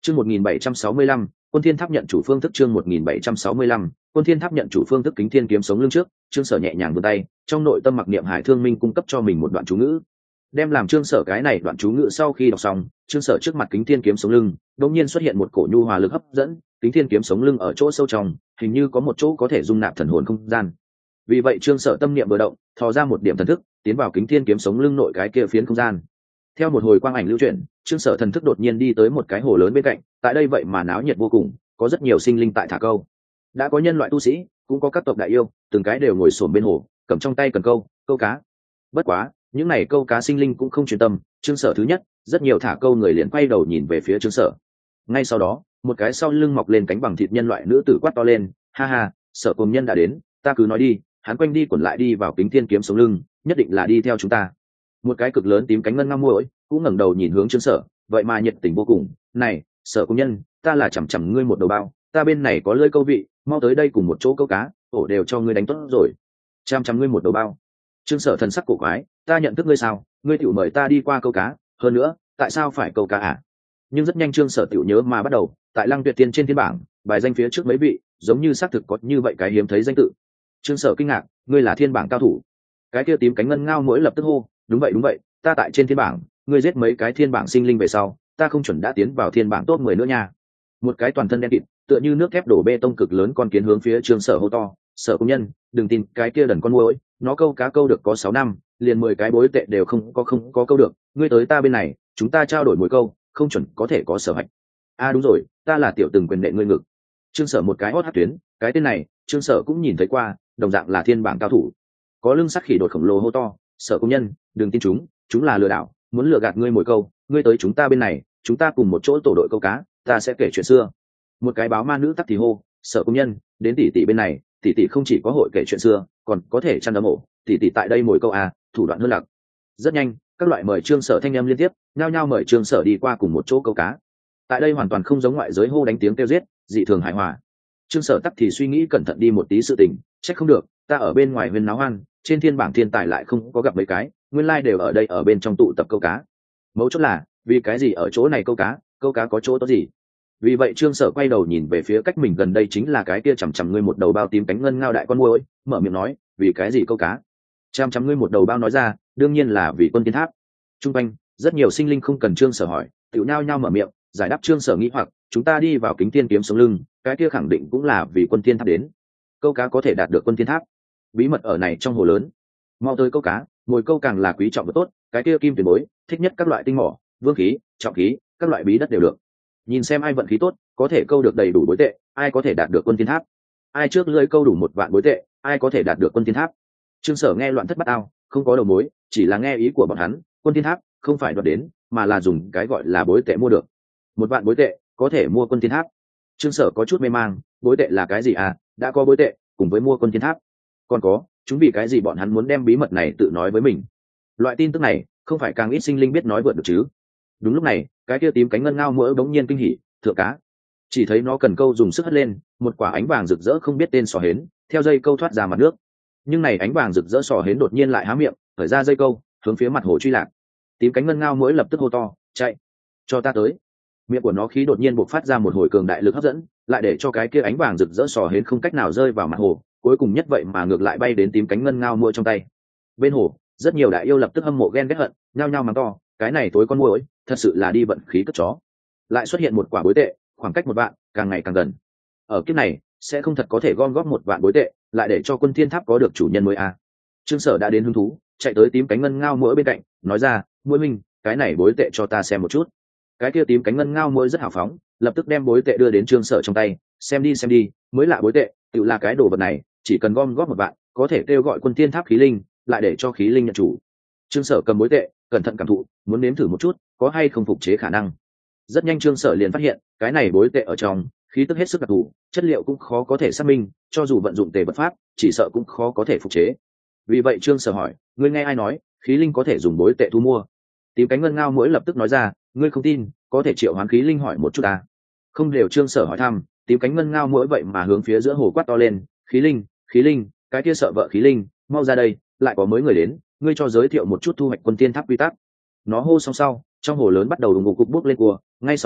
Chương 1765, Quân Thiên Tháp nhận chủ phương thức. Chương 1765, Quân Thiên Tháp nhận chủ phương thức. Kính Thiên kiếm sống lưng trước, Trương Sở nhẹ nhàng vươn tay, trong nội tâm mặc niệm Hải Thương Minh cung cấp cho mình một đoạn chú ngữ. Đem làm Trương Sở cái này đoạn chú ngữ sau khi đọc xong, Trương Sở trước mặt Kính Thiên kiếm sống lưng, đột nhiên xuất hiện một cổ nhu hòa lực hấp dẫn, Kính Thiên kiếm sống lưng ở chỗ sâu trong, hình như có một chỗ có thể dung nạp thần hồn không gian. Vì vậy Trương Sở tâm niệm vừa động, thò ra một điểm thần thức, tiến vào Kính Thiên kiếm sống lưng nội cái kia phiến không gian. Theo một hồi quang ảnh lưu chuyển, Trương Sở thần thức đột nhiên đi tới một cái hồ lớn bên cạnh, tại đây vậy mà náo nhiệt vô cùng, có rất nhiều sinh linh tại thả câu. Đã có nhân loại tu sĩ, cũng có các tộc đại yêu, từng cái đều ngồi xổm bên hồ, cầm trong tay cần câu cá. Bất quá, những này câu cá sinh linh cũng không chuyên tâm. Trương Sở thứ nhất, rất nhiều thả câu người liền quay đầu nhìn về phía Trương Sở. Ngay sau đó, một cái sau lưng mọc lên cánh bằng thịt nhân loại nữ tử quát to lên, ha ha, Sở cùng nhân đã đến, ta cứ nói đi. Hắn quanh đi quẩn lại đi vào Kính Thiên kiếm sống lưng, nhất định là đi theo chúng ta. Một cái cực lớn tím cánh ngân ngao muỗi cũng ngẩng đầu nhìn hướng Trương Sở, vậy mà nhiệt tình vô cùng. Này, Sở công nhân, ta là chằm chằm ngươi một đầu bao, ta bên này có lưỡi câu vị, mau tới đây cùng một chỗ câu cá, ổ đều cho ngươi đánh tốt rồi. Chằm chằm ngươi một đầu bao. Trương Sở thần sắc cổ quái, ta nhận thức ngươi sao? Ngươi tiểu mời ta đi qua câu cá, hơn nữa, tại sao phải câu cá à? Nhưng rất nhanh Trương Sở tiểu nhớ mà bắt đầu, tại Lăng Tuyệt Tiên trên thiên bảng, bài danh phía trước mấy vị, giống như xác thực có như vậy cái hiếm thấy danh tự. Trương Sở kinh ngạc, ngươi là thiên bảng cao thủ? Cái kia tím cánh ngân ngao muỗi lập tức hô, đúng vậy, ta tại trên thiên bảng, ngươi giết mấy cái thiên bảng sinh linh về sau, ta không chuẩn đã tiến vào thiên bảng top 10 nữa nha. Một cái toàn thân đen kịt, tựa như nước thép đổ bê tông cực lớn con kiến hướng phía Trương Sở hô to, Sở công nhân, đừng tin cái kia đần con muỗi, nó câu cá câu được có 6 năm, liền 10 cái bối tệ đều không có câu được, ngươi tới ta bên này, chúng ta trao đổi mối câu, không chuẩn có thể có sở hạch. Đúng rồi, ta là tiểu từng quyền đệ ngươi ngực. Trương Sở một cái hót hát tuyến, cái tên này, Trương Sở cũng nhìn thấy qua, đồng dạng là thiên bảng cao thủ. Có lưng sắt khỉ đột khổng lồ hô to, Sở công nhân, đừng tin chúng là lừa đảo, muốn lừa gạt ngươi mồi câu, ngươi tới chúng ta bên này, chúng ta cùng một chỗ tổ đội câu cá, ta sẽ kể chuyện xưa. Một cái báo ma nữ tắc thì hô, Sở công nhân, đến tỷ tỷ bên này, tỷ tỷ không chỉ có hội kể chuyện xưa, còn có thể chăn ấm ổ, tỷ tỷ tại đây mồi câu thủ đoạn hơn lạc. Rất nhanh, các loại mời Trương Sở thanh em liên tiếp, nhao nhao mời Trương Sở đi qua cùng một chỗ câu cá. Tại đây hoàn toàn không giống ngoại giới hô đánh tiếng kêu giết, dị thường hài hòa. Trương Sở tắc thì suy nghĩ cẩn thận đi một tí sự tình, trách không được, ta ở bên ngoài huyên náo hoan, trên thiên bảng thiên tài lại không có gặp mấy cái, nguyên lai đều ở đây ở bên trong tụ tập câu cá. Mấu chốt là, vì cái gì ở chỗ này câu cá có chỗ tốt gì? Vì vậy Trương Sở quay đầu nhìn về phía cách mình gần đây chính là cái kia chằm chằm ngươi một đầu bao tím cánh ngân ngao đại con muỗi, mở miệng nói, vì cái gì câu cá? Chằm chằm ngươi một đầu bao nói ra, đương nhiên là vì Quân Thiên Tháp. Trung quanh, rất nhiều sinh linh không cần Trương Sở hỏi, tiểu nhao nhao mở miệng, giải đáp Trương Sở nghĩ hoặc, chúng ta đi vào Kính Thiên kiếm sống lưng, cái kia khẳng định cũng là vì Quân Thiên Tháp đến. Câu cá có thể đạt được Quân Thiên Tháp. Bí mật ở này trong hồ lớn. Mau tới câu cá, mồi câu càng là quý trọng và tốt, cái kia kim tuyển bối, thích nhất các loại tinh mỏ, vương khí, trọng khí, các loại bí đất đều được. Nhìn xem ai vận khí tốt, có thể câu được đầy đủ bối tệ, ai có thể đạt được Quân Thiên Tháp. Ai trước lưỡi câu đủ 1 vạn bối tệ, ai có thể đạt được Quân Thiên Tháp. Trương Sở nghe loạn thất bát ao, không có đầu mối, chỉ là nghe ý của bọn hắn, Quân Thiên Tháp không phải đoạt đến, mà là dùng cái gọi là bối tệ mua được. 1 vạn bối tệ có thể mua Quân Thiên Tháp. Trương Sở có chút mê mang, bối tệ là cái gì đã có bối tệ, cùng với mua Quân Thiên Tháp. Còn có, chúng vì cái gì bọn hắn muốn đem bí mật này tự nói với mình? Loại tin tức này, không phải càng ít sinh linh biết nói vượt được chứ? Đúng lúc này, cái kia tím cánh ngân ngao muỗi bỗng nhiên kinh hỉ, thượng cá. Chỉ thấy nó cần câu dùng sức hất lên, một quả ánh vàng rực rỡ không biết tên sò hến, theo dây câu thoát ra mặt nước. Nhưng này ánh vàng rực rỡ sò hến đột nhiên lại há miệng, thở ra dây câu, hướng phía mặt hồ truy lạc. Tím cánh ngân ngao muỗi lập tức hô to, chạy, cho ta tới. Miệng của nó khí đột nhiên bộc phát ra một hồi cường đại lực hấp dẫn, lại để cho cái kia ánh vàng rực rỡ sò hến không cách nào rơi vào mặt hồ, cuối cùng nhất vậy mà ngược lại bay đến tím cánh ngân ngao muỗi trong tay. Bên hồ, rất nhiều đại yêu lập tức hâm mộ ghen ghét hận, nhao nhao mắng to, cái này tối con muỗi, thật sự là đi vận khí cất chó. Lại xuất hiện một quả bối tệ, khoảng cách 1 vạn, càng ngày càng gần. Ở kiếp này, sẽ không thật có thể gom góp 1 vạn bối tệ, lại để cho Quân Thiên Tháp có được chủ nhân mới Trương Sở đã đến hứng thú, chạy tới tím cánh ngân ngao muỗi bên cạnh, nói ra, muỗi minh, cái này bối tệ cho ta xem một chút. Cái kia tím cánh ngân ngao muỗi rất hào phóng, lập tức đem bối tệ đưa đến Trương Sở trong tay, xem đi, mới lạ bối tệ, tự là cái đồ vật này, chỉ cần gom góp 1 vạn, có thể kêu gọi Quân Thiên Tháp khí linh, lại để cho khí linh nhận chủ. Trương Sở cầm bối tệ, cẩn thận cảm thụ, muốn nếm thử một chút, có hay không phục chế khả năng. Rất nhanh Trương Sở liền phát hiện, cái này bối tệ ở trong, khí tức hết sức đặc thù, chất liệu cũng khó có thể xác minh, cho dù vận dụng tề vật pháp, chỉ sợ cũng khó có thể phục chế. Vì vậy Trương Sở hỏi, ngươi nghe ai nói, khí linh có thể dùng bối tệ thu mua? Tím cánh ngân ngao muỗi lập tức nói ra, ngươi không tin, có thể triệu hoán khí linh hỏi một chút Không đều Trương Sở hỏi thăm, tím cánh ngân ngao muỗi vậy mà hướng phía giữa hồ quát to lên, khí linh, cái kia sợ vợ khí linh, mau ra đây, lại có mới người đến, ngươi cho giới thiệu một chút thu hoạch Quân Thiên Tháp quy tắc. Nó hô xong sau, trong hồ lớn bắt đầu đùng ngục cục bốc lên cua, ngay sau đó,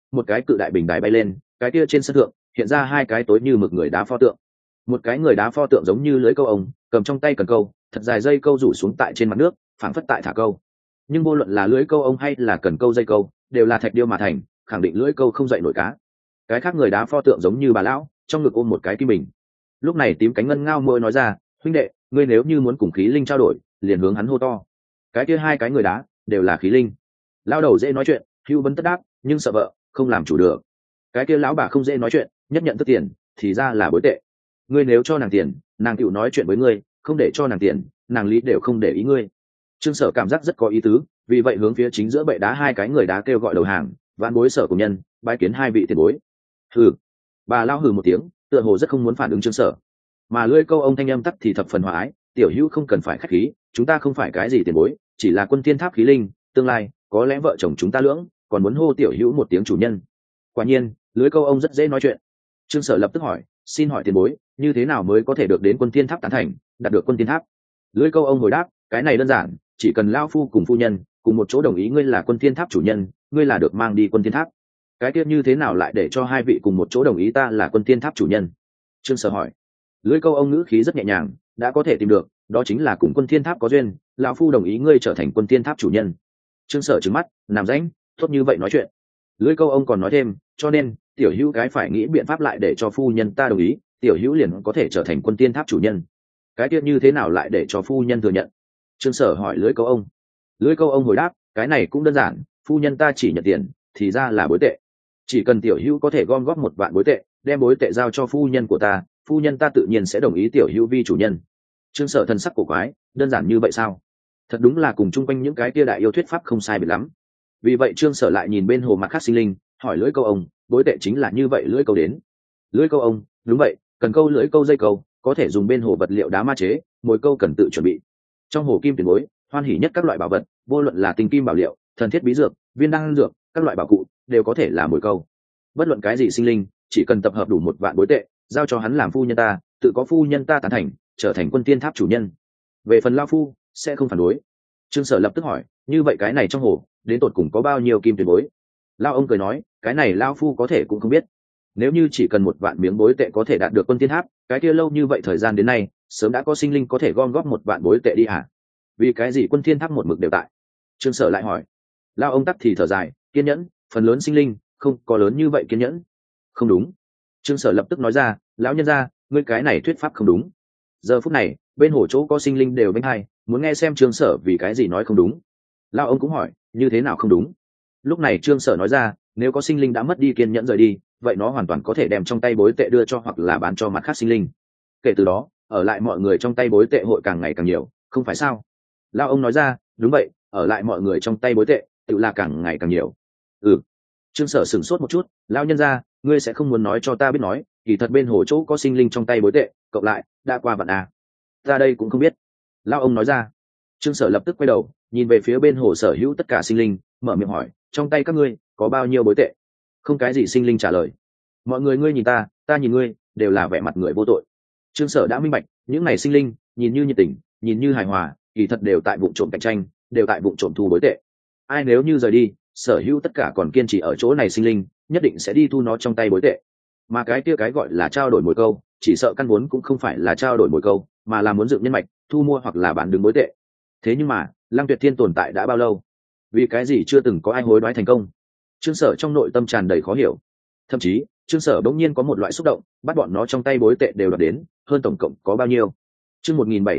một cái cự đại bình đài bay lên, cái kia trên sân thượng hiện ra hai cái tối như mực người đá pho tượng. Một cái người đá pho tượng giống như lưới câu ông, cầm trong tay cần câu, thật dài dây câu rủ xuống tại trên mặt nước, phảng phất tại thả câu. Nhưng vô luận là lưới câu ông hay là cần câu dây câu, đều là thạch điêu mà thành, khẳng định lưới câu không dậy nổi cá. Cái khác người đá pho tượng giống như bà lão, trong ngực ôm một cái kim bình. Lúc này tím cánh ngân ngao môi nói ra, huynh đệ, ngươi nếu như muốn cùng khí linh trao đổi, liền hướng hắn hô to. Cái kia hai cái người đá đều là khí linh. Lão đầu dễ nói chuyện, hưu bấn tất đáp, nhưng sợ vợ không làm chủ được. Cái kia lão bà không dễ nói chuyện, nhất nhận tức tiền thì ra là bối tệ. Ngươi nếu cho nàng tiền, nàng chịu nói chuyện với ngươi, không để cho nàng tiền, nàng lý đều không để ý ngươi. Trương Sở cảm giác rất có ý tứ, vì vậy hướng phía chính giữa bệ đá hai cái người đá kêu gọi đầu hàng, vạn bối Sở cùng nhân, bái kiến hai vị tiền bối. Hừ. Bà lao hừ một tiếng, tựa hồ rất không muốn phản ứng Trương Sở. Mà lưỡi câu ông thanh âm tắc thì thập phần hòa ái, tiểu hữu không cần phải khách khí, chúng ta không phải cái gì tiền bối, chỉ là quân tiên tháp khí linh, tương lai có lẽ vợ chồng chúng ta lưỡng còn muốn hô tiểu hữu một tiếng chủ nhân. Quả nhiên, lưỡi câu ông rất dễ nói chuyện. Trương Sở lập tức hỏi, xin hỏi tiền bối, như thế nào mới có thể được đến quân tiên tháp tán thành, đạt được quân tiên tháp? Lưỡi câu ông hồi đáp, cái này đơn giản, chỉ cần lao phu cùng phu nhân cùng một chỗ đồng ý ngươi là quân tiên tháp chủ nhân, ngươi là được mang đi quân tiên tháp. Cái tiếp như thế nào lại để cho hai vị cùng một chỗ đồng ý ta là quân tiên tháp chủ nhân? Trương Sở hỏi. Lưỡi câu ông ngữ khí rất nhẹ nhàng, đã có thể tìm được, đó chính là cùng quân tiên tháp có duyên, lão phu đồng ý ngươi trở thành quân tiên tháp chủ nhân. Trương Sở trừng mắt, làm rãnh, tốt như vậy nói chuyện. Lưỡi câu ông còn nói thêm, cho nên tiểu hữu cái phải nghĩ biện pháp lại để cho phu nhân ta đồng ý, tiểu hữu liền có thể trở thành quân tiên tháp chủ nhân. Cái tiết như thế nào lại để cho phu nhân thừa nhận? Trương Sở hỏi lưỡi câu ông. Lưỡi câu ông hồi đáp, cái này cũng đơn giản, phu nhân ta chỉ nhận tiền thì ra là bối tệ, chỉ cần tiểu hữu có thể gom góp 1 vạn bối tệ, đem bối tệ giao cho phu nhân của ta, phu nhân ta tự nhiên sẽ đồng ý tiểu hữu vi chủ nhân. Trương Sở thần sắc cổ quái, đơn giản như vậy sao? Thật đúng là cùng chung quanh những cái kia đại yêu thuyết pháp không sai biệt lắm. Vì vậy Trương Sở lại nhìn bên hồ mặt khác sinh linh, hỏi lưỡi câu ông, bối tệ chính là như vậy lưỡi câu đến? Lưỡi câu ông, đúng vậy, cần câu lưỡi câu dây câu, có thể dùng bên hồ vật liệu đá ma chế, mồi câu cần tự chuẩn bị. Trong hồ kim tiền bối, hoan hỉ nhất các loại bảo vật, vô luận là tinh kim bảo liệu, thần thiết bí dược, viên đan dược, các loại bảo cụ đều có thể là mồi câu. Bất luận cái gì sinh linh, chỉ cần tập hợp đủ 1 vạn bối tệ, giao cho hắn làm phu nhân ta, tự có phu nhân ta tán thành, trở thành quân tiên tháp chủ nhân. Về phần lao phu, sẽ không phản đối. Trương Sở lập tức hỏi, như vậy cái này trong hồ đến tột cùng có bao nhiêu kim tiền bối? Lao ông cười nói, cái này lao phu có thể cũng không biết. Nếu như chỉ cần 1 vạn miếng bối tệ có thể đạt được quân tiên tháp, cái kia lâu như vậy thời gian đến nay, sớm đã có sinh linh có thể gom góp 1 vạn bối tệ đi hả? Vì cái gì quân tiên tháp một mực đều tại? Trương Sở lại hỏi. Lao ông tắc thì thở dài, kiên nhẫn, phần lớn sinh linh không có lớn như vậy kiên nhẫn. Không đúng. Trương Sở lập tức nói ra, lão nhân gia, ngươi cái này thuyết pháp không đúng. Giờ phút này, bên hồ chỗ có sinh linh đều bên hai, muốn nghe xem Trương Sở vì cái gì nói không đúng. Lao ông cũng hỏi, như thế nào không đúng? Lúc này Trương Sở nói ra, nếu có sinh linh đã mất đi kiên nhẫn rời đi, vậy nó hoàn toàn có thể đem trong tay bối tệ đưa cho hoặc là bán cho mặt khác sinh linh. Kể từ đó, ở lại mọi người trong tay bối tệ hội càng ngày càng nhiều, không phải sao? Lao ông nói ra, đúng vậy, ở lại mọi người trong tay bối tệ, tự là càng ngày càng nhiều. Ừ. Trương Sở sửng sốt một chút, lão nhân gia, ngươi sẽ không muốn nói cho ta biết nói, kỳ thật bên hồ chỗ có sinh linh trong tay bối tệ, cộng lại đã qua vạn à? Ta đây cũng không biết. Lão ông nói ra. Trương Sở lập tức quay đầu, nhìn về phía bên hồ sở hữu tất cả sinh linh, mở miệng hỏi, trong tay các ngươi có bao nhiêu bối tệ? Không cái gì sinh linh trả lời. Mọi người ngươi nhìn ta nhìn ngươi, đều là vẻ mặt người vô tội. Trương Sở đã minh bạch, những này sinh linh, nhìn như nhiệt tình, nhìn như hài hòa, kỳ thật đều tại vụ trộm cạnh tranh, đều tại vụ trộm thu bối tệ. Ai nếu như rời đi, sở hữu tất cả còn kiên trì ở chỗ này sinh linh, nhất định sẽ đi thu nó trong tay bối tệ. Mà cái kia cái gọi là trao đổi mồi câu, chỉ sợ căn vốn cũng không phải là trao đổi mồi câu, mà là muốn dựng nhân mạch, thu mua hoặc là bán đứng bối tệ. Thế nhưng mà, Lăng Tuyệt Thiên tồn tại đã bao lâu? Vì cái gì chưa từng có ai hối đoái thành công? Trương Sở trong nội tâm tràn đầy khó hiểu. Thậm chí, Trương Sở bỗng nhiên có một loại xúc động, bắt bọn nó trong tay bối tệ đều đoạt đến, hơn tổng cộng có bao nhiêu? Chương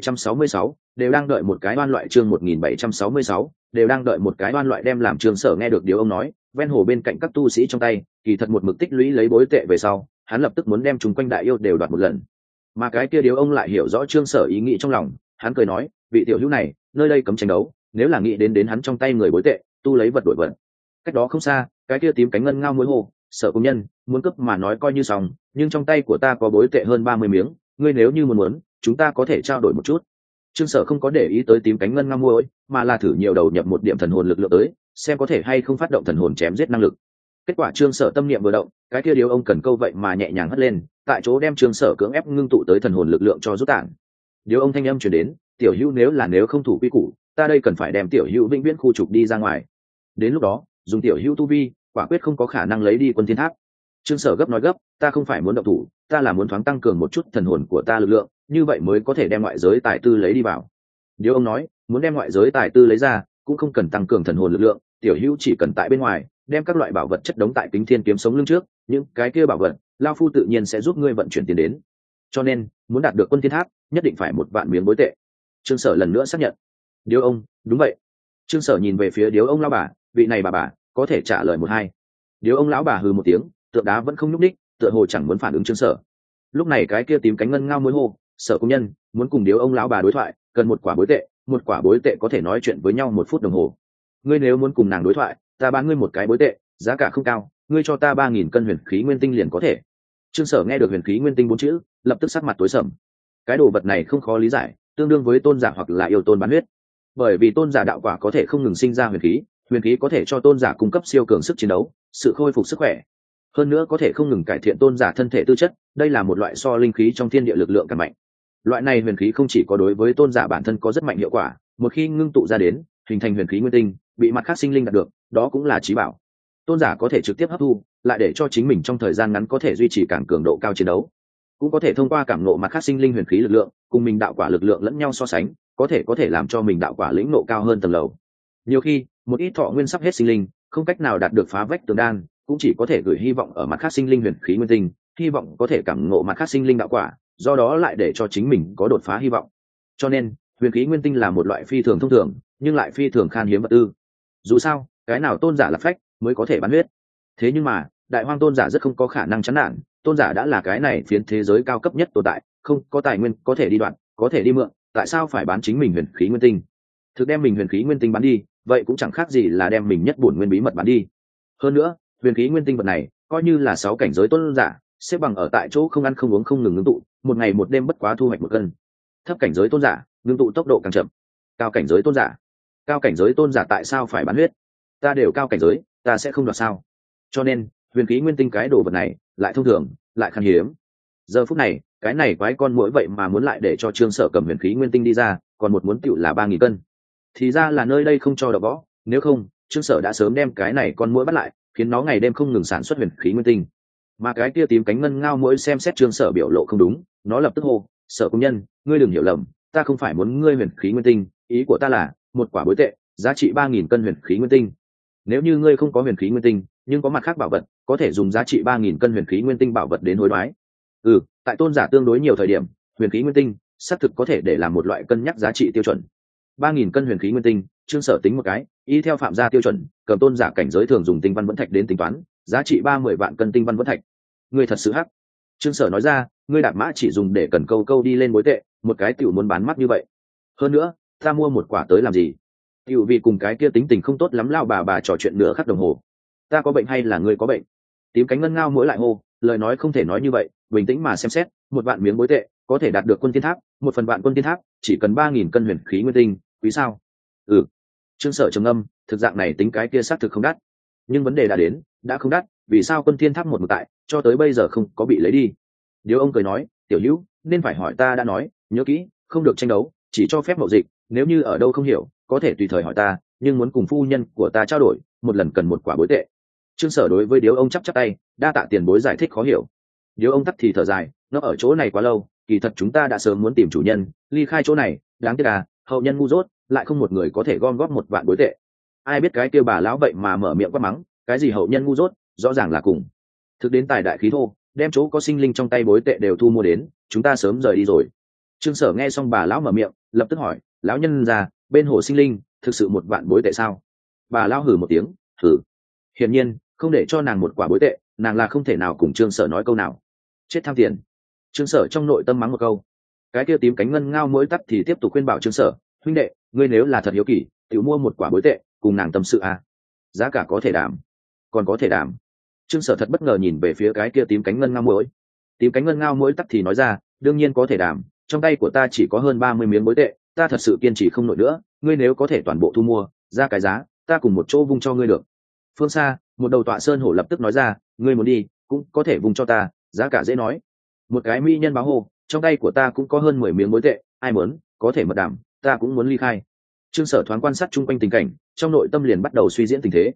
1766, đều đang đợi một cái oan loại. Chương 1766, đều đang đợi một cái oan loại. Đem làm Trương Sở nghe được điều ông nói, ven hồ bên cạnh các tu sĩ trong tay, kỳ thật một mực tích lũy lấy bối tệ về sau, hắn lập tức muốn đem chúng quanh đại yêu đều đoạt một lần. Mà cái kia điều ông lại hiểu rõ Trương Sở ý nghĩ trong lòng, hắn cười nói, vị tiểu hữu này, nơi đây cấm tranh đấu, nếu là nghĩ đến hắn trong tay người bối tệ, tu lấy vật đổi vật. Cách đó không xa, cái kia tím cánh ngân ngao mối hồ, Sở công nhân, muốn cướp mà nói coi như xong, nhưng trong tay của ta có bối tệ hơn 30 miếng, ngươi nếu như muốn, chúng ta có thể trao đổi một chút. Trương Sở không có để ý tới tím cánh ngân ngao môi, mà là thử nhiều đầu nhập một điểm thần hồn lực lượng tới, xem có thể hay không phát động thần hồn chém giết năng lực. Kết quả Trương Sở tâm niệm vừa động, cái kia điếu ông cần câu vậy mà nhẹ nhàng hất lên, tại chỗ đem Trương Sở cưỡng ép ngưng tụ tới thần hồn lực lượng cho rút tản. Điếu ông thanh âm truyền đến, tiểu hữu nếu không thủ quy củ, ta đây cần phải đem tiểu hữu vĩnh viễn khu trục đi ra ngoài. Đến lúc đó, dùng tiểu hữu tu vi, quả quyết không có khả năng lấy đi Quân Thiên Tháp. Trương Sở gấp nói gấp, ta không phải muốn động thủ, ta là muốn thoáng tăng cường một chút thần hồn của ta lực lượng, như vậy mới có thể đem ngoại giới tài tư lấy đi vào. Điều ông nói, muốn đem ngoại giới tài tư lấy ra, cũng không cần tăng cường thần hồn lực lượng, tiểu hữu chỉ cần tại bên ngoài đem các loại bảo vật chất đống tại Kính Thiên kiếm sống lưng trước, những cái kia bảo vật, lão phu tự nhiên sẽ giúp ngươi vận chuyển tiền đến. Cho nên, muốn đạt được Quân Thiên Tháp, nhất định phải 1 vạn miếng bối tệ. Trương Sở lần nữa xác nhận. Điếu ông, đúng vậy. Trương Sở nhìn về phía Điếu ông lão bà, vị này bà có thể trả lời 1-2. Điếu ông lão bà hừ một tiếng, tượng đá vẫn không nhúc ních, tựa hồ chẳng muốn phản ứng Trương Sở. Lúc này cái kia tím cánh ngân ngao mối hô, Sở công nhân muốn cùng Điếu ông lão bà đối thoại, cần 1 quả bối tệ, 1 quả bối tệ có thể nói chuyện với nhau 1 phút đồng hồ. Ngươi nếu muốn cùng nàng đối thoại, ta bán ngươi 1 cái bối tệ, giá cả không cao, ngươi cho ta 3.000 cân huyền khí nguyên tinh liền có thể. Trương Sở nghe được huyền khí nguyên tinh 4 chữ, lập tức sắc mặt tối sầm. Cái đồ vật này không khó lý giải, tương đương với tôn giả hoặc là yêu tôn bán huyết. Bởi vì tôn giả đạo quả có thể không ngừng sinh ra huyền khí có thể cho tôn giả cung cấp siêu cường sức chiến đấu, sự khôi phục sức khỏe. Hơn nữa có thể không ngừng cải thiện tôn giả thân thể tư chất, đây là một loại so linh khí trong thiên địa lực lượng càng mạnh. Loại này huyền khí không chỉ có đối với tôn giả bản thân có rất mạnh hiệu quả, một khi ngưng tụ ra đến, hình thành huyền khí nguyên tinh, bị mặt khác sinh linh đạt được, đó cũng là chí bảo. Tôn giả có thể trực tiếp hấp thu, lại để cho chính mình trong thời gian ngắn có thể duy trì càng cường độ cao chiến đấu. Cũng có thể thông qua cảm ngộ mặt khác sinh linh huyền khí lực lượng, cùng mình đạo quả lực lượng lẫn nhau so sánh, có thể làm cho mình đạo quả lĩnh ngộ cao hơn tầng lầu. Nhiều khi, một ít thọ nguyên sắp hết sinh linh, không cách nào đạt được phá vách tường đan, cũng chỉ có thể gửi hy vọng ở mặt khác sinh linh huyền khí nguyên tinh, hy vọng có thể cảm ngộ mặt khác sinh linh đạo quả, do đó lại để cho chính mình có đột phá hy vọng. Cho nên, huyền khí nguyên tinh là một loại phi thường thông thường, nhưng lại phi thường khan hiếm vật tư. Dù sao, cái nào tôn giả là phách mới có thể bán huyết. Thế nhưng mà, đại hoang tôn giả rất không có khả năng chán nản, tôn giả đã là cái này phiến thế giới cao cấp nhất tồn tại, không có tài nguyên có thể đi đoạn, có thể đi mượn, tại sao phải bán chính mình huyền khí nguyên tinh? Thực đem mình huyền khí nguyên tinh bán đi, vậy cũng chẳng khác gì là đem mình nhất bổn nguyên bí mật bán đi. Hơn nữa, huyền khí nguyên tinh vật này, coi như là 6 cảnh giới tôn giả, xếp bằng ở tại chỗ không ăn không uống không ngừng ngưng tụ, một ngày một đêm bất quá thu hoạch 1 cân. Thấp cảnh giới tôn giả, ngưng tụ tốc độ càng chậm. Cao cảnh giới tôn giả tại sao phải bán huyết? Ta đều cao cảnh giới, ta sẽ không đoạt sao? Cho nên, huyền khí nguyên tinh cái đồ vật này, lại thông thường, lại khan hiếm. Giờ phút này, cái này quái con muỗi vậy mà muốn lại để cho Trương Sở cầm huyền khí nguyên tinh đi ra, còn một muốn tiểu là 3.000 cân. Thì ra là nơi đây không cho đập võ, nếu không, Trương Sở đã sớm đem cái này con muỗi bắt lại, khiến nó ngày đêm không ngừng sản xuất huyền khí nguyên tinh. Mà cái kia tím cánh ngân ngao muỗi xem xét Trương Sở biểu lộ không đúng, nó lập tức hô, Sở công nhân, ngươi đừng hiểu lầm, ta không phải muốn ngươi huyền khí nguyên tinh, ý của ta là 1 quả bối tệ, giá trị 3.000 cân huyền khí nguyên tinh. Nếu như ngươi không có huyền khí nguyên tinh, nhưng có mặt khác bảo vật, có thể dùng giá trị 3.000 cân huyền khí nguyên tinh bảo vật đến hối đoái. Tại tôn giả tương đối nhiều thời điểm, huyền khí nguyên tinh xác thực có thể để làm một loại cân nhắc giá trị tiêu chuẩn. 3.000 cân huyền khí nguyên tinh, Trương Sở tính một cái, y theo phạm gia tiêu chuẩn, cầm tôn giả cảnh giới thường dùng tinh văn vẫn thạch đến tính toán, giá trị 30 vạn cân tinh văn vẫn thạch. Ngươi thật sự hắc. Trương Sở nói ra, ngươi đạp mã chỉ dùng để cần câu đi lên bối tệ, một cái tiểu muốn bán mắt như vậy. Hơn nữa, ta mua 1 quả tới làm gì? Tiểu vì cùng cái kia tính tình không tốt lắm lao bà trò chuyện nửa khắc đồng hồ. Ta có bệnh hay là ngươi có bệnh? Tím cánh ngân ngao mỗi lại hô, lời nói không thể nói như vậy, bình tĩnh mà xem xét, 1 vạn miếng bối tệ có thể đạt được Quân Thiên Tháp, 1 phần vạn Quân Thiên Tháp chỉ cần 3.000 cân huyền khí nguyên tinh, quý sao? Trương Sở trầm ngâm, thực dạng này tính cái kia xác thực không đắt, nhưng vấn đề đã đến, đã không đắt, vì sao Quân Thiên Tháp một mực tại, cho tới bây giờ không có bị lấy đi? Điếu ông cười nói, tiểu hữu, nên phải hỏi ta đã nói, nhớ kỹ, không được tranh đấu, chỉ cho phép mậu dịch, nếu như ở đâu không hiểu, có thể tùy thời hỏi ta, nhưng muốn cùng phu nhân của ta trao đổi, một lần cần 1 quả bối tệ. Trương Sở đối với Điếu ông chắp tay, đa tạ tiền bối giải thích khó hiểu. Điếu ông tắt thì thở dài, nó ở chỗ này quá lâu, kỳ thật chúng ta đã sớm muốn tìm chủ nhân, ly khai chỗ này, đáng tiếc à, hậu nhân ngu dốt, lại không một người có thể gom góp 1 vạn bối tệ. Ai biết cái kia bà lão vậy mà mở miệng quát mắng, cái gì hậu nhân ngu dốt, rõ ràng là cùng. Thực đến tài đại khí thô, đem chỗ có sinh linh trong tay bối tệ đều thu mua đến, chúng ta sớm rời đi rồi. Trương Sở nghe xong bà lão mở miệng, lập tức hỏi, lão nhân già, bên hồ sinh linh, thực sự 1 vạn bối tệ sao? Bà lão hừ một tiếng, hừ. Hiển nhiên, không để cho nàng 1 quả bối tệ, nàng là không thể nào cùng Trương Sở nói câu nào. Chết tham tiền. Trương Sở trong nội tâm mắng một câu. Cái kia tím cánh ngân ngao mỗi tắt thì tiếp tục khuyên bảo Trương Sở, huynh đệ, ngươi nếu là thật hiếu kỳ, tự mua 1 quả bối tệ, cùng nàng tâm sự à? Giá cả có thể đảm, còn có thể đảm. Trương Sở thật bất ngờ nhìn về phía cái kia tím cánh ngân ngao mỗi. Tím cánh ngân ngao mỗi tắt thì nói ra, đương nhiên có thể đảm, trong tay của ta chỉ có hơn 30 miếng bối tệ, ta thật sự kiên trì không nổi nữa, ngươi nếu có thể toàn bộ thu mua, ra cái giá, ta cùng một chỗ vung cho ngươi được. Phương xa, một đầu tọa sơn hổ lập tức nói ra, ngươi muốn đi, cũng có thể vung cho ta, giá cả dễ nói. Một cái mỹ nhân báo hô, trong tay của ta cũng có hơn 10 miếng bối tệ, ai muốn, có thể mật đảm, ta cũng muốn ly khai. Trương Sở thoáng quan sát chung quanh tình cảnh, trong nội tâm liền bắt đầu suy diễn tình thế.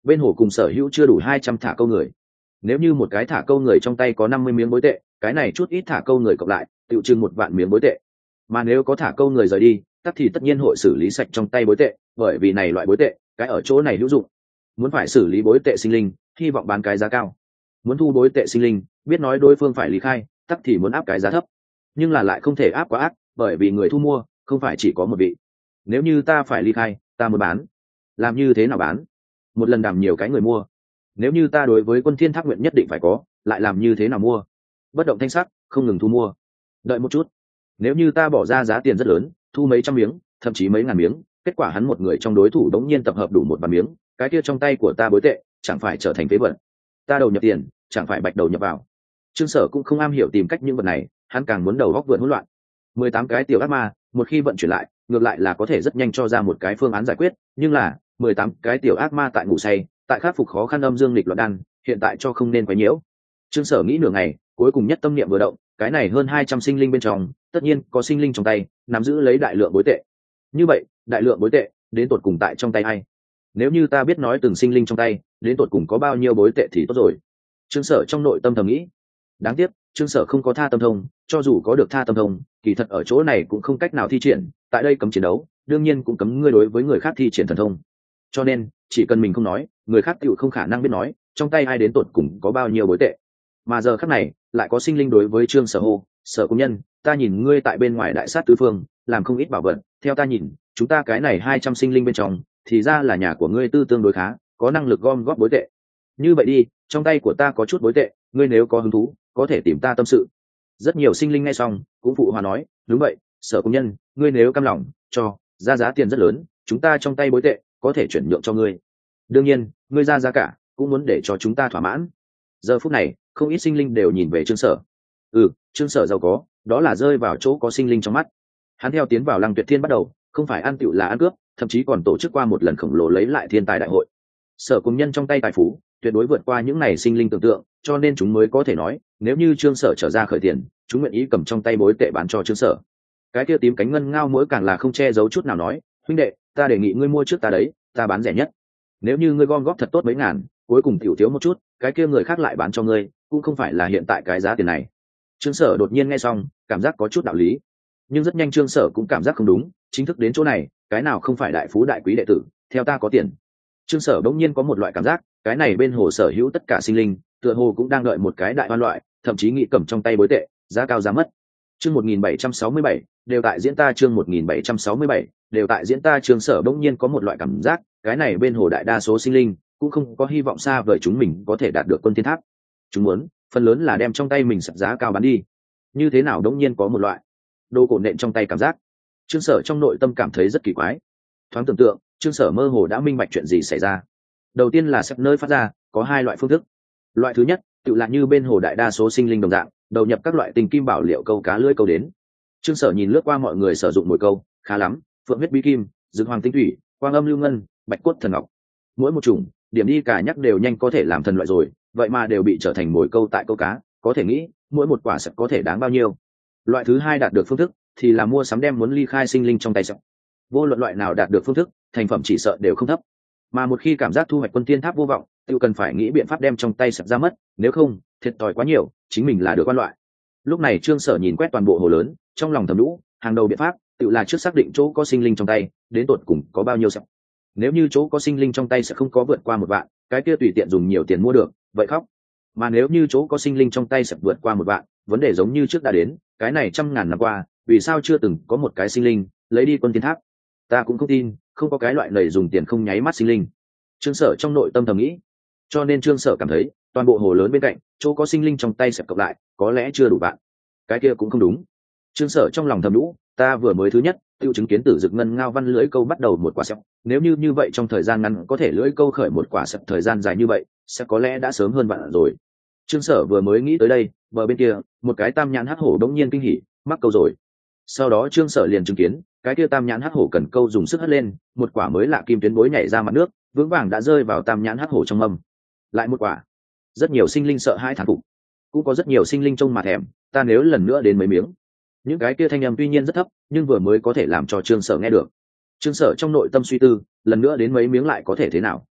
bên hồ cùng sở hữu chưa đủ 200 thả câu người. Nếu như một cái thả câu người trong tay có 50 miếng bối tệ, cái này chút ít thả câu người cộng lại tự chừng 1 vạn miếng bối tệ. Mà nếu có thả câu người rời đi, thì tất nhiên hội xử lý sạch trong tay bối tệ, bởi vì này loại bối tệ cái ở chỗ này hữu dụng. Muốn phải xử lý bối tệ sinh linh, hy vọng bán cái giá cao. Muốn thu bối tệ sinh linh, biết nói đối phương phải lý khai, thì muốn áp cái giá thấp. Nhưng là lại không thể áp quá ác, bởi vì người thu mua không phải chỉ có một vị. Nếu như ta phải ly khai, ta muốn bán, làm như thế nào bán? Một lần đảm nhiều cái người mua. Nếu như ta đối với Quân Thiên Tháp nguyện nhất định phải có, lại làm như thế nào mua? Bất động thanh sắc, không ngừng thu mua. Đợi một chút, nếu như ta bỏ ra giá tiền rất lớn, thu mấy trăm miếng, thậm chí mấy ngàn miếng, kết quả hắn một người trong đối thủ đống nhiên tập hợp đủ 1 vạn miếng, cái kia trong tay của ta bối tệ chẳng phải trở thành phế vật? Ta đầu nhập tiền, chẳng phải bạch đầu nhập vào? Trương Sở cũng không am hiểu tìm cách những vật này, hắn càng muốn đầu góc vượn hỗn loạn. 18 cái tiểu ác ma, một khi vận chuyển lại, ngược lại là có thể rất nhanh cho ra một cái phương án giải quyết, nhưng là 18 cái tiểu ác ma tại ngủ say, tại khắc phục khó khăn âm dương nghịch loạn đan, hiện tại cho không nên quấy nhiễu. Trương Sở nghĩ nửa ngày, cuối cùng nhất tâm niệm vừa động, cái này hơn 200 sinh linh bên trong, tất nhiên có sinh linh trong tay nắm giữ lấy đại lượng bối tệ. Như vậy, đại lượng bối tệ đến tột cùng tại trong tay ai? Nếu như ta biết nói từng sinh linh trong tay đến tột cùng có bao nhiêu bối tệ thì tốt rồi. Trương Sở trong nội tâm thầm nghĩ. Đáng tiếc, Trương Sở không có tha tâm thông, cho dù có được tha tâm thông, kỳ thật ở chỗ này cũng không cách nào thi triển, tại đây cấm chiến đấu, đương nhiên cũng cấm ngươi đối với người khác thi triển thần thông. Cho nên, chỉ cần mình không nói, người khác tựu không khả năng biết nói, trong tay ai đến tột cùng có bao nhiêu bối tệ. Mà giờ khắc này, lại có sinh linh đối với Trương Sở hô, Sở công nhân, ta nhìn ngươi tại bên ngoài đại sát tứ phương, làm không ít bảo vật, theo ta nhìn, chúng ta cái này 200 sinh linh bên trong, thì ra là nhà của ngươi tư tương đối khá, có năng lực gom góp bối tệ. Như vậy đi, trong tay của ta có chút bối tệ, ngươi nếu có hứng thú, có thể tìm ta tâm sự. Rất nhiều sinh linh nghe xong cũng phụ hòa nói, đúng vậy, Sở công nhân, ngươi nếu cam lòng cho ra giá tiền rất lớn, chúng ta trong tay bối tệ có thể chuyển nhượng cho ngươi. Đương nhiên, ngươi ra giá cả cũng muốn để cho chúng ta thỏa mãn. Giờ phút này, không ít sinh linh đều nhìn về Trương Sở. Trương Sở giàu có, đó là rơi vào chỗ có sinh linh trong mắt. Hắn theo tiến vào Lăng Tuyệt Thiên bắt đầu, không phải ăn tựu là ăn cướp, thậm chí còn tổ chức qua một lần khổng lồ lấy lại thiên tài đại hội. Sở công nhân trong tay tài phú tuyệt đối vượt qua những này sinh linh tưởng tượng, cho nên chúng mới có thể nói, nếu như Trương Sở trở ra khởi tiền, chúng nguyện ý cầm trong tay bối tệ bán cho Trương Sở. Cái kia tím cánh ngân ngao mỗi càng là không che giấu chút nào nói, huynh đệ, ta đề nghị ngươi mua trước ta đấy, ta bán rẻ nhất. Nếu như ngươi gom góp thật tốt mấy ngàn, cuối cùng tiểu thiếu một chút, cái kia người khác lại bán cho ngươi, cũng không phải là hiện tại cái giá tiền này. Trương Sở đột nhiên nghe xong, cảm giác có chút đạo lý, nhưng rất nhanh Trương Sở cũng cảm giác không đúng, chính thức đến chỗ này, cái nào không phải đại phú đại quý đệ tử, theo ta có tiền. Trương Sở bỗng nhiên có một loại cảm giác, cái này bên hồ sở hữu tất cả sinh linh, tựa hồ cũng đang đợi một cái đại hoan loại, thậm chí nghĩ cầm trong tay bối tệ, giá cao giá mất. Chương 1767, đều tại diễn ta chương 1767, đều tại diễn ta. Trương Sở bỗng nhiên có một loại cảm giác, cái này bên hồ đại đa số sinh linh cũng không có hy vọng xa vời chúng mình có thể đạt được Quân Thiên Tháp. Chúng muốn, phần lớn là đem trong tay mình sập giá cao bán đi. Như thế nào bỗng nhiên có một loại đồ cổ nện trong tay cảm giác. Trương Sở trong nội tâm cảm thấy rất kỳ quái. Thoáng tưởng tượng, Trương Sở mơ hồ đã minh bạch chuyện gì xảy ra. Đầu tiên là sắp nơi phát ra có 2 loại phương thức. Loại thứ nhất, tự là như bên hồ đại đa số sinh linh đồng dạng, đầu nhập các loại tinh kim bảo liệu câu cá lưỡi câu đến. Trương Sở nhìn lướt qua mọi người sử dụng mồi câu, khá lắm, phượng huyết bí kim, dược hoàng tinh thủy, quang âm lưu ngân, bạch cốt thần ngọc. Mỗi một chủng, điểm đi cả nhắc đều nhanh có thể làm thần loại rồi, vậy mà đều bị trở thành mồi câu tại câu cá, có thể nghĩ, mỗi một quả sập có thể đáng bao nhiêu. Loại thứ hai đạt được phương thức thì là mua sắm đem muốn ly khai sinh linh trong tay sập. Vô luận loại nào đạt được phương thức, thành phẩm chỉ sợ đều không thấp. Mà một khi cảm giác thu hoạch Quân Thiên Tháp vô vọng, tự cần phải nghĩ biện pháp đem trong tay sập ra mất, nếu không, thiệt thòi quá nhiều, chính mình là được quan loại. Lúc này Trương Sở nhìn quét toàn bộ hồ lớn, trong lòng thầm đủ, hàng đầu biện pháp, tự là trước xác định chỗ có sinh linh trong tay, đến tột cùng có bao nhiêu sập. Nếu như chỗ có sinh linh trong tay sẽ không có vượt qua 1 vạn, cái kia tùy tiện dùng nhiều tiền mua được, vậy khóc. Mà nếu như chỗ có sinh linh trong tay sẽ vượt qua 1 vạn, vấn đề giống như trước đã đến, cái này trăm ngàn năm qua, vì sao chưa từng có một cái sinh linh lấy đi Quân Thiên Tháp? Ta cũng không tin, không có cái loại này dùng tiền không nháy mắt sinh linh. Trương Sở trong nội tâm thầm nghĩ. Cho nên Trương Sở cảm thấy, toàn bộ hồ lớn bên cạnh, chỗ có sinh linh trong tay sẽ cộng lại, có lẽ chưa đủ bạn. Cái kia cũng không đúng. Trương Sở trong lòng thầm đủ, ta vừa mới thứ nhất, tiêu chứng kiến tử dực ngân ngao văn lưỡi câu bắt đầu một quả sẹo. Nếu như vậy trong thời gian ngắn có thể lưỡi câu khởi một quả sẹo thời gian dài như vậy, sẽ có lẽ đã sớm hơn bạn rồi. Trương Sở vừa mới nghĩ tới đây, bờ bên kia, một cái tam nhãn hắc hổ đống nhiên kinh hỉ, mắc câu rồi. Sau đó Trương Sở liền chứng kiến, cái kia tam nhãn hắc hổ cần câu dùng sức hất lên, một quả mới lạ kim tuyến bối nhảy ra mặt nước, vững vàng đã rơi vào tam nhãn hắc hổ trong mâm. Lại một quả. Rất nhiều sinh linh sợ hãi thán phục, cũng có rất nhiều sinh linh trông mà thèm, ta nếu lần nữa đến mấy miếng. Những cái kia thanh âm tuy nhiên rất thấp, nhưng vừa mới có thể làm cho Trương Sở nghe được. Trương Sở trong nội tâm suy tư, lần nữa đến mấy miếng lại có thể thế nào?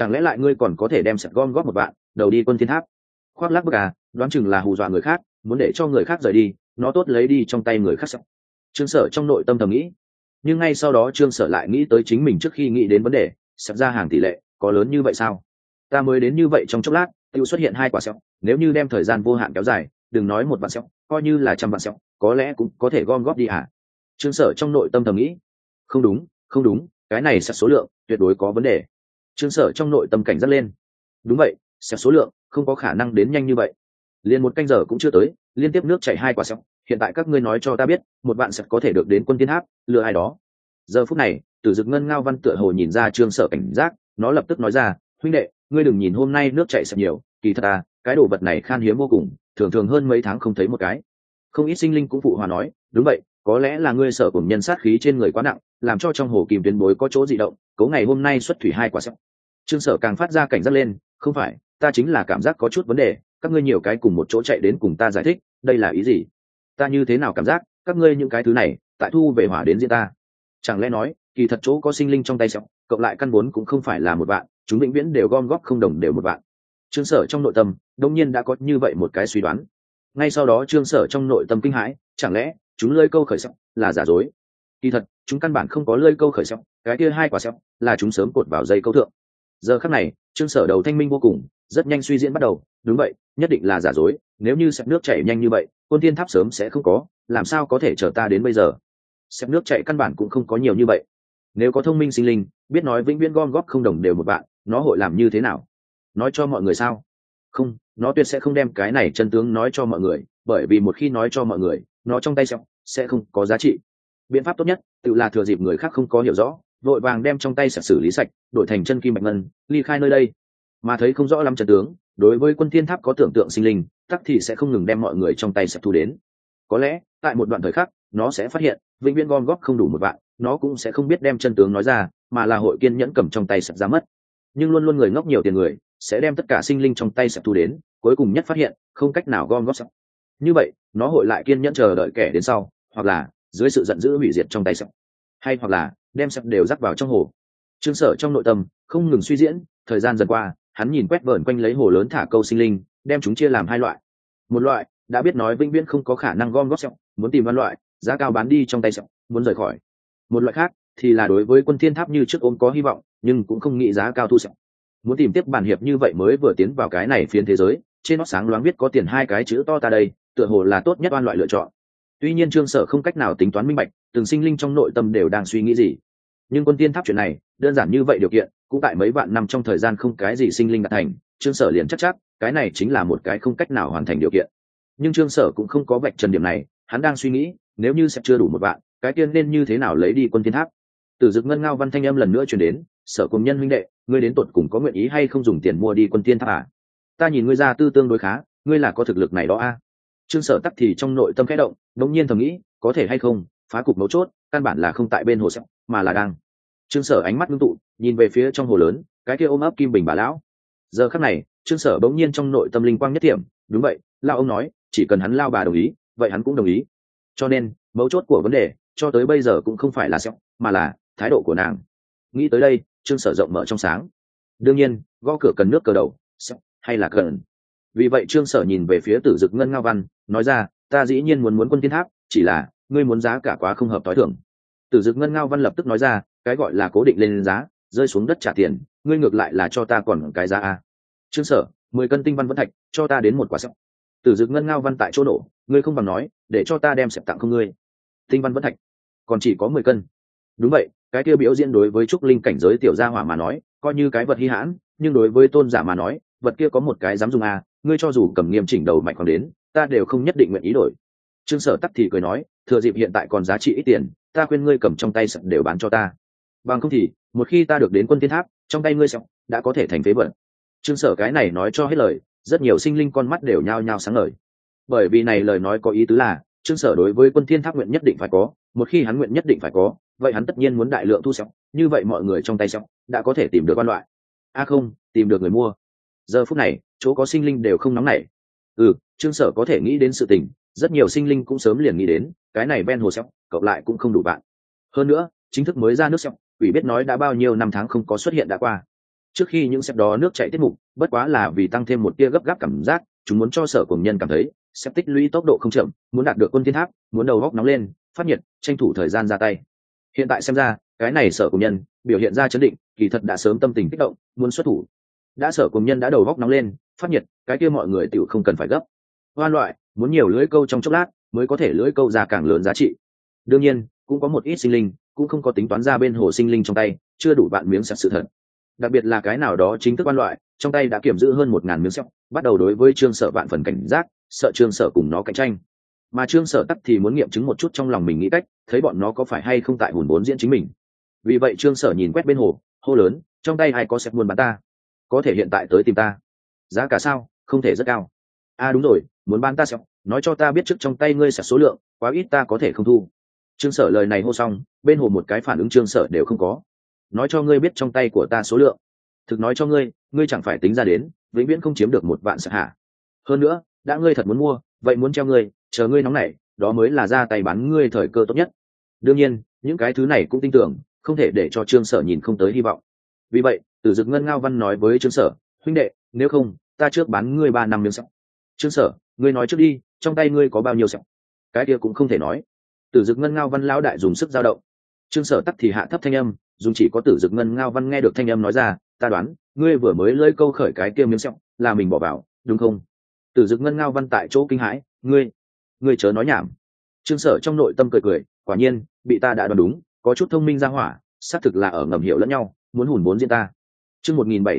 chẳng lẽ lại ngươi còn có thể đem sẹt gom góp một vạn đầu đi quân thiên tháp? Khoác lác bức à, đoán chừng là hù dọa người khác, muốn để cho người khác rời đi, nó tốt lấy đi trong tay người khác sẹt. Trương Sở trong nội tâm thầm nghĩ, nhưng ngay sau đó Trương Sở lại nghĩ tới chính mình trước khi nghĩ đến vấn đề sẹt ra hàng tỷ lệ có lớn như vậy sao? Ta mới đến như vậy trong chốc lát tự xuất hiện 2 quả sẹt, nếu như đem thời gian vô hạn kéo dài, đừng nói 1 vạn sẹt, coi như là 100 vạn sẹt, có lẽ cũng có thể gom góp đi à? Trương Sở trong nội tâm thầm nghĩ, không đúng, không đúng, cái này sẽ số lượng tuyệt đối có vấn đề. Trương Sở trong nội tâm cảnh giác lên. Đúng vậy, sẽ số lượng không có khả năng đến nhanh như vậy. Liền 1 canh giờ cũng chưa tới, liên tiếp nước chảy 2 quả sẹo, hiện tại các ngươi nói cho ta biết, 1 vạn sẽ có thể được đến quân thiên tháp, lừa ai đó. Giờ phút này, Tử Dực Ngân Ngao Văn tựa hồ nhìn ra Trương Sở cảnh giác, nó lập tức nói ra, huynh đệ, ngươi đừng nhìn hôm nay nước chảy sạch nhiều, kỳ thật à, cái đồ vật này khan hiếm vô cùng, thường thường hơn mấy tháng không thấy một cái. Không ít sinh linh cũng phụ hòa nói, đúng vậy, có lẽ là ngươi Sở cùng nhân sát khí trên người quá nặng, làm cho trong hồ kìm tuyến bối có chỗ dị động, cố ngày hôm nay xuất thủy 2 quả sẹo. Trương Sở càng phát ra cảnh giác lên, không phải, ta chính là cảm giác có chút vấn đề, các ngươi nhiều cái cùng một chỗ chạy đến cùng ta giải thích, đây là ý gì? Ta như thế nào cảm giác, các ngươi những cái thứ này, tại thu về hỏa đến diễn ta? Chẳng lẽ nói, kỳ thật chỗ có sinh linh trong tay sẹo, cộng lại căn vốn cũng không phải là 1 vạn, chúng vĩnh viễn đều gom góp không đồng đều 1 vạn. Trương Sở trong nội tâm, đương nhiên đã có như vậy một cái suy đoán. Ngay sau đó Trương Sở trong nội tâm kinh hãi, chẳng lẽ chúng lơi câu khởi sẹo là giả dối? Kỳ thật, chúng căn bản không có lơi câu khởi sẹo, cái kia 2 quả sẹo là chúng sớm cột vào dây câu thượng. Giờ khắc này, Trương Sở đầu thanh minh vô cùng, rất nhanh suy diễn bắt đầu, đúng vậy, nhất định là giả dối, nếu như sẹt nước chảy nhanh như vậy, quân thiên tháp sớm sẽ không có, làm sao có thể chờ ta đến bây giờ? Sẹt nước chảy căn bản cũng không có nhiều như vậy. Nếu có thông minh sinh linh, biết nói vĩnh viễn gom góp không đồng đều 1 vạn, nó hội làm như thế nào? Nói cho mọi người sao? Không, nó tuyệt sẽ không đem cái này chân tướng nói cho mọi người, bởi vì một khi nói cho mọi người, nó trong tay sẽ không có giá trị. Biện pháp tốt nhất, tự là thừa dịp người khác không có hiểu rõ, vội vàng đem trong tay sẽ xử lý sạch, đổi thành chân kim bạch ngân, ly khai nơi đây. Mà thấy không rõ lắm trận tướng, đối với quân thiên tháp có tưởng tượng sinh linh, tắc thì sẽ không ngừng đem mọi người trong tay sẽ thu đến. Có lẽ tại một đoạn thời khắc, nó sẽ phát hiện vĩnh viễn gom góp không đủ 1 vạn, nó cũng sẽ không biết đem chân tướng nói ra, mà là hội kiên nhẫn cầm trong tay sập ra mất. Nhưng luôn luôn người ngốc nhiều tiền người sẽ đem tất cả sinh linh trong tay sập thu đến, cuối cùng nhất phát hiện không cách nào gom góp sập. Như vậy nó hội lại kiên nhẫn chờ đợi kẻ đến sau, hoặc là dưới sự giận dữ hủy diệt trong tay sập, hay hoặc là đem sập đều rắc vào trong hồ. Trương Sở trong nội tâm không ngừng suy diễn, thời gian dần qua, hắn nhìn quét vờn quanh lấy hồ lớn thả câu sinh linh, đem chúng chia làm 2 loại. Một loại đã biết nói vĩnh viễn không có khả năng gom góp sẹo, muốn tìm văn loại, giá cao bán đi trong tay sẹo, muốn rời khỏi. Một loại khác thì là đối với quân thiên tháp như trước ôm có hy vọng, nhưng cũng không nghĩ giá cao thu sẹo. Muốn tìm tiếp bản hiệp như vậy mới vừa tiến vào cái này phiến thế giới, trên nó sáng loáng viết có tiền 2 cái chữ to ta đây, tựa hồ là tốt nhất oan loại lựa chọn. Tuy nhiên Trương Sở không cách nào tính toán minh bạch, từng sinh linh trong nội tâm đều đang suy nghĩ gì. Nhưng quân tiên tháp chuyện này, đơn giản như vậy điều kiện, cũng tại mấy vạn năm trong thời gian không cái gì sinh linh đạt thành, Trương Sở liền chắc cái này chính là một cái không cách nào hoàn thành điều kiện. Nhưng Trương Sở cũng không có vạch trần điểm này, hắn đang suy nghĩ, nếu như sẽ chưa đủ 1 vạn, cái tiên nên như thế nào lấy đi quân tiên tháp. Tử Dực Ngân Ngao Văn thanh âm lần nữa truyền đến, Sở cùng nhân huynh đệ, ngươi đến tột cùng có nguyện ý hay không dùng tiền mua đi quân tiên tháp à? Ta nhìn ngươi ra tư tương đối khá, ngươi là có thực lực này đó a. Trương Sở tắc thì trong nội tâm khẽ động, đống nhiên thầm nghĩ, có thể hay không, phá cục mấu chốt, căn bản là không tại bên hồ sẹo, mà là đang. Trương Sở ánh mắt ngưng tụ, nhìn về phía trong hồ lớn, cái kia ôm ấp kim bình bà lão. Giờ khắc này, Trương Sở bỗng nhiên trong nội tâm linh quang nhất điểm, đúng vậy, lão ông nói, chỉ cần hắn lao bà đồng ý, vậy hắn cũng đồng ý. Cho nên, mấu chốt của vấn đề, cho tới bây giờ cũng không phải là sẹo, mà là thái độ của nàng. Nghĩ tới đây, Trương Sở rộng mở trong sáng. Đương nhiên, gõ cửa cần nước cờ đầu, sẹo, hay là cần. Vì vậy Trương Sở nhìn về phía Tử Dực Ngân Ngao Văn, nói ra, ta dĩ nhiên muốn quân tiên tháp, chỉ là ngươi muốn giá cả quá không hợp tối thượng. Tử Dực Ngân Ngao Văn lập tức nói ra, cái gọi là cố định lên giá, rơi xuống đất trả tiền, ngươi ngược lại là cho ta còn cái giá a. Trương Sở, 10 cân tinh văn vẫn thạch, cho ta đến 1 quả sẹo. Tử Dực Ngân Ngao Văn tại chỗ nổ, ngươi không bằng nói, để cho ta đem sẹo tặng không ngươi. Tinh văn vẫn thạch, còn chỉ có 10 cân. Đúng vậy, cái kia biểu diễn đối với trúc linh cảnh giới tiểu gia hỏa mà nói, coi như cái vật hi hãn, nhưng đối với tôn giả mà nói, vật kia có một cái dám dùng a, ngươi cho dù cầm nghiêm chỉnh đầu mạnh còn đến, ta đều không nhất định nguyện ý đổi. Trương Sở tắc thì cười nói, thừa dịp hiện tại còn giá trị ít tiền, ta khuyên ngươi cầm trong tay sẹo đều bán cho ta. Bằng không thì, một khi ta được đến quân tiên tháp, trong tay ngươi sẹo đã có thể thành phế vật. Trương Sở cái này nói cho hết lời, rất nhiều sinh linh con mắt đều nhao nhao sáng ngời. Bởi vì này lời nói có ý tứ là, Trương Sở đối với quân thiên tháp nguyện nhất định phải có, một khi hắn nguyện nhất định phải có, vậy hắn tất nhiên muốn đại lượng thu sẹo, như vậy mọi người trong tay sẹo đã có thể tìm được quan loại. Không, tìm được người mua. Giờ phút này, chỗ có sinh linh đều không nóng nảy. Trương Sở có thể nghĩ đến sự tình, rất nhiều sinh linh cũng sớm liền nghĩ đến, cái này ven hồ sẹo, cộng lại cũng không đủ bạn. Hơn nữa, chính thức mới ra nước sẹo, ủy biết nói đã bao nhiêu năm tháng không có xuất hiện đã qua. Trước khi những xếp đó nước chảy tiết mục bất quá là vì tăng thêm một tia gấp gáp cảm giác, chúng muốn cho sở cùng nhân cảm thấy xếp tích lũy tốc độ không chậm, muốn đạt được quân thiên tháp, muốn đầu góc nóng lên phát nhiệt, tranh thủ thời gian ra tay. Hiện tại xem ra cái này sở cùng nhân biểu hiện ra chấn định, kỳ thật đã sớm tâm tình kích động muốn xuất thủ. Đã sở cùng nhân đã đầu góc nóng lên phát nhiệt, cái kia mọi người tiểu không cần phải gấp. Hoan loại muốn nhiều lưỡi câu trong chốc lát mới có thể lưỡi câu ra càng lớn giá trị. Đương nhiên cũng có một ít sinh linh cũng không có tính toán ra bên hồ sinh linh trong tay chưa đủ vạn miếng sẹo sự thật, đặc biệt là cái nào đó chính thức quan loại trong tay đã kiểm giữ hơn 1000 miếng sẹo, bắt đầu đối với trương sở vạn phần cảnh giác, sợ trương sở cùng nó cạnh tranh. Mà trương sở tắc thì muốn nghiệm chứng một chút trong lòng mình nghĩ cách, thấy bọn nó có phải hay không tại hùn vốn diễn chính mình. Vì vậy trương sở nhìn quét bên hồ hô lớn, trong tay ai có sẹo buôn bán ta, có thể hiện tại tới tìm ta. Giá cả sao? Không thể rất cao. Đúng rồi, muốn bán ta sẹo, nói cho ta biết trước trong tay ngươi sẹo số lượng, quá ít ta có thể không thu. Trương sở lời này hô xong, bên hồ một cái phản ứng trương sở đều không có. Nói cho ngươi biết trong tay của ta số lượng, thực nói cho ngươi, ngươi chẳng phải tính ra đến vĩnh viễn không chiếm được 1 vạn sẹo hả? Hơn nữa đã ngươi thật muốn mua, vậy muốn treo ngươi, chờ ngươi nóng nảy đó mới là ra tay bán ngươi thời cơ tốt nhất. Đương nhiên những cái thứ này cũng tin tưởng không thể để cho trương sở nhìn không tới hy vọng. Vì vậy Tử Dực Ngân Ngao Văn nói với trương sở, huynh đệ, nếu không ta trước bán ngươi 3 năm miếng sẹo. Trương sở, ngươi nói trước đi, trong tay ngươi có bao nhiêu sẹo? Cái kia cũng không thể nói. Tử Dực Ngân Ngao Văn lão đại dùng sức dao động. Trương sở tắc thì hạ thấp thanh âm, dùng chỉ có Tử Dực Ngân Ngao Văn nghe được thanh âm nói ra, ta đoán ngươi vừa mới lơi câu khởi cái kia miếng sẹo là mình bỏ vào, đúng không? Tử Dực Ngân Ngao Văn tại chỗ kinh hãi, ngươi chớ nói nhảm. Trương sở trong nội tâm cười cười, quả nhiên bị ta đã đoán đúng, có chút thông minh ra hỏa, xác thực là ở ngầm hiểu lẫn nhau, muốn hùn vốn diễn ta. Chương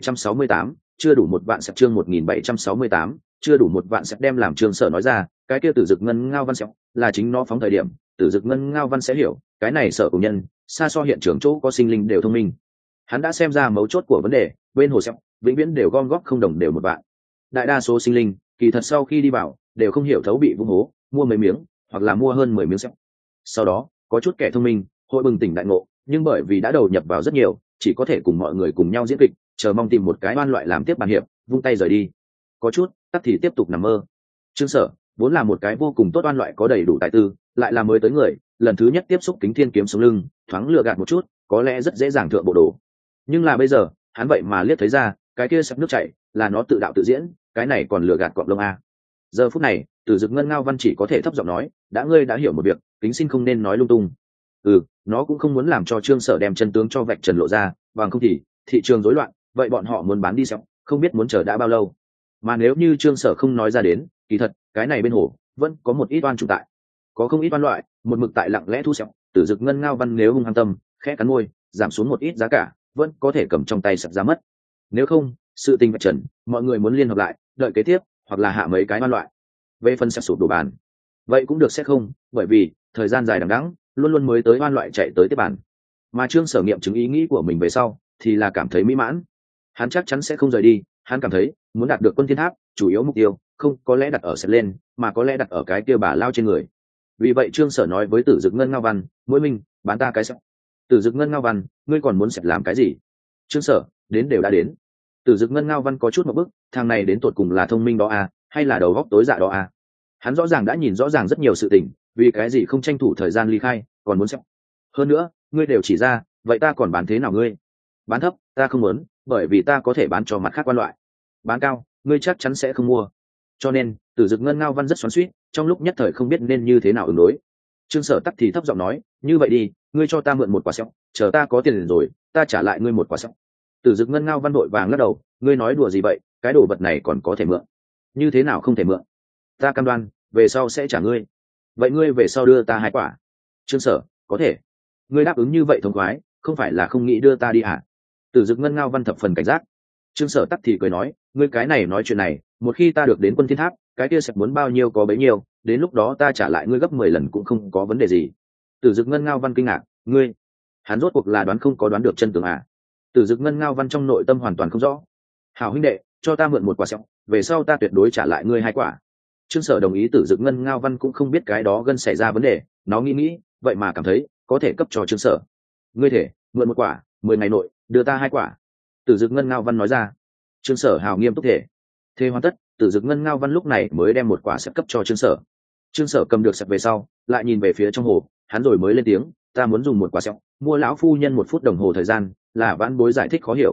1768, chưa đủ 1 vạn sẹo. Chương 1768, chưa đủ 1 vạn sẹo đem làm trương sở nói ra, cái kia Tử Dực Ngân Ngao Văn sẹo là chính nó phóng thời điểm, Tử Dực Ngân Ngao Văn sẽ hiểu, cái này sở của nhân, xa so hiện trường chỗ có sinh linh đều thông minh. Hắn đã xem ra mấu chốt của vấn đề, bên hồ sẹo vĩnh viễn đều gom góp không đồng đều 1 vạn. Đại đa số sinh linh, kỳ thật sau khi đi vào, đều không hiểu thấu bị vung hố, mua mấy miếng, hoặc là mua hơn 10 miếng sẹo. Sau đó, có chút kẻ thông minh, hội bừng tỉnh đại ngộ, nhưng bởi vì đã đầu nhập vào rất nhiều, chỉ có thể cùng mọi người cùng nhau diễn kịch, chờ mong tìm một cái oan loại làm tiếp bàn hiệp, vung tay rời đi. Có chút tắt thì tiếp tục nằm mơ. Trương sở vốn là một cái vô cùng tốt oan loại, có đầy đủ tài tư, lại là mới tới người, lần thứ nhất tiếp xúc kính thiên kiếm sống lưng, thoáng lừa gạt một chút, có lẽ rất dễ dàng thượng bộ đồ. Nhưng là bây giờ hắn vậy mà liếc thấy ra cái kia sắp nước chảy là nó tự đạo tự diễn, cái này còn lừa gạt cọp lông a. Giờ phút này Tử Dực Ngân Ngao Văn chỉ có thể thấp giọng nói, ngươi đã hiểu một việc, kính xin không nên nói lung tung. Nó cũng không muốn làm cho trương sở đem chân tướng cho vạch trần lộ ra, bằng không thì thị trường rối loạn, vậy bọn họ muốn bán đi sẹo, không biết muốn chờ đã bao lâu. Mà nếu như trương sở không nói ra đến, kỳ thật cái này bên hồ vẫn có một ít oan chủ tại, có không ít oan loại một mực tại lặng lẽ thu sẹo. Tử Dực Ngân Ngao Văn nếu hung hăng tâm, khẽ cắn môi giảm xuống một ít giá cả, vẫn có thể cầm trong tay sẹo ra mất. Nếu không sự tình vạch trần, mọi người muốn liên hợp lại đợi kế tiếp, hoặc là hạ mấy cái oan loại về phần sẹo sụp đổ bàn, vậy cũng được sẽ không, bởi vì thời gian dài đằng đẵng luôn luôn mới tới oan loại chạy tới tiếp bàn. Mà trương sở nghiệm chứng ý nghĩ của mình về sau thì là cảm thấy mỹ mãn, hắn chắc chắn sẽ không rời đi. Hắn cảm thấy muốn đạt được quân thiên tháp, chủ yếu mục tiêu không có lẽ đặt ở sẹt lên, mà có lẽ đặt ở cái kia bà lao trên người. Vì vậy trương sở nói với Tử Dực Ngân Ngao Văn, mỗi minh bán ta cái sẹo. Tử Dực Ngân Ngao Văn, ngươi còn muốn sẹt làm cái gì? Trương sở đến đều đã đến. Tử Dực Ngân Ngao Văn có chút một bức, thằng này đến tột cùng là thông minh đó à, hay là đầu góc tối dạ đó à? Hắn rõ ràng đã nhìn rõ ràng rất nhiều sự tình, vì cái gì không tranh thủ thời gian ly khai, còn muốn sẹo. Hơn nữa ngươi đều chỉ ra, vậy ta còn bán thế nào? Ngươi bán thấp ta không muốn, bởi vì ta có thể bán cho mặt khác quan loại. Bán cao ngươi chắc chắn sẽ không mua. Cho nên Tử Dực Ngân Ngao Văn rất xoắn xuýt, trong lúc nhất thời không biết nên như thế nào ứng đối. Trương sở tắc thì thấp giọng nói, như vậy đi, ngươi cho ta mượn 1 quả sẹo, chờ ta có tiền rồi ta trả lại ngươi 1 quả sẹo. Tử Dực Ngân Ngao Văn vội vàng lắc đầu, ngươi nói đùa gì vậy, cái đồ vật này còn có thể mượn? Như thế nào không thể mượn? Ta cam đoan về sau sẽ trả ngươi. Vậy ngươi về sau đưa ta 2 quả. Trương sở, có thể. Ngươi đáp ứng như vậy thông khoái, không phải là không nghĩ đưa ta đi à? Tử Dực Ngân Ngao Văn thập phần cảnh giác. Trương sở tắc thì cười nói, ngươi cái này nói chuyện này, một khi ta được đến quân thiên tháp, cái kia sẽ muốn bao nhiêu có bấy nhiêu, đến lúc đó ta trả lại ngươi gấp 10 lần cũng không có vấn đề gì. Tử Dực Ngân Ngao Văn kinh ngạc, ngươi, hắn rốt cuộc là đoán không có đoán được chân tướng à? Tử Dực Ngân Ngao Văn trong nội tâm hoàn toàn không rõ. Hảo huynh đệ, cho ta mượn 1 quả sẹo, về sau ta tuyệt đối trả lại ngươi 2 quả. Trương sở đồng ý. Tử Dực Ngân Ngao Văn cũng không biết cái đó gần xảy ra vấn đề, nó nghĩ vậy mà cảm thấy có thể cấp cho trương sở. Ngươi thể mượn 1 quả, 10 ngày nội đưa ta 2 quả. Tử Dực Ngân Ngao Văn nói ra. Trương sở hào nghiêm túc thể. Thế hoàn tất, Tử Dực Ngân Ngao Văn lúc này mới đem 1 quả sẹo cấp cho trương sở. Trương sở cầm được sẹo về sau, lại nhìn về phía trong hồ, hắn rồi mới lên tiếng, ta muốn dùng 1 quả sẹo mua lão phu nhân 1 phút đồng hồ thời gian, là vãn bối giải thích khó hiểu.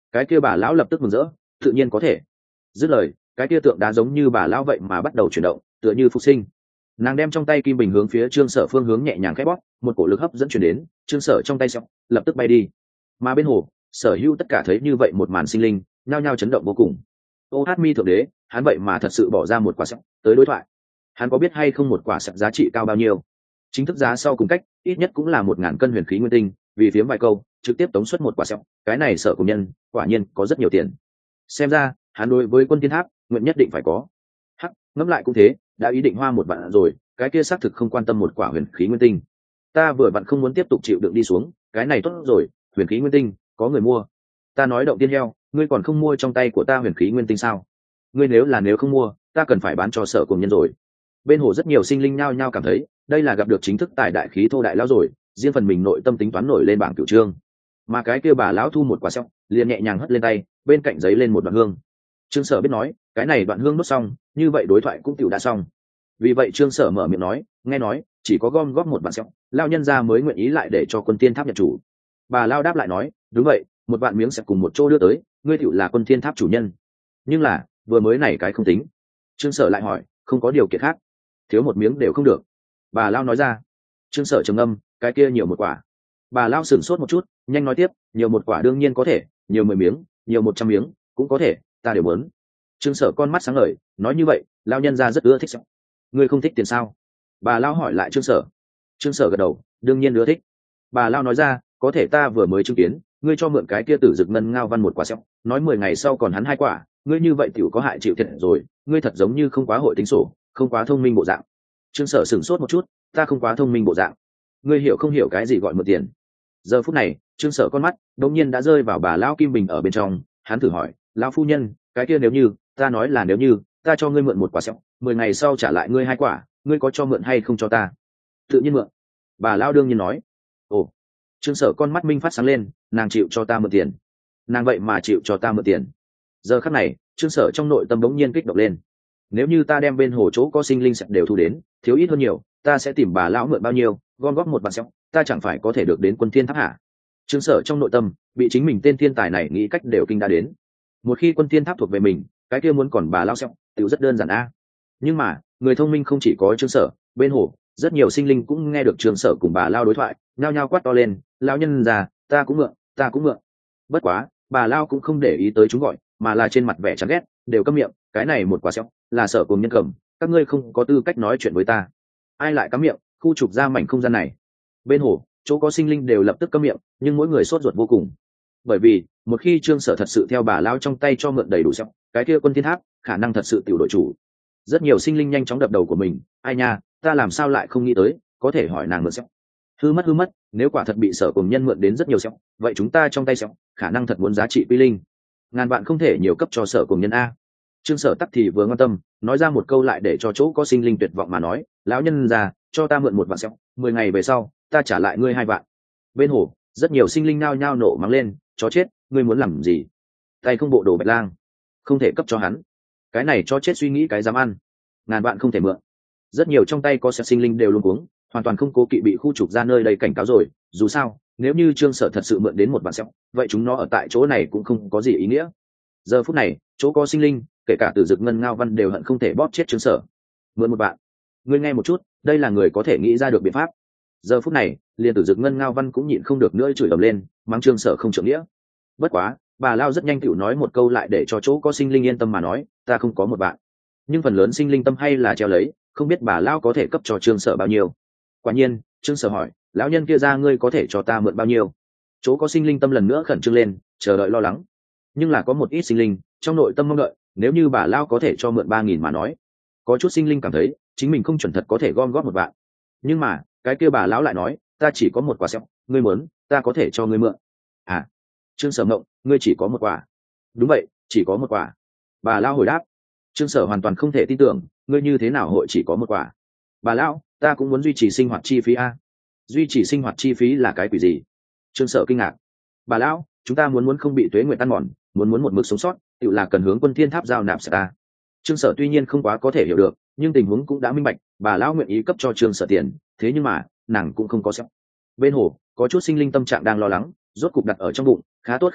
Cái kia bà lão lập tức mừng rỡ, tự nhiên có thể. Dứt lời, cái kia tượng đá giống như bà lão vậy mà bắt đầu chuyển động, tựa như phục sinh. Nàng đem trong tay kim bình hướng phía Trương Sở phương hướng nhẹ nhàng khép bóp, một cổ lực hấp dẫn chuyển đến, Trương Sở trong tay xẹo lập tức bay đi. Mà bên hồ, Sở Hữu tất cả thấy như vậy một màn sinh linh, nhao nhao chấn động vô cùng. Ô Hát Mi thượng đế, hắn vậy mà thật sự bỏ ra một quả xẹo tới đối thoại. Hắn có biết hay không một quả xẹo giá trị cao bao nhiêu? Chính thức giá sau cùng cách, ít nhất cũng là 1000 cân huyền khí nguyên tinh, vì phiếm vài câu, trực tiếp tống xuất một quả xẹo, cái này Sở cùng nhân, quả nhiên có rất nhiều tiền. Xem ra, hắn đối với Quân Thiên Tháp, nguyện nhất định phải có. Hắc, ngẫm lại cũng thế, đã ý định hoa một vạn rồi, cái kia xác thực không quan tâm một quả huyền khí nguyên tinh. Ta vừa vặn không muốn tiếp tục chịu đựng đi xuống, cái này tốt rồi, huyền khí nguyên tinh, có người mua. Ta nói động tiên heo, ngươi còn không mua trong tay của ta huyền khí nguyên tinh sao? Ngươi nếu không mua, ta cần phải bán cho Sở cùng nhân rồi. Bên hồ rất nhiều sinh linh nhao nhao cảm thấy, đây là gặp được chính thức tài đại khí thô đại lão rồi, riêng phần mình nội tâm tính toán nổi lên bảng cửu trương. Mà cái kia bà lão thu một quả xẹo, liền nhẹ nhàng hất lên tay, bên cạnh giấy lên một đoạn hương. Trương Sở biết nói, cái này đoạn hương đốt xong, như vậy đối thoại cũng tiểu đã xong. Vì vậy Trương Sở mở miệng nói, nghe nói, chỉ có gom góp một vạn xẹo, lão nhân gia mới nguyện ý lại để cho Quân Thiên Tháp nhận chủ. Bà lão đáp lại nói, đúng vậy, một vạn miếng sẽ cùng một chỗ đưa tới, ngươi tiểu là Quân Thiên Tháp chủ nhân. Nhưng là, vừa mới này cái không tính. Trương Sở lại hỏi, không có điều kiện khác? Thiếu một miếng đều không được. Bà lão nói ra. Trương Sở trầm ngâm, cái kia nhiều một quả. Bà lão sửng sốt một chút, nhanh nói tiếp, nhiều một quả đương nhiên có thể, nhiều 10 miếng, nhiều 100 miếng, cũng có thể, ta đều muốn. Trương Sở con mắt sáng ngời, nói như vậy, lão nhân gia rất ưa thích. Ngươi không thích tiền sao? Bà lão hỏi lại Trương Sở. Trương Sở gật đầu, đương nhiên ưa thích. Bà lão nói ra, có thể ta vừa mới chứng kiến, ngươi cho mượn cái kia tử dực ngân ngao văn một quả xẹo, nói 10 ngày sau còn hắn 2 quả, ngươi như vậy tiểu có hại chịu thiệt rồi, ngươi thật giống như không quá hội tính sổ, không quá thông minh bộ dạng. Trương Sở sửng sốt một chút, ta không quá thông minh bộ dạng. Ngươi hiểu không hiểu cái gì gọi mượn tiền? Giờ phút này, Trương Sở con mắt đột nhiên đã rơi vào bà lão kim bình ở bên trong, hắn thử hỏi, lão phu nhân, cái kia nếu như, ta nói là nếu như, ta cho ngươi mượn một quả xẹo, 10 ngày sau trả lại ngươi 2 quả, ngươi có cho mượn hay không cho ta? Tự nhiên mượn. Bà lão đương nhiên nói. Ồ. Trương Sở con mắt minh phát sáng lên, nàng chịu cho ta mượn tiền. Nàng vậy mà chịu cho ta mượn tiền. Giờ khắc này, Trương Sở trong nội tâm bỗng nhiên kích động lên. Nếu như ta đem bên hồ chỗ có sinh linh sẽ đều thu đến, thiếu ít hơn nhiều, ta sẽ tìm bà lão mượn bao nhiêu, gom góp một vạn xẹo, ta chẳng phải có thể được đến Quân Thiên Tháp hả? Trương Sở trong nội tâm bị chính mình tên thiên tài này nghĩ cách đều kinh đã đến. Một khi Quân Thiên Tháp thuộc về mình, cái kia muốn còn bà lão xẹo, tiểu rất đơn giản a. Nhưng mà, người thông minh không chỉ có Trương Sở, bên hồ rất nhiều sinh linh cũng nghe được Trương Sở cùng bà lão đối thoại, nhao nhao quát to lên, lão nhân già, ta cũng mượn, ta cũng mượn. Bất quá, bà lão cũng không để ý tới chúng gọi, mà là trên mặt vẻ chán ghét, đều câm miệng, cái này một quả xẹo, là Sở cùng nhân cầm, các ngươi không có tư cách nói chuyện với ta. Ai lại cắm miệng, khu trục ra mảnh không gian này. Bên hồ chỗ có sinh linh đều lập tức câm miệng, nhưng mỗi người sốt ruột vô cùng. Bởi vì một khi Trương Sở thật sự theo bà lão trong tay cho mượn đầy đủ xẹo, cái kia Quân Thiên Tháp khả năng thật sự tiểu đội chủ. Rất nhiều sinh linh nhanh chóng đập đầu của mình, ai nha, ta làm sao lại không nghĩ tới, có thể hỏi nàng mượn xẹo. Hư mất, nếu quả thật bị Sở cùng nhân mượn đến rất nhiều xẹo, vậy chúng ta trong tay xẹo khả năng thật muốn giá trị quy linh. Ngàn vạn không thể nhiều cấp cho Sở cùng nhân a. Trương Sở tắc thì vừa quan tâm, nói ra một câu lại để cho chỗ có sinh linh tuyệt vọng mà nói, lão nhân già, cho ta mượn một vạn xẹo, 10 ngày về sau, ta trả lại ngươi 2 vạn. Bên hồ rất nhiều sinh linh nao nhao nộ mắng lên, chó chết, ngươi muốn làm gì? Tay không bộ đồ Bạch Lang, không thể cấp cho hắn. Cái này cho chết suy nghĩ cái dám ăn. Ngàn vạn không thể mượn. Rất nhiều trong tay có sẽ sinh linh đều luống cuống, hoàn toàn không cố kỵ bị khu trục ra nơi đây cảnh cáo rồi, dù sao, nếu như Trương Sở thật sự mượn đến một vạn xẹo, vậy chúng nó ở tại chỗ này cũng không có gì ý nghĩa. Giờ phút này, chỗ có sinh linh, kể cả Tử Dực Ngân Ngao Văn đều hận không thể bóp chết Trương Sở. Mượn một vạn. Ngươi nghe một chút, đây là người có thể nghĩ ra được biện pháp. Giờ phút này, liền Tử Dực Ngân Ngao Văn cũng nhịn không được nữa chửi ầm lên, mắng Trương Sở không trưởng nghĩa. Bất quá, bà lao rất nhanh tiểu nói một câu lại để cho chỗ có sinh linh yên tâm mà nói, ta không có một vạn. Nhưng phần lớn sinh linh tâm hay là treo lấy, không biết bà lao có thể cấp cho Trương Sở bao nhiêu. Quả nhiên, Trương Sở hỏi, lão nhân kia ra ngươi có thể cho ta mượn bao nhiêu? Chỗ có sinh linh tâm lần nữa khẩn trương lên, chờ đợi lo lắng. Nhưng là có một ít sinh linh trong nội tâm mong đợi, nếu như bà lao có thể cho mượn 3000 mà nói. Có chút sinh linh cảm thấy chính mình không chuẩn thật có thể gom góp một vạn. Nhưng mà cái kia bà lão lại nói, ta chỉ có một quả xẹo, ngươi muốn, ta có thể cho ngươi mượn. À? Trương Sở ngộng, ngươi chỉ có một quả? Đúng vậy, chỉ có một quả. Bà lão hồi đáp. Trương Sở hoàn toàn không thể tin tưởng, ngươi như thế nào hội chỉ có một quả? Bà lão, ta cũng muốn duy trì sinh hoạt chi phí a. Duy trì sinh hoạt chi phí là cái quỷ gì? Trương Sở kinh ngạc. Bà lão, chúng ta muốn không bị tuế nguyện tan mòn, muốn một mực sống sót, tự là cần hướng Quân Thiên Tháp giao nạp sẽ ta. Trương Sở tuy nhiên không quá có thể hiểu được, nhưng tình huống cũng đã minh bạch, bà lão nguyện ý cấp cho Trương Sở tiền, thế nhưng mà nàng cũng không có xẹo. Bên hồ có chút sinh linh tâm trạng đang lo lắng, rốt cục đặt ở trong bụng, khá tốt,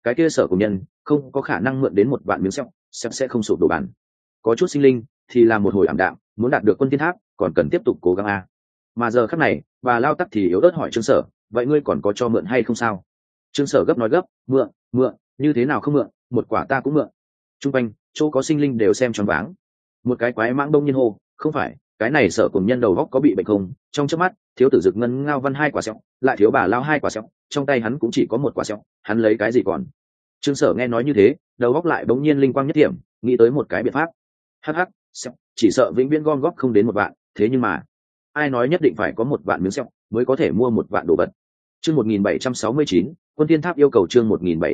cái kia Sở cùng nhân không có khả năng mượn đến một vạn miếng sẹo sẽ không sụp đổ bàn. Có chút sinh linh thì là một hồi ảm đạm, muốn đạt được Quân Thiên Tháp còn cần tiếp tục cố gắng a. Mà giờ khắc này bà Lao Tắc thì yếu ớt hỏi Trương Sở, vậy ngươi còn có cho mượn hay không sao? Trương Sở gấp nói gấp, mượn như thế nào không mượn, một quả ta cũng mượn. Trung quanh chỗ có sinh linh đều xem choáng váng. Một cái quái mãng đông nhiên hô, không phải, cái này Sở cùng nhân đầu góc có bị bệnh không? Trong chớp mắt thiếu tử Dực Ngân Ngao Văn 2 quả sẹo, lại thiếu bà Lao 2 quả sẹo, trong tay hắn cũng chỉ có một quả sẹo, hắn lấy cái gì còn? Trương Sở nghe nói như thế, đầu góc lại bỗng nhiên linh quang nhất điểm, nghĩ tới một cái biện pháp. Hắc, chỉ sợ vĩnh viễn gom góp không đến một vạn, thế nhưng mà ai nói nhất định phải có một vạn miếng sẹo mới có thể mua một vạn đồ vật. Chương 1769, Quân Thiên Tháp yêu cầu. Chương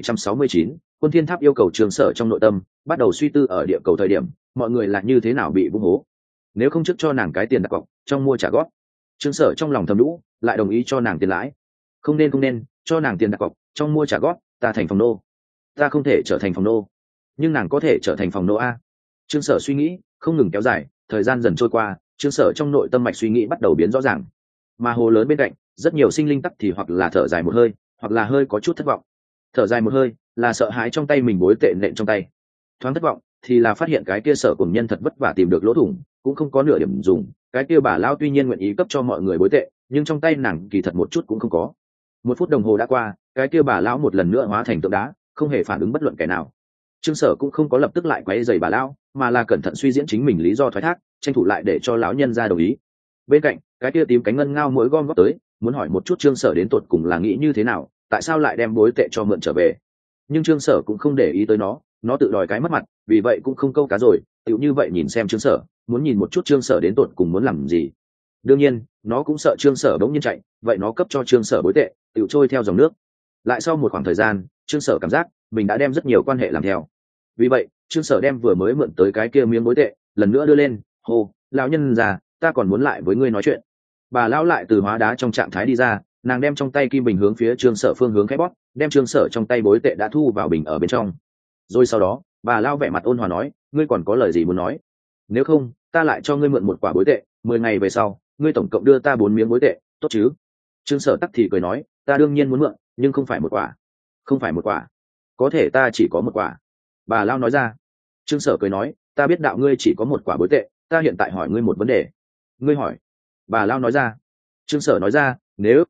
1769, Quân Thiên Tháp yêu cầu. Trương Sở trong nội tâm bắt đầu suy tư ở địa cầu thời điểm mọi người là như thế nào bị vung hố, nếu không trước cho nàng cái tiền đặt cọc trong mua trả góp. Trương Sở trong lòng thầm đủ, lại đồng ý cho nàng tiền lãi. Không nên cho nàng tiền đặt cọc trong mua trả góp, ta thành phòng nô, ta không thể trở thành phòng nô, nhưng nàng có thể trở thành phòng nô a. Trương Sở suy nghĩ không ngừng kéo dài, thời gian dần trôi qua, Trương Sở trong nội tâm mạch suy nghĩ bắt đầu biến rõ ràng. Mà hồ lớn bên cạnh rất nhiều sinh linh tắc thì hoặc là thở dài một hơi, hoặc là hơi có chút thất vọng. Thở dài một hơi là sợ hãi trong tay mình bối tệ nện trong tay, thoáng thất vọng thì là phát hiện cái kia Sở cùng nhân thật vất vả tìm được lỗ thủng, cũng không có nửa điểm dùng. Cái kia bà Lao tuy nhiên nguyện ý cấp cho mọi người bối tệ, nhưng trong tay nàng kỳ thật một chút cũng không có. Một phút đồng hồ đã qua, cái kia bà Lão một lần nữa hóa thành tượng đá, không hề phản ứng bất luận kẻ nào. Trương Sở cũng không có lập tức lại quấy rầy bà Lão, mà là cẩn thận suy diễn chính mình lý do thoái thác, tranh thủ lại để cho lão nhân ra đồng ý. Bên cạnh cái kia tím cánh ngân ngao mỗi gom góp tới, muốn hỏi một chút Trương Sở đến tột cùng là nghĩ như thế nào, tại sao lại đem bối tệ cho mượn trở về. Nhưng Trương Sở cũng không để ý tới nó tự đòi cái mất mặt, vì vậy cũng không câu cá rồi, tựu như vậy nhìn xem Trương Sở, muốn nhìn một chút Trương Sở đến tột cùng muốn làm gì. Đương nhiên nó cũng sợ Trương Sở bỗng nhiên chạy, vậy nó cấp cho Trương Sở bối tệ tựu trôi theo dòng nước. Lại sau một khoảng thời gian, Trương Sở cảm giác mình đã đem rất nhiều quan hệ làm theo, vì vậy Trương Sở đem vừa mới mượn tới cái kia miếng bối tệ lần nữa đưa lên, hô, lão nhân già, ta còn muốn lại với ngươi nói chuyện. Bà lão lại từ hóa đá trong trạng thái đi ra, nàng đem trong tay kim bình hướng phía Trương Sở phương hướng khẽ bóp, đem Trương Sở trong tay bối tệ đã thu vào bình ở bên trong. Rồi sau đó bà lão vẻ mặt ôn hòa nói, ngươi còn có lời gì muốn nói? Nếu không ta lại cho ngươi mượn một quả bối tệ, 10 ngày về sau ngươi tổng cộng đưa ta 4 miếng bối tệ, tốt chứ? Trương Sở tắc thì cười nói, ta đương nhiên muốn mượn, nhưng không phải một quả. Không phải một quả? Có thể ta chỉ có một quả. Bà lão nói ra. Trương Sở cười nói, ta biết đạo ngươi chỉ có một quả bối tệ, ta hiện tại hỏi ngươi một vấn đề. Ngươi hỏi. Bà lão nói ra. Trương Sở nói ra,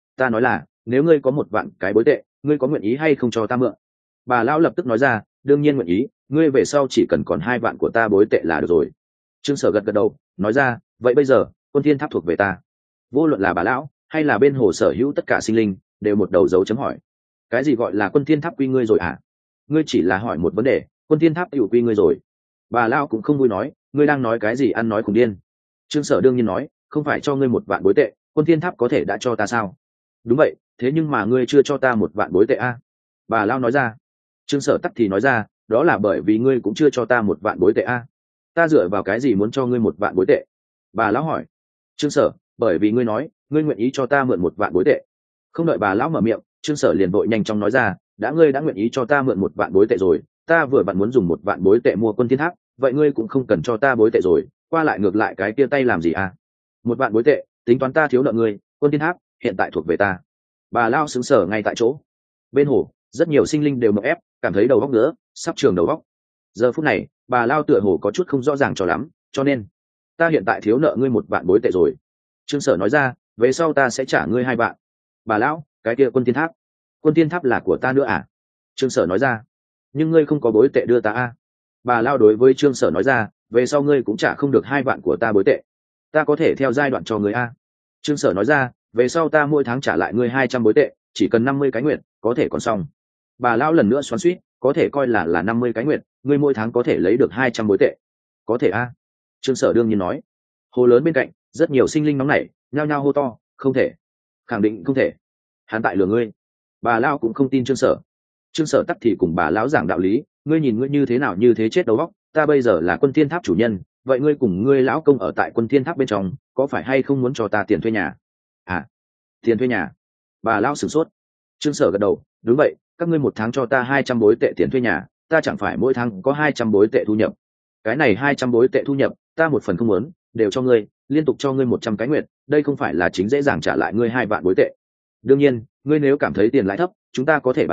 nếu ngươi có một vạn cái bối tệ, ngươi có nguyện ý hay không cho ta mượn? Bà lão lập tức nói ra, đương nhiên nguyện ý, ngươi về sau chỉ cần còn 2 vạn của ta bối tệ là được rồi. Trương Sở gật gật đầu, nói ra, vậy bây giờ Quân Thiên Tháp thuộc về ta. Vô luận là bà lão hay là bên hồ sở hữu tất cả sinh linh đều một đầu dấu chấm hỏi. Cái gì gọi là Quân Thiên Tháp quy ngươi rồi à? Ngươi chỉ là hỏi một vấn đề, Quân Thiên Tháp hữu quy ngươi rồi. Bà lão cũng không vui nói, ngươi đang nói cái gì ăn nói khùng điên. Trương Sở đương nhiên nói, không phải cho ngươi một vạn bối tệ, Quân Thiên Tháp có thể đã cho ta sao? Đúng vậy, thế nhưng mà ngươi chưa cho ta một vạn bối tệ a. Bà lão nói ra. Trương Sở tắc thì nói ra, đó là bởi vì ngươi cũng chưa cho ta một vạn bối tệ a. Ta dựa vào cái gì muốn cho ngươi một vạn bối tệ? Bà lão hỏi. Trương Sở, bởi vì ngươi nói ngươi nguyện ý cho ta mượn một vạn bối tệ. Không đợi bà lão mở miệng, Trương Sở liền vội nhanh chóng nói ra, ngươi đã nguyện ý cho ta mượn một vạn bối tệ rồi, ta vừa vặn muốn dùng một vạn bối tệ mua Quân Thiên Tháp, vậy ngươi cũng không cần cho ta bối tệ rồi, qua lại ngược lại cái kia tay làm gì à? Một vạn bối tệ, tính toán ta thiếu nợ ngươi, Quân Thiên Tháp hiện tại thuộc về ta. Bà lão sững sờ ngay tại chỗ. Bên hồ rất nhiều sinh linh đều mộng ép, cảm thấy đầu óc nữa sắp trường đầu óc. Giờ phút này bà lão tựa hồ có chút không rõ ràng cho lắm, cho nên ta hiện tại thiếu nợ ngươi một vạn bối tệ rồi. Trương Sở nói ra, về sau ta sẽ trả ngươi 2 vạn. Bà lão, cái kia Quân Thiên Tháp là của ta nữa à? Trương Sở nói ra. Nhưng ngươi không có bối tệ đưa ta a. Bà lão đối với Trương Sở nói ra, về sau ngươi cũng trả không được 2 vạn của ta bối tệ, ta có thể theo giai đoạn cho ngươi a. Trương Sở nói ra, về sau ta mỗi tháng trả lại ngươi 200 bối tệ, chỉ cần 50 cái nguyện có thể còn xong. Bà lão lần nữa xoắn xuýt, có thể coi là 50 cái nguyện, ngươi mỗi tháng có thể lấy được 200 bối tệ. Có thể a. Trương Sở đương nhiên nói. Hồ lớn bên cạnh rất nhiều sinh linh nóng nảy, nhao nhao hô to, không thể, khẳng định không thể, hắn tại lừa ngươi. Bà lão cũng không tin Trương Sở. Trương Sở tắc thì cùng bà lão giảng đạo lý, ngươi nhìn ngươi như thế nào như thế chết đầu óc, ta bây giờ là Quân Thiên Tháp chủ nhân, vậy ngươi cùng ngươi lão công ở tại Quân Thiên Tháp bên trong, có phải hay không muốn cho ta tiền thuê nhà? À, tiền thuê nhà? Bà lão sửng sốt. Trương Sở gật đầu, đúng vậy, các ngươi một tháng cho ta 200 bối tệ tiền thuê nhà, ta chẳng phải mỗi tháng có 200 bối tệ thu nhập. Cái này 200 bối tệ thu nhập, ta một phần không muốn, đều cho ngươi, liên tục cho ngươi 100 cái nguyện, đây không phải là chính dễ dàng trả lại ngươi 2 vạn bối tệ. Đương nhiên, ngươi nếu cảm thấy tiền lãi thấp, chúng ta có thể bàn lại,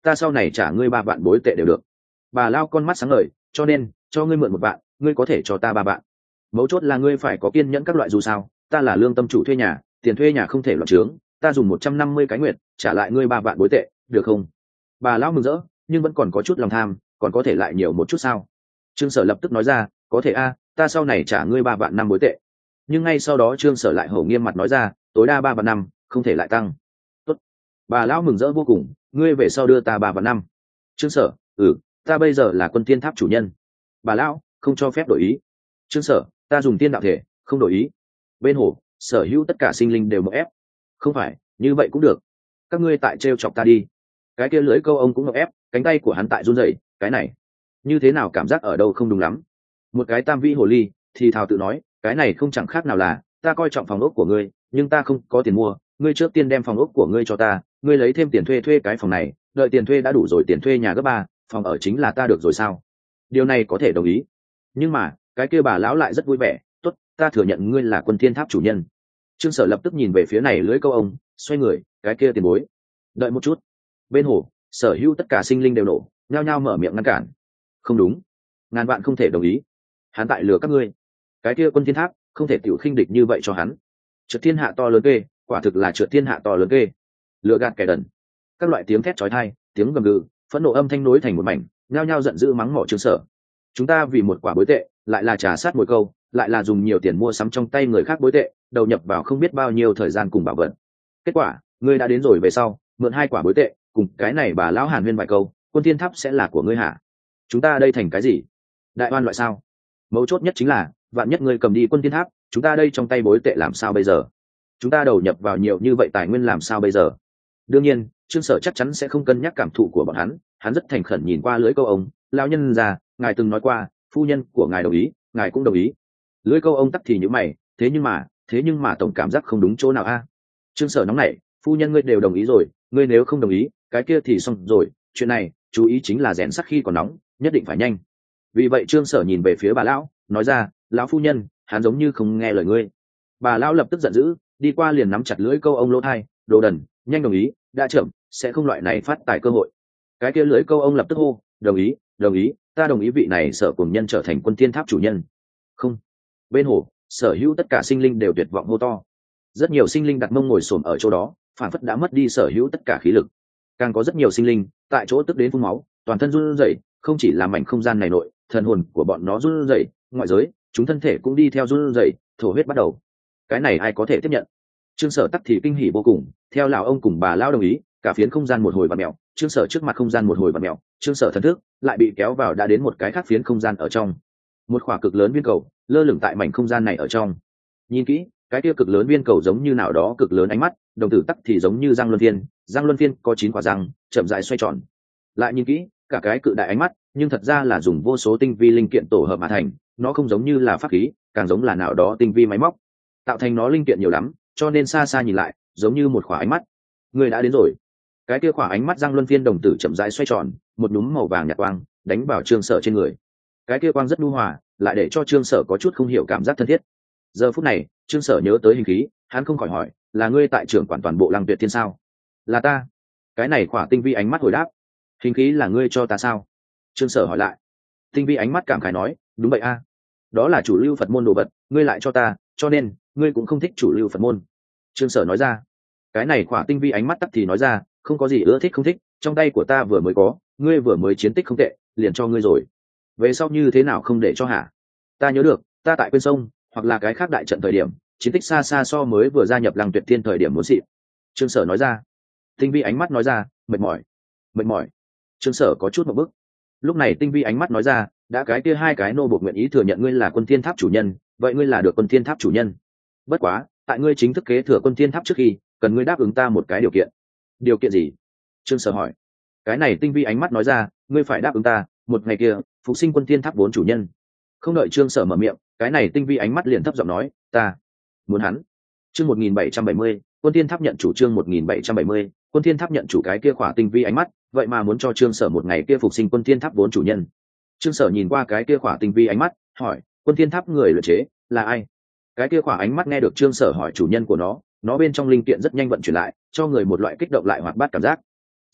ta sau này trả ngươi 3 vạn bối tệ đều được. Bà lao con mắt sáng ngời, cho nên cho ngươi mượn 1 vạn, ngươi có thể cho ta 3 vạn. Mấu chốt là ngươi phải có kiên nhẫn các loại, dù sao ta là lương tâm chủ thuê nhà, tiền thuê nhà không thể loạn trướng, ta dùng 150 cái nguyệt trả lại ngươi 3 vạn bối tệ, được không? Bà lão mừng rỡ, nhưng vẫn còn có chút lòng tham, còn có thể lại nhiều một chút sao? Trương Sở lập tức nói ra, có thể a, ta sau này trả ngươi 3 vạn 5 bối tệ. Nhưng ngay sau đó Trương Sở lại hổ nghiêm mặt nói ra, tối đa 3 vạn 5, không thể lại tăng. Tốt. Bà lão mừng rỡ vô cùng, ngươi về sau đưa ta 3 vạn 5. Trương Sở, ta bây giờ là Quân Thiên Tháp chủ nhân. Bà lão, không cho phép đổi ý. Trương Sở, ta dùng tiên đạo thể, không đổi ý. Bên hồ, sở hữu tất cả sinh linh đều một ép. Không phải, như vậy cũng được. Các ngươi tại trêu chọc ta đi. Cái kia lưỡi câu ông cũng một ép, cánh tay của hắn tại run rẩy, cái này, như thế nào cảm giác ở đâu không đúng lắm. Một cái tam vĩ hồ ly thì thào tự nói, cái này không chẳng khác nào là, ta coi trọng phòng ốc của ngươi, nhưng ta không có tiền mua, ngươi trước tiên đem phòng ốc của ngươi cho ta, ngươi lấy thêm tiền thuê cái phòng này, đợi tiền thuê đã đủ rồi tiền thuê nhà gấp 3, phòng ở chính là ta được rồi sao? Điều này có thể đồng ý. Nhưng mà, cái kia bà lão lại rất vui vẻ, tốt, ta thừa nhận ngươi là Quân Thiên Tháp chủ nhân. Trương Sở lập tức nhìn về phía này lưỡi câu ông, xoay người, cái kia tiền bối. Đợi một chút. Bên hồ, sở hữu tất cả sinh linh đều nổ, nhao nhao mở miệng ngăn cản. Không đúng, ngàn vạn không thể đồng ý. Hắn tại lừa các ngươi. Cái kia Quân Thiên Tháp không thể tiểu khinh địch như vậy cho hắn. Trượt thiên hạ to lớn kê, quả thực là trượt thiên hạ to lớn kê. Lừa gạt kẻ đần. Các loại tiếng thét chói tai, tiếng gầm gừ, phẫn nộ âm thanh nối thành một mảnh, nhao nhao giận dữ mắng mỏ Trương Sở. Chúng ta vì một quả bối tệ, lại là trả sát mồi câu, lại là dùng nhiều tiền mua sắm trong tay người khác bối tệ, đầu nhập vào không biết bao nhiêu thời gian cùng bảo vật. Kết quả, ngươi đã đến rồi về sau, mượn 2 quả bối tệ, cùng cái này bà lão hàn huyên vài câu, Quân Thiên Tháp sẽ là của ngươi hả? Chúng ta đây thành cái gì? Đại oan loại sao? Mấu chốt nhất chính là, vạn nhất ngươi cầm đi Quân Thiên Tháp, chúng ta đây trong tay bối tệ làm sao bây giờ? Chúng ta đầu nhập vào nhiều như vậy tài nguyên làm sao bây giờ? Đương nhiên, Trương Sở chắc chắn sẽ không cân nhắc cảm thụ của bọn hắn rất thành khẩn nhìn qua lưỡi câu ông, lão nhân già, ngài từng nói qua, phu nhân của ngài đồng ý, ngài cũng đồng ý. Lưỡi câu ông tắc thì như mày, thế nhưng mà tổng cảm giác không đúng chỗ nào a? Trương Sở nóng nảy, phu nhân ngươi đều đồng ý rồi, ngươi nếu không đồng ý, cái kia thì xong rồi, chuyện này, chú ý chính là rèn sắt khi còn nóng, nhất định phải nhanh. Vì vậy Trương Sở nhìn về phía bà lão, nói ra, lão phu nhân, hắn giống như không nghe lời ngươi. Bà lão lập tức giận dữ, đi qua liền nắm chặt lưỡi câu ông lỗ tai, đồ đần, nhanh đồng ý, đã chậm, sẽ không loại này phát tài cơ hội. Cái kia lưỡi câu ông lập tức hô, đồng ý, ta đồng ý vị này Sở cùng nhân trở thành Quân Thiên Tháp chủ nhân. Không. Bên hồ, sở hữu tất cả sinh linh đều tuyệt vọng hô to. Rất nhiều sinh linh đặt mông ngồi xổm ở chỗ đó, phản phất đã mất đi sở hữu tất cả khí lực. Càng có rất nhiều sinh linh tại chỗ tức đến phun máu, toàn thân run rẩy, không chỉ là mảnh không gian này nội, thần hồn của bọn nó run rẩy, ngoại giới, chúng thân thể cũng đi theo run rẩy, thổ huyết bắt đầu. Cái này ai có thể tiếp nhận? Trương Sở tắc thì kinh hỉ vô cùng, theo lão ông cùng bà lão đồng ý, cả phiến không gian một hồi vặn mèo, Trương Sở trước mặt không gian một hồi vặn mèo, Trương Sở thần thức lại bị kéo vào đã đến một cái khác phiến không gian ở trong. Một khỏa cực lớn viên cầu lơ lửng tại mảnh không gian này ở trong. Nhìn kỹ, cái kia cực lớn viên cầu giống như nào đó cực lớn ánh mắt, đồng tử tắc thì giống như răng luân phiên có 9 quả răng, chậm rãi xoay tròn. Lại nhìn kỹ, cả cái cự đại ánh mắt, nhưng thật ra là dùng vô số tinh vi linh kiện tổ hợp mà thành, nó không giống như là pháp khí, càng giống là nào đó tinh vi máy móc, tạo thành nó linh kiện nhiều lắm, cho nên xa xa nhìn lại, giống như một khỏa ánh mắt. Người đã đến rồi. Cái kia khỏa ánh mắt răng luân phiên đồng tử chậm rãi xoay tròn, một núm màu vàng nhạt quang đánh vào Trương Sở trên người. Cái kia quang rất nhu hòa, lại để cho Trương Sở có chút không hiểu cảm giác thân thiết. Giờ phút này, Trương Sở nhớ tới hình khí, hắn không khỏi hỏi, là ngươi tại trưởng quản toàn bộ Lăng Tuyệt Thiên sao? Là ta. Cái này khỏa tinh vi ánh mắt hồi đáp. Hình khí là ngươi cho ta sao? Trương Sở hỏi lại. Tinh vi ánh mắt cảm khái nói, đúng vậy a, đó là chủ lưu Phật môn đồ vật, ngươi lại cho ta, cho nên ngươi cũng không thích chủ lưu Phật môn. Trương Sở nói ra. Cái này khỏa tinh vi ánh mắt tắc thì nói ra, không có gì ưa thích không thích, trong tay của ta vừa mới có, ngươi vừa mới chiến tích không tệ, liền cho ngươi rồi. Về sau như thế nào không để cho hả? Ta nhớ được, ta tại Quên Sông hoặc là cái khác đại trận thời điểm, chiến tích xa xa so mới vừa gia nhập Lăng Tuyệt Thiên thời điểm muốn xịn. Trương Sở nói ra. Tinh vi ánh mắt nói ra, mệt mỏi. Trương Sở có chút một bức. Lúc này tinh vi ánh mắt nói ra, đã cái kia 2 cái nô buộc nguyện ý thừa nhận ngươi là Quân Thiên Tháp chủ nhân, vậy ngươi là được Quân Thiên Tháp chủ nhân. Bất quá, tại ngươi chính thức kế thừa Quân Thiên Tháp trước khi, cần ngươi đáp ứng ta một cái điều kiện. Điều kiện gì? Trương Sở hỏi. Cái này tinh vi ánh mắt nói ra, ngươi phải đáp ứng ta, một ngày kia phục sinh Quân Thiên Tháp 4 chủ nhân. Không đợi Trương Sở mở miệng, cái này tinh vi ánh mắt liền thấp giọng nói, ta muốn hắn. Chương 1770, Quân Thiên Tháp nhận chủ. Chương 1770, Quân Thiên Tháp nhận chủ. Cái kia khỏa tinh vi ánh mắt, vậy mà muốn cho Trương Sở một ngày kia phục sinh Quân Thiên Tháp 4 chủ nhân. Trương Sở nhìn qua cái kia khỏa tinh vi ánh mắt, hỏi, Quân Thiên Tháp người luyện chế là ai? Cái kia khỏa ánh mắt nghe được Trương Sở hỏi chủ nhân của nó bên trong linh kiện rất nhanh vận chuyển lại, cho người một loại kích động lại hoạt bát cảm giác.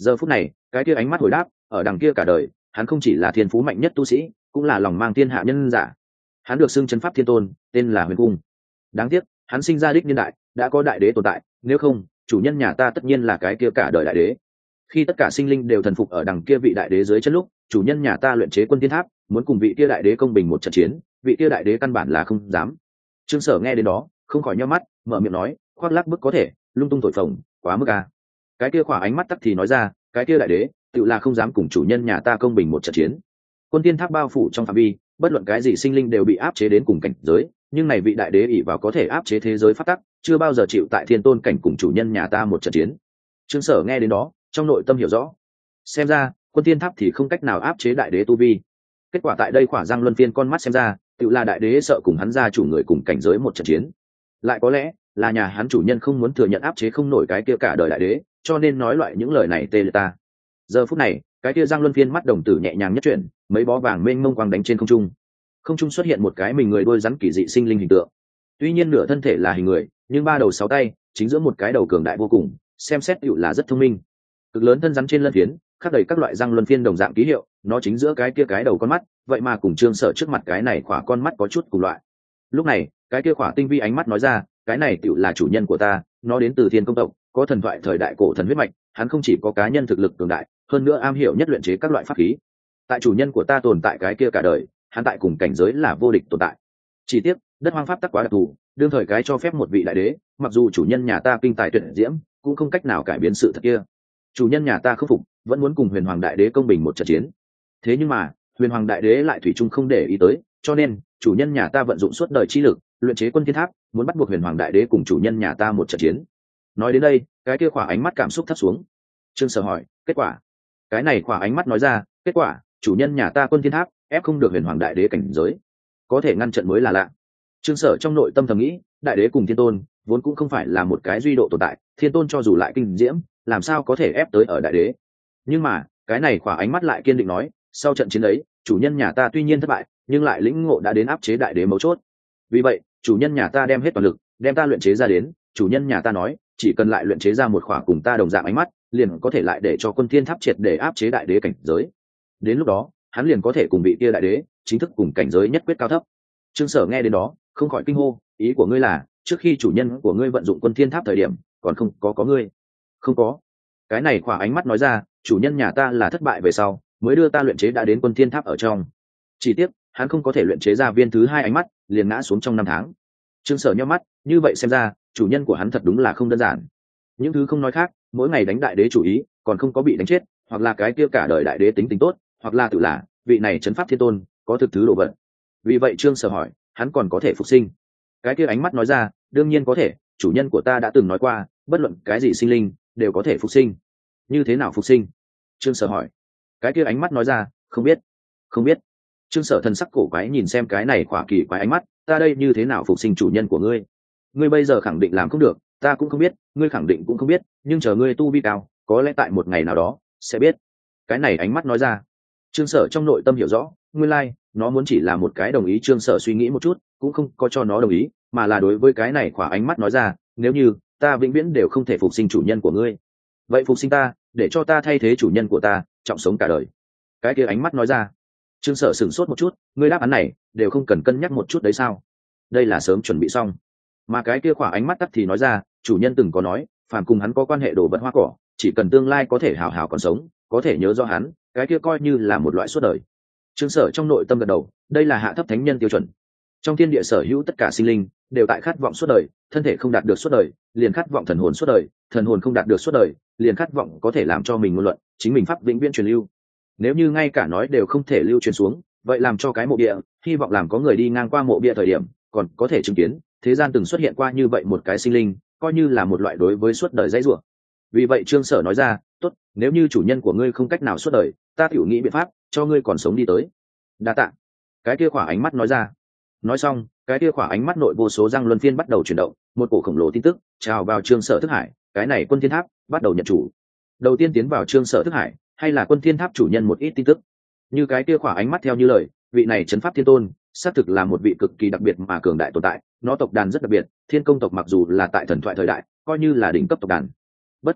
Giờ phút này cái kia ánh mắt hồi đáp, ở đằng kia cả đời hắn không chỉ là thiên phú mạnh nhất tu sĩ, cũng là lòng mang thiên hạ nhân giả. Hắn được xưng chấn pháp thiên tôn, tên là Huyền Cung. Đáng tiếc hắn sinh ra đích niên đại đã có đại đế tồn tại, nếu không chủ nhân nhà ta tất nhiên là cái kia cả đời đại đế. Khi tất cả sinh linh đều thần phục ở đằng kia vị đại đế dưới chân lúc, chủ nhân nhà ta luyện chế quân thiên tháp, muốn cùng vị kia đại đế công bình một trận chiến, vị kia đại đế căn bản là không dám. Trương Sở nghe đến đó không khỏi nhíu mắt, mở miệng nói, khoác lác bức có thể, lung tung thổi phồng, quá mức à. Cái kia khỏa ánh mắt tắc thì nói ra, cái kia đại đế tự là không dám cùng chủ nhân nhà ta công bình một trận chiến. Quân thiên tháp bao phủ trong phạm vi, bất luận cái gì sinh linh đều bị áp chế đến cùng cảnh giới, nhưng này vị đại đế ỷ vào có thể áp chế thế giới pháp tắc, chưa bao giờ chịu tại thiên tôn cảnh cùng chủ nhân nhà ta một trận chiến. Trương Sở nghe đến đó trong nội tâm hiểu rõ, xem ra quân thiên tháp thì không cách nào áp chế đại đế tu vi. Kết quả tại đây khỏa Giang Luân Phiên con mắt xem ra, tự là đại đế sợ cùng hắn gia chủ người cùng cảnh giới một trận chiến, lại có lẽ là nhà hắn chủ nhân không muốn thừa nhận áp chế không nổi cái kia cả đời đại đế, cho nên nói loại những lời này tê liệt ta. Giờ phút này cái kia Giang Luân Phiên mắt đồng tử nhẹ nhàng nhất chuyển, mấy bó vàng mênh mông quang đánh trên không trung xuất hiện một cái mình người đôi rắn kỳ dị sinh linh hình tượng. Tuy nhiên nửa thân thể là hình người, nhưng ba đầu sáu tay, chính giữa một cái đầu cường đại vô cùng, xem xét tựu là rất thông minh. Cực lớn thân rắn trên lân phiến khắc đầy các loại Giang Luân Phiên đồng dạng ký hiệu, nó chính giữa cái kia cái đầu con mắt, vậy mà cùng Trương Sở trước mặt cái này khỏa con mắt có chút cùng loại. Lúc này cái kia khỏa tinh vi ánh mắt nói ra, cái này tựu là chủ nhân của ta, nó đến từ Thiên Công tộc, có thần thoại thời đại cổ thần huyết mạch, hắn không chỉ có cá nhân thực lực cường đại, hơn nữa am hiểu nhất luyện chế các loại pháp khí. Tại chủ nhân của ta tồn tại cái kia cả đời, hắn tại cùng cảnh giới là vô địch tồn tại. Chỉ tiếc đất hoang pháp tắc quá đặc thù, đương thời cái cho phép một vị đại đế, mặc dù chủ nhân nhà ta kinh tài tuyệt diễm, cũng không cách nào cải biến sự thật kia. Chủ nhân nhà ta không phục, vẫn muốn cùng Huyền Hoàng đại đế công bình một trận chiến. Thế nhưng mà Huyền Hoàng đại đế lại thủy chung không để ý tới, cho nên chủ nhân nhà ta vận dụng suốt đời chi lực, luyện chế quân thiên tháp, muốn bắt buộc Huyền Hoàng đại đế cùng chủ nhân nhà ta một trận chiến. Nói đến đây cái kia khỏa ánh mắt cảm xúc thấp xuống. Trương Sở hỏi, kết quả? Cái này khỏa ánh mắt nói ra, kết quả chủ nhân nhà ta quân thiên tháp ép không được Huyền Hoàng đại đế cảnh giới, có thể ngăn trận mới là lạ. Trương Sở trong nội tâm thầm nghĩ, đại đế cùng thiên tôn vốn cũng không phải là một cái duy độ tồn tại, thiên tôn cho dù lại kinh diễm, làm sao có thể ép tới ở đại đế. Nhưng mà cái này khỏa ánh mắt lại kiên định nói, sau trận chiến ấy chủ nhân nhà ta tuy nhiên thất bại, nhưng lại lĩnh ngộ đã đến áp chế đại đế mấu chốt. Vì vậy chủ nhân nhà ta đem hết toàn lực đem ta luyện chế ra đến, chủ nhân nhà ta nói chỉ cần lại luyện chế ra một khỏa cùng ta đồng dạng ánh mắt, liền có thể lại để cho quân thiên tháp triệt để áp chế đại đế cảnh giới. Đến lúc đó hắn liền có thể cùng vị kia đại đế chính thức cùng cảnh giới nhất quyết cao thấp. Trương Sở nghe đến đó không khỏi kinh hô, ý của ngươi là trước khi chủ nhân của ngươi vận dụng quân thiên tháp thời điểm còn không có ngươi? Không có. Cái này khỏa ánh mắt nói ra, chủ nhân nhà ta là thất bại về sau mới đưa ta luyện chế đã đến quân thiên tháp ở trong. Chỉ tiếc hắn không có thể luyện chế ra viên thứ hai ánh mắt, liền ngã xuống trong 5 tháng. Trương Sở nhíu mắt, như vậy xem ra chủ nhân của hắn thật đúng là không đơn giản. Những thứ không nói khác, mỗi ngày đánh đại đế chủ ý, còn không có bị đánh chết, hoặc là cái kia cả đời đại đế tính tình tốt, hoặc là tự là vị này trấn pháp thiên tôn có thực thứ đồ vật. Vì vậy Trương Sở hỏi, hắn còn có thể phục sinh? Cái kia ánh mắt nói ra, đương nhiên có thể, chủ nhân của ta đã từng nói qua, bất luận cái gì sinh linh đều có thể phục sinh. Như thế nào phục sinh? Trương Sở hỏi. Cái kia ánh mắt nói ra, không biết. Không biết. Trương Sở thần sắc cổ quái nhìn xem cái này khỏa kỳ quái ánh mắt, ta đây như thế nào phục sinh chủ nhân của ngươi? Ngươi bây giờ khẳng định làm không được, ta cũng không biết, ngươi khẳng định cũng không biết, nhưng chờ ngươi tu vi cao, có lẽ tại một ngày nào đó sẽ biết. Cái này ánh mắt nói ra. Trương Sở trong nội tâm hiểu rõ, nguyên lai nó muốn chỉ là một cái đồng ý. Trương Sở suy nghĩ một chút, cũng không có cho nó đồng ý, mà là đối với cái này khỏa ánh mắt nói ra, nếu như ta vĩnh viễn đều không thể phục sinh chủ nhân của ngươi, vậy phục sinh ta, để cho ta thay thế chủ nhân của ta, trọng sống cả đời. Cái kia ánh mắt nói ra. Trương Sở sửng sốt một chút, ngươi đáp án này đều không cần cân nhắc một chút đấy sao? Đây là sớm chuẩn bị xong. Mà cái kia khỏa ánh mắt tắt thì nói ra, chủ nhân từng có nói, phàm cùng hắn có quan hệ đồ vật hoa cỏ, chỉ cần tương lai có thể hào hào còn sống, có thể nhớ rõ hắn, cái kia coi như là một loại suốt đời. Trương Sở trong nội tâm gật đầu, đây là hạ thấp thánh nhân tiêu chuẩn. Trong thiên địa sở hữu tất cả sinh linh đều tại khát vọng suốt đời, thân thể không đạt được suốt đời, liền khát vọng thần hồn suốt đời, thần hồn không đạt được suốt đời, liền khát vọng có thể làm cho mình ngôn luận, chính mình pháp vĩnh viễn truyền lưu. Nếu như ngay cả nói đều không thể lưu truyền xuống, vậy làm cho cái mộ bia, hy vọng làm có người đi ngang qua mộ bia thời điểm còn có thể chứng kiến thế gian từng xuất hiện qua như vậy một cái sinh linh, coi như là một loại đối với suốt đời dãy rủa. Vì vậy Trương Sở nói ra, tốt, nếu như chủ nhân của ngươi không cách nào suốt đời, ta tiểu nghĩ biện pháp cho ngươi còn sống đi tới. Đa tạ. Cái kia khỏa ánh mắt nói ra. Nói xong cái kia khỏa ánh mắt nội vô số Giang Luân Phiên bắt đầu chuyển động, một cổ khổng lồ tin tức trào vào Trương Sở thức hải, cái này quân thiên tháp bắt đầu nhận chủ. Đầu tiên tiến vào Trương Sở thức hải hay là quân thiên tháp chủ nhân một ít tin tức. Như cái kia khỏa ánh mắt theo như lời, vị này trấn pháp thiên tôn xác thực là một vị cực kỳ đặc biệt mà cường đại tồn tại, nó tộc đàn rất đặc biệt. Thiên Công tộc mặc dù là tại thần thoại thời đại coi như là đỉnh cấp tộc đàn, bất quá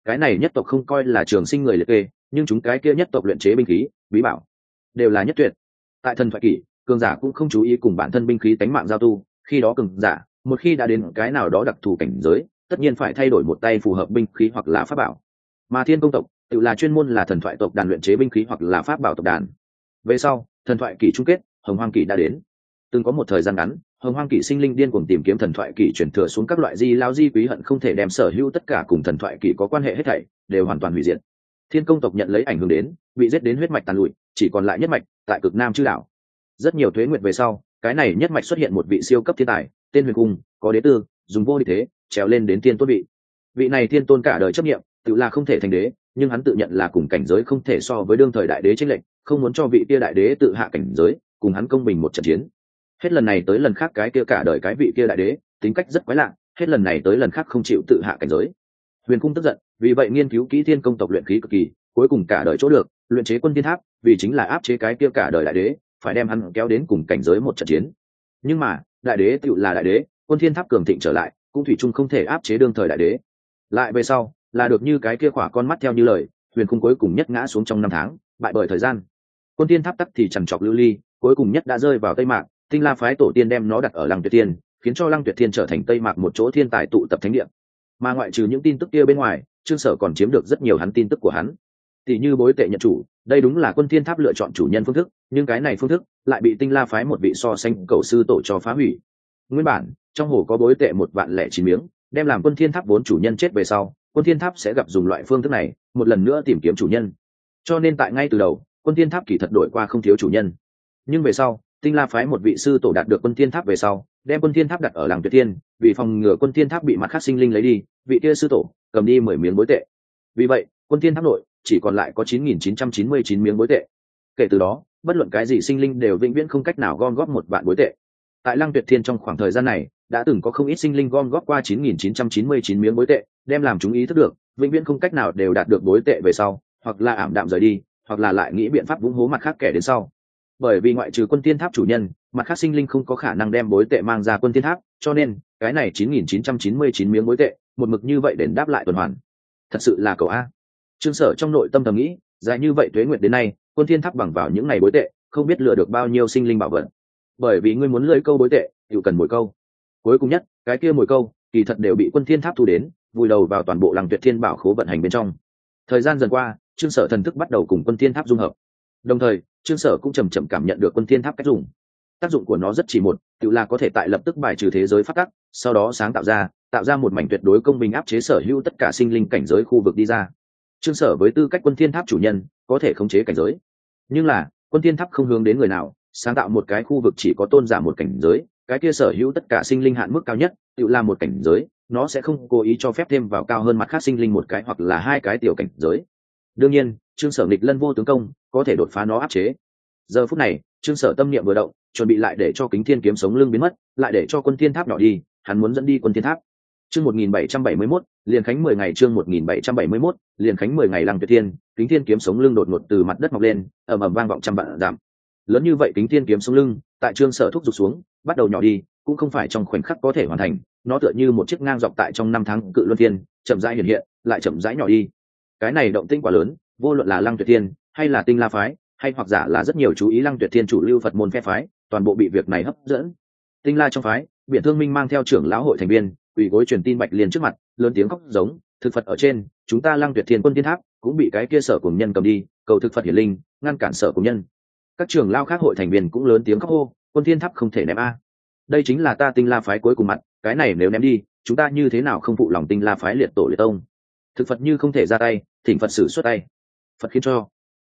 cái này nhất tộc không coi là trường sinh người liệt kê, nhưng chúng cái kia nhất tộc luyện chế binh khí bí bảo đều là nhất tuyệt. Tại thần thoại kỷ, cường giả cũng không chú ý cùng bản thân binh khí tánh mạng giao tu, khi đó cường giả một khi đã đến cái nào đó đặc thù cảnh giới, tất nhiên phải thay đổi một tay phù hợp binh khí hoặc là pháp bảo. Mà thiên công tộc tự là chuyên môn là thần thoại tộc đàn luyện chế binh khí hoặc là pháp bảo tộc đàn. Về sau thần thoại kỷ chung kết, hồng hoang kỷ đã đến. Từng có một thời gian ngắn, hồng hoang kỷ sinh linh điên cuồng tìm kiếm thần thoại kỷ truyền thừa xuống các loại di lao di quý hận không thể đem sở hữu tất cả cùng thần thoại kỷ có quan hệ hết thảy đều hoàn toàn hủy diệt. Thiên công tộc nhận lấy ảnh hưởng đến, bị giết đến huyết mạch tàn lụi, chỉ còn lại nhất mạch tại cực nam chư đảo. Rất nhiều tuế nguyệt về sau, cái này nhất mạch xuất hiện một vị siêu cấp thiên tài, tên Huyền Cung, có đế tư, dùng vô địch thế trèo lên đến thiên tôn vị. Vị này thiên tôn cả đời chấp nghiệm, tự là không thể thành đế, nhưng hắn tự nhận là cùng cảnh giới không thể so với đương thời đại đế chênh lệch, không muốn cho vị kia đại đế tự hạ cảnh giới, cùng hắn công bình một trận chiến. Hết lần này tới lần khác cái kia cả đời cái vị kia đại đế, tính cách rất quái lạ, hết lần này tới lần khác không chịu tự hạ cảnh giới. Huyền Cung tức giận, vì vậy nghiên cứu kỹ thiên công tộc luyện khí cực kỳ, cuối cùng cả đời chỗ được, luyện chế quân thiên tháp, vì chính là áp chế cái kia cả đời đại đế, phải đem hắn kéo đến cùng cảnh giới một trận chiến. Nhưng mà, đại đế tựu là đại đế, quân thiên tháp cường thịnh trở lại, cũng thủy chung không thể áp chế đương thời đại đế. Lại về sau, là được như cái kia khỏa con mắt theo như lời, Huyền Cung cuối cùng nhất ngã xuống trong 5 tháng, bại bởi thời gian. Quân thiên tháp tắc thì chằn chọc lưu ly, cuối cùng nhất đã rơi vào Tây Mạc, Tinh La phái tổ tiên đem nó đặt ở Lăng Tuyệt Thiên, khiến cho Lăng Tuyệt Thiên trở thành Tây Mạc một chỗ thiên tài tụ tập thánh địa. Mà ngoại trừ những tin tức kia bên ngoài, Trương Sở còn chiếm được rất nhiều hắn tin tức của hắn. Tỷ như bối tệ nhận chủ, đây đúng là Quân Thiên Tháp lựa chọn chủ nhân phương thức, nhưng cái này phương thức lại bị Tinh La phái một vị so sánh cầu sư tổ cho phá hủy. Nguyên bản, trong hồ có bối tệ 1.009 miếng, đem làm Quân Thiên Tháp vốn chủ nhân chết về sau, Quân Thiên Tháp sẽ gặp dùng loại phương thức này, một lần nữa tìm kiếm chủ nhân. Cho nên tại ngay từ đầu, Quân Thiên Tháp kỳ thật đổi qua không thiếu chủ nhân. Nhưng về sau, Tinh La phái một vị sư tổ đạt được Quân Thiên Tháp về sau, đem Quân Thiên Tháp đặt ở Lăng Tuyệt Thiên, vì phòng ngừa Quân Thiên Tháp bị mặt khác sinh linh lấy đi, vị kia sư tổ cầm đi 10 miếng bối tệ. Vì vậy, Quân Thiên Tháp nội chỉ còn lại có 9.999 miếng bối tệ. Kể từ đó, bất luận cái gì sinh linh đều vĩnh viễn không cách nào gom góp 1 vạn bối tệ. Tại Lăng Tuyệt Thiên trong khoảng thời gian này, đã từng có không ít sinh linh gom góp qua 9.999 miếng bối tệ, đem làm chúng ý thức được, vĩnh viễn không cách nào đều đạt được bối tệ về sau, hoặc là ảm đạm rời đi, hoặc là lại nghĩ biện pháp vung hố mặt khác kẻ đến sau. Bởi vì ngoại trừ Quân Thiên Tháp chủ nhân, mặt khác sinh linh không có khả năng đem bối tệ mang ra Quân Thiên Tháp, cho nên cái này 9.999 miếng bối tệ, một mực như vậy đền đáp lại tuần hoàn. Thật sự là cầu a. Trương Sở trong nội tâm thầm nghĩ, dài như vậy tuế nguyệt đến nay, Quân Thiên Tháp bằng vào những ngày bối tệ, không biết lừa được bao nhiêu sinh linh bảo vật. Bởi vì ngươi muốn lưỡi câu bối tệ, chịu cần mồi câu. Cuối cùng nhất, cái kia mồi câu, kỳ thật đều bị Quân Thiên Tháp thu đến, vùi đầu vào toàn bộ Lăng Tuyệt Thiên bảo khố vận hành bên trong. Thời gian dần qua, Trương Sở thần thức bắt đầu cùng Quân Thiên Tháp dung hợp. Đồng thời, Trương Sở cũng chậm chậm cảm nhận được Quân Thiên Tháp cách dùng. Tác dụng của nó rất chỉ một, tự là có thể tại lập tức bài trừ thế giới phát tắc, sau đó sáng tạo ra một mảnh tuyệt đối công bình áp chế sở hữu tất cả sinh linh cảnh giới khu vực đi ra. Trương Sở với tư cách Quân Thiên Tháp chủ nhân, có thể khống chế cảnh giới. Nhưng là, Quân Thiên Tháp không hướng đến người nào, sáng tạo một cái khu vực chỉ có tôn giả một cảnh giới, cái kia sở hữu tất cả sinh linh hạn mức cao nhất, tự là một cảnh giới, nó sẽ không cố ý cho phép thêm vào cao hơn mặt khác sinh linh một cái hoặc là 2 cái tiểu cảnh giới. Đương nhiên, Trương Sở nghịch lân vô tướng công, có thể đột phá nó áp chế. Giờ phút này, Trương Sở tâm niệm vừa động, chuẩn bị lại để cho Kính Thiên kiếm sống lưng biến mất, lại để cho Quân Thiên Tháp nhỏ đi, hắn muốn dẫn đi Quân Thiên Tháp. Chương 1771, liền khánh 10 ngày chương 1771, liền khánh 10 ngày Lăng Tuyệt Thiên, Kính Thiên kiếm sống lưng đột ngột từ mặt đất mọc lên, ầm ầm vang vọng trăm vạn dặm. Lớn như vậy Kính Thiên kiếm sống lưng, tại Trương Sở thúc giục xuống, bắt đầu nhỏ đi, cũng không phải trong khoảnh khắc có thể hoàn thành, nó tựa như một chiếc ngang dọc tại trong 5 tháng cự luân thiên, chậm rãi hiện hiện, lại chậm rãi nhỏ đi. Cái này động tĩnh quá lớn, vô luận là Lăng Tuyệt Thiên, hay là Tinh La phái, hay hoặc giả là rất nhiều chú ý Lăng Tuyệt Thiên chủ lưu Phật môn phe phái, toàn bộ bị việc này hấp dẫn. Tinh La trong phái, Biển Thương Minh mang theo trưởng lão hội thành viên, ủy gối truyền tin Bạch Liên trước mặt, lớn tiếng khóc giống, thực Phật ở trên, chúng ta Lăng Tuyệt Thiên Quân Thiên Tháp cũng bị cái kia Sở cùng nhân cầm đi, cầu thực Phật hiển linh, ngăn cản Sở cùng nhân. Các trưởng lão khác hội thành viên cũng lớn tiếng khóc hô, Quân Thiên Tháp không thể ném a. Đây chính là ta Tinh La phái cuối cùng mặt, cái này nếu ném đi, chúng ta như thế nào không phụ lòng Tinh La phái liệt tổ liệt tông. Thực Phật như không thể ra tay, thỉnh Phật sử xuất tay. Phật khiến cho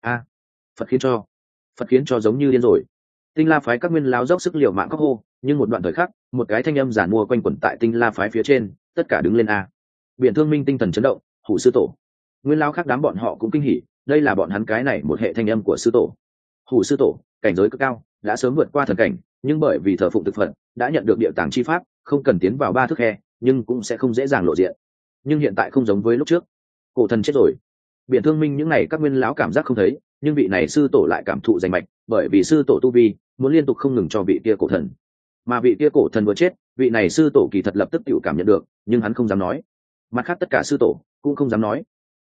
Phật khiến cho giống như điên rồi. Tinh La phái các nguyên lão dốc sức liều mạng khóc hô, nhưng một đoạn thời khắc, một cái thanh âm giản mua quanh quẩn tại Tinh La phái phía trên, tất cả đứng lên a. Biển Thương Minh tinh thần chấn động, hủ sư tổ. Nguyên lão khác đám bọn họ cũng kinh hỉ, đây là bọn hắn cái này một hệ thanh âm của sư tổ. Hủ sư tổ, cảnh giới cực cao, đã sớm vượt qua thần cảnh, nhưng bởi vì thờ phụng thực Phật, đã nhận được địa tàng chi pháp, không cần tiến vào 3 thước khe, nhưng cũng sẽ không dễ dàng lộ diện. Nhưng hiện tại không giống với lúc trước, cổ thần chết rồi. Biển Thương Minh những ngày các nguyên lão cảm giác không thấy, nhưng vị này sư tổ lại cảm thụ danh mạch, bởi vì sư tổ tu vi muốn liên tục không ngừng cho vị kia cổ thần, mà vị kia cổ thần vừa chết, vị này sư tổ kỳ thật lập tức tự cảm nhận được, nhưng hắn không dám nói. Mặt khác tất cả sư tổ cũng không dám nói,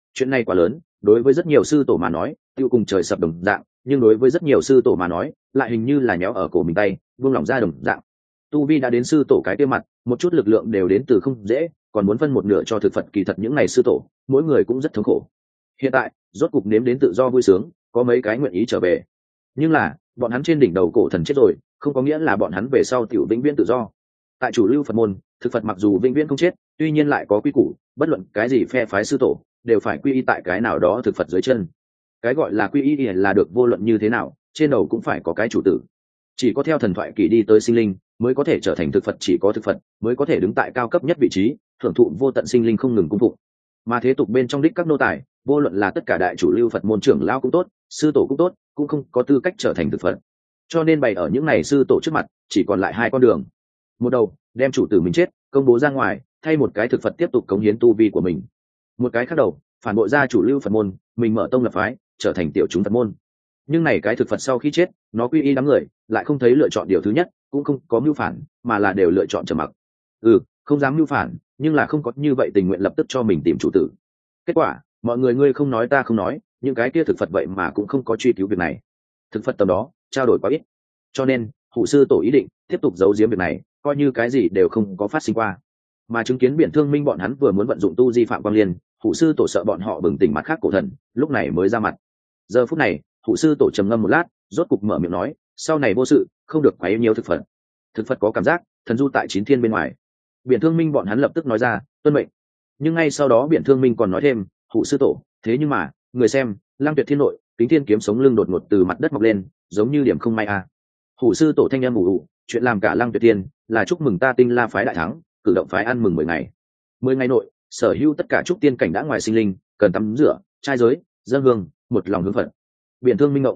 Chuyện này quá lớn, đối với rất nhiều sư tổ mà nói tiêu cùng trời sập đồng dạng, nhưng đối với rất nhiều sư tổ mà nói lại hình như là nhéo ở cổ mình tay buông lỏng ra đồng dạng. Tu vi đã đến sư tổ cái kia mặt, một chút lực lượng đều đến từ không dễ, còn muốn phân một nửa cho thực phật, kỳ thật những ngày sư tổ mỗi người cũng rất thống khổ. Hiện tại rốt cục nếm đến tự do vui sướng, có mấy cái nguyện ý trở về, nhưng là bọn hắn trên đỉnh đầu cổ thần chết rồi, không có nghĩa là bọn hắn về sau tiểu vĩnh viễn tự do. Tại chủ lưu Phật môn, thực Phật mặc dù vĩnh viễn không chết, tuy nhiên lại có quy củ, bất luận cái gì phe phái sư tổ đều phải quy y tại cái nào đó thực Phật dưới chân. Cái gọi là quy y là được, vô luận như thế nào trên đầu cũng phải có cái chủ tử. Chỉ có theo thần thoại kỷ đi tới sinh linh mới có thể trở thành thực Phật, chỉ có thực Phật mới có thể đứng tại cao cấp nhất vị trí, thưởng thụ vô tận sinh linh không ngừng cung phụng. Mà thế tục bên trong đích các nô tài, vô luận là tất cả đại chủ lưu Phật môn trưởng lao cũng tốt, sư tổ cũng tốt, cũng không có tư cách trở thành thực Phật. Cho nên bày ở những này sư tổ trước mặt chỉ còn lại hai con đường. Một đầu đem chủ tử mình chết công bố ra ngoài, thay một cái thực Phật tiếp tục cống hiến tu vi của mình. Một cái khác đầu phản bội ra chủ lưu Phật môn, mình mở tông lập phái, trở thành tiểu chúng Phật môn. Nhưng này cái thực Phật sau khi chết, nó quy y đám người lại không thấy lựa chọn điều thứ nhất, cũng không có mưu phản, mà là đều lựa chọn trầm mặc. Không dám mưu phản, nhưng là không có như vậy tình nguyện lập tức cho mình tìm chủ tử. Kết quả mọi người ngươi không nói ta không nói, những cái kia thực Phật vậy mà cũng không có truy cứu việc này. Thực Phật tầm đó trao đổi quá ít, cho nên hủ sư tổ ý định tiếp tục giấu giếm việc này, coi như cái gì đều không có phát sinh qua. Mà chứng kiến Biển Thương Minh bọn hắn vừa muốn vận dụng tu di phạm quang liên, hủ sư tổ sợ bọn họ bừng tỉnh mặt khác cổ thần, lúc này mới ra mặt. Giờ phút này hủ sư tổ trầm ngâm một lát, rốt cục mở miệng nói, sau này vô sự, không được quấy nhiều thực Phật. Thực Phật có cảm giác thần du tại 9 thiên bên ngoài. Biển Thương Minh bọn hắn lập tức nói ra tuân mệnh. Nhưng ngay sau đó Biển Thương Minh còn nói thêm, hủ sư tổ, thế nhưng mà người xem, Lăng Tuyệt Thiên nội Kính Thiên kiếm sống lưng đột ngột từ mặt đất mọc lên, giống như điểm không may à. Hủ sư tổ thanh em ủ ủ, chuyện làm cả Lăng Tuyệt Thiên là chúc mừng ta Tinh La phái đại thắng, cử động phái ăn mừng 10 ngày. 10 ngày nội sở hữu tất cả trúc tiên cảnh đã ngoài sinh linh cần tắm rửa, trai giới, dâng hương, một lòng hướng Phật. Biển Thương Minh ngộng,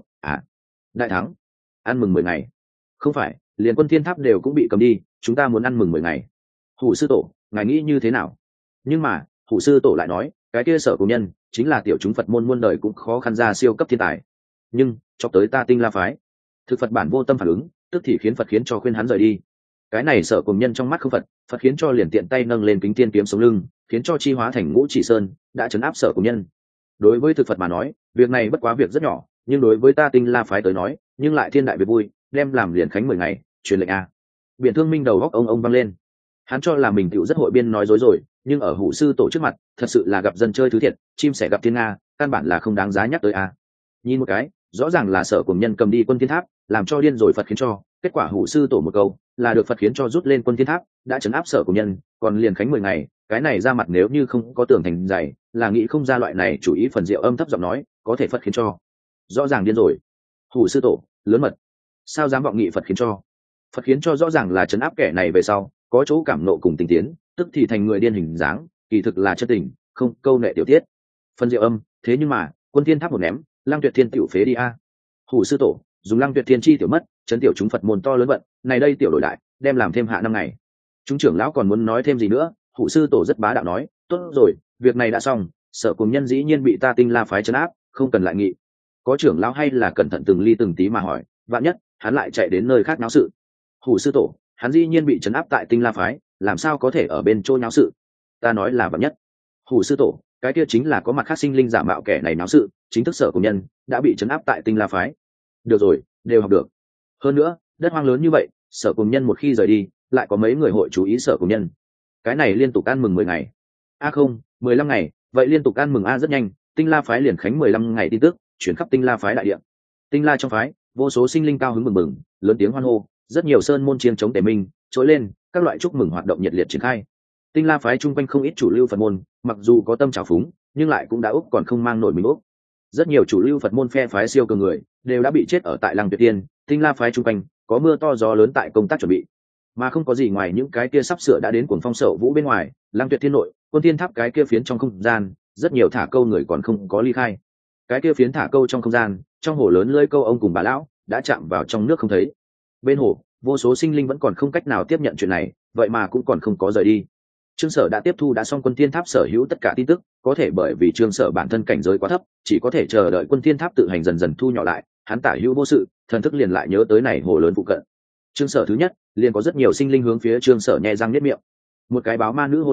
đại thắng, ăn mừng 10 ngày? Không phải, liền Quân Thiên Tháp đều cũng bị cầm đi, chúng ta muốn ăn mừng 10 ngày. Hủ sư tổ, ngài nghĩ như thế nào? Nhưng mà hủ sư tổ lại nói, cái kia Sở Cùng Nhân chính là tiểu chúng Phật môn muôn đời cũng khó khăn ra siêu cấp thiên tài, nhưng cho tới ta Tinh La phái, thực Phật bản vô tâm phản ứng, tức thì khiến Phật khiến cho khuyên hắn rời đi. Cái này Sở Cùng Nhân trong mắt không Phật, Phật khiến cho liền tiện tay nâng lên Kính Thiên kiếm sống lưng, khiến cho chi hóa thành Ngũ Chỉ Sơn, đã trấn áp Sở Cùng Nhân. Đối với thực Phật mà nói, việc này bất quá việc rất nhỏ, nhưng đối với ta Tinh La phái tới nói, nhưng lại thiên đại việc vui, đem làm liền khánh 10 ngày, truyền lệnh a. Biển Thương Minh đầu góc ông vang lên. Hắn cho là mình tựu rất hội biên nói dối rồi, nhưng ở hủ sư tổ trước mặt thật sự là gặp dân chơi thứ thiệt, chim sẻ gặp thiên nga, căn bản là không đáng giá nhắc tới a. Nhìn một cái, rõ ràng là Sở Cùng Nhân cầm đi Quân Thiên Tháp, làm cho điên rồi Phật khiến cho, kết quả hủ sư tổ một câu là được Phật khiến cho rút lên Quân Thiên Tháp, đã trấn áp Sở Cùng Nhân, còn liền khánh 10 ngày, cái này ra mặt nếu như không có tưởng thành dày, là nghĩ không ra loại này chủ ý phần diệu âm thấp giọng nói, có thể Phật khiến cho. Rõ ràng điên rồi. Hủ sư tổ, lớn mật. Sao dám vọng nghị Phật khiến cho? Phật khiến cho rõ ràng là trấn áp kẻ này về sau, có chỗ cảm nộ cùng tình tiến, tức thì thành người điên hình dáng, kỳ thực là chân tình, không câu nệ tiểu tiết. Phần diệu âm, thế nhưng mà, Quân Thiên Tháp một ném, Lăng Tuyệt Thiên tiểu phế đi a. Hủ sư tổ, dùng Lăng Tuyệt Thiên chi tiểu mất, chấn tiểu chúng Phật môn to lớn vận, này đây tiểu đổi đại, đem làm thêm hạ 5 ngày. Chúng trưởng lão còn muốn nói thêm gì nữa, hủ sư tổ rất bá đạo nói, tốt rồi, việc này đã xong, Sở Cùng Nhân dĩ nhiên bị ta Tinh La phái trấn áp, không cần lại nghị. Có trưởng lão hay là cẩn thận từng ly từng tí mà hỏi, vạn nhất hắn lại chạy đến nơi khác náo sự. Hủ sư tổ, hắn dĩ nhiên bị trấn áp tại Tinh La phái, làm sao có thể ở bên chỗ náo sự? Ta nói là vạn nhất. Hủ sư tổ, cái kia chính là có mặt khác sinh linh giả mạo kẻ này náo sự, chính thức Sở Cùng Nhân đã bị trấn áp tại Tinh La phái. Được rồi, đều học được. Hơn nữa, đất hoang lớn như vậy, Sở Cùng Nhân một khi rời đi, lại có mấy người hội chú ý Sở Cùng Nhân. Cái này liên tục ăn mừng 10 ngày. Không, 15 ngày, vậy liên tục ăn mừng rất nhanh, Tinh La phái liền khánh 15 ngày tin tức, chuyển khắp Tinh La phái đại địa. Tinh La trong phái, vô số sinh linh cao hứng mừng mừng, lớn tiếng hoan hô, rất nhiều sơn môn chiêng chống tề minh, trỗi lên, các loại chúc mừng hoạt động nhiệt liệt triển khai. Tinh La phái chung quanh không ít chủ lưu Phật môn, mặc dù có tâm trào phúng, nhưng lại cũng đã úp còn không mang nổi mình úp. Rất nhiều chủ lưu Phật môn phe phái siêu cường người, đều đã bị chết ở tại Lăng Tuyệt Tiên. Tinh La phái chung quanh có mưa to gió lớn tại công tác chuẩn bị, mà không có gì ngoài những cái kia sắp sửa đã đến cuồng phong sậu vũ bên ngoài. Lăng Tuyệt Thiên nội, Quân Thiên Tháp cái kia phiến trong không gian, rất nhiều thả câu người còn không có ly khai. Cái kia phiến thả câu trong không gian, trong hồ lớn lưỡi câu ông cùng bà lão đã chạm vào trong nước không thấy. Bên hồ, vô số sinh linh vẫn còn không cách nào tiếp nhận chuyện này, vậy mà cũng còn không có rời đi. Trương Sở đã tiếp thu đã xong Quân Thiên Tháp sở hữu tất cả tin tức, có thể bởi vì Trương Sở bản thân cảnh giới quá thấp, chỉ có thể chờ đợi Quân Thiên Tháp tự hành dần dần thu nhỏ lại, hắn tả hữu vô sự, thần thức liền lại nhớ tới này hồ lớn phụ cận. Trương Sở thứ nhất, liền có rất nhiều sinh linh hướng phía Trương Sở nhẹ răng niết miệng. Một cái báo ma nữ hô lớn,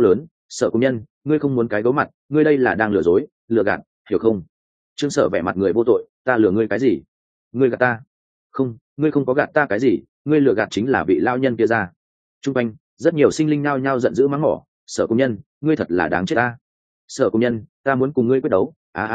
Sở công nhân, ngươi không muốn cái gấu mặt, ngươi đây là đang lừa dối, lừa gạt, hiểu không? Trương Sở vẻ mặt người vô tội, ta lừa ngươi cái gì? Ngươi gạt ta? Không, ngươi không có gạt ta cái gì, ngươi lừa gạt chính là vị lao nhân kia ra. Trung quanh rất nhiều sinh linh nao nhao giận dữ mắng mỏ, Sở công nhân, ngươi thật là đáng chết ta. Sở công nhân, ta muốn cùng ngươi quyết đấu,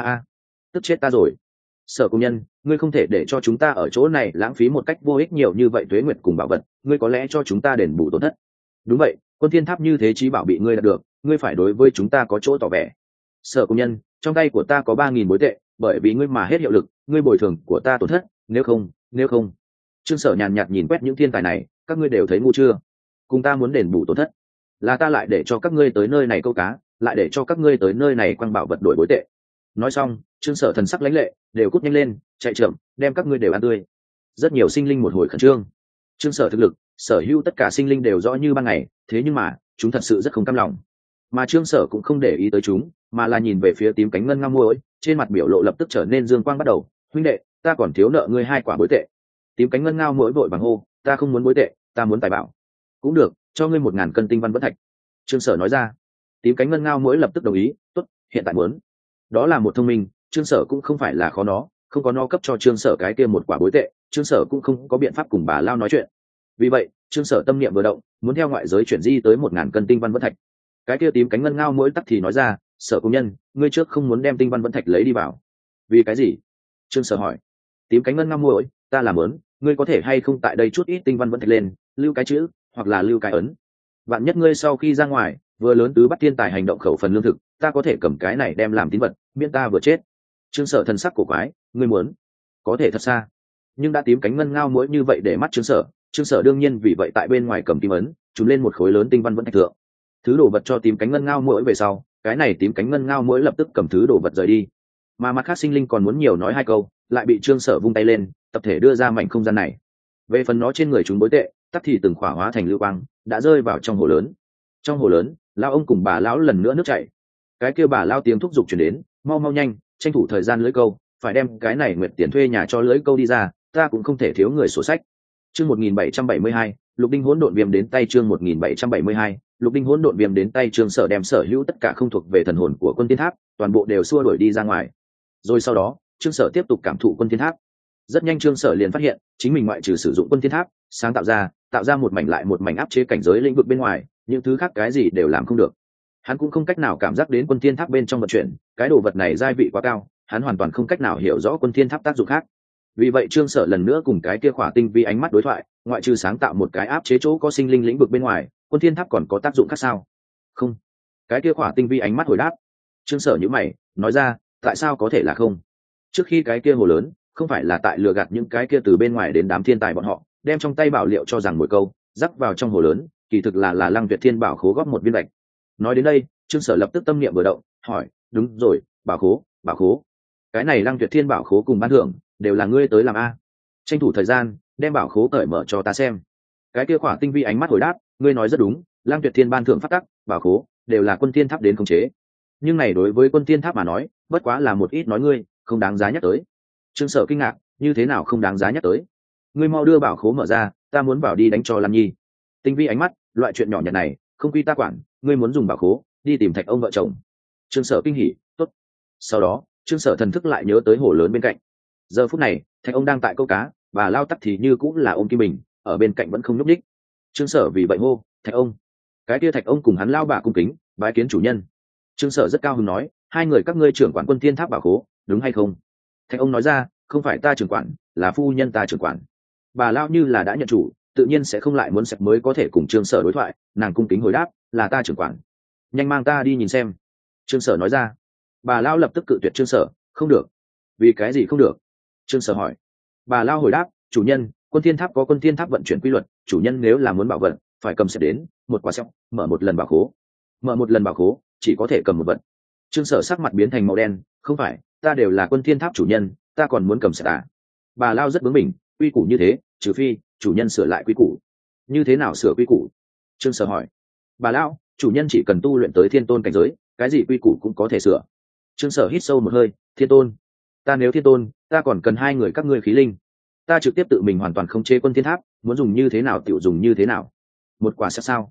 tức chết ta rồi. Sở công nhân, ngươi không thể để cho chúng ta ở chỗ này lãng phí một cách vô ích nhiều như vậy tuế nguyệt cùng bảo vật, ngươi có lẽ cho chúng ta đền bù tổn thất. Đúng vậy, Quân Thiên Tháp như thế chí bảo bị ngươi đạt được, ngươi phải đối với chúng ta có chỗ tỏ vẻ. Sở công nhân, trong tay của ta có 3.000 bối tệ, bởi vì ngươi mà hết hiệu lực, ngươi bồi thường của ta tổn thất, nếu không. Trương Sở nhàn nhạt nhìn quét những thiên tài này, các ngươi đều thấy ngu chưa? Cùng ta muốn đền bù tổn thất, là ta lại để cho các ngươi tới nơi này câu cá, lại để cho các ngươi tới nơi này quăng bảo vật đổi bối tệ. Nói xong, Trương Sở thần sắc lãnh lệ, đều cút nhanh lên, chạy chậm, đem các ngươi đều ăn tươi. Rất nhiều sinh linh một hồi khẩn trương. Trương Sở thực lực, sở hữu tất cả sinh linh đều rõ như ban ngày, thế nhưng mà chúng thật sự rất không cam lòng. Mà Trương Sở cũng không để ý tới chúng, mà là nhìn về phía tím cánh ngân ngao muỗi, trên mặt biểu lộ lập tức trở nên dương quang bắt đầu. Huynh đệ, ta còn thiếu nợ ngươi 2 quả bối tệ. Tím cánh ngân ngao muỗi vội vàng hô, ta không muốn bối tệ, ta muốn tài bảo. Cũng được, cho ngươi 1.000 cân tinh văn vẫn thạch. Trương Sở nói ra. Tím cánh ngân ngao muỗi lập tức đồng ý, tốt, hiện tại muốn. Đó là một thông minh, Trương Sở cũng không phải là khó nó, không có nó cấp cho Trương Sở cái kia 1 quả bối tệ, Trương Sở cũng không có biện pháp cùng bà lao nói chuyện. Vì vậy, Trương Sở tâm niệm vừa động, muốn theo ngoại giới chuyển di tới 1.000 cân tinh văn vẫn thạch. Cái kia tím cánh ngân ngao muỗi tắc thì nói ra, Sở công nhân, ngươi trước không muốn đem tinh văn vẫn thạch lấy đi vào. Vì cái gì? Trương Sở hỏi. Tím cánh ngân ngao muỗi, ta làm ớn, ngươi có thể hay không tại đây chút ít tinh văn vẫn thạch lên, lưu cái chữ, hoặc là lưu cái ấn. Vạn nhất ngươi sau khi ra ngoài, vừa lớn tứ bắt thiên tài hành động khẩu phần lương thực, ta có thể cầm cái này đem làm tín vật, miễn ta vừa chết. Trương Sở thần sắc cổ quái, ngươi muốn? Có thể thật xa. Nhưng đã tím cánh ngân ngao muỗi như vậy để mắt Trương Sở đương nhiên vì vậy tại bên ngoài cầm kim ấn, trùm lên một khối lớn tinh văn vẫn thạch thượng. Thứ đồ vật cho tím cánh ngân ngao muỗi về sau, cái này tím cánh ngân ngao muỗi lập tức cầm thứ đồ vật rời đi. Mà mặt khác sinh linh còn muốn nhiều nói 2 câu, lại bị Trương Sở vung tay lên, tập thể đưa ra mảnh không gian này. Về phần nó trên người chúng bối tệ, tắc thì từng khỏa hóa thành lưu quang, đã rơi vào trong hồ lớn. Trong hồ lớn, lão ông cùng bà lão lần nữa nước chảy. Cái kia bà lão tiếng thúc giục truyền đến, mau nhanh, tranh thủ thời gian lưới câu, phải đem cái này nguyệt tiền thuê nhà cho lưới câu đi ra, ta cũng không thể thiếu người sổ sách. Chương 1772, Lục Đinh hỗn độn viêm đến tay. Chương 1772, Lục Đinh hỗn độn viêm đến tay. Trương Sở đem sở hữu tất cả không thuộc về thần hồn của Quân Thiên Tháp, toàn bộ đều xua đuổi đi ra ngoài. Rồi sau đó, Trương Sở tiếp tục cảm thụ Quân Thiên Tháp. Rất nhanh Trương Sở liền phát hiện, chính mình ngoại trừ sử dụng Quân Thiên Tháp, sáng tạo ra một mảnh lại một mảnh áp chế cảnh giới lĩnh vực bên ngoài, những thứ khác cái gì đều làm không được. Hắn cũng không cách nào cảm giác đến Quân Thiên Tháp bên trong vận chuyển, cái đồ vật này giai vị quá cao, hắn hoàn toàn không cách nào hiểu rõ Quân Thiên Tháp tác dụng khác. Vì vậy Trương Sở lần nữa cùng cái kia khỏa tinh vi ánh mắt đối thoại, ngoại trừ sáng tạo một cái áp chế chỗ có sinh linh lĩnh vực bên ngoài, Quân Thiên Tháp còn có tác dụng khác sao? Không. Cái kia khỏa tinh vi ánh mắt hồi đáp. Trương Sở nhíu mày, nói ra, tại sao có thể là không? Trước khi cái kia hồ lớn, không phải là tại lừa gạt những cái kia từ bên ngoài đến đám thiên tài bọn họ, đem trong tay bảo liệu cho rằng một câu, rắc vào trong hồ lớn, kỳ thực là Lăng Tuyệt Thiên bảo khố góp một viên lạch. Nói đến đây, Trương Sở lập tức tâm niệm vừa động, hỏi, đúng rồi, bảo khố. Cái này Lăng Tuyệt Thiên bảo khố cùng ban thưởng, đều là ngươi tới làm a? Tranh thủ thời gian, đem bảo khố cởi mở cho ta xem. Cái kia khỏa tinh vi ánh mắt hồi đáp, ngươi nói rất đúng, Lăng Tuyệt Thiên ban thưởng phát tắc, bảo khố đều là Quân Thiên Tháp đến khống chế. Nhưng này đối với Quân Thiên Tháp mà nói, bất quá là một ít nói ngươi, không đáng giá nhắc tới. Trương Sở kinh ngạc, như thế nào không đáng giá nhắc tới? Ngươi mau đưa bảo khố mở ra, ta muốn vào đi đánh cho Lan Nhi. Tinh vi ánh mắt, loại chuyện nhỏ nhặt này, không quy ta quản, ngươi muốn dùng bảo khố, đi tìm Thạch ông vợ chồng. Trương Sở kinh hỉ, tốt. Sau đó, Trương Sở thần thức lại nhớ tới hồ lớn bên cạnh. Giờ phút này, Thạch ông đang tại câu cá, và lao tắc thì như cũng là ôm kim bình, ở bên cạnh vẫn không nhúc nhích. Trương Sở vì vậy hô, Thạch ông. Cái kia Thạch ông cùng hắn lao bà cung kính, bái kiến chủ nhân. Trương Sở rất cao hứng nói, 2 người các ngươi trưởng quản Quân Thiên Tháp bảo khố, đúng hay không? Thạch ông nói ra, không phải ta trưởng quản, là phu nhân ta trưởng quản. Bà lao như là đã nhận chủ, tự nhiên sẽ không lại muốn sẹp mới có thể cùng Trương Sở đối thoại, nàng cung kính hồi đáp, là ta trưởng quản. Nhanh mang ta đi nhìn xem. Trương Sở nói ra. Bà lao lập tức cự tuyệt Trương Sở, không được. Vì cái gì không được? Trương Sở hỏi. Bà lao hồi đáp, chủ nhân, Quân Thiên Tháp có Quân Thiên Tháp vận chuyển quy luật, chủ nhân nếu là muốn bảo vật, phải cầm xếp đến, một quả xếp, mở một lần bảo khố. Mở một lần bảo khố, chỉ có thể cầm một vật. Trương Sở sắc mặt biến thành màu đen, không phải, ta đều là Quân Thiên Tháp chủ nhân, ta còn muốn cầm xếp à? Bà lao rất bướng bỉnh, quy củ như thế, trừ phi chủ nhân sửa lại quy củ. Như thế nào sửa quy củ? Trương Sở hỏi. Bà lão, chủ nhân chỉ cần tu luyện tới thiên tôn cảnh giới, cái gì quy củ cũng có thể sửa. Trương Sở hít sâu một hơi, thiên tôn. Ta nếu thiên tôn, ta còn cần 2 người các ngươi khí linh. Ta trực tiếp tự mình hoàn toàn không chế Quân Thiên Tháp, muốn dùng như thế nào tiểu dùng như thế nào. Một quả sẽ sao?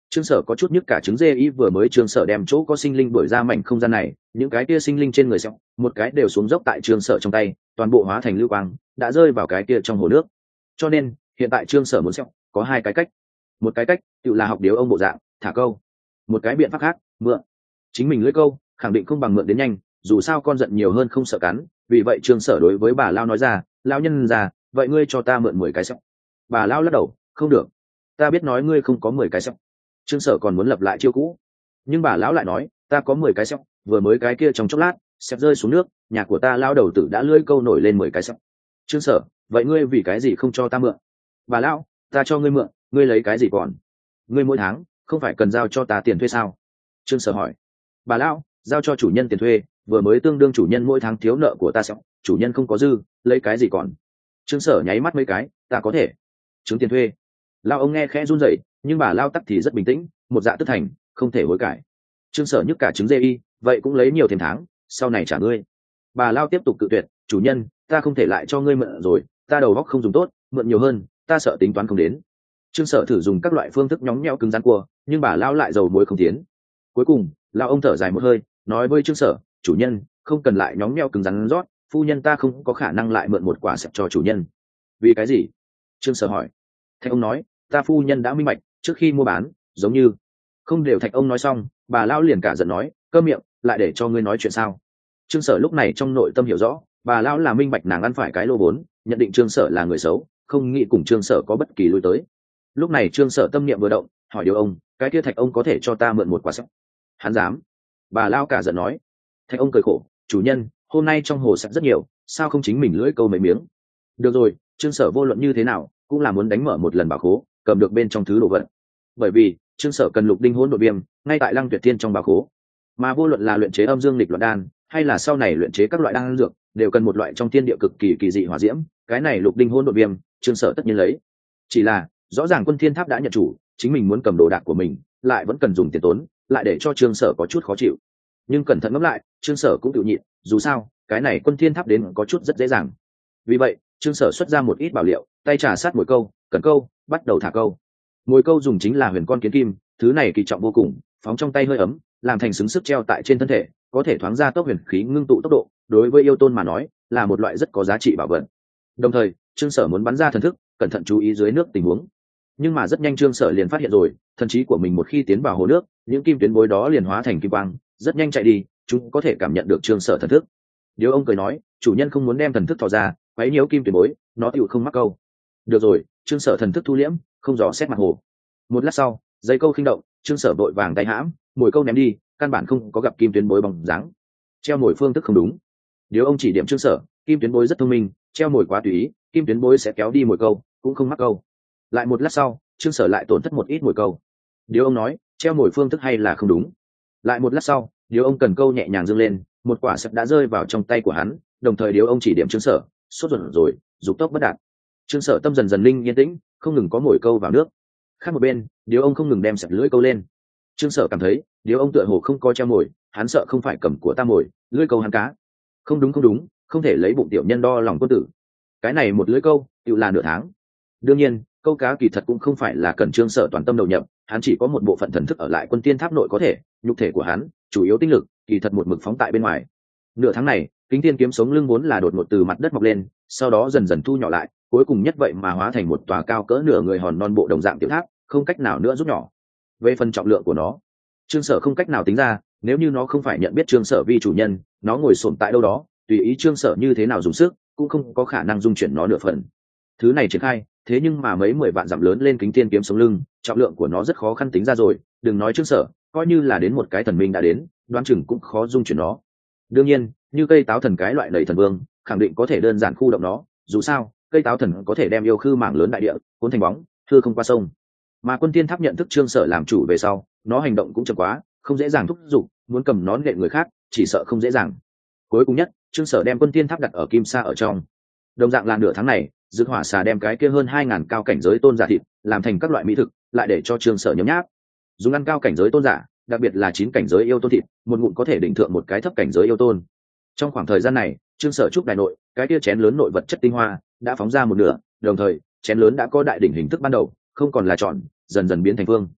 Trương Sở có chút nhức cả trứng dê ý, vừa mới Trương Sở đem chỗ có sinh linh đuổi ra mảnh không gian này, những cái kia sinh linh trên người sẹo, một cái đều xuống dốc tại Trương Sở trong tay, toàn bộ hóa thành lưu quang, đã rơi vào cái kia trong hồ nước. Cho nên, hiện tại Trương Sở muốn sẹo, có hai cái cách. Một cái cách, tự là học điếu ông bộ dạng, thả câu. Một cái biện pháp khác, mượn. Chính mình lưỡi câu, khẳng định không bằng mượn đến nhanh, dù sao con giận nhiều hơn không sợ cắn, vì vậy Trương Sở đối với bà Lao nói ra, lão nhân già, vậy ngươi cho ta mượn 10 cái sẹo. Bà Lao lắc đầu, không được, ta biết nói ngươi không có 10 cái sẹo. Trương Sở còn muốn lập lại chiêu cũ, nhưng bà lão lại nói, ta có 10 cái sẹo, vừa mới cái kia trong chốc lát sẹo rơi xuống nước, nhà của ta lao đầu tử đã lưỡi câu nổi lên 10 cái sẹo. Trương Sở, vậy ngươi vì cái gì không cho ta mượn? Bà lão, ta cho ngươi mượn, ngươi lấy cái gì còn? Ngươi mỗi tháng không phải cần giao cho ta tiền thuê sao? Trương Sở hỏi. Bà lão, giao cho chủ nhân tiền thuê, vừa mới tương đương chủ nhân mỗi tháng thiếu nợ của ta sẹo, chủ nhân không có dư, lấy cái gì còn? Trương Sở nháy mắt mấy cái, ta có thể chứng tiền thuê. Lao ông nghe khẽ run rẩy, nhưng bà lao tắc thì rất bình tĩnh, một dạ tức thành, không thể hối cải. Trương Sở nhức cả trứng dê y, vậy cũng lấy nhiều thêm tháng, sau này trả ngươi. Bà lao tiếp tục cự tuyệt, chủ nhân, ta không thể lại cho ngươi mượn rồi, ta đầu óc không dùng tốt, mượn nhiều hơn, ta sợ tính toán không đến. Trương Sở thử dùng các loại phương thức nhõng nhẽo cứng rắn cua, nhưng bà lao lại dầu muối không tiến. Cuối cùng, lao ông thở dài một hơi, nói với Trương Sở, chủ nhân, không cần lại nhõng nhẽo cứng rắn rót, phu nhân ta không có khả năng lại mượn một quả sẹo cho chủ nhân. Vì cái gì? Trương Sở hỏi. Thạch ông nói, ta phu nhân đã minh bạch, trước khi mua bán, giống như không đều. Thạch ông nói xong, bà lao liền cả giận nói, câm miệng, lại để cho ngươi nói chuyện sao? Trương Sở lúc này trong nội tâm hiểu rõ, bà lao là minh bạch nàng ăn phải cái lô vốn, nhận định Trương Sở là người xấu, không nghĩ cùng Trương Sở có bất kỳ lui tới. Lúc này Trương Sở tâm niệm vừa động, hỏi điều ông, cái kia Thạch ông có thể cho ta mượn một quả sẹo? Hắn dám? Bà lao cả giận nói. Thạch ông cười khổ, chủ nhân, hôm nay trong hồ sẹo rất nhiều, sao không chính mình lưỡi câu mấy miếng? Được rồi, Trương Sở vô luận như thế nào cũng là muốn đánh mở một lần bảo khố, cầm được bên trong thứ đồ vật. Bởi vì Trương Sở cần lục đinh hỗn độn viêm ngay tại Lăng Tuyệt Thiên trong bảo khố, mà vô luận là luyện chế âm dương lịch loạn đan hay là sau này luyện chế các loại đan dược, đều cần một loại trong thiên địa cực kỳ kỳ dị hỏa diễm. Cái này lục đinh hỗn độn viêm, Trương Sở tất nhiên lấy. Chỉ là rõ ràng Quân Thiên Tháp đã nhận chủ, chính mình muốn cầm đồ đạc của mình, lại vẫn cần dùng tiền tốn, lại để cho Trương Sở có chút khó chịu. Nhưng cẩn thận ngẫm lại, Trương Sở cũng tự nhịn, dù sao cái này Quân Thiên Tháp đến có chút rất dễ dàng. Vì vậy Trương Sở xuất ra một ít bảo liệu, tay trà sát mồi câu, cần câu, bắt đầu thả câu. Mồi câu dùng chính là huyền con kiến kim, thứ này kỳ trọng vô cùng, phóng trong tay hơi ấm, làm thành xứng sức treo tại trên thân thể, có thể thoáng ra tốc huyền khí ngưng tụ tốc độ, đối với yêu tôn mà nói là một loại rất có giá trị bảo vật. Đồng thời Trương Sở muốn bắn ra thần thức, cẩn thận chú ý dưới nước tình huống. Nhưng mà rất nhanh Trương Sở liền phát hiện rồi, thần trí của mình một khi tiến vào hồ nước, những kim tuyến bối đó liền hóa thành kim quang, rất nhanh chạy đi, chúng có thể cảm nhận được Trương Sở thần thức. Điều ông cười nói, chủ nhân không muốn đem thần thức thò ra, quấy nhiễu kim tuyến bối, nó tựu không mắc câu. Được rồi, Trương Sở thần thức thu liễm, không dò xét mặt hồ. Một lát sau, dây câu khinh động, Trương Sở vội vàng tay hãm, mồi câu ném đi, căn bản không có gặp kim tuyến bối bóng dáng. Treo mồi phương thức không đúng. Nếu ông chỉ điểm Trương Sở, kim tuyến bối rất thông minh, treo mồi quá tùy ý, kim tuyến bối sẽ kéo đi mồi câu, cũng không mắc câu. Lại một lát sau, Trương Sở lại tổn thất một ít mồi câu. Điều ông nói, treo mồi phương thức hay là không đúng. Lại một lát sau, điều ông cần câu nhẹ nhàng dương lên, một quả sẹo đã rơi vào trong tay của hắn, đồng thời điều ông chỉ điểm Trương Sở, sốt ruột rồi, dục tốc bất đạt. Trương Sở tâm dần dần linh yên tĩnh, không ngừng có mồi câu vào nước. Khác một bên, điếu ông không ngừng đem sẹt lưỡi câu lên. Trương Sở cảm thấy điếu ông tựa hồ không có treo mồi, hắn sợ không phải cầm của ta mồi, lưỡi câu hắn cá. Không đúng, không thể lấy bụng tiểu nhân đo lòng quân tử. Cái này một lưỡi câu tự là nửa tháng. Đương nhiên câu cá kỳ thật cũng không phải là cần Trương Sở toàn tâm đầu nhập, hắn chỉ có một bộ phận thần thức ở lại Quân Tiên Tháp nội có thể, nhục thể của hắn chủ yếu tinh lực kỳ thật một mực phóng tại bên ngoài. Nửa tháng này Kính Tiên kiếm sống lưng vốn là đột ngột từ mặt đất mọc lên, sau đó dần dần thu nhỏ lại, cuối cùng nhất vậy mà hóa thành một tòa cao cỡ nửa người hòn non bộ đồng dạng tiểu tháp, không cách nào nữa rút nhỏ. Về phần trọng lượng của nó, Trương Sở không cách nào tính ra, nếu như nó không phải nhận biết Trương Sở vi chủ nhân, nó ngồi xổm tại đâu đó, tùy ý Trương Sở như thế nào dùng sức, cũng không có khả năng dung chuyển nó nửa phần. Thứ này triển khai, thế nhưng mà mấy 10 vạn dặm lớn lên Kính Tiên kiếm sống lưng, trọng lượng của nó rất khó khăn tính ra rồi, đừng nói Trương Sở, coi như là đến một cái thần minh đã đến, đoán chừng cũng khó dung chuyển nó. Đương nhiên, như cây táo thần cái loại lầy thần vương, khẳng định có thể đơn giản khu động nó, dù sao cây táo thần có thể đem yêu khư mảng lớn đại địa cuốn thành bóng, thưa không qua sông. Mà Quân Tiên Tháp nhận thức Trương Sở làm chủ về sau, nó hành động cũng chậm quá, không dễ dàng thúc giục, muốn cầm nón nện người khác chỉ sợ không dễ dàng. Cuối cùng nhất Trương Sở đem Quân Tiên Tháp đặt ở kim sa ở trong. Đồng dạng là nửa tháng này, Dực Hỏa Xà đem cái kia hơn 2000 cao cảnh giới tôn giả thịt làm thành các loại mỹ thực, lại để cho Trương Sở nhấm nháp. Dùng ăn cao cảnh giới tôn giả, đặc biệt là 9 cảnh giới yêu tôn thịt, một ngụm có thể định thượng một cái thấp cảnh giới yêu tôn. Trong khoảng thời gian này, Trương Sở trúc đại nội, cái kia chén lớn nội vật chất tinh hoa đã phóng ra một nửa, đồng thời chén lớn đã có đại đỉnh hình thức ban đầu, không còn là tròn, dần dần biến thành phương.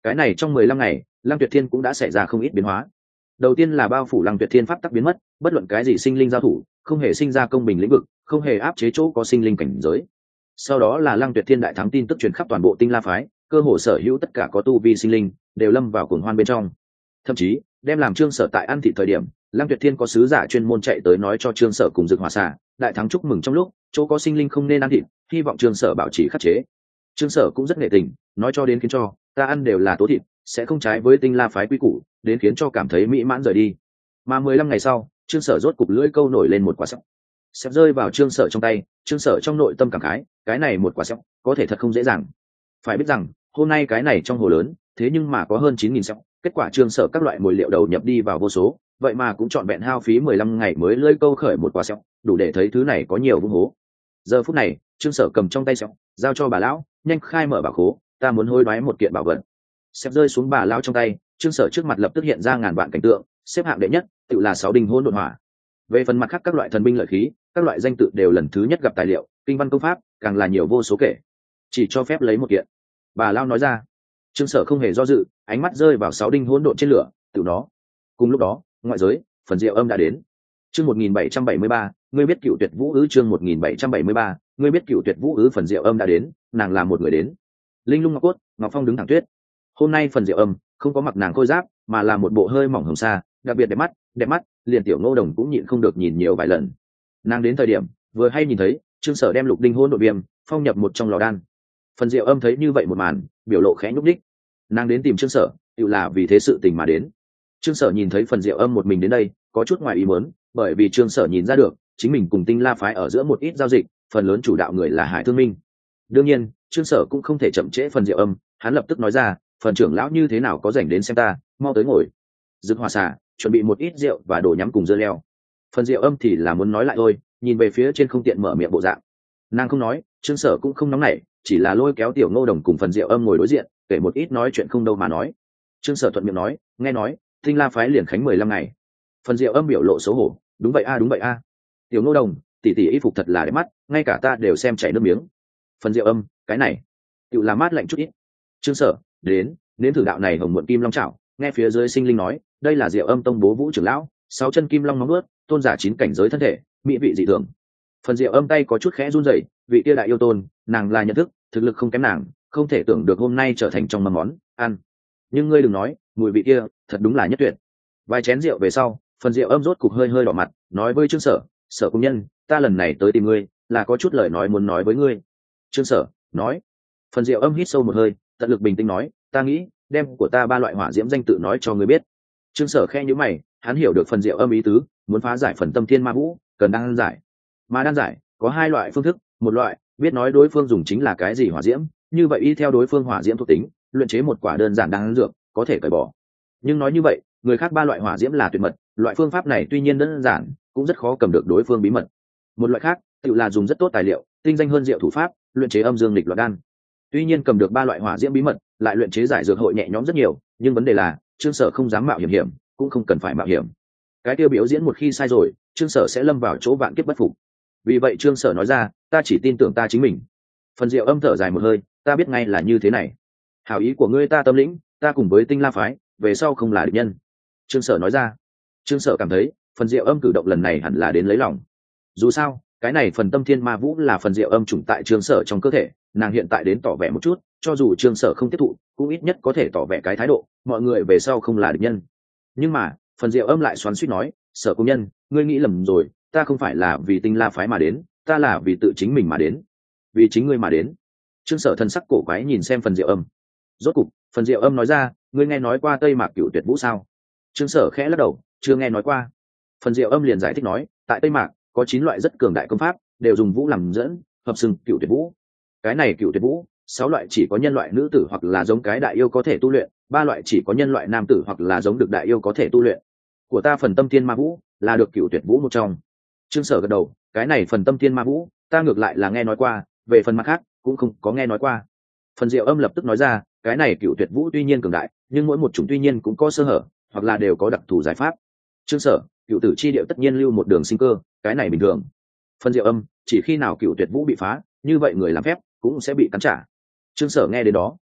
Cái này trong 15 ngày Lăng Tuyệt Thiên cũng đã xảy ra không ít biến hóa. Đầu tiên là bao phủ Lăng Tuyệt Thiên pháp tắc biến mất, bất luận cái gì sinh linh giao thủ không hề sinh ra công bình lĩnh vực, không hề áp chế chỗ có sinh linh cảnh giới. Sau đó là Lăng Tuyệt Thiên đại thắng tin tức truyền khắp toàn bộ Tinh La phái, cơ hồ sở hữu tất cả có tu vi sinh linh đều lâm vào cuồng hoan bên trong. Thậm chí đem làm Trương Sở tại ăn thị thời điểm, Lăng Tuyệt Thiên có sứ giả chuyên môn chạy tới nói cho Trương Sở cùng Dực Hỏa Xà đại thắng chúc mừng trong lúc chỗ có sinh linh không nên ăn thịt, hy vọng Trương Sở bảo trì khắc chế. Trương Sở cũng rất nghệ tình, nói cho đến khiến cho ta ăn đều là tố thịt, sẽ không trái với Tinh La phái quy củ, đến khiến cho cảm thấy mỹ mãn rời đi. Mà 15 ngày sau, Trương Sở rốt cục lưỡi câu nổi lên một quả sẹo, sẹo rơi vào Trương Sở trong tay. Trương Sở trong nội tâm cảm khái, cái này một quả sẹo có thể thật không dễ dàng. Phải biết rằng hôm nay cái này trong hồ lớn thế nhưng mà có hơn 9.000 sẹo, kết quả Trương Sở các loại mồi liệu đầu nhập đi vào vô số, vậy mà cũng trọn vẹn hao phí 15 ngày mới lưỡi câu khởi một quả sẹo, đủ để thấy thứ này có nhiều vung hố. Giờ phút này Trương Sở cầm trong tay sẹo, giao cho bà lão, nhanh khai mở bảo khố, ta muốn hối đoái một kiện bảo vật. Xếp rơi xuống bà lão trong tay, Trương Sở trước mặt lập tức hiện ra ngàn vạn cảnh tượng, xếp hạng đệ nhất tự là 6 đinh hỗn độn hỏa. Về phần mặt khác các loại thần binh lợi khí, các loại danh tự đều lần thứ nhất gặp tài liệu, kinh văn công pháp càng là nhiều vô số kể. Chỉ cho phép lấy một kiện, bà lão nói ra. Trương Sở không hề do dự, ánh mắt rơi vào 6 đinh hỗn độn trên lửa, tự nó. Cùng lúc đó, ngoại giới, phần Diệu Âm đã đến. Chương 1773, ngươi biết Cựu Tuyệt Vũ Ứ. Chương 1773, ngươi biết Cựu Tuyệt Vũ Ứ. Phần Diệu Âm đã đến, nàng là một người đến. Linh lung ngọc cốt, ngọc phong đứng thẳng tuyết. Hôm nay phần Diệu Âm không có mặc nàng khôi giáp, mà là một bộ hơi mỏng hồng sa, đặc biệt đẹp mắt, liền Tiểu Ngô Đồng cũng nhịn không được nhìn nhiều vài lần. Nàng đến thời điểm, vừa hay nhìn thấy Trương Sở đem lục đinh hỗn độn viêm phong nhập một trong lò đan. Phần Diệu Âm thấy như vậy một màn, biểu lộ khẽ nhúc nhích. Nàng đến tìm Trương Sở, tự là vì thế sự tình mà đến. Trương Sở nhìn thấy phần Diệu Âm một mình đến đây, có chút ngoài ý muốn, bởi vì Trương Sở nhìn ra được, chính mình cùng Tinh La phái ở giữa một ít giao dịch, phần lớn chủ đạo người là Hải Thương Minh. Đương nhiên, Trương Sở cũng không thể chậm trễ phần Diệu Âm, hắn lập tức nói ra, phần trưởng lão như thế nào có rảnh đến xem ta, mau tới ngồi. Dực Hỏa Xà chuẩn bị một ít rượu và đồ nhắm cùng dưa leo. Phần Diệu Âm thì là muốn nói lại thôi, nhìn về phía trên không tiện mở miệng bộ dạng. Nàng không nói, Trương Sở cũng không nóng nảy, chỉ là lôi kéo Tiểu Ngô Đồng cùng phần Diệu Âm ngồi đối diện, kể một ít nói chuyện không đâu mà nói. Trương Sở thuận miệng nói, nghe nói Tinh La phái liền khánh 15 ngày. Phần Diệu Âm biểu lộ xấu hổ, đúng vậy a, đúng vậy a. Tiểu Ngô Đồng, tỷ tỷ y phục thật là đẹp mắt, ngay cả ta đều xem chảy nước miếng. Phần Diệu Âm, cái này tự là mát lạnh chút ít. Trương Sở đến nếm thử đạo này hồng muộn kim long chảo. Nghe phía dưới sinh linh nói, đây là Diệu Âm tông bố Vũ trưởng lão, 6 chân kim long nóng ướt, tôn giả 9 cảnh giới thân thể, mỹ vị dị thường. Phần Diệu Âm tay có chút khẽ run rẩy, vị kia đại yêu tôn, nàng là nhận thức, thực lực không kém nàng, không thể tưởng được hôm nay trở thành trong mâm món ăn. Nhưng ngươi đừng nói, mùi vị kia thật đúng là nhất tuyệt. Vài chén rượu về sau, Phần Diệu Âm rốt cục hơi hơi đỏ mặt, nói với Trương Sở, Sở công nhân, ta lần này tới tìm ngươi là có chút lời nói muốn nói với ngươi. Trương Sở nói. Phần Diệu Âm hít sâu một hơi, tận lực bình tĩnh nói, ta nghĩ đem của ta 3 loại hỏa diễm danh tự nói cho ngươi biết. Trương Sở khẽ nhíu mày, hắn hiểu được Phần Diệu Âm ý tứ, muốn phá giải phần tâm thiên ma vũ cần đan giải, mà đan giải có 2 loại phương thức, một loại biết nói đối phương dùng chính là cái gì hỏa diễm, như vậy y theo đối phương hỏa diễm thuộc tính luyện chế một quả đơn giản đan dược có thể cởi bỏ. Nhưng nói như vậy, người khác 3 loại hỏa diễm là tuyệt mật, loại phương pháp này tuy nhiên đơn giản cũng rất khó cầm được đối phương bí mật. Một loại khác tự là dùng rất tốt tài liệu, tinh danh hơn diệu thủ pháp luyện chế âm dương nghịch loạn đan, tuy nhiên cầm được 3 loại hỏa diễm bí mật lại luyện chế giải dược hội nhẹ nhõm rất nhiều, nhưng vấn đề là Trương Sở không dám mạo hiểm, cũng không cần phải mạo hiểm. Cái tiêu biểu diễn một khi sai rồi, Trương Sở sẽ lâm vào chỗ vạn kiếp bất phục. Vì vậy Trương Sở nói ra, ta chỉ tin tưởng ta chính mình. Phần Diệu Âm thở dài một hơi, ta biết ngay là như thế này. Hảo ý của ngươi ta tâm lĩnh, ta cùng với Tinh La phái về sau không là địch nhân. Trương Sở nói ra. Trương Sở cảm thấy Phần Diệu Âm cử động lần này hẳn là đến lấy lòng. Dù sao cái này phần tâm thiên ma vũ là Phần Diệu Âm chủng tại Trương Sở trong cơ thể, nàng hiện tại đến tỏ vẻ một chút, cho dù Trương Sở không tiếp thụ cũng ít nhất có thể tỏ vẻ cái thái độ, mọi người về sau không là địch nhân. Nhưng mà Phần Diệu Âm lại xoắn xuýt nói, Sở công nhân, ngươi nghĩ lầm rồi, ta không phải là vì Tinh La phái mà đến, ta là vì tự chính mình mà đến. Vì chính ngươi mà đến. Trương Sở thân sắc cổ quái nhìn xem Phần Diệu Âm. Rốt cục Phần Diệu Âm nói ra, ngươi nghe nói qua Tây Mạc Cửu Tuyệt Vũ sao? Trương Sở khẽ lắc đầu, chưa nghe nói qua. Phần Diệu Âm liền giải thích nói, tại Tây Mạc có 9 loại rất cường đại công pháp, đều dùng vũ làm dẫn, hợp xưng Cửu Tuyệt Vũ. Cái này Cửu Tuyệt Vũ, 6 loại chỉ có nhân loại nữ tử hoặc là giống cái đại yêu có thể tu luyện, 3 loại chỉ có nhân loại nam tử hoặc là giống được đại yêu có thể tu luyện. Của ta phần tâm thiên ma vũ là được Cửu Tuyệt Vũ một trong. Trương Sở gật đầu, cái này phần tâm thiên ma vũ ta ngược lại là nghe nói qua, về phần mặt khác cũng không có nghe nói qua. Phần Diệu Âm lập tức nói ra, cái này Cửu Tuyệt Vũ tuy nhiên cường đại, nhưng mỗi một chủng tuy nhiên cũng có sơ hở, hoặc là đều có đặc thù giải pháp. Trương Sở, Cửu tử chi điệu tất nhiên lưu một đường sinh cơ, cái này bình thường. Phần Diệu Âm, chỉ khi nào Cửu Tuyệt Vũ bị phá, như vậy người làm phép cũng sẽ bị cắn trả. Trương Sở nghe đến đó,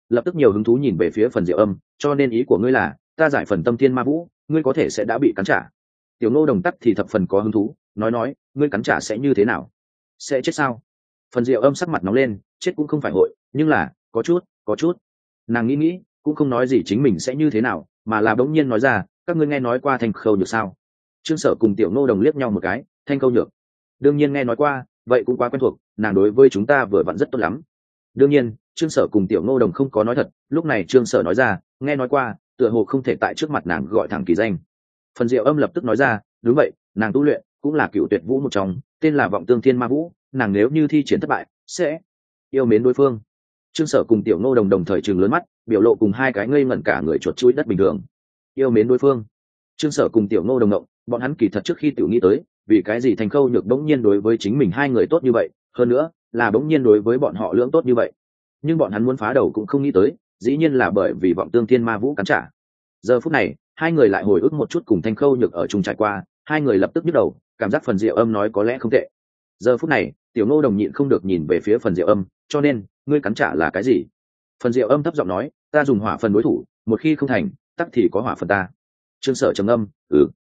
lập tức nhiều hứng thú nhìn về phía phần diệu âm, cho nên ý của ngươi là ta giải phần tâm thiên ma vũ, ngươi có thể sẽ đã bị cắn trả. Tiểu Ngô Đồng tắc thì thập phần có hứng thú, nói ngươi cắn trả sẽ như thế nào? Sẽ chết sao? Phần diệu âm sắc mặt nóng lên, chết cũng không phải hội, nhưng là có chút. Nàng nghĩ cũng không nói gì chính mình sẽ như thế nào, mà là bỗng nhiên nói ra, các ngươi nghe nói qua Thanh Khâu Nhược sao? Trương Sở cùng Tiểu Ngô Đồng liếc nhau một cái, Thanh Khâu Nhược đương nhiên nghe nói qua, vậy cũng quá quen thuộc, nàng đối với chúng ta vừa vặn rất tốt lắm. Đương nhiên Trương Sở cùng Tiểu Ngô Đồng không có nói thật, lúc này Trương Sở nói ra, nghe nói qua, tựa hồ không thể tại trước mặt nàng gọi thẳng kỳ danh. Phần diệu âm lập tức nói ra, đúng vậy, nàng tu luyện cũng là cựu tuyệt vũ một trong, tên là Vọng Tương Thiên Ma Vũ, nàng nếu như thi triển thất bại sẽ yêu mến đối phương. Trương Sở cùng Tiểu Ngô Đồng đồng thời trừng lớn mắt, biểu lộ cùng hai cái ngây ngẩn cả người chuột chuỗi đất bình thường. Yêu mến đối phương. Trương Sở cùng Tiểu Ngô Đồng động, bọn hắn kỳ thật trước khi Tiểu nghĩ tới, vì cái gì Thành Khâu Nhược bỗng nhiên đối với chính mình hai người tốt như vậy, hơn nữa là bỗng nhiên đối với bọn họ lưỡng tốt như vậy. Nhưng bọn hắn muốn phá đầu cũng không nghĩ tới, dĩ nhiên là bởi vì Vọng Tương Thiên Ma Vũ cắn trả. Giờ phút này, hai người lại hồi ức một chút cùng Thanh Khâu Nhược ở chung trải qua, hai người lập tức nhức đầu, cảm giác phần diệu âm nói có lẽ không tệ. Giờ phút này, Tiểu Ngô Đồng nhịn không được nhìn về phía phần diệu âm, cho nên ngươi cắn trả là cái gì? Phần diệu âm thấp giọng nói, ta dùng hỏa phần đối thủ, một khi không thành, tắc thì có hỏa phần ta. Trương Sở trầm âm,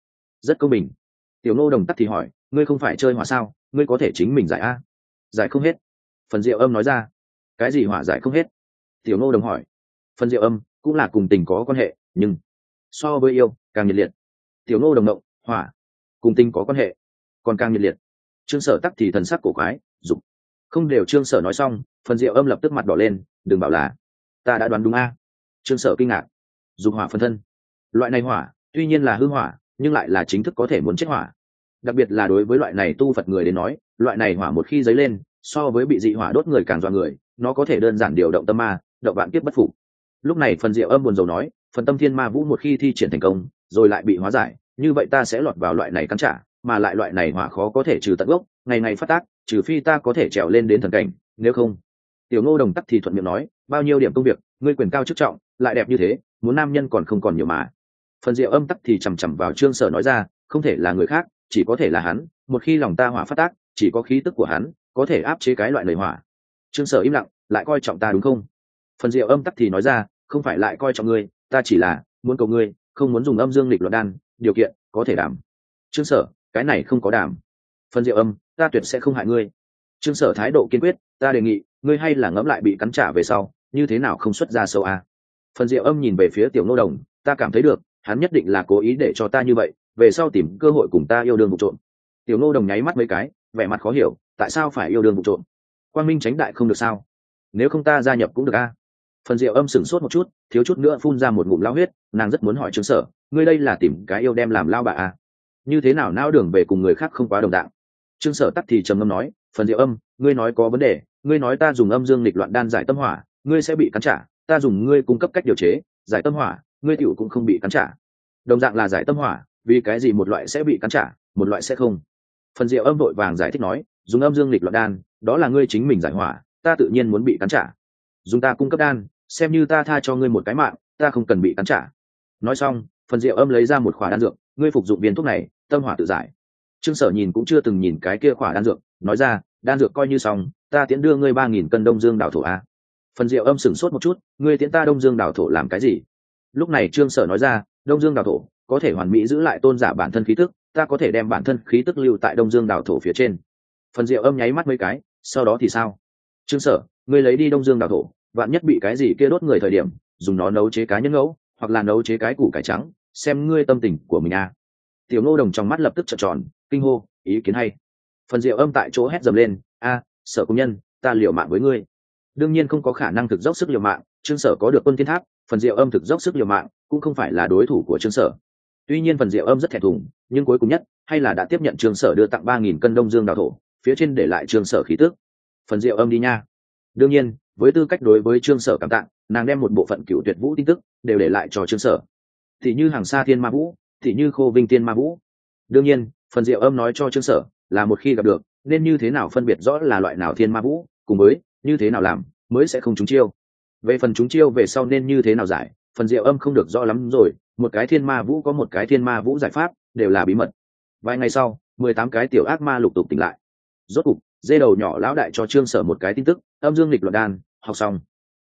rất công bình. Tiểu Ngô Đồng tắc thì hỏi, ngươi không phải chơi hỏa sao, ngươi có thể chính mình giải a? Giải không hết. Phần diệu âm nói ra, cái gì hỏa giải không hết? Tiểu Ngô Đồng hỏi. Phần diệu âm cũng là cùng tình có quan hệ, nhưng so với yêu càng nhiệt liệt. Tiểu Ngô Đồng động, hỏa cùng tình có quan hệ, còn càng nhiệt liệt. Trương Sở tắc thì thần sắc cổ quái, dục không đều. Trương Sở nói xong, phần diệu âm lập tức mặt đỏ lên, đừng bảo là ta đã đoán đúng a. Trương Sở kinh ngạc, dục hỏa phân thân, loại này hỏa tuy nhiên là hư hỏa, nhưng lại là chính thức có thể muốn chết hỏa. Đặc biệt là đối với loại này tu Phật người đến nói, loại này hỏa một khi dấy lên, so với bị dị hỏa đốt người càng dọa người, nó có thể đơn giản điều động tâm ma, động vạn kiếp bất phục. Lúc này phần diệu âm buồn rầu nói, phần tâm thiên ma vũ một khi thi triển thành công, rồi lại bị hóa giải, như vậy ta sẽ lọt vào loại này cắn trả, mà lại loại này hỏa khó có thể trừ tận gốc, ngày ngày phát tác, trừ phi ta có thể trèo lên đến thần cảnh, nếu không. Tiểu Ngô Đồng tắc thì thuận miệng nói, bao nhiêu điểm công việc, ngươi quyền cao chức trọng, lại đẹp như thế, muốn nam nhân còn không còn nhiều mà. Phần diệu âm tắc thì chằm chằm vào Trương Sở nói ra, không thể là người khác, chỉ có thể là hắn, một khi lòng ta hỏa phát tác, chỉ có khí tức của hắn có thể áp chế cái loại lời hỏa. Trương Sở im lặng, lại coi trọng ta đúng không? Phần diệu âm tắc thì nói ra, không phải lại coi trọng ngươi, ta chỉ là muốn cầu ngươi, không muốn dùng âm dương lịch loạn đan, điều kiện có thể đảm. Trương Sở, cái này không có đảm. Phần diệu âm, ta tuyệt sẽ không hại ngươi. Trương Sở thái độ kiên quyết, ta đề nghị ngươi hay là ngẫm lại bị cắn trả về sau, như thế nào không xuất ra sâu a. Phần diệu âm nhìn về phía Tiểu Ngô Đồng, ta cảm thấy được, hắn nhất định là cố ý để cho ta như vậy, về sau tìm cơ hội cùng ta yêu đương vụ trộm. Tiểu Ngô Đồng nháy mắt mấy cái, vẻ mặt khó hiểu, tại sao phải yêu đương vụ trộm? Quang minh tránh đại không được sao? Nếu không ta gia nhập cũng được a. Phần diệu âm sửng sốt một chút, thiếu chút nữa phun ra một ngụm lao huyết, nàng rất muốn hỏi Trương Sở, ngươi đây là tìm cái yêu đem làm lao bà a? Như thế nào não đường về cùng người khác không quá đồng dạng? Trương Sở tắc thì trầm ngâm nói, phần diệu âm, ngươi nói có vấn đề, ngươi nói ta dùng âm dương nghịch loạn đan giải tâm hỏa, ngươi sẽ bị cắn trả, ta dùng ngươi cung cấp cách điều chế giải tâm hỏa, ngươi tiểu cũng không bị cắn trả. Đồng dạng là giải tâm hỏa, vì cái gì một loại sẽ bị cắn trả, một loại sẽ không? Phần diệu âm vội vàng giải thích nói, dùng âm dương nghịch loạn đan, đó là ngươi chính mình giải hỏa, ta tự nhiên muốn bị cắn trả. Dùng ta cung cấp đan, xem như ta tha cho ngươi một cái mạng, ta không cần bị cắn trả. Nói xong, phần diệu âm lấy ra một khỏa đan dược, ngươi phục dụng viên thuốc này, tâm hỏa tự giải. Trương Sở nhìn cũng chưa từng nhìn cái kia khỏa đan dược, nói ra, đan dược coi như xong, ta tiễn đưa ngươi 3.000 cân Đông Dương đảo thổ a. Phần diệu âm sửng sốt một chút, ngươi tiễn ta Đông Dương đảo thổ làm cái gì? Lúc này Trương Sở nói ra, Đông Dương đảo thổ có thể hoàn mỹ giữ lại tôn giả bản thân khí tức, ta có thể đem bản thân khí tức lưu tại Đông Dương đảo thổ phía trên. Phần diệu âm nháy mắt mấy cái, sau đó thì sao? Trương Sở, ngươi lấy đi Đông Dương đảo thổ, vạn nhất bị cái gì kia đốt người thời điểm, dùng nó nấu chế cá nhân ngẫu, hoặc là nấu chế cái củ cải trắng, xem ngươi tâm tình của mình a. Tiểu Ngô Đồng trong mắt lập tức trợn tròn, kinh hô, ý kiến hay. Phần diệu âm tại chỗ hét dầm lên, a, Sở công nhân, ta liều mạng với ngươi. Đương nhiên không có khả năng thực dốc sức liều mạng, Trương Sở có được Quân Thiên Tháp, phần diệu âm thực dốc sức liều mạng cũng không phải là đối thủ của Trương Sở. Tuy nhiên phần diệu âm rất thẹn thùng, nhưng cuối cùng nhất hay là đã tiếp nhận Trương Sở đưa tặng 3.000 cân Đông Dương đào thổ, phía trên để lại Trương Sở khí tức. Phần diệu âm đi nha. Đương nhiên, với tư cách đối với Trương Sở cảm tạ, nàng đem một bộ phận cửu tuyệt vũ tin tức đều để lại cho Trương Sở. Thì như hàng sa thiên ma vũ, thì như khô vinh thiên ma vũ. Đương nhiên, phần diệu âm nói cho Trương Sở là một khi gặp được, nên như thế nào phân biệt rõ là loại nào thiên ma vũ, cùng với như thế nào làm mới sẽ không trúng chiêu. Về phần trúng chiêu về sau nên như thế nào giải, phần diệu âm không được rõ lắm rồi, một cái thiên ma vũ có một cái thiên ma vũ giải pháp, đều là bí mật. Vài ngày sau, 18 cái tiểu ác ma lục tục tỉnh lại. Rốt cục, dê đầu nhỏ lão đại cho Trương Sở một cái tin tức, âm dương nghịch loạn đan học xong.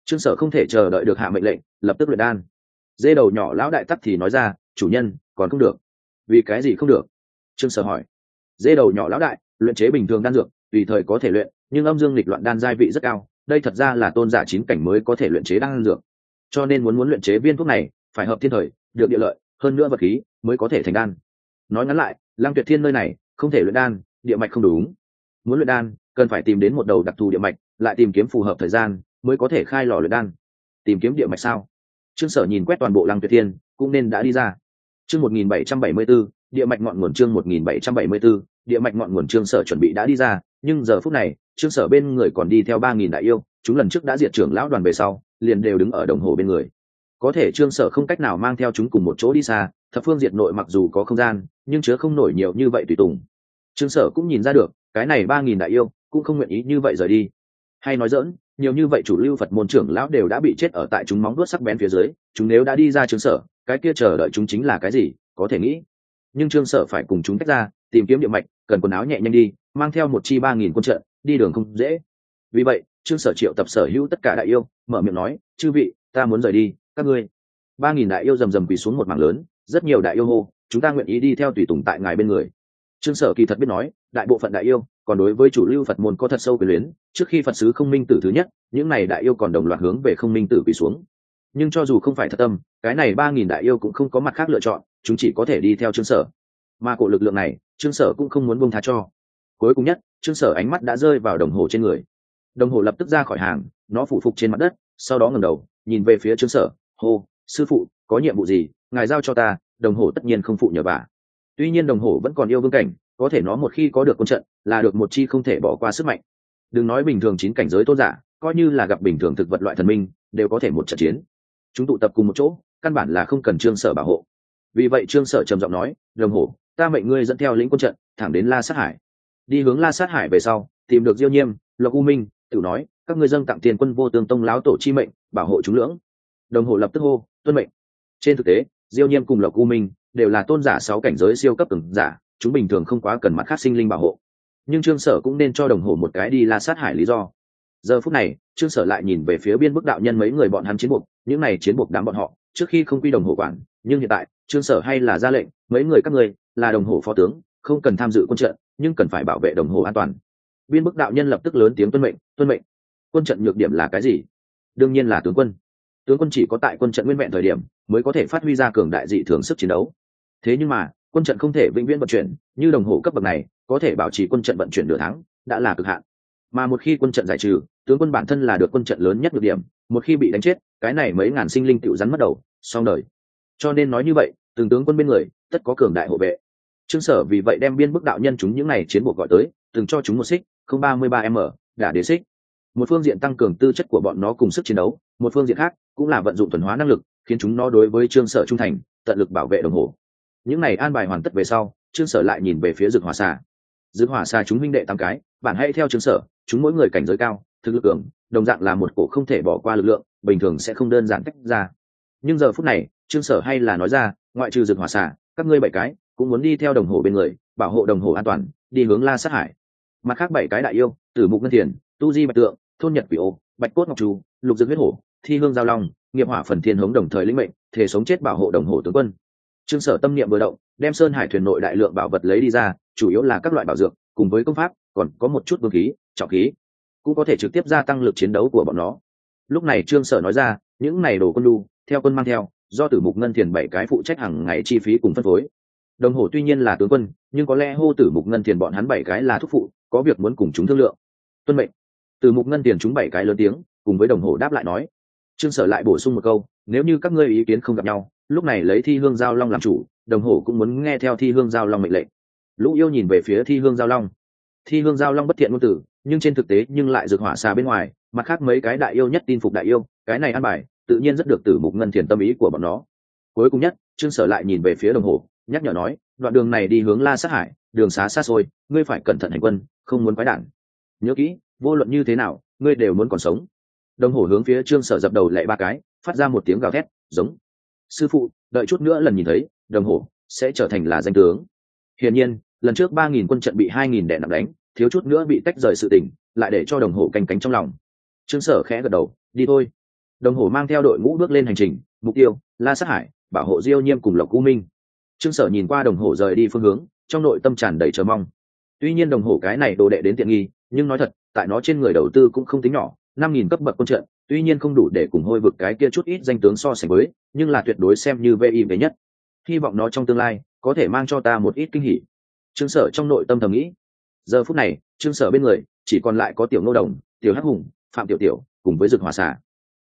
Trương Sở không thể chờ đợi được hạ mệnh lệnh, lập tức luyện đan. Dê đầu nhỏ lão đại tắc thì nói ra, chủ nhân còn không được. Vì cái gì không được? Trương Sở hỏi. Dê đầu nhỏ lão đại, luyện chế bình thường đan dược tùy thời có thể luyện, nhưng âm dương nghịch loạn đan giai vị rất cao, đây thật ra là tôn giả 9 cảnh mới có thể luyện chế đan dược, cho nên muốn luyện chế viên thuốc này phải hợp thiên thời, được địa lợi, hơn nữa vật khí mới có thể thành đan. Nói ngắn lại, Lăng Tuyệt Thiên nơi này không thể luyện đan, địa mạch không đúng. Muốn luyện đan cần phải tìm đến một đầu đặc thù địa mạch, lại tìm kiếm phù hợp thời gian mới có thể khai lò luyện đan. Tìm kiếm địa mạch sao? Trương Sở nhìn quét toàn bộ Lăng Tuyệt Thiên, cũng nên đã đi ra. Chương 1774, địa mạch ngọn nguồn. Chương 1774, địa mạch ngọn nguồn. Trương Sở chuẩn bị đã đi ra, nhưng giờ phút này Trương Sở bên người còn đi theo 3000 đại yêu, chúng lần trước đã diệt trưởng lão đoàn về sau liền đều đứng ở đồng hồ bên người. Có thể Trương Sở không cách nào mang theo chúng cùng một chỗ đi xa, thập phương diệt nội mặc dù có không gian nhưng chứa không nổi nhiều như vậy tùy tùng. Trương Sở cũng nhìn ra được cái này 3000 đại yêu cũng không nguyện ý như vậy rời đi. Hay nói dỡn, nhiều như vậy chủ lưu Phật môn trưởng lão đều đã bị chết ở tại chúng móng vuốt sắc bén phía dưới, chúng nếu đã đi ra Trương Sở, cái kia chờ đợi chúng chính là cái gì có thể nghĩ. Nhưng Trương Sở phải cùng chúng tách ra, tìm kiếm địa mạch cần quần áo nhẹ nhàng đi, mang theo một chi 3000 quân trận, đi đường không dễ. Vì vậy Trương Sở triệu tập sở hữu tất cả đại yêu, mở miệng nói, chư vị, ta muốn rời đi, các ngươi. 3000 đại yêu rầm rầm quỳ xuống một mảng lớn, rất nhiều đại yêu hô, chúng ta nguyện ý đi theo tùy tùng tại ngài bên người. Trương Sở kỳ thật biết nói, đại bộ phận đại yêu còn đối với chủ lưu Phật môn có thật sâu quyền luyến, trước khi Phật sứ Không Minh Tử thứ nhất, những này đại yêu còn đồng loạt hướng về Không Minh Tử quỳ xuống. Nhưng cho dù không phải thật tâm, cái này 3000 đại yêu cũng không có mặt khác lựa chọn, chúng chỉ có thể đi theo Trương Sở. Mà cổ lực lượng này, Trương Sở cũng không muốn buông tha cho. Cuối cùng nhất, Trương Sở ánh mắt đã rơi vào đồng hồ trên người. Đồng hồ lập tức ra khỏi hàng, nó phủ phục trên mặt đất, sau đó ngẩng đầu nhìn về phía Trương Sở, hô, sư phụ, có nhiệm vụ gì ngài giao cho ta. Đồng hồ tất nhiên không phụ nhờ vả. Tuy nhiên đồng hồ vẫn còn yêu vương cảnh, có thể nó một khi có được quân trận là được một chi không thể bỏ qua sức mạnh. Đừng nói bình thường 9 cảnh giới tôn giả, coi như là gặp bình thường thực vật loại thần minh đều có thể một trận chiến. Chúng tụ tập cùng một chỗ, căn bản là không cần Trương Sở bảo hộ. Vì vậy Trương Sở trầm giọng nói, đồng hồ, ta mệnh ngươi dẫn theo lĩnh quân trận thẳng đến La Sát Hải. Đi hướng La Sát Hải về sau, tìm được Diêu Nhiêm, Lộc U Minh, tự nói, các ngươi dâng tặng tiền quân vô tương tông láo tổ chi mệnh, bảo hộ chúng lưỡng. Đồng hồ lập tức hô, tuân mệnh. Trên thực tế, Diêu Nhiêm cùng Lộc U Minh đều là tôn giả 6 cảnh giới siêu cấp cường giả, chúng bình thường không quá cần mặt khác sinh linh bảo hộ. Nhưng Trương Sở cũng nên cho đồng hồ một cái đi La Sát Hải lý do. Giờ phút này, Trương Sở lại nhìn về phía biên bức đạo nhân mấy người bọn hắn chiến buộc, những này chiến buộc đám bọn họ, trước khi không quy đồng hồ quản, nhưng hiện tại, Trương Sở hay là ra lệnh, mấy người các ngươi là đồng hồ phó tướng, không cần tham dự quân trận, nhưng cần phải bảo vệ đồng hồ an toàn. Biên bức đạo nhân lập tức lớn tiếng tuân mệnh, tuân mệnh. Quân trận nhược điểm là cái gì? Đương nhiên là tướng quân. Tướng quân chỉ có tại quân trận nguyên vẹn thời điểm mới có thể phát huy ra cường đại dị thường sức chiến đấu. Thế nhưng mà quân trận không thể vĩnh viễn vận chuyển, như đồng hồ cấp bậc này có thể bảo trì quân trận vận chuyển nửa tháng đã là cực hạn. Mà một khi quân trận giải trừ, tướng quân bản thân là được quân trận lớn nhất nhược điểm, một khi bị đánh chết, cái này mấy ngàn sinh linh tựu rắn mất đầu, xong đời. Cho nên nói như vậy, từng tướng quân bên người tất có cường đại hộ vệ. Trương Sở vì vậy đem biên bức đạo nhân chúng những này chiến buộc gọi tới, từng cho chúng một xích 033m đả đế xích. Một phương diện tăng cường tư chất của bọn nó cùng sức chiến đấu, một phương diện khác cũng là vận dụng thuần hóa năng lực, khiến chúng nó đối với Trương Sở trung thành, tận lực bảo vệ đồng hồ. Những này an bài hoàn tất về sau, Trương Sở lại nhìn về phía Dực Hỏa Xà. Dực Hỏa Xà chúng huynh đệ 8 cái, bạn hãy theo Trương Sở, chúng mỗi người cảnh giới cao, thực lực cường, đồng dạng là một cổ không thể bỏ qua lực lượng, bình thường sẽ không đơn giản tách ra. Nhưng giờ phút này, Trương Sở hay là nói ra, ngoại trừ Dực Hỏa Xà, các ngươi 7 cái cũng muốn đi theo đồng hồ bên người, bảo hộ đồng hồ an toàn, đi hướng La Sát Hải. Mặt khác 7 cái đại yêu, Tử Mục Ngân Thiền, Tu Di Bạch Tượng, Thôn Nhật Quỷ Ô, Bạch Cốt Ngọc Chu, Lục Dực Huyết Hổ, Thi Hương Giao Long, Nghiệp Hỏa Phần Thiên Hống đồng thời lĩnh mệnh, thể sống chết bảo hộ đồng hồ tướng quân. Trương Sở tâm niệm vừa động, đem Sơn Hải thuyền nội đại lượng bảo vật lấy đi ra, chủ yếu là các loại bảo dược, cùng với công pháp, còn có một chút vương khí, trọng khí, cũng có thể trực tiếp gia tăng lực chiến đấu của bọn nó. Lúc này Trương Sở nói ra, những này đồ quân lu, theo quân mang theo, do Tử Mục Ngân Thiền 7 cái phụ trách hàng ngày chi phí cùng phân phối. Đồng hồ tuy nhiên là tướng quân, nhưng có lẽ hô Tử Mục Ngân Thiền bọn hắn 7 cái là thúc phụ, có việc muốn cùng chúng thương lượng. Tuân mệnh. Tử Mục Ngân Thiền chúng 7 cái lớn tiếng, cùng với đồng hồ đáp lại nói. Trương Sở lại bổ sung một câu, nếu như các ngươi ý kiến không gặp nhau, lúc này lấy Thi Hương Giao Long làm chủ, đồng hồ cũng muốn nghe theo Thi Hương Giao Long mệnh lệnh. Lũ yêu nhìn về phía Thi Hương Giao Long. Thi Hương Giao Long bất thiện ngôn tử, nhưng trên thực tế nhưng lại Dực Hỏa Xà bên ngoài, mặt khác mấy cái đại yêu nhất tin phục đại yêu, cái này ăn bài, tự nhiên rất được Tử Mục Ngân Thiền tâm ý của bọn nó. Cuối cùng nhất, Trương Sở lại nhìn về phía đồng hồ, nhắc nhở nói, đoạn đường này đi hướng La Sát Hải, đường xá xa xôi, ngươi phải cẩn thận hành quân, không muốn quái đản. Nhớ kỹ, vô luận như thế nào, ngươi đều muốn còn sống. Đồng hồ hướng phía Trương Sở dập đầu lạy 3 cái, phát ra một tiếng gào thét, giống. Sư phụ, đợi chút nữa lần nhìn thấy, đồng hồ sẽ trở thành là danh tướng. Hiển nhiên, lần trước 3000 quân trận bị 2000 đè nặng đánh, thiếu chút nữa bị tách rời sự tình, lại để cho đồng hồ canh cánh trong lòng. Trương Sở khẽ gật đầu, đi thôi. Đồng hồ mang theo đội ngũ bước lên hành trình, mục tiêu La Sát Hải, bảo hộ Diêu Nhiêm cùng Lộc U Minh. Trương Sở nhìn qua đồng hồ rời đi phương hướng, trong nội tâm tràn đầy chờ mong. Tuy nhiên đồng hồ cái này đồ đệ đến tiện nghi, nhưng nói thật, tại nó trên người đầu tư cũng không tính nhỏ, 5.000 cấp bậc quân trận, tuy nhiên không đủ để cùng Hôi Vực cái kia chút ít danh tướng so sánh với, nhưng là tuyệt đối xem như VI về nhất. Hy vọng nó trong tương lai có thể mang cho ta một ít kinh hỉ. Trương Sở trong nội tâm thầm nghĩ. Giờ phút này, Trương Sở bên người chỉ còn lại có Tiểu Ngô Đồng, Tiểu Hắc Hùng, Phạm Tiểu Tiểu cùng với Dực Hỏa Xà.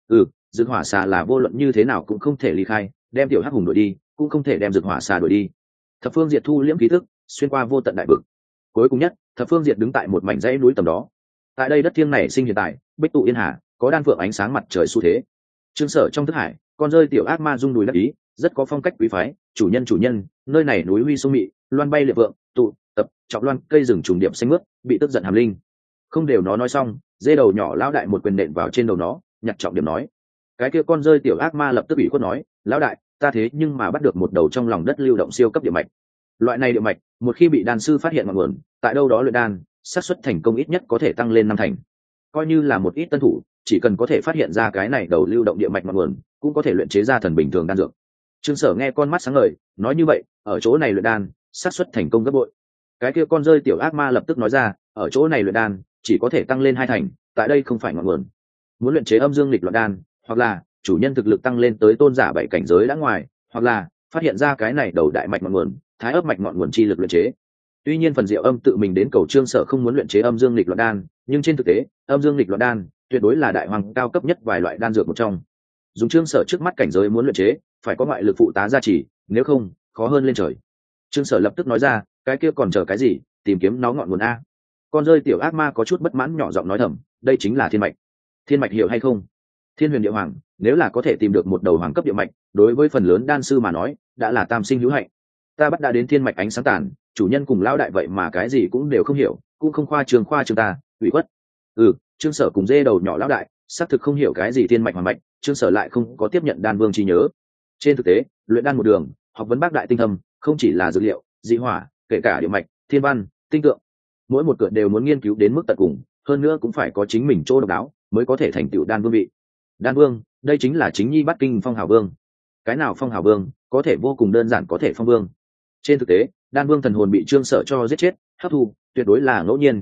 Dực Hỏa Xà là vô luận như thế nào cũng không thể ly khai, đem Tiểu Hắc Hùng đuổi đi, cũng không thể đem Dực Hỏa Xà đuổi đi. Thập Phương Diệt thu liễm khí tức, xuyên qua vô tận đại vực. Cuối cùng nhất, Thập Phương Diệt đứng tại một mảnh dãy núi tầm đó. Tại đây đất thiêng này sinh hiện tại, bích tụ yên hà, có đan phượng ánh sáng mặt trời xu thế. Trương Sở trong thức hải, con rơi tiểu ác ma rung đùi đắc ý, rất có phong cách quý phái. Chủ nhân, nơi này núi huy sông mị, loan bay liệp vượng, tụ tập trọng loan, cây rừng trùng điệp xanh mướt, bị tức giận hàm linh. Không đều nó nói xong, dê đầu nhỏ lão đại một quyền nện vào trên đầu nó, nhặt trọng điểm nói. Cái kia con rơi tiểu ác ma lập tức bị khuất nói, lão đại, ta thế nhưng mà bắt được một đầu trong lòng đất lưu động siêu cấp địa mạch. Loại này địa mạch, một khi bị đan sư phát hiện ngọn nguồn, tại đâu đó luyện đan, xác suất thành công ít nhất có thể tăng lên 5 thành. Coi như là một ít tân thủ, chỉ cần có thể phát hiện ra cái này đầu lưu động địa mạch ngọn nguồn, cũng có thể luyện chế ra thần bình thường đan dược. Trương Sở nghe con mắt sáng ngời, nói như vậy, ở chỗ này luyện đan, xác suất thành công gấp bội. Cái kia con rơi tiểu ác ma lập tức nói ra, ở chỗ này luyện đan, chỉ có thể tăng lên 2 thành, tại đây không phải ngọn nguồn. Muốn luyện chế âm dương nghịch loạn đan, hoặc là chủ nhân thực lực tăng lên tới tôn giả 7 cảnh giới đã ngoài, hoặc là phát hiện ra cái này đầu đại mạch ngọn nguồn, thái ấp mạch ngọn nguồn chi lực luyện chế. Tuy nhiên phần Diệu Âm tự mình đến cầu Trương Sở không muốn luyện chế âm dương nghịch loạn đan, nhưng trên thực tế, âm dương nghịch loạn đan tuyệt đối là đại hoàng cao cấp nhất vài loại đan dược một trong. Dùng Trương Sở trước mắt cảnh giới muốn luyện chế, phải có ngoại lực phụ tá gia trì, nếu không, khó hơn lên trời. Trương Sở lập tức nói ra, cái kia còn chờ cái gì, tìm kiếm nó ngọn nguồn a. Con rơi tiểu ác ma có chút bất mãn nhỏ giọng nói thầm, đây chính là thiên mạch. Thiên mạch hiểu hay không? Thiên huyền địa hoàng, nếu là có thể tìm được một đầu hoàng cấp địa mạch, đối với phần lớn đan sư mà nói, đã là tam sinh hữu hạnh. Ta bắt đã đến thiên mạch ánh sáng tàn, chủ nhân cùng lão đại vậy mà cái gì cũng đều không hiểu, cũng không khoa trương ta, ủy khuất. Trương Sở cùng dê đầu nhỏ lão đại, xác thực không hiểu cái gì thiên mạch hoàng mạch, Trương Sở lại không có tiếp nhận đan vương trí nhớ. Trên thực tế, luyện đan một đường, học vấn bác đại tinh thâm, không chỉ là dược liệu, dị hỏa, kể cả địa mạch, thiên văn, tinh tượng, mỗi một cửa đều muốn nghiên cứu đến mức tận cùng, hơn nữa cũng phải có chính mình chỗ độc đáo, mới có thể thành tựu đan vương vị. Đan vương, đây chính là chính nhi bát kinh phong hào vương. Cái nào phong hào vương, có thể vô cùng đơn giản có thể phong vương. Trên thực tế, đan vương thần hồn bị Trương Sở cho giết chết, hấp thu, tuyệt đối là ngẫu nhiên,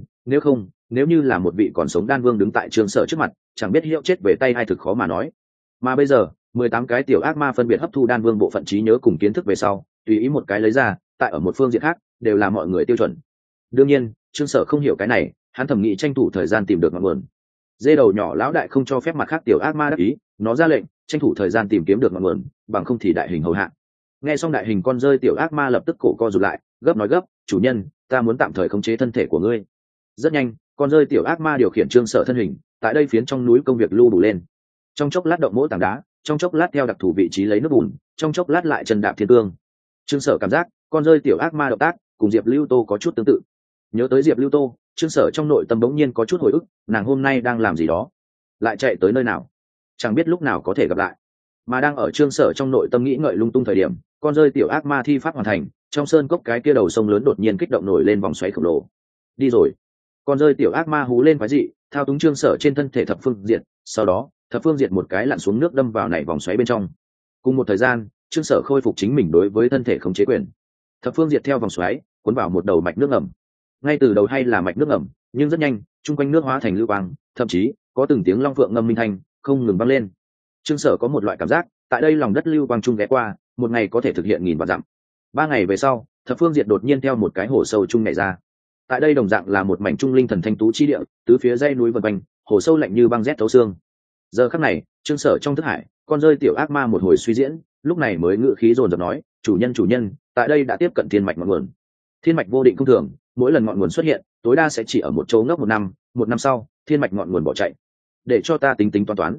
nếu như là một vị còn sống đan vương đứng tại Trương Sở trước mặt, chẳng biết hiệu chết về tay hay thực khó mà nói. Mà bây giờ, 18 cái tiểu ác ma phân biệt hấp thu đan vương bộ phận trí nhớ cùng kiến thức về sau, tùy ý một cái lấy ra, tại ở một phương diện khác, đều là mọi người tiêu chuẩn. Đương nhiên, Trương Sở không hiểu cái này, hắn thẩm nghĩ tranh thủ thời gian tìm được ngọn nguồn. Dê đầu nhỏ lão đại không cho phép mặt khác tiểu ác ma đắc ý, nó ra lệnh, tranh thủ thời gian tìm kiếm được ngọn nguồn, bằng không thì đại hình hầu hạ. Nghe xong đại hình con rơi tiểu ác ma lập tức cổ co rụt lại, gấp nói gấp, chủ nhân, ta muốn tạm thời khống chế thân thể của ngươi. Rất nhanh, con rơi tiểu ác ma điều khiển Trương Sở thân hình, tại đây phiến trong núi công việc lưu đủ lên. Trong chốc lát động mỗi tảng đá, trong chốc lát theo đặc thù vị trí lấy nước bùn, trong chốc lát lại chân đạp thiên cương. Trương Sở cảm giác, con rơi tiểu ác ma động tác cùng Diệp Lưu Tô có chút tương tự. Nhớ tới Diệp Lưu Tô, Trương Sở trong nội tâm bỗng nhiên có chút hồi ức, nàng hôm nay đang làm gì đó, lại chạy tới nơi nào, chẳng biết lúc nào có thể gặp lại. Mà đang ở Trương Sở trong nội tâm nghĩ ngợi lung tung thời điểm, con rơi tiểu ác ma thi pháp hoàn thành, trong sơn cốc cái kia đầu sông lớn đột nhiên kích động nổi lên vòng xoáy khổng lồ. Đi rồi. Con rơi tiểu ác ma hú lên quái dị, thao túng Trương Sở trên thân thể thập phương diệt, sau đó, thập phương diệt một cái lặn xuống nước đâm vào nảy vòng xoáy bên trong. Cùng một thời gian, Trương Sở khôi phục chính mình đối với thân thể khống chế quyền. Thập phương diệt theo vòng xoáy, cuốn vào một đầu mạch nước ngầm. Ngay từ đầu hay là mạch nước ngầm, nhưng rất nhanh, chung quanh nước hóa thành lưu quang, thậm chí có từng tiếng long phượng ngâm minh thanh, không ngừng vang lên. Trương Sở có một loại cảm giác, tại đây lòng đất lưu quang trung ghé qua, một ngày có thể thực hiện nghìn vạn dặm. 3 ngày về sau, thập phương diệt đột nhiên theo một cái hồ sâu trung nhảy ra. Tại đây đồng dạng là một mảnh trung linh thần thanh tú chi địa, tứ phía dãy núi vần quanh, hồ sâu lạnh như băng rét thấu xương. Giờ khắc này, Trương Sở trong thức hải, con rơi tiểu ác ma một hồi suy diễn, lúc này mới ngự khí dồn dập nói, chủ nhân, tại đây đã tiếp cận thiên mạch ngọn nguồn. Thiên mạch vô định không thường, mỗi lần ngọn nguồn xuất hiện, tối đa sẽ chỉ ở một chỗ ngốc một năm sau, thiên mạch ngọn nguồn bỏ chạy. Để cho ta tính toán.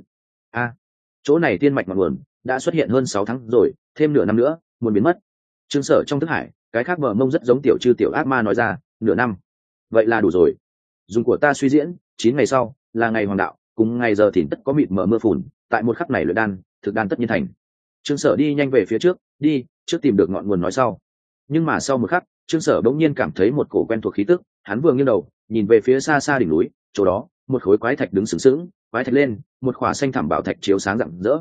Chỗ này thiên mạch ngọn nguồn đã xuất hiện hơn 6 tháng rồi, thêm nửa năm nữa, muốn biến mất. Trương Sở trong thức hải, cái khác bờ mông rất giống tiểu chư tiểu ác ma nói ra, nửa năm. Vậy là đủ rồi. Dùng của ta suy diễn, 9 ngày sau, là ngày hoàng đạo, cùng ngày giờ thìn tất có mịt mờ mưa phùn, tại một khắc này luyện đan, thực đan tất nhiên thành. Trương Sở đi nhanh về phía trước, trước tìm được ngọn nguồn nói sau. Nhưng mà sau một khắc, Trương Sở bỗng nhiên cảm thấy một cổ quen thuộc khí tức, hắn vừa nghiêng đầu, nhìn về phía xa xa đỉnh núi, chỗ đó một khối quái thạch đứng sừng sững, quái thạch lên một khỏa xanh thẳm bảo thạch chiếu sáng rạng rỡ.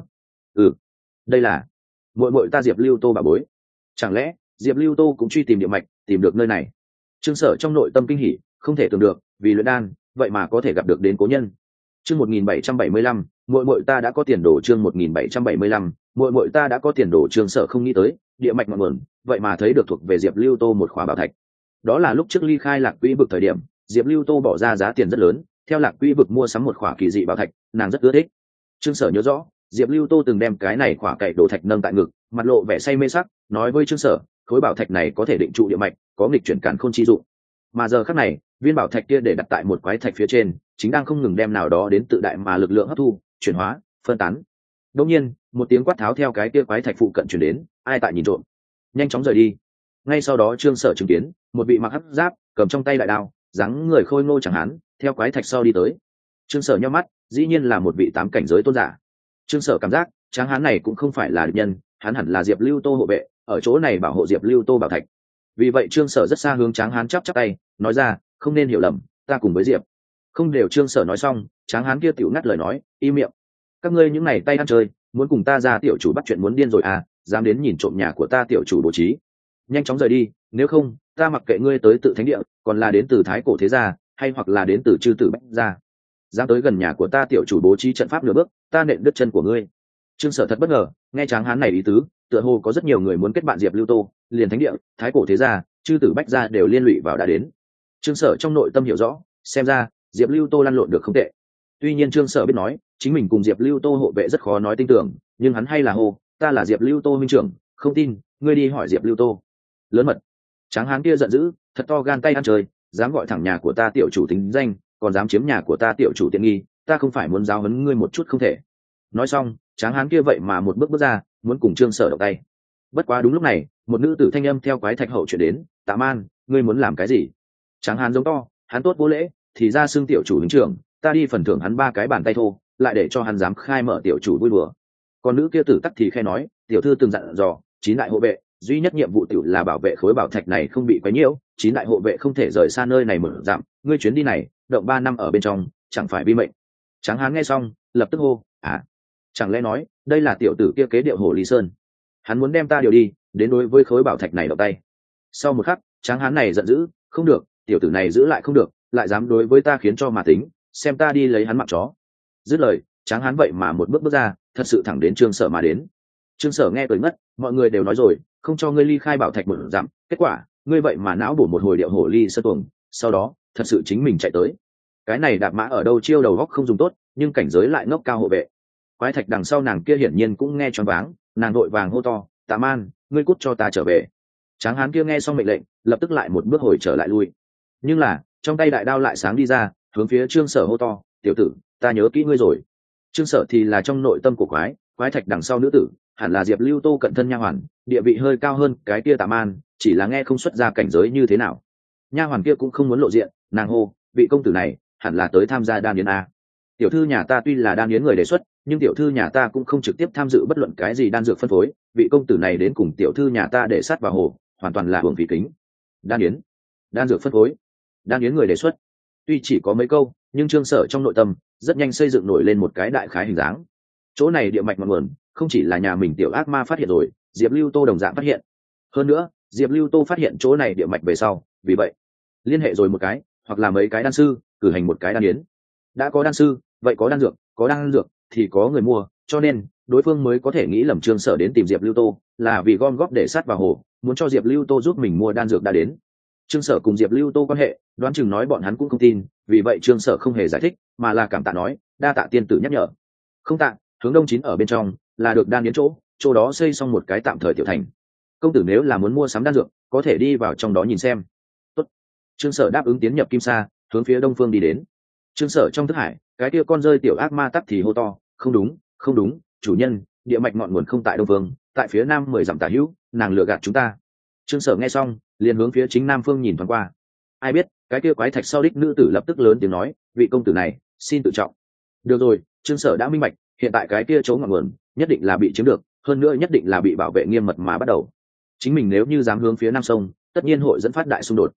Đây là muội muội ta Diệp Lưu Tô bà bối. Chẳng lẽ Diệp Lưu Tô cũng truy tìm địa mạch, tìm được nơi này? Trương Sở trong nội tâm kinh hỉ, không thể tưởng được, vì luyện đan, vậy mà có thể gặp được đến cố nhân. Chương 1775, muội muội ta đã có tiền đồ. Chương 1775, muội muội ta đã có tiền đồ. Trương Sở không nghĩ tới, địa mạch ngọn nguồn, vậy mà thấy được thuộc về Diệp Lưu Tô một khóa bảo thạch. Đó là lúc trước ly khai Lạc Quỹ vực thời điểm, Diệp Lưu Tô bỏ ra giá tiền rất lớn, theo Lạc Quỹ vực mua sắm một khóa kỳ dị bảo thạch, nàng rất ưa thích. Trương Sở nhớ rõ, Diệp Lưu Tô từng đem cái này khóa cậy đồ thạch nâng tại ngực, mặt lộ vẻ say mê sắc, nói với Trương Sở, khối bảo thạch này có thể định trụ địa mạch, có nghịch chuyển càn khôn chi dụng. Mà giờ khắc này, viên bảo thạch kia để đặt tại một quái thạch phía trên, chính đang không ngừng đem nào đó đến tự đại mà lực lượng hấp thu, chuyển hóa, phân tán. Đột nhiên, một tiếng quát tháo theo cái kia quái thạch phụ cận truyền đến, ai tại nhìn trộm? Nhanh chóng rời đi. Ngay sau đó Trương Sở chứng kiến, một vị mặc hắc giáp, cầm trong tay đại đao, dáng người khôi ngô chẳng hán, theo quái thạch sau đi tới. Trương Sở nhíu mắt, dĩ nhiên là một vị 8 cảnh giới tôn giả. Trương Sở cảm giác, tráng hán này cũng không phải là địch nhân, hắn hẳn là Diệp Lưu Tô hộ vệ, ở chỗ này bảo hộ Diệp Lưu Tô bảo thạch. Vì vậy Trương Sở rất xa hướng tráng hán chắp tay, nói ra, không nên hiểu lầm, ta cùng với Diệp. Không đều Trương Sở nói xong, tráng hán kia tiểu ngắt lời nói, im miệng. Các ngươi những này tay ăn chơi, muốn cùng ta ra tiểu chủ bắt chuyện muốn điên rồi à, dám đến nhìn trộm nhà của ta tiểu chủ bố trí. Nhanh chóng rời đi, nếu không, ta mặc kệ ngươi tới tự thánh địa, còn là đến từ thái cổ thế gia, hay hoặc là đến từ chư tử bách gia. Dám tới gần nhà của ta tiểu chủ bố trí trận pháp nửa bước, ta nện đứt chân của ngươi. Trương Sở thật bất ngờ, nghe tráng hán này ý tứ, tựa hồ có rất nhiều người muốn kết bạn Diệp Lưu Tô, liền thánh địa, thái cổ thế gia, chư tử bách gia đều liên lụy vào đã đến. Trương Sở trong nội tâm hiểu rõ, xem ra Diệp Lưu Tô lăn lộn được không tệ. Tuy nhiên Trương Sở biết nói, chính mình cùng Diệp Lưu Tô hộ vệ rất khó nói tin tưởng, nhưng hắn hay là hô, ta là Diệp Lưu Tô minh trưởng, không tin, ngươi đi hỏi Diệp Lưu Tô. Lớn mật. Tráng hán kia giận dữ, thật to gan tay ăn chơi, dám gọi thẳng nhà của ta tiểu chủ tính danh, còn dám chiếm nhà của ta tiểu chủ tiện nghi, ta không phải muốn giáo huấn ngươi một chút không thể. Nói xong, tráng hán kia vậy mà một bước bước ra, muốn cùng Trương Sở động tay. Bất quá đúng lúc này, một nữ tử thanh âm theo quái thạch hậu chuyển đến, Tạ Man, ngươi muốn làm cái gì? Tráng hán giống to, hắn tốt vô lễ, thì ra xưng tiểu chủ lính trưởng, ta đi phần thưởng hắn 3 cái bàn tay thô, lại để cho hắn dám khai mở tiểu chủ vui đùa. Còn nữ kia tử tắc thì khe nói, tiểu thư từng dặn dò, 9 đại hộ vệ, duy nhất nhiệm vụ tiểu là bảo vệ khối bảo thạch này không bị quấy nhiễu, 9 đại hộ vệ không thể rời xa nơi này mở giảm, ngươi chuyến đi này, động 3 năm ở bên trong, chẳng phải vi mệnh. Tráng hán nghe xong, lập tức hô, chẳng lẽ nói, đây là tiểu tử kia kế điệu Hồ Ly Sơn, hắn muốn đem ta điều đi, đến đối với khối bảo thạch này động tay. Sau một khắc, tráng hán này giận dữ, không được, tiểu tử này giữ lại không được, lại dám đối với ta khiến cho mà tính, xem ta đi lấy hắn mạng chó. Dứt lời, tráng hán vậy mà một bước bước ra, thật sự thẳng đến Trương Sở mà đến. Trương Sở nghe cười ngất, mọi người đều nói rồi, không cho ngươi ly khai bảo thạch một dặm, kết quả, ngươi vậy mà não bổ một hồi điệu Hồ Ly Sơn tuồng, sau đó, thật sự chính mình chạy tới. Cái này đạp mã ở đâu chiêu đầu góc không dùng tốt, nhưng cảnh giới lại ngốc cao hộ vệ. Quái thạch đằng sau nàng kia hiển nhiên cũng nghe choáng váng, nàng đội vàng hô to, Tạ Man, ngươi cút cho ta trở về. Tráng hán kia nghe xong mệnh lệnh, lập tức lại một bước hồi trở lại lui. Nhưng là, trong tay đại đao lại sáng đi ra, hướng phía Trương Sở hô to, tiểu tử, ta nhớ kỹ ngươi rồi. Trương Sở thì là trong nội tâm của quái thạch đằng sau nữ tử, hẳn là Diệp Lưu Tô cận thân nha hoàn, địa vị hơi cao hơn cái kia Tạ Man, chỉ là nghe không xuất ra cảnh giới như thế nào. Nha hoàn kia cũng không muốn lộ diện, nàng hô, vị công tử này, hẳn là tới tham gia đan yến a. Tiểu thư nhà ta tuy là đan yến người đề xuất, nhưng tiểu thư nhà ta cũng không trực tiếp tham dự bất luận cái gì đan dược phân phối, vị công tử này đến cùng tiểu thư nhà ta để sát vào hồ, hoàn toàn là hưởng phí kính. Đan yến, đan dược phân phối, đan yến người đề xuất, tuy chỉ có mấy câu, nhưng Trương Sở trong nội tâm rất nhanh xây dựng nổi lên một cái đại khái hình dáng. Chỗ này địa mạch ngọn nguồn, không chỉ là nhà mình tiểu ác ma phát hiện rồi, Diệp Lưu Tô đồng dạng phát hiện. Hơn nữa, Diệp Lưu Tô phát hiện chỗ này địa mạch về sau, vì vậy liên hệ rồi một cái, hoặc là mấy cái đan sư, cử hành một cái đan yến. Đã có đan sư, vậy có đan dược thì có người mua, cho nên đối phương mới có thể nghĩ lầm Trương Sở đến tìm Diệp Lưu Tô là vì gom góp để sát vào hồ, muốn cho Diệp Lưu Tô giúp mình mua đan dược đã đến. Trương Sở cùng Diệp Lưu Tô quan hệ, đoán chừng nói bọn hắn cũng không tin, vì vậy Trương Sở không hề giải thích, mà là cảm tạ nói, đa tạ tiên tử nhắc nhở. Không tạ, hướng đông 9 ở bên trong là được đan yến chỗ đó xây xong một cái tạm thời tiểu thành. Công tử nếu là muốn mua sắm đan dược, có thể đi vào trong đó nhìn xem. Tốt. Trương Sở đáp ứng tiến nhập Kim Sa, hướng phía đông phương đi đến. Trương Sở trong thức hải, cái kia con rơi tiểu ác ma tắc thì hô to, không đúng, chủ nhân, địa mạch ngọn nguồn không tại đông phương, tại phía nam 10 dặm tả hữu, nàng lừa gạt chúng ta. Trương Sở nghe xong, liền hướng phía chính nam phương nhìn thoáng qua. Ai biết, cái kia quái thạch sau đích nữ tử lập tức lớn tiếng nói, vị công tử này, xin tự trọng. Được rồi, Trương Sở đã minh bạch, hiện tại cái kia chỗ ngọn nguồn nhất định là bị chiếm được, hơn nữa nhất định là bị bảo vệ nghiêm mật mà bắt đầu. Chính mình nếu như dám hướng phía nam sông, tất nhiên hội dẫn phát đại xung đột.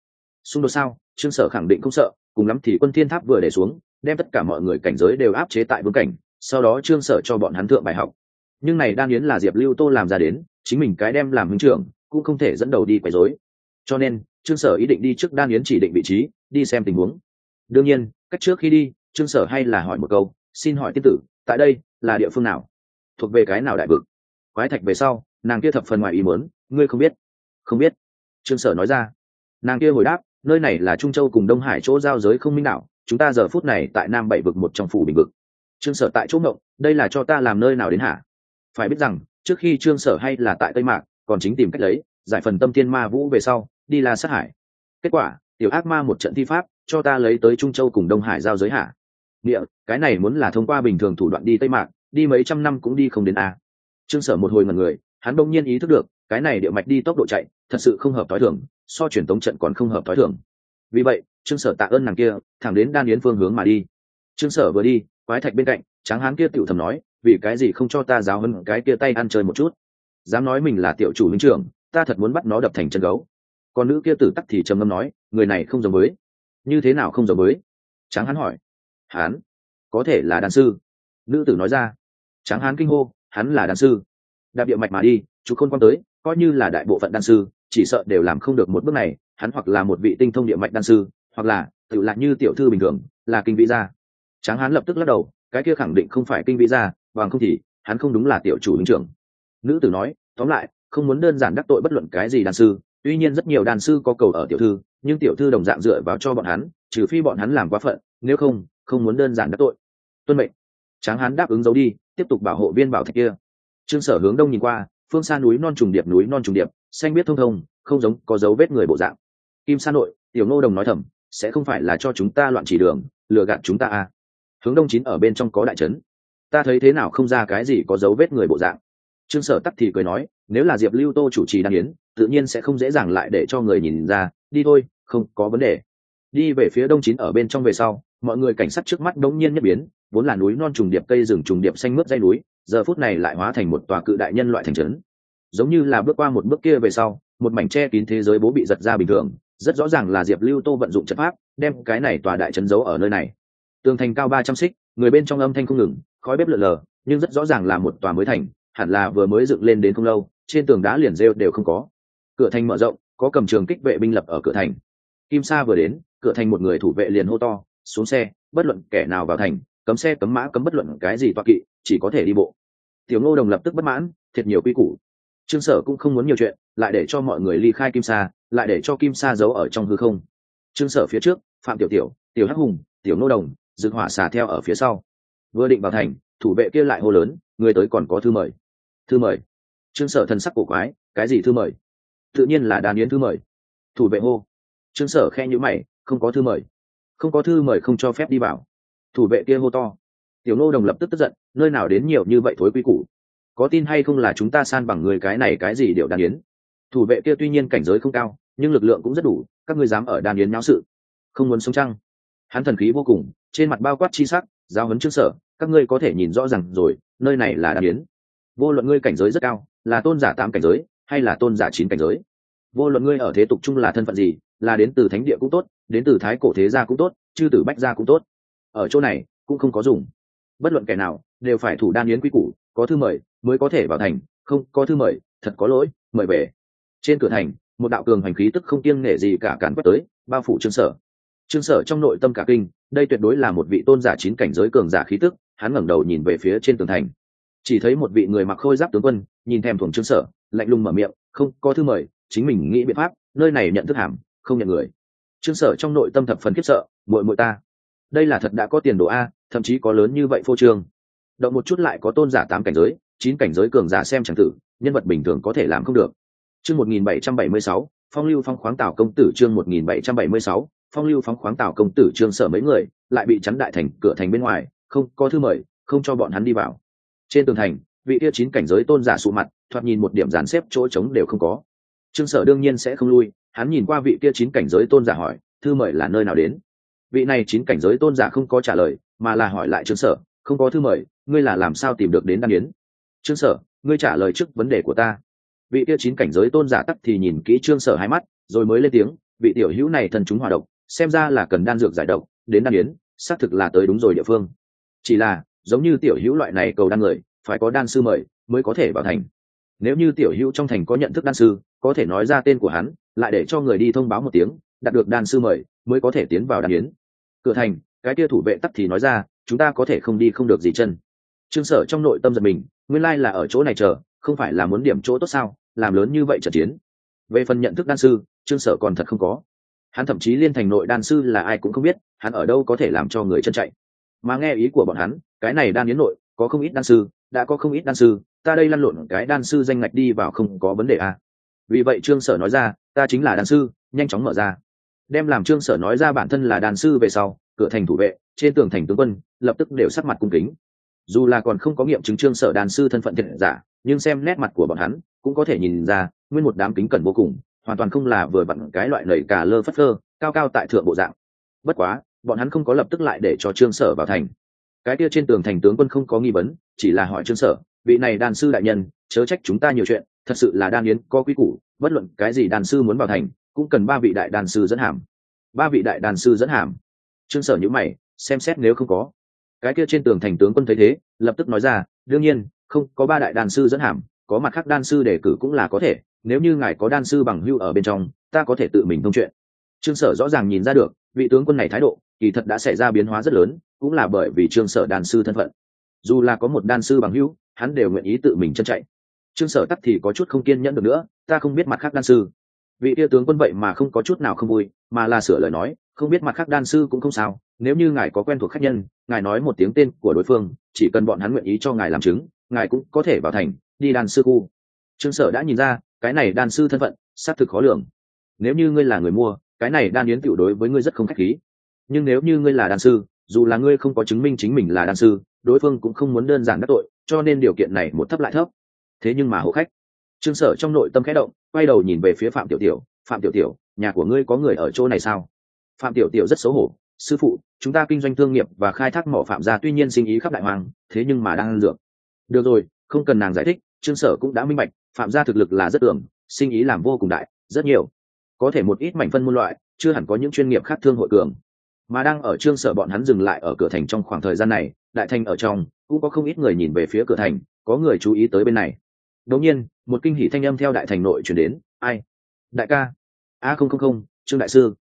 Xung đột sao? Trương Sở khẳng định không sợ, cùng lắm thì Quân Thiên Tháp vừa để xuống, đem tất cả mọi người cảnh giới đều áp chế tại vương cảnh, sau đó Trương Sở cho bọn hắn thượng bài học. Nhưng này đan yến là Diệp Lưu Tô làm ra đến, chính mình cái đem làm huynh trưởng, cũng không thể dẫn đầu đi quấy rối. Cho nên, Trương Sở ý định đi trước đan yến chỉ định vị trí, đi xem tình huống. Đương nhiên, cách trước khi đi, Trương Sở hay là hỏi một câu, xin hỏi tiên tử, tại đây là địa phương nào? Thuộc về cái nào đại vực? Quái thạch về sau, nàng kia thập phần ngoài ý muốn, ngươi không biết? Không biết. Trương Sở nói ra. Nàng kia hồi đáp, nơi này là Trung Châu cùng Đông Hải chỗ giao giới không minh đảo, chúng ta giờ phút này tại Nam Bảy vực một trong phủ Bình vực. Trương Sở tại chỗ ngộng, đây là cho ta làm nơi nào đến hả? Phải biết rằng, trước khi Trương Sở hay là tại Tây Mạc, còn chính tìm cách lấy giải phần tâm thiên ma vũ về sau, đi La Sát Hải. Kết quả, tiểu ác ma một trận thi pháp, cho ta lấy tới Trung Châu cùng Đông Hải giao giới hả? Nghĩa, cái này muốn là thông qua bình thường thủ đoạn đi Tây Mạc, đi mấy trăm năm cũng đi không đến a. Trương Sở một hồi ngẩn người, hắn đông nhiên ý thức được, cái này địa mạch đi tốc độ chạy, thật sự không hợp tối thường, so truyền tống trận còn không hợp tối thường. Vì vậy, Trương Sở tạ ơn nàng kia, thẳng đến đan yến phương hướng mà đi. Trương Sở vừa đi, quái thạch bên cạnh, tráng hán kia tiểu thầm nói, vì cái gì không cho ta giáo hơn cái kia tay ăn chơi một chút? Dám nói mình là tiểu chủ minh trưởng, ta thật muốn bắt nó đập thành chân gấu. Còn nữ kia tử tắc thì trầm ngâm nói, người này không giống với. Như thế nào không giống với? Tráng hán hỏi. Hán, có thể là đan sư. Nữ tử nói ra. Tráng hán kinh hô, hắn là đan sư. Đạp địa mạch mà đi, chú khôn quan tới, coi như là đại bộ phận đan sư, chỉ sợ đều làm không được một bước này. Hắn hoặc là một vị tinh thông địa mạch đan sư, hoặc là tự lại như tiểu thư bình thường, là kinh vĩ gia. Tráng hán lập tức lắc đầu, cái kia khẳng định không phải kinh vĩ gia, bằng không thì hắn không đúng là tiểu chủ minh trưởng. Nữ tử nói, tóm lại, không muốn đơn giản đắc tội bất luận cái gì đan sư. Tuy nhiên rất nhiều đan sư có cầu ở tiểu thư, nhưng tiểu thư đồng dạng dựa vào cho bọn hắn, trừ phi bọn hắn làm quá phận, nếu không, không muốn đơn giản đắc tội. Tuân mệnh. Tráng hán đáp ứng giấu đi, tiếp tục bảo hộ viên bảo thạch kia. Trương Sở hướng đông nhìn qua, phương xa núi non trùng điệp, xanh biết thông thông, không giống có dấu vết người bộ dạng. Kim Sa nội, Tiểu Ngô Đồng nói thầm, sẽ không phải là cho chúng ta loạn chỉ đường, lừa gạt chúng ta à? Hướng đông chín ở bên trong có đại trấn, ta thấy thế nào không ra cái gì có dấu vết người bộ dạng. Trương Sở tắc thì cười nói, nếu là Diệp Lưu Tô chủ trì đan yến, tự nhiên sẽ không dễ dàng lại để cho người nhìn ra, đi thôi, không có vấn đề. Đi về phía đông chín ở bên trong về sau, mọi người cảnh sát trước mắt đống nhiên nhất biến, vốn là núi non trùng điệp cây rừng trùng điệp xanh mướt dãy núi, giờ phút này lại hóa thành một tòa cự đại nhân loại thành trấn. Giống như là bước qua một bước kia về sau, một mảnh che kín thế giới bố bị giật ra bình thường, rất rõ ràng là Diệp Lưu Tô vận dụng trận pháp, đem cái này tòa đại trấn giấu ở nơi này. Tường thành cao 300 xích, người bên trong âm thanh không ngừng, khói bếp lượn lờ, nhưng rất rõ ràng là một tòa mới thành, hẳn là vừa mới dựng lên đến không lâu, trên tường đá liền rêu đều không có. Cửa thành mở rộng, có cầm trường kích vệ binh lập ở cửa thành. Kim Sa vừa đến, cửa thành một người thủ vệ liền hô to, xuống xe, bất luận kẻ nào vào thành, cấm xe cấm mã cấm bất luận cái gì toa kỵ, chỉ có thể đi bộ. Tiểu Ngô Đồng lập tức bất mãn, thiệt nhiều quy củ. Trương Sở cũng không muốn nhiều chuyện, lại để cho mọi người ly khai Kim Sa, lại để cho Kim Sa giấu ở trong hư không. Trương Sở phía trước, Phạm Tiểu Tiểu, Tiểu Hắc Hùng, Tiểu Ngô Đồng, Dực Hỏa Xà theo ở phía sau. Vừa định vào thành, thủ vệ kia lại hô lớn, người tới còn có thư mời. Thư mời? Trương Sở thần sắc cổ quái, cái gì thư mời? Tự nhiên là đan yến thư mời. Thủ vệ hô. Trương Sở khe nhíu mày, không có thư mời. Không có thư mời không cho phép đi vào. Thủ vệ kia hô to. Tiểu Ngô Đồng lập tức tức giận, nơi nào đến nhiều như vậy thối quy củ? Có tin hay không là chúng ta san bằng người cái này cái gì điệu đan yến? Thủ vệ kia tuy nhiên cảnh giới không cao, nhưng lực lượng cũng rất đủ, các ngươi dám ở đan yến náo sự, không muốn sống chăng? Hắn thần khí vô cùng, trên mặt bao quát chi sắc, giáo huấn Trương Sở, các ngươi có thể nhìn rõ ràng rồi, nơi này là đan yến. Vô luận ngươi cảnh giới rất cao, là tôn giả 8 cảnh giới, hay là tôn giả 9 cảnh giới, vô luận ngươi ở thế tục chung là thân phận gì, là đến từ thánh địa cũng tốt, đến từ thái cổ thế gia cũng tốt, chư tử bách gia cũng tốt, ở chỗ này cũng không có dùng. Bất luận kẻ nào đều phải thủ đan yến quy củ, có thư mời mới có thể vào thành, không có thư mời, thật có lỗi, mời về. Trên cửa thành, một đạo cường hành khí tức không kiêng nể gì cả càn quét tới, bao phủ Trương Sở. Trương Sở trong nội tâm cả kinh, đây tuyệt đối là một vị tôn giả 9 cảnh giới cường giả khí tức. Hắn ngẩng đầu nhìn về phía trên tường thành, chỉ thấy một vị người mặc khôi giáp tướng quân nhìn thèm thuồng Trương Sở, lạnh lùng mở miệng, không có thư mời, chính mình nghĩ biện pháp, nơi này nhận thức hàm, không nhận người. Trương Sở trong nội tâm thập phần khiếp sợ, muội muội ta, đây là thật đã có tiền đồ a, thậm chí có lớn như vậy phô trương. Động một chút lại có tôn giả 8 cảnh giới, 9 cảnh giới cường giả xem chẳng tử, nhân vật bình thường có thể làm không được. Chương 1776, Phong Lưu Phong khoáng Tảo công tử. Chương 1776, Phong Lưu Phong khoáng Tảo công tử. Trương Sở mấy người lại bị chắn đại thành cửa thành bên ngoài, không có thư mời, không cho bọn hắn đi vào. Trên tường thành, vị kia 9 cảnh giới tôn giả sụ mặt, thoạt nhìn một điểm dàn xếp chỗ trống đều không có. Trương Sở đương nhiên sẽ không lui, hắn nhìn qua vị kia 9 cảnh giới tôn giả hỏi, thư mời là nơi nào đến? Vị này 9 cảnh giới tôn giả không có trả lời, mà là hỏi lại Trương Sở, không có thư mời, ngươi là làm sao tìm được đến đan yến? Trương Sở, ngươi trả lời trước vấn đề của ta. Vị kia 9 cảnh giới tôn giả tắc thì nhìn kỹ Trương Sở hai mắt, rồi mới lên tiếng, vị tiểu hữu này thần chúng hỏa độc, xem ra là cần đan dược giải độc, đến đan yến xác thực là tới đúng rồi địa phương. Chỉ là giống như tiểu hữu loại này cầu đan người phải có đan sư mời mới có thể vào thành. Nếu như tiểu hữu trong thành có nhận thức đan sư, có thể nói ra tên của hắn, lại để cho người đi thông báo một tiếng, đạt được đan sư mời mới có thể tiến vào đan yến. Cửa thành, cái kia thủ vệ tắc thì nói ra, chúng ta có thể không đi không được gì chân. Trương Sở trong nội tâm giật mình, nguyên lai là ở chỗ này chờ, không phải là muốn điểm chỗ tốt sao, làm lớn như vậy trận chiến. Về phần nhận thức đan sư, Trương Sở còn thật không có. Hắn thậm chí liên thành nội đan sư là ai cũng không biết, hắn ở đâu có thể làm cho người chân chạy. Mà nghe ý của bọn hắn, cái này đan yến nội có không ít đan sư, đã có không ít đan sư, ta đây lăn lộn cái đan sư danh ngạch đi vào không có vấn đề à. Vì vậy Trương Sở nói ra, ta chính là đan sư, nhanh chóng mở ra. Đem làm Trương Sở nói ra bản thân là đan sư về sau, cửa thành thủ vệ, trên tường thành tướng quân, lập tức đều sắc mặt cung kính. Dù là còn không có nghiệm chứng Trương Sở đan sư thân phận thiệt giả, nhưng xem nét mặt của bọn hắn, cũng có thể nhìn ra, nguyên một đám kính cẩn vô cùng, hoàn toàn không là vừa vặn cái loại nảy cả lơ phất lơ, cao cao tại thượng bộ dạng. Bất quá, bọn hắn không có lập tức lại để cho Trương Sở vào thành. Cái kia trên tường thành tướng quân không có nghi vấn, chỉ là hỏi Trương Sở, vị này đan sư đại nhân, chớ trách chúng ta nhiều chuyện, thật sự là đan yến có quy củ, bất luận cái gì đan sư muốn vào thành, cũng cần 3 vị đại đan sư dẫn hàm. 3 vị đại đan sư dẫn hàm. Trương Sở nhíu mày, xem xét nếu không có. Cái kia trên tường thành tướng quân thấy thế, lập tức nói ra, đương nhiên, không có 3 đại đan sư dẫn hàm, có mặt khác đan sư đề cử cũng là có thể, nếu như ngài có đan sư bằng hữu ở bên trong, ta có thể tự mình thông chuyện. Trương Sở rõ ràng nhìn ra được, vị tướng quân này thái độ, kỳ thật đã xảy ra biến hóa rất lớn, cũng là bởi vì Trương Sở đan sư thân phận. Dù là có một đan sư bằng hữu, hắn đều nguyện ý tự mình chân chạy. Trương Sở tắc thì có chút không kiên nhẫn được nữa, ta không biết mặt khác đan sư. Vị kia tướng quân vậy mà không có chút nào không vui, mà là sửa lời nói, không biết mặt khác đan sư cũng không sao, nếu như ngài có quen thuộc khách nhân, ngài nói một tiếng tên của đối phương, chỉ cần bọn hắn nguyện ý cho ngài làm chứng, ngài cũng có thể vào thành, đi đan sư khu. Trương Sở đã nhìn ra, cái này đan sư thân phận, xác thực khó lường. Nếu như ngươi là người mua, cái này đan yến tiểu đối với ngươi rất không khách khí. Nhưng nếu như ngươi là đan sư, dù là ngươi không có chứng minh chính mình là đan sư, đối phương cũng không muốn đơn giản đắc tội, cho nên điều kiện này một thấp lại thấp. Thế nhưng mà hộ khách, Trương Sở trong nội tâm khẽ động, quay đầu nhìn về phía Phạm Tiểu Tiểu, Phạm Tiểu Tiểu, nhà của ngươi có người ở chỗ này sao? Phạm Tiểu Tiểu rất xấu hổ, sư phụ, chúng ta kinh doanh thương nghiệp và khai thác mỏ phạm gia tuy nhiên sinh ý khắp đại hoàng, thế nhưng mà đang ăn dược. Được rồi, không cần nàng giải thích, Trương Sở cũng đã minh bạch, phạm gia thực lực là rất tưởng, sinh ý làm vô cùng đại, rất nhiều. Có thể một ít mảnh phân môn loại, chưa hẳn có những chuyên nghiệp khác thương hội cường. Mà đang ở Trương Sở bọn hắn dừng lại ở cửa thành trong khoảng thời gian này, đại thành ở trong cũng có không ít người nhìn về phía cửa thành, có người chú ý tới bên này. Đột nhiên, một kinh hỉ thanh âm theo đại thành nội truyền đến, ai? Đại ca. Không, Trương đại sư.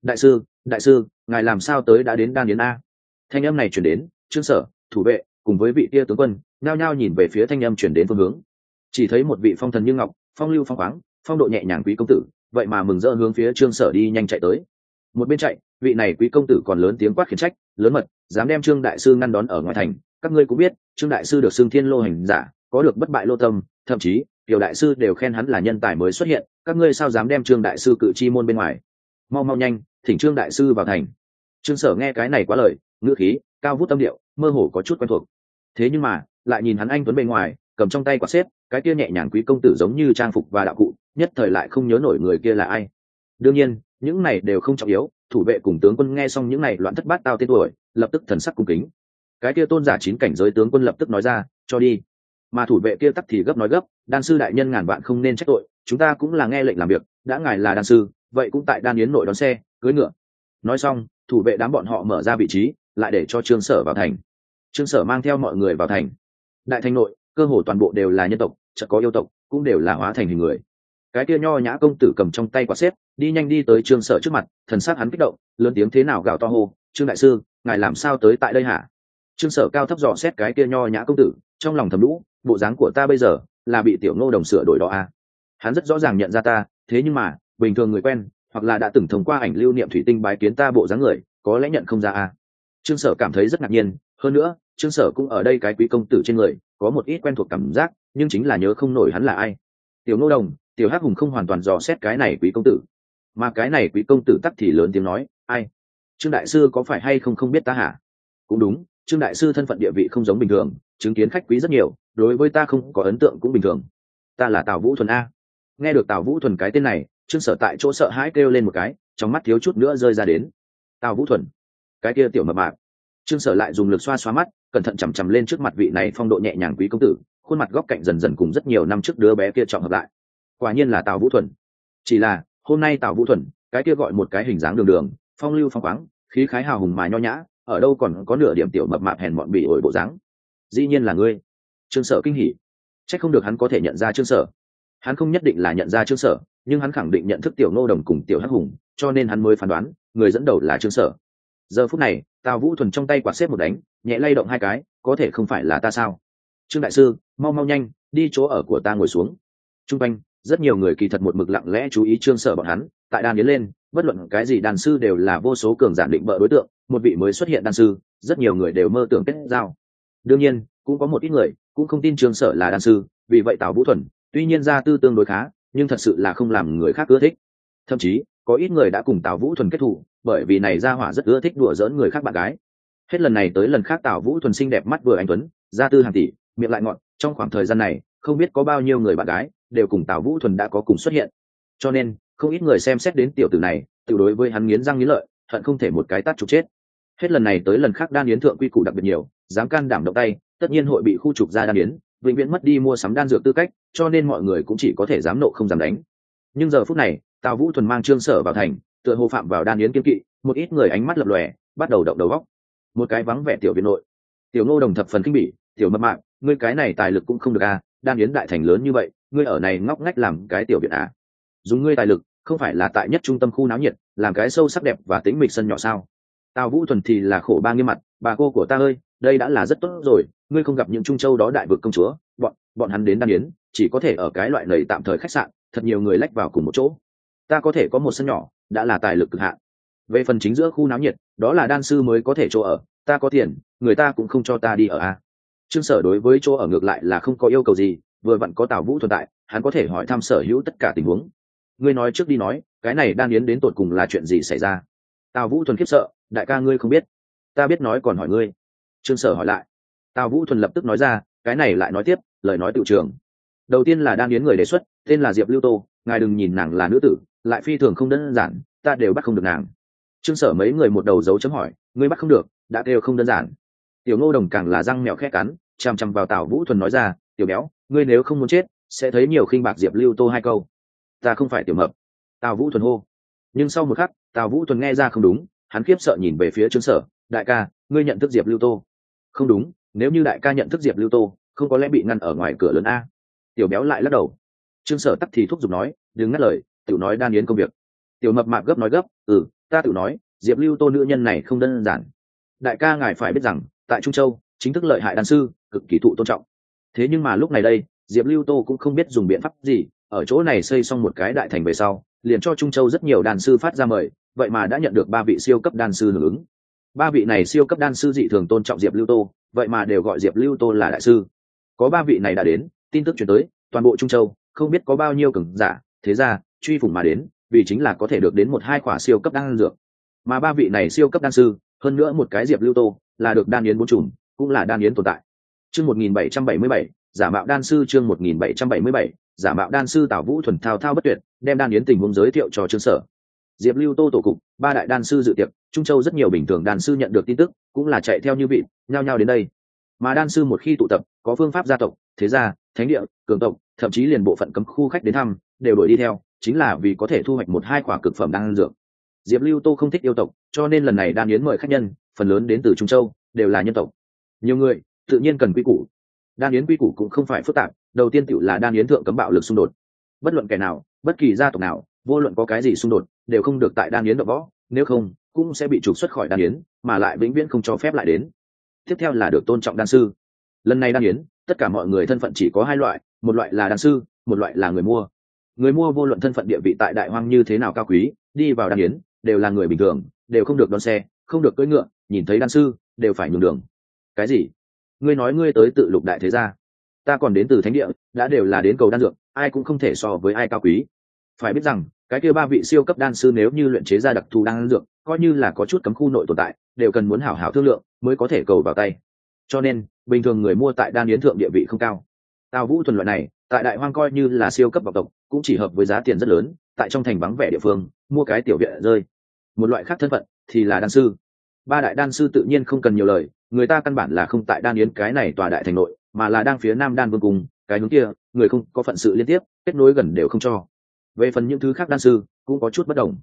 Đại sư, ngài làm sao tới đã đến đan yến a? Thanh âm này truyền đến, Trương Sở, thủ vệ cùng với vị kia tướng quân nhao nhao nhìn về phía thanh âm truyền đến phương hướng. Chỉ thấy một vị phong thần như ngọc, phong lưu phong khoáng, phong độ nhẹ nhàng quý công tử, vậy mà mừng rỡ hướng phía Trương Sở đi nhanh chạy tới. Một bên chạy, vị này quý công tử còn lớn tiếng quát khiển trách, lớn mật, dám đem Trương đại sư ngăn đón ở ngoài thành, các ngươi cũng biết, Trương đại sư được xưng thiên lô hành giả, có được bất bại lô tâm, thậm chí tiểu đại sư đều khen hắn là nhân tài mới xuất hiện, các ngươi sao dám đem Trương đại sư cự chi môn bên ngoài? Mau nhanh, thỉnh Trương đại sư vào thành. Trương Sở nghe cái này quá lời, ngữ khí cao vút tâm điệu, mơ hồ có chút quen thuộc. Thế nhưng mà, lại nhìn hắn anh tuấn bên ngoài, cầm trong tay quả xếp, cái kia nhẹ nhàng quý công tử giống như trang phục và đạo cụ, nhất thời lại không nhớ nổi người kia là ai. Đương nhiên, những này đều không trọng yếu, thủ vệ cùng tướng quân nghe xong những này loạn thất bát tao tên tuổi, lập tức thần sắc cung kính. Cái kia tôn giả 9 cảnh giới tướng quân lập tức nói ra, cho đi. Mà thủ vệ kia tắc thì gấp nói gấp, đan sư đại nhân ngàn vạn không nên trách tội, chúng ta cũng là nghe lệnh làm việc, đã ngài là đan sư, vậy cũng tại đan yến nội đón xe, cưỡi ngựa. Nói xong, thủ vệ đám bọn họ mở ra vị trí, lại để cho Trương Sở vào thành. Trương Sở mang theo mọi người vào thành. Đại thành nội, cơ hồ toàn bộ đều là nhân tộc, chợt có yêu tộc, cũng đều là hóa thành hình người. Cái kia nho nhã công tử cầm trong tay quả xếp, đi nhanh đi tới Trương Sở trước mặt, thần sắc hắn kích động, lớn tiếng thế nào gào to hô, Trương đại sư, ngài làm sao tới tại đây hả? Trương Sở cao thấp dò xét cái kia nho nhã công tử, trong lòng thầm lũ, bộ dáng của ta bây giờ là bị tiểu Ngô Đồng sửa đổi đó à? Hắn rất rõ ràng nhận ra ta, thế nhưng mà bình thường người quen hoặc là đã từng thông qua ảnh lưu niệm thủy tinh bái kiến ta bộ dáng người, có lẽ nhận không ra à? Trương Sở cảm thấy rất ngạc nhiên, hơn nữa Trương Sở cũng ở đây cái quý công tử trên người có một ít quen thuộc cảm giác, nhưng chính là nhớ không nổi hắn là ai. Tiểu Ngô Đồng, tiểu Hắc Hùng không hoàn toàn dò xét cái này quý công tử, mà cái này quý công tử tắc thì lớn tiếng nói, ai? Trương đại sư có phải hay không biết ta hả? Cũng đúng, Trương đại sư thân phận địa vị không giống bình thường, chứng kiến khách quý rất nhiều, đối với ta không có ấn tượng cũng bình thường. Ta là Tào Vũ Thuần a. Nghe được Tào Vũ Thuần cái tên này, Trương Sở tại chỗ sợ hãi kêu lên một cái, trong mắt thiếu chút nữa rơi ra đến. Tào Vũ Thuần, cái kia tiểu mập mạp. Trương Sở lại dùng lực xoa xoa mắt, cẩn thận chằm chằm lên trước mặt vị này phong độ nhẹ nhàng quý công tử, khuôn mặt góc cạnh dần dần cùng rất nhiều năm trước đứa bé kia trọng hợp lại. Quả nhiên là Tào Vũ Thuần. Chỉ là hôm nay Tào Vũ Thuần cái kia gọi một cái hình dáng đường đường, phong lưu phong khoáng, khí khái hào hùng mà nho nhã, ở đâu còn có nửa điểm tiểu mập mạp hèn mọn bị ổi bộ dáng. Dĩ nhiên là ngươi. Trương Sở kinh hỉ. Chắc không được hắn có thể nhận ra Trương Sở. Hắn không nhất định là nhận ra Trương Sở, nhưng hắn khẳng định nhận thức tiểu Ngô Đồng cùng tiểu Hắc Hùng, cho nên hắn mới phán đoán người dẫn đầu là Trương Sở. Giờ phút này, Tào Vũ Thuần trong tay quạt xếp một đánh, nhẹ lay động hai cái, có thể không phải là ta sao? Trương đại sư, mau mau nhanh, đi chỗ ở của ta ngồi xuống. Trung quanh rất nhiều người kỳ thật một mực lặng lẽ chú ý Trương Sở bọn hắn, tại đan yến lên, bất luận cái gì đan sư đều là vô số cường giả định bợ đối tượng, một vị mới xuất hiện đan sư, rất nhiều người đều mơ tưởng kết giao. Đương nhiên, cũng có một ít người cũng không tin Trương Sở là đan sư, vì vậy Tào Vũ Thuần tuy nhiên gia tư tương đối khá, nhưng thật sự là không làm người khác ưa thích. Thậm chí có ít người đã cùng Tào Vũ Thuần kết thù, bởi vì này gia hỏa rất ưa thích đùa giỡn người khác bạn gái. Hết lần này tới lần khác Tào Vũ Thuần xinh đẹp mắt vừa anh tuấn, gia tư hàng tỷ, miệng lại ngọt, trong khoảng thời gian này không biết có bao nhiêu người bạn gái đều cùng Tào Vũ Thuần đã có cùng xuất hiện. Cho nên không ít người xem xét đến tiểu tử này, tự đối với hắn nghiến răng nghiến lợi, hận không thể một cái tát trục chết. Hết lần này tới lần khác đan yến thượng quy củ đặc biệt nhiều, dám can đảm động tay, tất nhiên hội bị khu trục ra đan yến, vĩnh viễn mất đi mua sắm đan dược tư cách, cho nên mọi người cũng chỉ có thể dám nộ không dám đánh. Nhưng giờ phút này, Tào Vũ Thuần mang Trương Sở vào thành, tựa hồ phạm vào đan yến kiên kỵ, một ít người ánh mắt lập lòe, bắt đầu động đầu góc. Một cái vắng vẻ tiểu viện nội, tiểu Ngô Đồng thập phần kinh bỉ, tiểu mập mạp, ngươi cái này tài lực cũng không được à, đan yến đại thành lớn như vậy, ngươi ở này ngóc ngách làm cái tiểu viện à? Dùng ngươi tài lực, không phải là tại nhất trung tâm khu náo nhiệt, làm cái sâu sắc đẹp và tĩnh mịch sân nhỏ sao? Tào Vũ Thuần thì là khổ ba nghiêm mặt, bà cô của ta ơi, đây đã là rất tốt rồi, ngươi không gặp những trung châu đó đại vực công chúa, bọn hắn đến đan yến chỉ có thể ở cái loại lầy tạm thời khách sạn, thật nhiều người lách vào cùng một chỗ. Ta có thể có một sân nhỏ, đã là tài lực cực hạn. Về phần chính giữa khu náo nhiệt, đó là đan sư mới có thể chỗ ở, ta có tiền, người ta cũng không cho ta đi ở a. Trương Sở đối với chỗ ở ngược lại là không có yêu cầu gì, vừa vặn có Tào Vũ tồn tại, hắn có thể hỏi thăm Sở hữu tất cả tình huống. Ngươi nói trước đi nói, cái này đan yến đến tột cùng là chuyện gì xảy ra? Tào Vũ Thuần khiếp sợ, đại ca ngươi không biết, ta biết nói còn hỏi ngươi. Trương Sở hỏi lại. Tào Vũ Thuần lập tức nói ra, cái này lại nói tiếp, lời nói tự trường. Đầu tiên là đan yến người đề xuất, tên là Diệp Lưu Tô, ngài đừng nhìn nàng là nữ tử, lại phi thường không đơn giản, ta đều bắt không được nàng. Trương Sở mấy người một đầu dấu chấm hỏi, ngươi bắt không được, đã kêu không đơn giản. Tiểu Ngô Đồng càng là răng mèo khét cắn, chằm chằm vào Tào Vũ Thuần nói ra, tiểu béo, ngươi nếu không muốn chết, sẽ thấy nhiều khinh bạc Diệp Lưu Tô hai câu. Ta không phải tiểu mập. Tào Vũ Thuần hô. Nhưng sau một khắc, Tào Vũ Thuần nghe ra không đúng, hắn khiếp sợ nhìn về phía Trương Sở, đại ca, ngươi nhận thức Diệp Lưu Tô? Không đúng, nếu như đại ca nhận thức Diệp Lưu Tô, không có lẽ bị ngăn ở ngoài cửa lớn a. Tiểu béo lại lắc đầu. Trương Sở tắc thì thúc giục nói, đừng ngắt lời, tiểu nói đan yến công việc. Tiểu mập mạp gấp nói gấp, ta tự nói, Diệp Lưu Tô nữ nhân này không đơn giản. Đại ca ngài phải biết rằng, tại Trung Châu, chính thức lợi hại đan sư, cực kỳ thụ tôn trọng. Thế nhưng mà lúc này đây, Diệp Lưu Tô cũng không biết dùng biện pháp gì, ở chỗ này xây xong một cái đại thành về sau, liền cho Trung Châu rất nhiều đan sư phát ra mời, vậy mà đã nhận được 3 vị siêu cấp đan sư hưởng ứng. 3 vị này siêu cấp đan sư dị thường tôn trọng Diệp Lưu Tô, vậy mà đều gọi Diệp Lưu Tô là đại sư. Có 3 vị này đã đến, tin tức truyền tới, toàn bộ Trung Châu không biết có bao nhiêu cường giả, thế ra truy phủng mà đến, vì chính là có thể được đến 1-2 khỏa siêu cấp đan dược. Mà 3 vị này siêu cấp đan sư, hơn nữa một cái Diệp Lưu Tô, là được đan yến 4 chùm, cũng là đan yến tồn tại. Chương 1777, giả mạo đan sư chương 1777, giả mạo đan sư Tào Vũ Thuần thao thao bất tuyệt, đem đan yến tình huống giới thiệu cho Trương Sở. Diệp Lưu Tô tổ cục, 3 đại đan sư dự tiệc, Trung Châu rất nhiều bình thường đan sư nhận được tin tức, cũng là chạy theo như vịt, nhao nhao đến đây. Mà đan sư một khi tụ tập, có phương pháp gia tộc, thế gia, thánh địa, cường tộc, thậm chí liền bộ phận cấm khu khách đến thăm, đều đuổi đi theo, chính là vì có thể thu hoạch 1-2 quả cực phẩm đan dược. Diệp Lưu Tô không thích yêu tộc, cho nên lần này đan yến mời khách nhân, phần lớn đến từ Trung Châu, đều là nhân tộc. Nhiều người, tự nhiên cần quy củ. Đan yến quy củ cũng không phải phức tạp, đầu tiên tiểu là đan yến thượng cấm bạo lực xung đột. Bất luận kẻ nào, bất kỳ gia tộc nào, vô luận có cái gì xung đột, đều không được tại đan yến động võ, nếu không, cũng sẽ bị trục xuất khỏi đan yến, mà lại vĩnh viễn không cho phép lại đến. Tiếp theo là được tôn trọng đan sư. Lần này đan yến, tất cả mọi người thân phận chỉ có 2 loại, một loại là đan sư, một loại là người mua. Người mua vô luận thân phận địa vị tại đại hoang như thế nào cao quý, đi vào đan yến, đều là người bình thường, đều không được đón xe, không được cưỡi ngựa, nhìn thấy đan sư, đều phải nhường đường. Cái gì? Ngươi nói ngươi tới tự lục đại thế gia? Ta còn đến từ thánh địa, đã đều là đến cầu đan dược, ai cũng không thể so với ai cao quý. Phải biết rằng, cái kia 3 vị siêu cấp đan sư nếu như luyện chế ra đặc thù đan dược, coi như là có chút cấm khu nội tồn tại, đều cần muốn hảo hảo thương lượng mới có thể cầu vào tay. Cho nên, bình thường người mua tại đan yến thượng địa vị không cao. Tào Vũ Thuần loại này, tại đại hoang coi như là siêu cấp vọng tộc, cũng chỉ hợp với giá tiền rất lớn, tại trong thành vắng vẻ địa phương, mua cái tiểu viện rơi. Một loại khác thân phận thì là đan sư. 3 đại đan sư tự nhiên không cần nhiều lời, người ta căn bản là không tại đan yến cái này tòa đại thành nội, mà là đang phía nam đan vương cung, cái hướng kia, người không có phận sự liên tiếp, kết nối gần đều không cho. Về phần những thứ khác đan sư, cũng có chút bất đồng.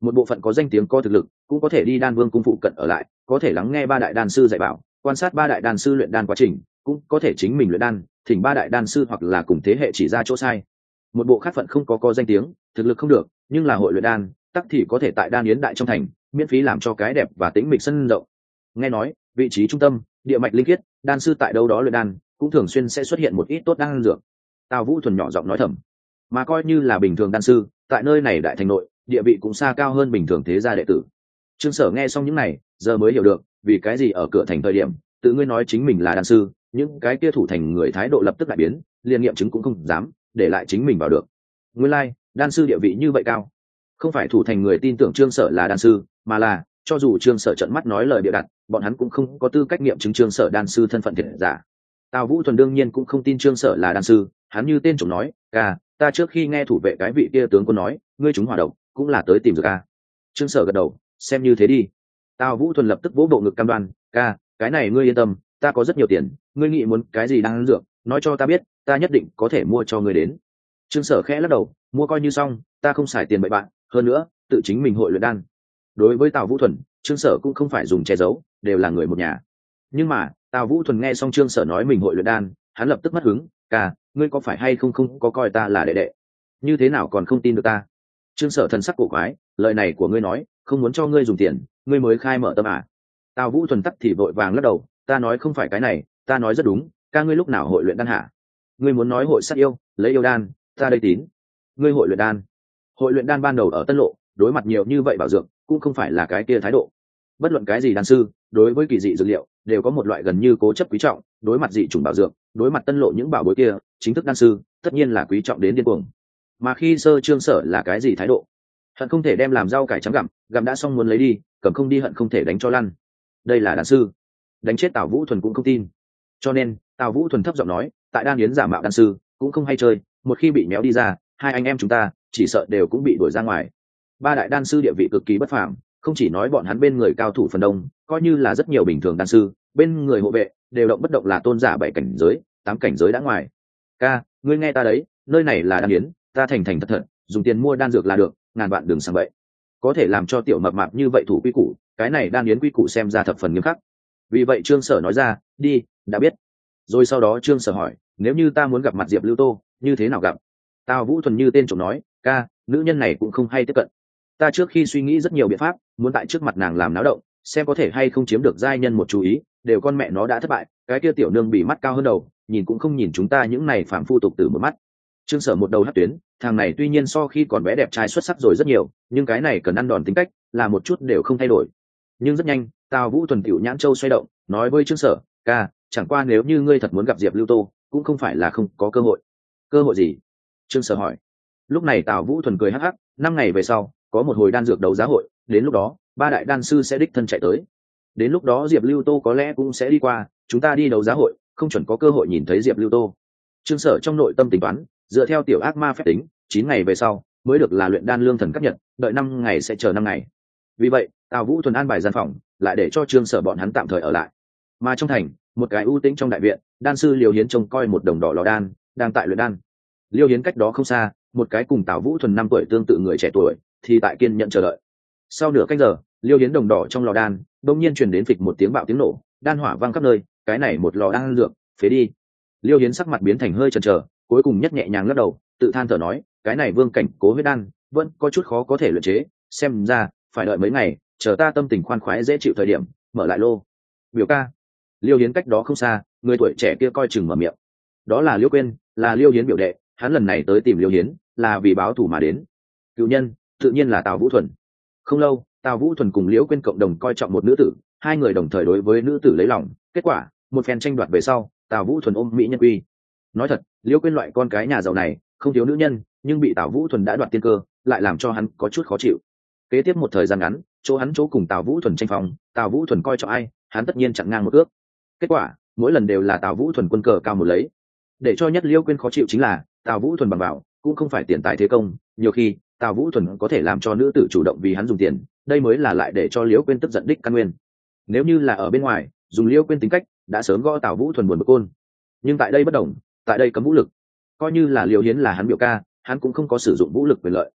một bộ phận có danh tiếng có thực lực cũng có thể đi đan vương cung phụ cận ở lại, có thể lắng nghe ba đại đan sư dạy bảo, quan sát ba đại đan sư luyện đan quá trình, cũng có thể chính mình luyện đan, thỉnh ba đại đan sư hoặc là cùng thế hệ chỉ ra chỗ sai. Một bộ khác phận không có danh tiếng, thực lực không được, nhưng là hội luyện đan, tắc thì có thể tại đan yến đại trong thành miễn phí làm cho cái đẹp và tĩnh mịch sân rộng. Nghe nói vị trí trung tâm địa mạch linh khiết, đan sư tại đâu đó luyện đan cũng thường xuyên sẽ xuất hiện một ít tốt đan dược. Tào Vũ Thuần nhỏ giọng nói thầm. Mà coi như là bình thường đan sư, tại nơi này đại thành nội, địa vị cũng xa cao hơn bình thường thế gia đệ tử. Trương Sở nghe xong những này, giờ mới hiểu được vì cái gì ở cửa thành thời điểm tự ngươi nói chính mình là đan sư, những cái kia thủ thành người thái độ lập tức lại biến, liền nghiệm chứng cũng không dám để lại chính mình vào được. Nguyên lai, đan sư địa vị như vậy cao, không phải thủ thành người tin tưởng Trương Sở là đan sư, mà là cho dù Trương Sở trợn mắt nói lời bịa đặt, bọn hắn cũng không có tư cách nghiệm chứng Trương Sở đan sư thân phận thiệt giả. Tào Vũ Thuần đương nhiên cũng không tin Trương Sở là đan sư, hắn như tên chủng nói, "Ca, ta trước khi nghe thủ vệ cái vị kia tướng quân nói, ngươi chúng hỏa độc, cũng là tới tìm dược a." Trương Sở gật đầu, xem như thế đi. Tào Vũ Thuần lập tức vỗ bộ ngực cam đoan, "Ca, cái này ngươi yên tâm, ta có rất nhiều tiền, ngươi nghĩ muốn cái gì đang dược, nói cho ta biết, ta nhất định có thể mua cho ngươi đến." Trương Sở khẽ lắc đầu, "Mua coi như xong, ta không xài tiền bậy bạn, hơn nữa, tự chính mình hội luyện đan." Đối với Tào Vũ Thuần, Trương Sở cũng không phải dùng che giấu, đều là người một nhà. Nhưng mà Tào Vũ Thuần nghe xong Trương Sở nói mình hội luyện đan, hắn lập tức mất hứng, "Ca, ngươi có phải hay không có coi ta là đệ đệ, như thế nào còn không tin được ta?" Trương Sở thần sắc cổ quái, "Lời này của ngươi nói, không muốn cho ngươi dùng tiền, ngươi mới khai mở tâm à?" Tào Vũ Thuần tắc thì vội vàng lắc đầu, "Ta nói không phải cái này, ta nói rất đúng, ca ngươi lúc nào hội luyện đan hả? Ngươi muốn nói hội sát yêu, lấy yêu đan, ta đây tín. Ngươi hội luyện đan? Hội luyện đan ban đầu ở Tân Lộ, đối mặt nhiều như vậy bảo dưỡng, cũng không phải là cái kia thái độ. Bất luận cái gì đan sư, đối với kỳ dị dược liệu, đều có một loại gần như cố chấp quý trọng, đối mặt dị chủng bảo dưỡng, đối mặt Tân Lộ những bảo bối kia, chính thức đan sư, tất nhiên là quý trọng đến điên cuồng. Mà khi sơ Trương Sở là cái gì thái độ? Hận không thể đem làm rau cải trắng gặm, gặm đã xong muốn lấy đi, cầm không đi hận không thể đánh cho lăn. Đây là đan sư, đánh chết Tào Vũ Thuần cũng không tin. Cho nên Tào Vũ Thuần thấp giọng nói, tại đan yến giả mạo đan sư cũng không hay chơi, một khi bị méo đi ra, hai anh em chúng ta chỉ sợ đều cũng bị đuổi ra ngoài. Ba đại đan sư địa vị cực kỳ bất phàm, không chỉ nói bọn hắn bên người cao thủ phần đông, coi như là rất nhiều bình thường đan sư bên người hộ vệ đều động bất động là tôn giả 7 cảnh giới 8 cảnh giới đã ngoài. Ca, ngươi nghe ta đấy, nơi này là đan yến, ta thành thành thật thật dùng tiền mua đan dược là được, ngàn vạn đừng sang bậy. Có thể làm cho tiểu mập mạp như vậy thủ quy củ, cái này đan yến quy củ xem ra thập phần nghiêm khắc. Vì vậy Trương Sở nói ra, "Đi, đã biết." Rồi sau đó Trương Sở hỏi, "Nếu như ta muốn gặp mặt Diệp Lưu Tô, như thế nào gặp?" Tào Vũ Thuần như tên trộm nói, "Ca, nữ nhân này cũng không hay tiếp cận. Ta trước khi suy nghĩ rất nhiều biện pháp, muốn tại trước mặt nàng làm náo động, xem có thể hay không chiếm được giai nhân một chú ý, đều con mẹ nó đã thất bại, cái kia tiểu nương bị mắt cao hơn đầu, nhìn cũng không nhìn chúng ta những này phạm phu tục tử một mắt." Trương Sở một đầu hất tuyến, thằng này tuy nhiên so khi còn bé đẹp trai xuất sắc rồi rất nhiều, nhưng cái này cần ăn đòn tính cách, là một chút đều không thay đổi. Nhưng rất nhanh, Tào Vũ Thuần tiểu nhãn châu xoay động, nói với Trương Sở, "Ca, chẳng qua nếu như ngươi thật muốn gặp Diệp Lưu Tô, cũng không phải là không có cơ hội." "Cơ hội gì?" Trương Sở hỏi. Lúc này Tào Vũ Thuần cười hắc hắc, 5 ngày về sau, có một hồi đan dược đấu giá hội, đến lúc đó, ba đại đan sư sẽ đích thân chạy tới. Đến lúc đó Diệp Lưu Tô có lẽ cũng sẽ đi qua, chúng ta đi đấu giá hội, không chuẩn có cơ hội nhìn thấy Diệp Lưu Tô. Trương Sở trong nội tâm tính toán, dựa theo tiểu ác ma phép tính, 9 ngày về sau mới được là luyện đan lương thần cấp nhật, đợi 5 ngày sẽ chờ 5 ngày. Vì vậy, Tào Vũ Thuần an bài gian phòng, lại để cho Trương Sở bọn hắn tạm thời ở lại. Mà trong thành, một cái ưu tĩnh trong đại viện, đan sư Liêu Hiến trông coi một đồng đỏ lò đan, đang tại luyện đan. Liêu Hiến cách đó không xa, một cái cùng Tào Vũ Thuần 5 tuổi tương tự người trẻ tuổi, thì tại kiên nhận chờ đợi. Sau nửa canh giờ, Liêu Hiến đồng đỏ trong lò đan, đột nhiên truyền đến phịch một tiếng bạo tiếng nổ, đan hỏa vang khắp nơi, cái này một lò đan dược, phế đi. Liêu Hiến sắc mặt biến thành hơi chần chờ, cuối cùng nhất nhẹ nhàng lắc đầu, tự than thở nói, cái này vương cảnh cố huyết đan, vẫn có chút khó có thể luyện chế, xem ra phải đợi mấy ngày, chờ ta tâm tình khoan khoái dễ chịu thời điểm, mở lại lô. Biểu ca. Liêu Hiến cách đó không xa, người tuổi trẻ kia coi chừng mở miệng. Đó là Liêu Quyên, là Liêu Hiến biểu đệ, hắn lần này tới tìm Liêu Hiến, là vì báo thù mà đến. Cựu nhân, tự nhiên là Tào Vũ Thuần. Không lâu, Tào Vũ Thuần cùng Liễu Quyên cộng đồng coi trọng một nữ tử, hai người đồng thời đối với nữ tử lấy lòng, kết quả, một phen tranh đoạt về sau, Tào Vũ Thuần ôm mỹ nhân quy. Nói thật, Liễu Quyên loại con cái nhà giàu này, không thiếu nữ nhân, nhưng bị Tào Vũ Thuần đã đoạt tiên cơ, lại làm cho hắn có chút khó chịu. Kế tiếp một thời gian ngắn, chỗ cùng Tào Vũ Thuần tranh phòng, Tào Vũ Thuần coi trọng ai, hắn tất nhiên chặn ngang một ước. Kết quả, mỗi lần đều là Tào Vũ Thuần quân cờ cao một lấy. Để cho nhất Liễu Quyên khó chịu chính là, Tào Vũ Thuần bằng vào, cũng không phải tiền tài thế công, nhiều khi Tào Vũ Thuần có thể làm cho nữ tử chủ động vì hắn dùng tiền, đây mới là lại để cho Liễu Quyên tức giận đích căn nguyên. Nếu như là ở bên ngoài, dùng Liễu Quyên tính cách, đã sớm gõ Tào Vũ Thuần buồn bực côn. Nhưng tại đây bất đồng, tại đây cấm vũ lực. Coi như là Liễu Hiến là hắn biểu ca, hắn cũng không có sử dụng vũ lực quyền lợi.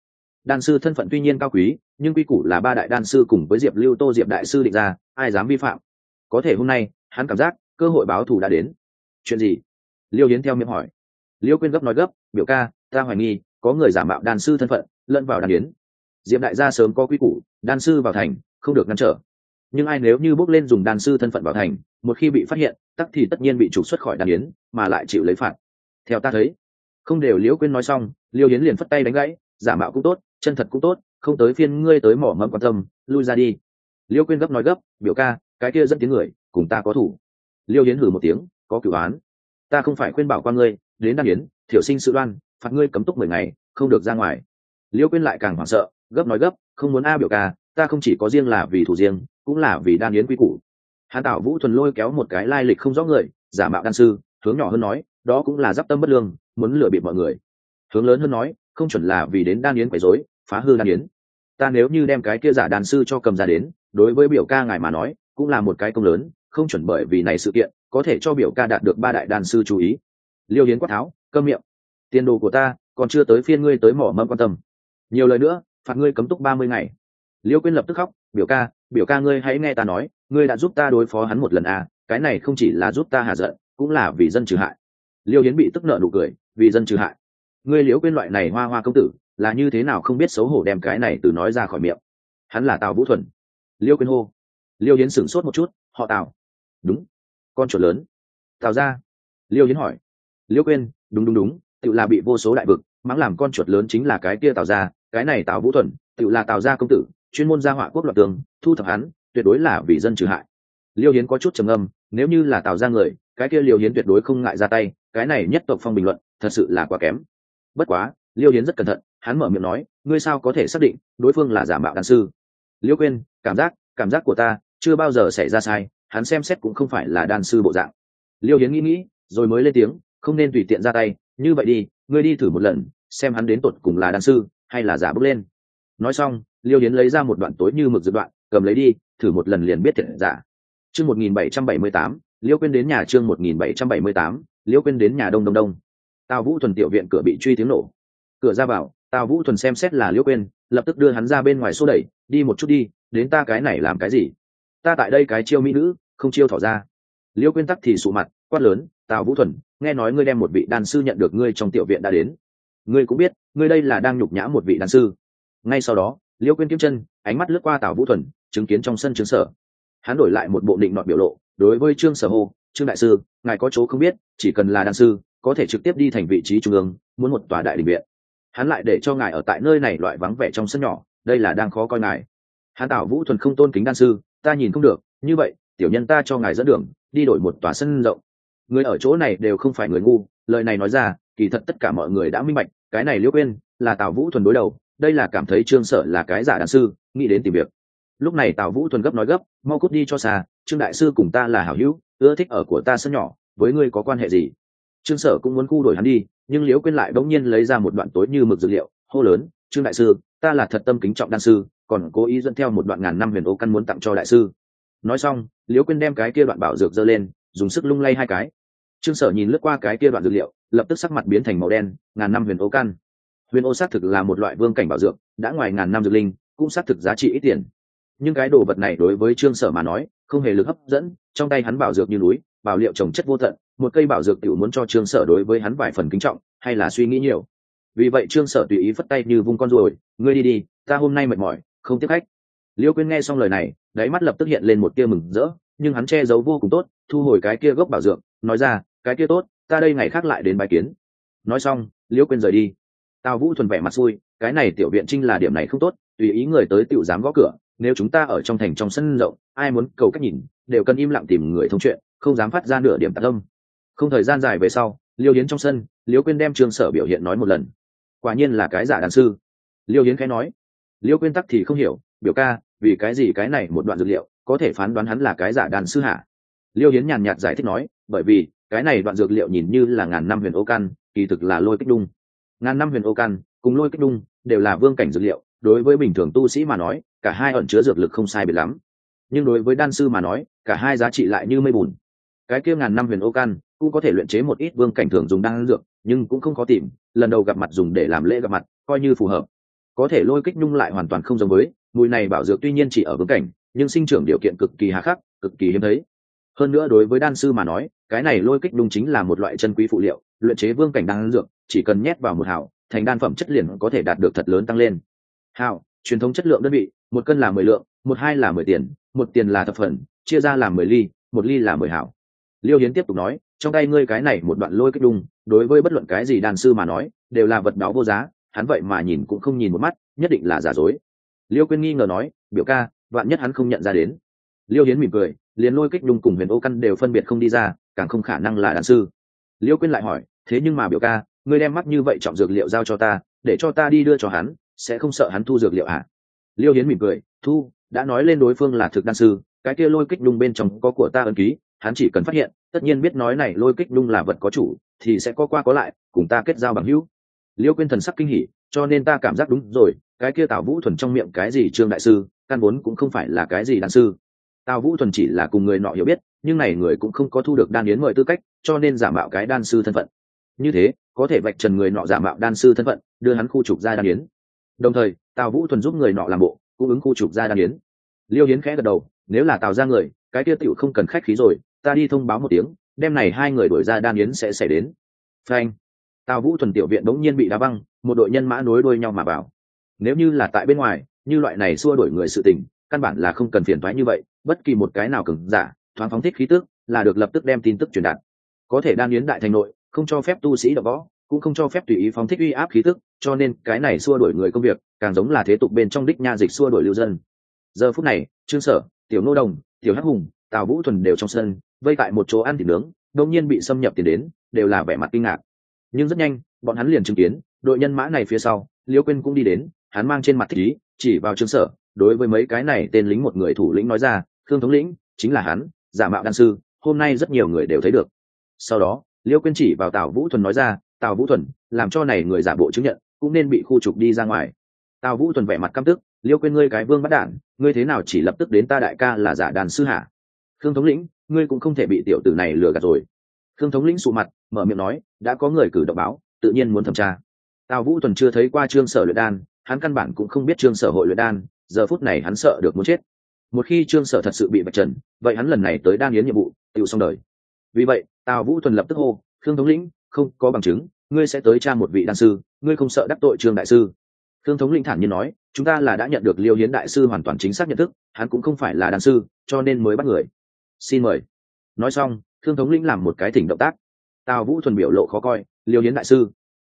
Đan sư thân phận tuy nhiên cao quý, nhưng quy củ là ba đại đan sư cùng với Diệp Lưu Tô Diệp đại sư định ra, ai dám vi phạm. Có thể hôm nay hắn cảm giác cơ hội báo thù đã đến. Chuyện gì? Liêu Hiến theo miệng hỏi. Liêu Quyên gấp nói gấp, biểu ca, ta hoài nghi có người giả mạo đan sư thân phận lẫn vào đan yến. Diệp đại gia sớm có quy củ, đan sư vào thành không được ngăn trở, nhưng ai nếu như bước lên dùng đan sư thân phận vào thành, một khi bị phát hiện tắc thì tất nhiên bị trục xuất khỏi đan yến, mà lại chịu lấy phạt. Theo ta thấy, không đều. Liễu Quyên nói xong, Liêu Hiến liền phất tay đánh gãy, giả mạo cũng tốt, chân thật cũng tốt, không tới phiên ngươi tới mỏ mẫm quan tâm, lui ra đi. Liêu Quyên gấp nói gấp, biểu ca, cái kia dẫn tiếng người cùng ta có thủ. Liêu Hiến hử một tiếng, có cửu án. Ta không phải khuyên bảo qua ngươi đến đan yến thiểu sinh sự đoan, phạt ngươi cấm túc 10 ngày không được ra ngoài. Liêu Quyên lại càng hoảng sợ, gấp nói gấp, không muốn biểu ca, ta không chỉ có riêng là vì thủ riêng, cũng là vì đan yến quy củ. Hàn Tạo Vũ thuần lôi kéo một cái lai lịch không rõ người, giả mạo đan sư, hướng nhỏ hơn nói, đó cũng là giáp tâm bất lương, muốn lừa bịp mọi người. Hướng lớn hơn nói, không chuẩn là vì đến đan yến quấy rối, phá hư đan yến. Ta nếu như đem cái kia giả đan sư cho cầm ra đến, đối với biểu ca ngài mà nói cũng là một cái công lớn, không chuẩn bởi vì này sự kiện có thể cho biểu ca đạt được ba đại đan sư chú ý. Liêu Hiến quát tháo, câm miệng, tiền đồ của ta còn chưa tới phiên ngươi tới mỏ mâm quan tâm. Nhiều lời nữa phạt ngươi cấm túc 30 ngày. Liêu Quyên lập tức khóc, biểu ca ngươi hãy nghe ta nói, ngươi đã giúp ta đối phó hắn một lần cái này không chỉ là giúp ta hạ giận, cũng là vì dân trừ hại. Liêu Hiến bị tức nợ nụ cười, vì dân trừ hại. Ngươi Liễu Quyên loại này hoa hoa công tử là như thế nào không biết xấu hổ đem cái này từ nói ra khỏi miệng. Hắn là Tào Vũ Thuần. Liêu Quyên hô. Liêu Hiến sửng sốt một chút, họ Tào? Đúng, con chuột lớn. Tào ra. Liêu Hiến hỏi. Liêu Quyên, đúng, tự là bị vô số đại vực mắng làm con chuột lớn chính là cái kia Tào ra, cái này Tào Vũ Thuần tự là Tào gia công tử, chuyên môn gia họa quốc loạn tường, thu thập hắn tuyệt đối là vì dân trừ hại. Liêu Hiến có chút trầm ngâm, nếu như là Tào gia người, cái kia Liêu Hiến tuyệt đối không ngại ra tay, cái này nhất tộc phong bình luận thật sự là quá kém. Bất quá Liêu Hiến rất cẩn thận, hắn mở miệng nói, ngươi sao có thể xác định đối phương là giả mạo đan sư? Liêu Quyên, cảm giác của ta chưa bao giờ xảy ra sai, hắn xem xét cũng không phải là đan sư bộ dạng. Liêu Hiến nghĩ rồi mới lên tiếng, không nên tùy tiện ra tay, như vậy đi, ngươi đi thử một lần xem hắn đến tột cùng là đan sư hay là giả bước lên. Nói xong Liêu Hiến lấy ra một đoạn tối như mực dự đoạn, cầm lấy đi thử một lần liền biết thiệt giả. Chương 1778, Liêu Quyên đến nhà. Chương 1778, Liêu Quyên đến nhà. Đông. Tào Vũ Thuần tiểu viện cửa bị truy tiếng nổ. Cửa ra vào, Tào Vũ Thuần xem xét là Liêu Quyên, lập tức đưa hắn ra bên ngoài xô đẩy, đi một chút đi, đến ta cái này làm cái gì? Ta tại đây cái chiêu mỹ nữ, không chiêu thỏ ra. Liêu Quyên tắc thì sụ mặt, quát lớn, Tào Vũ Thuần, nghe nói ngươi đem một vị đan sư nhận được ngươi trong tiểu viện đã đến, ngươi cũng biết ngươi đây là đang nhục nhã một vị đan sư. Ngay sau đó Liêu Quyên kiếm chân, ánh mắt lướt qua Tào Vũ Thuần, chứng kiến trong sân Trương Sở. Hắn đổi lại một bộ định nọt biểu lộ, đối với Trương Sở hô, Trương đại sư, ngài có chỗ không biết, chỉ cần là đan sư có thể trực tiếp đi thành vị trí trung ương, muốn một tòa đại đình viện. Hắn lại để cho ngài ở tại nơi này loại vắng vẻ trong sân nhỏ, đây là đang khó coi ngài. Hắn Tào Vũ Thuần không tôn kính đan sư, ta nhìn không được, như vậy tiểu nhân ta cho ngài dẫn đường, đi đổi một tòa sân rộng. Người ở chỗ này đều không phải người ngu, lời này nói ra kỳ thật tất cả mọi người đã minh bạch, cái này Liêu Quyên là Tào Vũ Thuần đối đầu, đây là cảm thấy Trương Sở là cái giả đan sư, nghĩ đến tìm việc. Lúc này Tào Vũ Thuần gấp nói gấp, mau cút đi cho xa, Trương đại sư cùng ta là hảo hữu, ưa thích ở của ta sân nhỏ, với ngươi có quan hệ gì? Trương Sở cũng muốn khu đổi hắn đi, nhưng Liễu Quyên lại bỗng nhiên lấy ra một đoạn tối như mực dược liệu, hô lớn, Trương đại sư, ta là thật tâm kính trọng đan sư, còn cố ý dẫn theo một đoạn ngàn năm huyền ô căn muốn tặng cho đại sư. Nói xong Liễu Quyên đem cái kia đoạn bảo dược giơ lên, dùng sức lung lay hai cái. Trương Sở nhìn lướt qua cái kia đoạn dược liệu, lập tức sắc mặt biến thành màu đen. Ngàn năm huyền ô căn, huyền ô xác thực là một loại vương cảnh bảo dược, đã ngoài ngàn năm dược linh cũng xác thực giá trị ít tiền, nhưng cái đồ vật này đối với Trương Sở mà nói không hề lực hấp dẫn. Trong tay hắn bảo dược như núi, bảo liệu trồng chất vô tận, một cây bảo dược tiểu muốn cho Trương Sở đối với hắn vài phần kính trọng, hay là suy nghĩ nhiều. Vì vậy Trương Sở tùy ý phất tay như vung con ruồi, ngươi đi đi, ta hôm nay mệt mỏi không tiếp khách. Liêu Quyên nghe xong lời này, đáy mắt lập tức hiện lên một tia mừng rỡ, nhưng hắn che giấu vô cùng tốt, thu hồi cái kia gốc bảo dược, nói ra, cái kia tốt, ta đây ngày khác lại đến bài kiến. Nói xong Liêu Quyên rời đi. Tào Vũ Thuần vẻ mặt xui, cái này tiểu viện trinh là điểm này không tốt, tùy ý người tới tiểu dám gõ cửa, nếu chúng ta ở trong thành trong sân rộng, ai muốn cầu cách nhìn đều cần im lặng tìm người thông chuyện, không dám phát ra nửa điểm tạc âm. Không thời gian dài về sau, Liêu Hiến trong sân, Liêu Quyên đem Trương Sở biểu hiện nói một lần. Quả nhiên là cái giả đan sư. Liêu Hiến khẽ nói. Liêu Quyên tắc thì không hiểu, biểu ca, vì cái gì cái này một đoạn dược liệu có thể phán đoán hắn là cái giả đan sư hả? Liêu Hiến nhàn nhạt giải thích nói, bởi vì cái này đoạn dược liệu nhìn như là ngàn năm huyền ô căn, kỳ thực là lôi kích đung. Ngàn năm huyền ô căn cùng lôi kích đung đều là vương cảnh dược liệu, đối với bình thường tu sĩ mà nói cả hai ẩn chứa dược lực không sai biệt lắm, nhưng đối với đan sư mà nói cả hai giá trị lại như mây bùn. Cái kia ngàn năm huyền ô căn cũng có thể luyện chế một ít vương cảnh thường dùng đan dược, nhưng cũng không khó tìm, lần đầu gặp mặt dùng để làm lễ gặp mặt coi như phù hợp. có thể lôi kích nhung lại hoàn toàn không giống với mùi này bảo dược, tuy nhiên chỉ ở vương cảnh nhưng sinh trưởng điều kiện cực kỳ hà khắc, cực kỳ hiếm thấy. Hơn nữa đối với đan sư mà nói, cái này lôi kích nhung chính là một loại chân quý phụ liệu, luyện chế vương cảnh đan dược chỉ cần nhét vào một hào thành đan phẩm chất liền có thể đạt được thật lớn tăng lên. Hào truyền thống chất lượng đơn vị, 1 cân là 10 lượng, 1 2 là 10 tiền, 1 tiền là thập phần, chia ra làm 10 ly, 1 ly là 10 hào. Liêu Hiến tiếp tục nói, trong tay ngươi cái này một đoạn lôi kích đung, đối với bất luận cái gì đan sư mà nói đều là vật báu vô giá, hắn vậy mà nhìn cũng không nhìn một mắt, nhất định là giả dối. Liêu Quyên nghi ngờ nói, biểu ca, vạn nhất hắn không nhận ra đến. Liêu Hiến mỉm cười, liền lôi kích đung cùng huyền ô căn đều phân biệt không đi ra, càng không khả năng là đan sư. Liêu Quyên lại hỏi, thế nhưng mà biểu ca, ngươi đem mắt như vậy trọng dược liệu giao cho ta, để cho ta đi đưa cho hắn, sẽ không sợ hắn thu dược liệu à? Liêu Hiến mỉm cười, thu, đã nói lên đối phương là thực đan sư, cái kia lôi kích đung bên trong có của ta ấn ký, hắn chỉ cần phát hiện, tất nhiên biết nói này lôi kích đung là vật có chủ, thì sẽ có qua có lại, cùng ta kết giao bằng hữu. Liêu Quyên thần sắc kinh hỉ, cho nên ta cảm giác đúng rồi, cái kia Tào Vũ Thuần trong miệng cái gì Trương đại sư, căn vốn cũng không phải là cái gì đan sư. Tào Vũ Thuần chỉ là cùng người nọ hiểu biết, nhưng này người cũng không có thu được đan yến mời tư cách, cho nên giả mạo cái đan sư thân phận. Như thế, có thể vạch trần người nọ giả mạo đan sư thân phận, đưa hắn khu trục ra đan yến. Đồng thời, Tào Vũ Thuần giúp người nọ làm bộ, cung ứng khu trục ra đan yến. Liêu Hiến khẽ gật đầu, nếu là Tào ra người, cái kia tiểu không cần khách khí rồi, ta đi thông báo một tiếng, đêm này hai người đuổi ra đan yến sẽ xảy đến. Phanh. Tào Vũ Thuần tiểu viện đống nhiên bị đá văng, một đội nhân mã nối đuôi nhau mà vào. Nếu như là tại bên ngoài, như loại này xua đuổi người sự tình, căn bản là không cần phiền toái như vậy, bất kỳ một cái nào cường giả, thoáng phóng thích khí tức, là được lập tức đem tin tức truyền đạt. Có thể đan yến đại thành nội, không cho phép tu sĩ đọ võ, cũng không cho phép tùy ý phóng thích uy áp khí tức, cho nên cái này xua đuổi người công việc, càng giống là thế tục bên trong đích nha dịch xua đuổi lưu dân. Giờ phút này, Trương Sở, Tiểu Nô Đồng, Tiểu Hắc Hùng, Tào Vũ Thuần đều trong sân, vây tại một chỗ ăn thịt nướng, đột nhiên bị xâm nhập tiền đến, đều là vẻ mặt kinh ngạc. Nhưng rất nhanh, bọn hắn liền chứng kiến, đội nhân mã này phía sau, Liêu Quyên cũng đi đến, hắn mang trên mặt thích ý, chỉ vào Trương Sở, đối với mấy cái này tên lính một người thủ lĩnh nói ra, Khương thống lĩnh, chính là hắn, giả mạo đan sư, hôm nay rất nhiều người đều thấy được. Sau đó, Liêu Quyên chỉ vào Tào Vũ Thuần nói ra, Tào Vũ Thuần, làm cho này người giả bộ chứng nhận, cũng nên bị khu trục đi ra ngoài. Tào Vũ Thuần vẻ mặt căm tức, Liêu Quyên ngươi cái vương bắt đản, ngươi thế nào chỉ lập tức đến ta đại ca là giả đàn sư hả? Khương thống lĩnh, ngươi cũng không thể bị tiểu tử này lừa gạt rồi. Khương thống lĩnh sụ mặt, mở miệng nói, đã có người cử động báo, tự nhiên muốn thẩm tra. Tào Vũ Thuần chưa thấy qua Trương Sở luyện đan, hắn căn bản cũng không biết Trương Sở hội luyện đan, giờ phút này hắn sợ được muốn chết. Một khi Trương Sở thật sự bị vạch trần, vậy hắn lần này tới đan yến nhiệm vụ, tiêu xong đời. Vì vậy, Tào Vũ Thuần lập tức hô, Khương thống lĩnh, không có bằng chứng, ngươi sẽ tới tra một vị đan sư, ngươi không sợ đắc tội Trương đại sư? Khương thống lĩnh thản nhiên nói, chúng ta là đã nhận được Liêu Hiến đại sư hoàn toàn chính xác nhận thức, hắn cũng không phải là đan sư, cho nên mới bắt người. Xin mời. Nói xong, Khương thống lĩnh làm một cái thỉnh động tác. Tào Vũ Thuần biểu lộ khó coi, Liêu Hiến đại sư,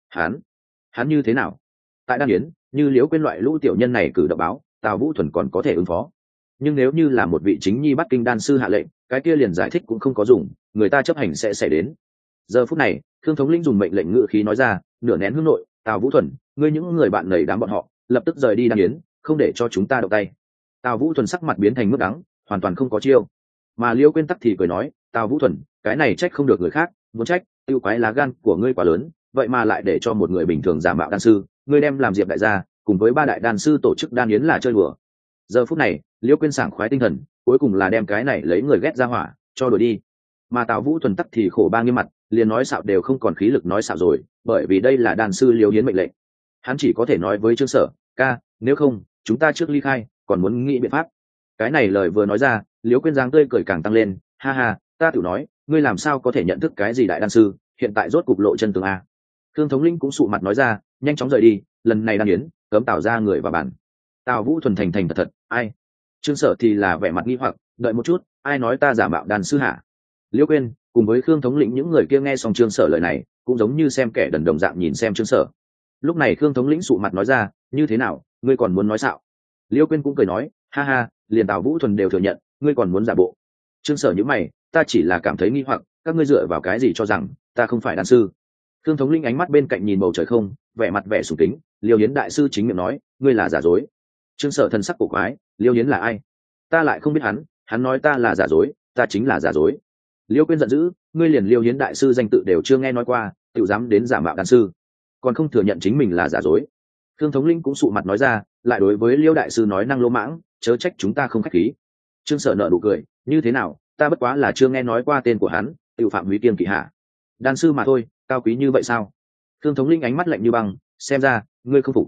hắn như thế nào? Tại đan yến, như Liễu Quyên loại lũ tiểu nhân này cử động báo, Tào Vũ Thuần còn có thể ứng phó. Nhưng nếu như là một vị chính nhi bắt kinh đan sư hạ lệnh, cái kia liền giải thích cũng không có dùng, người ta chấp hành sẽ xảy đến. Giờ phút này, Khương thống lĩnh dùng mệnh lệnh ngự khí nói ra, nửa nén hương nội, Tào Vũ Thuần, ngươi những người bạn nầy đám bọn họ, lập tức rời đi đan yến, không để cho chúng ta động tay. Tào Vũ Thuần sắc mặt biến thành nước đắng, hoàn toàn không có chiêu. Mà Liễu Quyên tắc thì cười nói, Tào Vũ Thuần, cái này trách không được người khác, muốn trách, tiêu quái lá gan của ngươi quá lớn, vậy mà lại để cho một người bình thường giả mạo đan sư, ngươi đem làm Diệp đại gia, cùng với 3 đại đan sư tổ chức đan yến là chơi đùa. Giờ phút này, Liễu Quyên sảng khoái tinh thần, cuối cùng là đem cái này lấy người ghét ra hỏa, cho đuổi đi. Mà Tào Vũ Thuần tắc thì khổ ba nghiêm mặt, liền nói xạo đều không còn khí lực nói xạo rồi, bởi vì đây là đan sư Liêu Hiến mệnh lệnh. Hắn chỉ có thể nói với Trương Sở, ca, nếu không, chúng ta trước ly khai, còn muốn nghĩ biện pháp. Cái này lời vừa nói ra, Liễu Quyên dáng tươi cười càng tăng lên, ha ha, ta tự nói, ngươi làm sao có thể nhận thức cái gì đại đan sư, hiện tại rốt cục lộ chân tường a. Khương thống lĩnh cũng sụ mặt nói ra, nhanh chóng rời đi, lần này đan yến, cấm Tào ra người vào bản. Tào Vũ Thuần thành thật thật, ai? Trương Sở thì là vẻ mặt nghi hoặc, đợi một chút, ai nói ta giả mạo đan sư hả? Liễu Quyên cùng với Khương thống lĩnh những người kia nghe xong Trương Sở lời này, cũng giống như xem kẻ đần đồng dạng nhìn xem Trương Sở. Lúc này Khương thống lĩnh sụ mặt nói ra, như thế nào, ngươi còn muốn nói xạo? Liễu Quyên cũng cười nói, ha ha, liền Tào Vũ Thuần đều thừa nhận, ngươi còn muốn giả bộ. Trương Sở nhíu mày, ta chỉ là cảm thấy nghi hoặc, các ngươi dựa vào cái gì cho rằng ta không phải đan sư? Khương thống lĩnh ánh mắt bên cạnh nhìn bầu trời không, vẻ mặt vẻ sùng kính, Liêu Hiến đại sư chính miệng nói, ngươi là giả dối. Trương Sở thần sắc cổ quái, Liêu Hiến là ai? Ta lại không biết hắn nói ta là giả dối, ta chính là giả dối. Liêu Quyên giận dữ, ngươi liền Liêu Hiến đại sư danh tự đều chưa nghe nói qua, tự dám đến giả mạo đan sư, còn không thừa nhận chính mình là giả dối. Khương thống lĩnh cũng sụ mặt nói ra, lại đối với Liêu đại sư nói năng lỗ mãng, chớ trách chúng ta không khách khí. Trương Sở nở nụ cười, như thế nào, ta bất quá là chưa nghe nói qua tên của hắn, tự phạm húy kiêng kỵ hạ. Đan sư mà thôi, cao quý như vậy sao? Khương thống lĩnh ánh mắt lạnh như băng, xem ra ngươi không phục.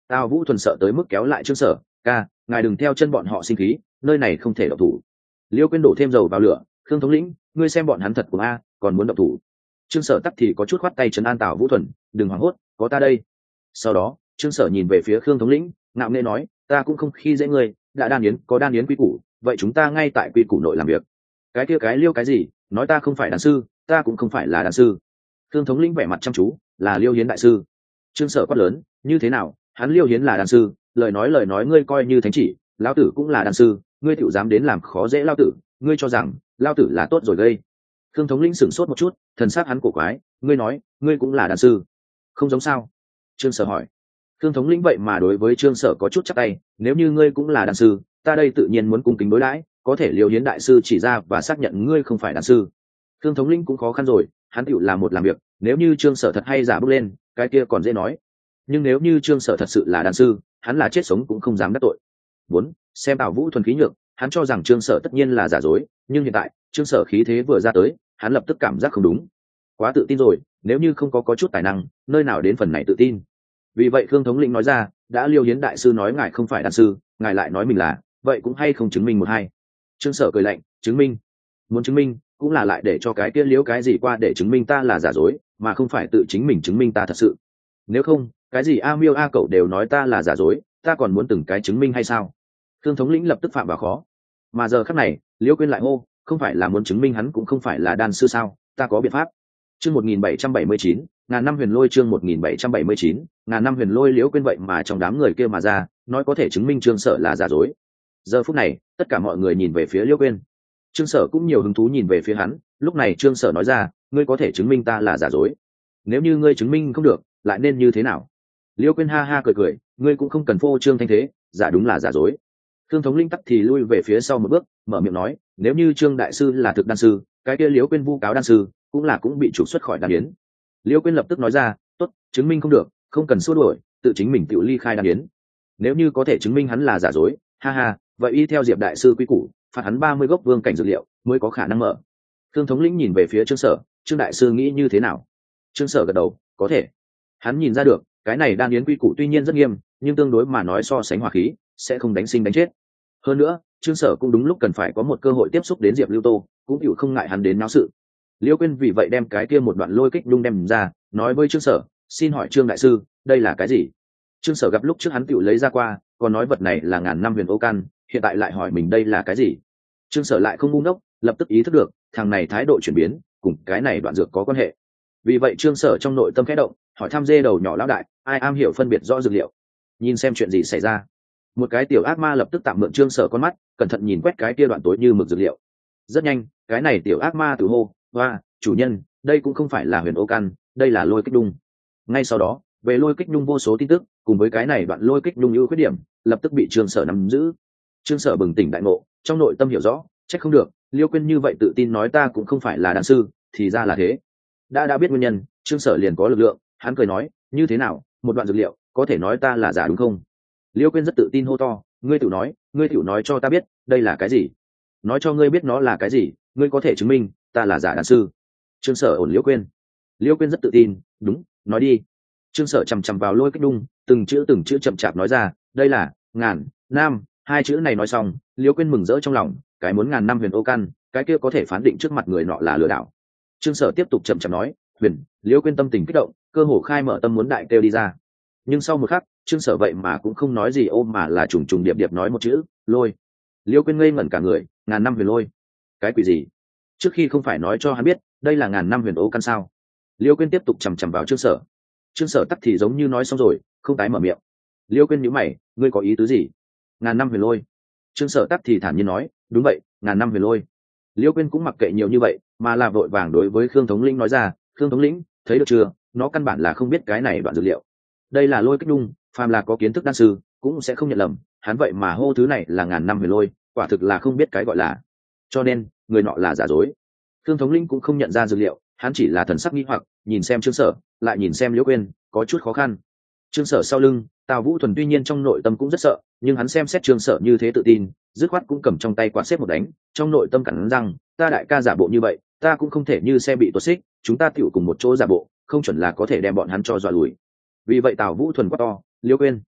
Tào Vũ Thuần sợ tới mức kéo lại Trương Sở, ca, ngài đừng theo chân bọn họ sinh khí, nơi này không thể động thủ. Liêu Quyên đổ thêm dầu vào lửa, Khương thống lĩnh, ngươi xem bọn hắn thật của a, còn muốn động thủ. Trương Sở tắc thì có chút khoát tay trấn an Tào Vũ Thuần, đừng hoảng hốt, có ta đây. Sau đó Trương Sở nhìn về phía Khương thống lĩnh, ngạo nghễ nói, ta cũng không khi dễ ngươi, đã đan yến có đan yến quy củ, vậy chúng ta ngay tại quy củ nội làm việc. Cái kia cái liêu cái gì, nói ta không phải đàn sư, ta cũng không phải là đàn sư. Khương thống lĩnh vẻ mặt chăm chú, là Liêu Hiến đại sư. Trương Sở quát lớn, như thế nào, hắn Liêu Hiến là đàn sư, lời nói ngươi coi như thánh chỉ, lão tử cũng là đàn sư, ngươi tiểu dám đến làm khó dễ lão tử, ngươi cho rằng lão tử là tốt rồi gây. Khương thống lĩnh sửng sốt một chút, thần sắc hắn cổ quái, ngươi nói, ngươi cũng là đàn sư, không giống sao? Trương Sở hỏi. Khương thống lĩnh vậy mà đối với Trương Sở có chút chắc tay, nếu như ngươi cũng là đàn sư, ta đây tự nhiên muốn cung kính đối đãi, có thể Liêu Hiến đại sư chỉ ra và xác nhận ngươi không phải đàn sư. Khương thống lĩnh cũng khó khăn rồi, hắn tựu là một làm việc, nếu như Trương Sở thật hay giả bước lên, cái kia còn dễ nói, nhưng nếu như Trương Sở thật sự là đàn sư, hắn là chết sống cũng không dám đắc tội. Bốn, xem Tào Vũ Thuần khí nhược, hắn cho rằng Trương Sở tất nhiên là giả dối, nhưng hiện tại Trương Sở khí thế vừa ra tới, hắn lập tức cảm giác không đúng, quá tự tin rồi, nếu như không có chút tài năng, nơi nào đến phần này tự tin. Vì vậy Khương thống lĩnh nói ra, đã Liêu Hiến đại sư nói ngài không phải đàn sư, ngài lại nói mình là, vậy cũng hay không chứng minh một hai. Trương Sở cười lạnh, chứng minh? Muốn chứng minh cũng là lại để cho cái kia liếu cái gì qua để chứng minh ta là giả dối, mà không phải tự chính mình chứng minh ta thật sự. Nếu không, cái gì a miêu a cậu đều nói ta là giả dối, ta còn muốn từng cái chứng minh hay sao? Khương thống lĩnh lập tức phạm vào khó. Mà giờ khắc này Liễu Quyên lại hô, không phải là muốn chứng minh hắn cũng không phải là đan sư sao, ta có biện pháp. Chương 1779, ngàn năm huyền lôi. Chương 1779, ngàn năm huyền lôi. Liễu Quyên vậy mà trong đám người kia mà ra nói có thể chứng minh Trương Sở là giả dối. Giờ phút này tất cả mọi người nhìn về phía Liễu Quyên, Trương Sở cũng nhiều hứng thú nhìn về phía hắn. Lúc này Trương Sở nói ra, ngươi có thể chứng minh ta là giả dối, nếu như ngươi chứng minh không được lại nên như thế nào? Liễu Quyên ha ha cười cười, ngươi cũng không cần phô trương thanh thế, giả đúng là giả dối. Thương thống linh tắc thì lui về phía sau một bước, mở miệng nói, nếu như Trương đại sư là thực đan sư, cái kia Liễu Quyên vu cáo đan sư cũng bị trục xuất khỏi đan yến. Liễu Quyên lập tức nói ra, tốt, chứng minh không được, không cần xua đuổi, tự chính mình tự ly khai đan yến. Nếu như có thể chứng minh hắn là giả dối, ha ha, vậy y theo Diệp đại sư quy củ, phạt hắn 30 gốc vương cảnh dược liệu mới có khả năng mở. Thương thống lĩnh nhìn về phía Trương Sở, Trương đại sư nghĩ như thế nào? Trương Sở gật đầu, có thể. Hắn nhìn ra được, cái này đan yến quy củ tuy nhiên rất nghiêm, nhưng tương đối mà nói so sánh hòa khí, sẽ không đánh sinh đánh chết. Hơn nữa Trương Sở cũng đúng lúc cần phải có một cơ hội tiếp xúc đến Diệp Lưu Tô, cũng chịu không ngại hắn đến náo sự. Liễu Quyên vì vậy đem cái kia một đoạn lôi kích nhung đem ra, nói với Trương Sở, xin hỏi Trương đại sư, đây là cái gì? Trương Sở gặp lúc trước hắn tự lấy ra qua, còn nói vật này là ngàn năm huyền ô căn, hiện tại lại hỏi mình đây là cái gì. Trương Sở lại không ngu ngốc, lập tức ý thức được thằng này thái độ chuyển biến cùng cái này đoạn dược có quan hệ. Vì vậy Trương Sở trong nội tâm khẽ động, hỏi thăm dê đầu nhỏ lão đại, ai am hiểu phân biệt rõ dược liệu, nhìn xem chuyện gì xảy ra. Một cái tiểu ác ma lập tức tạm mượn Trương Sở con mắt, cẩn thận nhìn quét cái kia đoạn tối như mực dược liệu. Rất nhanh cái này tiểu ác ma tự hô, hoa, chủ nhân, đây cũng không phải là huyền ô căn, đây là lôi kích đung. Ngay sau đó về lôi kích nhung vô số tin tức cùng với cái này đoạn lôi kích nhung ưu khuyết điểm lập tức bị Trương Sở nắm giữ. Trương Sở bừng tỉnh đại ngộ, trong nội tâm hiểu rõ, trách không được Liễu Quyên như vậy tự tin nói ta cũng không phải là đan sư, thì ra là thế. Đã biết nguyên nhân, Trương Sở liền có lực lượng, hắn cười nói, như thế nào, một đoạn dược liệu có thể nói ta là giả đúng không? Liễu Quyên rất tự tin hô to, ngươi tiểu nói cho ta biết đây là cái gì, nói cho ngươi biết nó là cái gì, ngươi có thể chứng minh ta là giả đan sư. Trương Sở ổn Liễu Quyên. Liễu Quyên rất tự tin, đúng, nói đi. Trương Sở chằm chằm vào lôi kích đung, từng chữ chậm chạp nói ra, đây là ngàn năm. Hai chữ này nói xong Liễu Quyên mừng rỡ trong lòng, cái muốn ngàn năm huyền ô căn, cái kia có thể phán định trước mặt người nọ là lừa đảo. Trương Sở tiếp tục chậm chậm nói, huyền. Liễu Quyên tâm tình kích động, cơ hồ khai mở tâm muốn đại kêu đi ra. Nhưng sau một khắc Trương Sở vậy mà cũng không nói gì ôm mà là trùng điệp nói một chữ, lôi. Liễu Quyên ngây ngẩn cả người, ngàn năm huyền lôi, cái quỷ gì? Trước khi không phải nói cho hắn biết đây là ngàn năm huyền ô căn sao? Liễu Quyên tiếp tục chằm vào Trương Sở. Trương Sở tắc thì giống như nói xong rồi, không tái mở miệng. Liễu Quyên nhíu mày, ngươi có ý tứ gì? Ngàn năm huyền lôi. Trương Sở tắc thì thản nhiên nói, đúng vậy, ngàn năm huyền lôi. Liễu Quyên cũng mặc kệ nhiều như vậy, mà là vội vàng đối với Khương thống lĩnh nói ra, Khương thống lĩnh, thấy được chưa, nó căn bản là không biết cái này đoạn dược liệu. Đây là lôi kích đung, phàm là có kiến thức đan sư cũng sẽ không nhận lầm, hắn vậy mà hô thứ này là ngàn năm huyền lôi, quả thực là không biết cái gọi là. Cho nên người nọ là giả dối. Khương thống lĩnh cũng không nhận ra dược liệu, hắn chỉ là thần sắc nghi hoặc, nhìn xem Trương Sở, lại nhìn xem Liễu Quyên, có chút khó khăn. Trương Sở sau lưng, Tào Vũ Thuần tuy nhiên trong nội tâm cũng rất sợ, nhưng hắn xem xét Trương Sở như thế tự tin, dứt khoát cũng cầm trong tay quạt xếp một đánh, trong nội tâm cắn răng, ta đại ca giả bộ như vậy, ta cũng không thể như xe bị tuột xích, chúng ta tựu cùng một chỗ giả bộ, không chuẩn là có thể đem bọn hắn cho dọa lùi. Vì vậy Tào Vũ Thuần quát to, Liễu Quyên,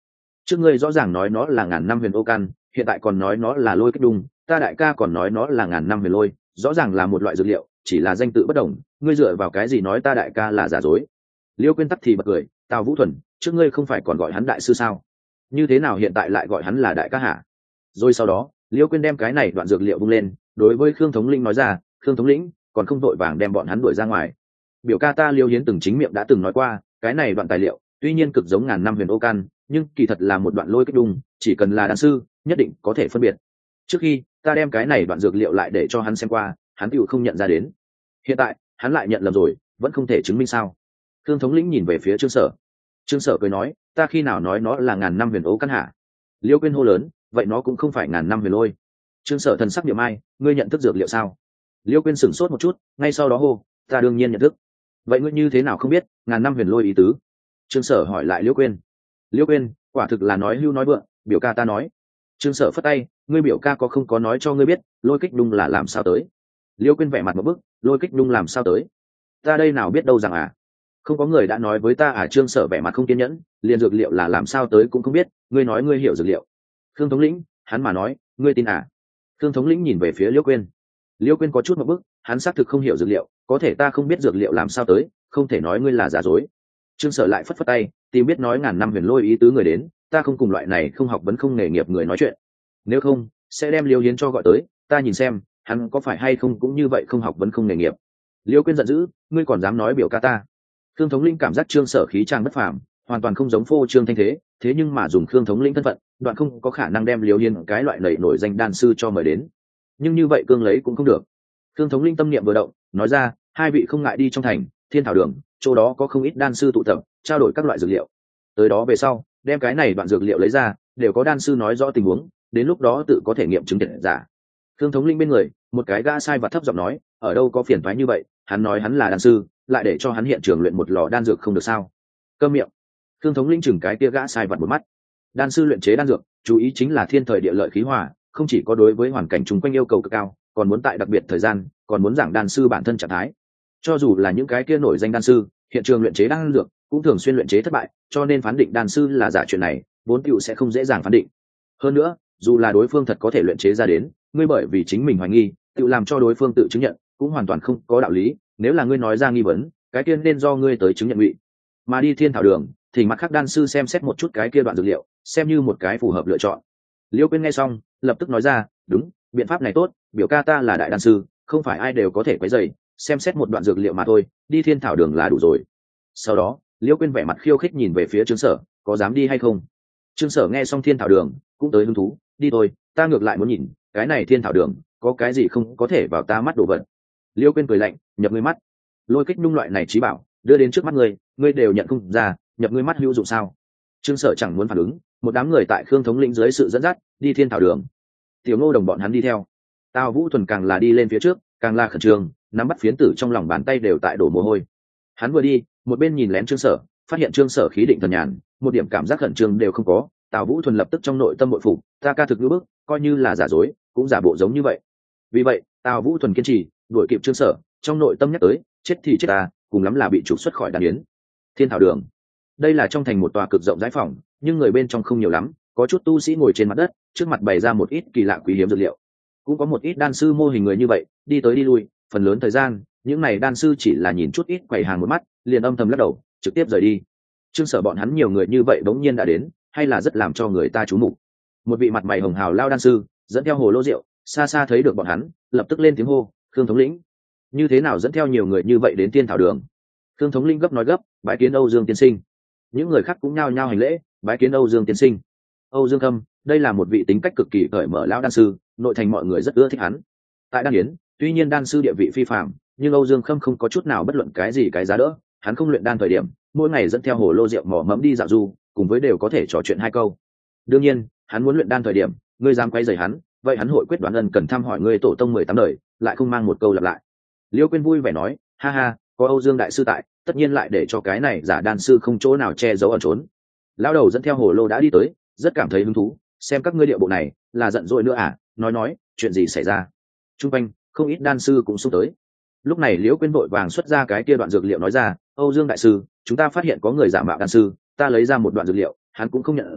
trước ngươi rõ ràng nói nó là ngàn năm huyền ô căn, hiện tại còn nói nó là lôi kích đung, ta đại ca còn nói nó là ngàn năm huyền lôi, rõ ràng là một loại dược liệu, chỉ là danh tự bất đồng, ngươi dựa vào cái gì nói ta đại ca là giả dối? Liêu Quyên tắc thì bật cười, Tào Vũ Thuần, trước ngươi không phải còn gọi hắn đại sư sao? Như thế nào hiện tại lại gọi hắn là đại ca hả? Rồi sau đó, Liêu Quyên đem cái này đoạn dược liệu vung lên, đối với Khương Thống Lĩnh nói ra, Khương thống lĩnh, còn không vội vàng đem bọn hắn đuổi ra ngoài. Biểu ca ta Liêu Hiến từng chính miệng đã từng nói qua, cái này đoạn tài liệu, tuy nhiên cực giống ngàn năm huyền ô căn, nhưng kỳ thật là một đoạn lôi kích đung, chỉ cần là đan sư, nhất định có thể phân biệt. Trước khi ta đem cái này đoạn dược liệu lại để cho hắn xem qua, hắn tựu không nhận ra đến. Hiện tại, hắn lại nhận lầm rồi, vẫn không thể chứng minh sao? Khương thống lĩnh nhìn về phía Trương Sở. Trương Sở cười nói, ta khi nào nói nó là ngàn năm huyền ấu căn hả? Liêu Quyên hô lớn, vậy nó cũng không phải ngàn năm huyền lôi. Trương Sở thần sắc niệm ai, ngươi nhận thức dược liệu sao? Liêu Quyên sửng sốt một chút, ngay sau đó hô, ta đương nhiên nhận thức. Vậy ngươi như thế nào không biết ngàn năm huyền lôi ý tứ? Trương Sở hỏi lại Liêu Quyên. Liêu Quyên, quả thực là nói hưu nói vượng, biểu ca ta nói. Trương Sở phất tay, ngươi biểu ca có không có nói cho ngươi biết lôi kích đung là làm sao tới? Liêu Quyên vẻ mặt một bức, lôi kích đung làm sao tới? Ta đây nào biết đâu rằng à? Không có người đã nói với ta à? Trương Sở vẻ mặt không kiên nhẫn, liền dược liệu là làm sao tới cũng không biết, ngươi nói ngươi hiểu dược liệu. Khương thống lĩnh, hắn mà nói, ngươi tin à? Khương thống lĩnh nhìn về phía Liêu Quyên. Liêu Quyên có chút một bức, hắn xác thực không hiểu dược liệu, có thể ta không biết dược liệu làm sao tới, không thể nói ngươi là giả dối. Trương Sở lại phất phất tay, tìm biết nói ngàn năm huyền lôi ý tứ người đến, ta không cùng loại này không học vấn không nghề nghiệp người nói chuyện. Nếu không, sẽ đem Liêu Hiến cho gọi tới, ta nhìn xem, hắn có phải hay không cũng như vậy không học vấn không nghề nghiệp. Liêu Quyên giận dữ, ngươi còn dám nói biểu ca ta? Khương thống lĩnh cảm giác Trương Sở khí trang bất phàm, hoàn toàn không giống phô trương thanh thế, thế nhưng mà dùng Khương thống lĩnh thân phận, đoạn không có khả năng đem Liêu Hiến cái loại nảy nổi danh đan sư cho mời đến. Nhưng như vậy cương lấy cũng không được. Khương thống lĩnh tâm niệm vừa động, nói ra, hai vị không ngại đi trong thành Thiên Thảo Đường, chỗ đó có không ít đan sư tụ tập, trao đổi các loại dược liệu. Tới đó về sau, đem cái này đoạn dược liệu lấy ra, đều có đan sư nói rõ tình huống, đến lúc đó tự có thể nghiệm chứng thật giả. Khương thống lĩnh bên người, một cái gã sai vặt thấp giọng nói, ở đâu có phiền toái như vậy, hắn nói hắn là đan sư, lại để cho hắn hiện trường luyện một lò đan dược không được sao? Câm miệng. Khương thống lĩnh chừng cái kia gã sai vặt một mắt. Đan sư luyện chế đan dược, chú ý chính là thiên thời địa lợi khí hòa, không chỉ có đối với hoàn cảnh chung quanh yêu cầu cực cao, còn muốn tại đặc biệt thời gian, còn muốn giảng đan sư bản thân trạng thái. Cho dù là những cái kia nổi danh đan sư, hiện trường luyện chế đan dược cũng thường xuyên luyện chế thất bại, cho nên phán định đan sư là giả chuyện này, vốn tựu sẽ không dễ dàng phán định. Hơn nữa, dù là đối phương thật có thể luyện chế ra đến, ngươi bởi vì chính mình hoài nghi, tựu làm cho đối phương tự chứng nhận, cũng hoàn toàn không có đạo lý. Nếu là ngươi nói ra nghi vấn, cái kia nên do ngươi tới chứng nhận ngụy. Mà đi Thiên Thảo Đường, thì mặt khác đan sư xem xét một chút cái kia đoạn dược liệu, xem như một cái phù hợp lựa chọn. Liêu Quyên nghe xong, lập tức nói ra, đúng, biện pháp này tốt, biểu ca ta là đại đan sư, không phải ai đều có thể quấy rầy, xem xét một đoạn dược liệu mà thôi, đi Thiên Thảo Đường là đủ rồi. Sau đó, Liêu Quyên vẻ mặt khiêu khích nhìn về phía Trương Sở, có dám đi hay không? Trương Sở nghe xong Thiên Thảo Đường, cũng tới hứng thú, đi thôi, ta ngược lại muốn nhìn, cái này Thiên Thảo Đường, có cái gì không có thể vào ta mắt đồ vật. Liêu Quyên cười lạnh, nhập ngươi mắt, lôi kích nhung loại này trí bảo, đưa đến trước mắt ngươi đều nhận không ra, nhập ngươi mắt hữu dụng sao? Trương Sở chẳng muốn phản ứng, một đám người tại Khương thống lĩnh dưới sự dẫn dắt, đi Thiên Thảo Đường. Tiểu Ngô Đồng bọn hắn đi theo. Tào Vũ Thuần càng là đi lên phía trước, càng là khẩn trương, nắm bắt phiến tử trong lòng bàn tay đều tại đổ mồ hôi. Hắn vừa đi, một bên nhìn lén Trương Sở, phát hiện Trương Sở khí định thần nhàn, một điểm cảm giác khẩn trương đều không có. Tào Vũ Thuần lập tức trong nội tâm bội phục, ta ca thực ngữ bức, coi như là giả dối, cũng giả bộ giống như vậy. Vì vậy, Tào Vũ Thuần kiên trì, đuổi kịp Trương Sở, trong nội tâm nhắc tới, chết thì chết ta, cùng lắm là bị trục xuất khỏi đàn yến. Thiên Thảo Đường, đây là trong thành một tòa cực rộng rãi phòng, nhưng người bên trong không nhiều lắm, có chút tu sĩ ngồi trên mặt đất, trước mặt bày ra một ít kỳ lạ quý hiếm dược liệu, cũng có một ít đan sư mô hình người như vậy, đi tới đi lui, phần lớn thời gian, những này đan sư chỉ là nhìn chút ít quầy hàng một mắt, liền âm thầm lắc đầu, trực tiếp rời đi. Trương Sở bọn hắn nhiều người như vậy bỗng nhiên đã đến, hay là rất làm cho người ta chú mục. Một vị mặt mày hồng hào lao đan sư, dẫn theo hồ lô rượu, xa xa thấy được bọn hắn, lập tức lên tiếng hô, Khương thống lĩnh, như thế nào dẫn theo nhiều người như vậy đến Thiên Thảo Đường? Khương thống lĩnh gấp nói gấp, bái kiến Âu Dương tiên sinh. Những người khác cũng nhao nhao hành lễ, bái kiến Âu Dương tiên sinh. Âu Dương Khâm, đây là một vị tính cách cực kỳ cởi mở lão đan sư, nội thành mọi người rất ưa thích hắn. Tại đan yến, tuy nhiên đan sư địa vị phi phàm, nhưng Âu Dương Khâm không có chút nào bất luận cái gì cái giá đỡ, hắn không luyện đan thời điểm, mỗi ngày dẫn theo hồ lô rượu mò mẫm đi dạo du, cùng với đều có thể trò chuyện hai câu. Đương nhiên, hắn muốn luyện đan thời điểm, ngươi dám quấy rầy hắn, vậy hắn hội quyết đoán ân cần thăm hỏi ngươi tổ tông 18 đời, lại không mang một câu lặp lại. Liêu Quyên vui vẻ nói, ha ha, có Âu Dương đại sư tại, tất nhiên lại để cho cái này giả đan sư không chỗ nào che giấu ẩn trốn. Lão đầu dẫn theo hồ lô đã đi tới, rất cảm thấy hứng thú, xem các ngươi điệu bộ này, là giận dỗi nữa à? Nói, chuyện gì xảy ra? Trung quanh không ít đan sư cũng xông tới. Lúc này Liễu Quyên vội vàng xuất ra cái kia đoạn dược liệu nói ra, Âu Dương đại sư, chúng ta phát hiện có người giả mạo đan sư, ta lấy ra một đoạn dược liệu, hắn cũng không nhận ra,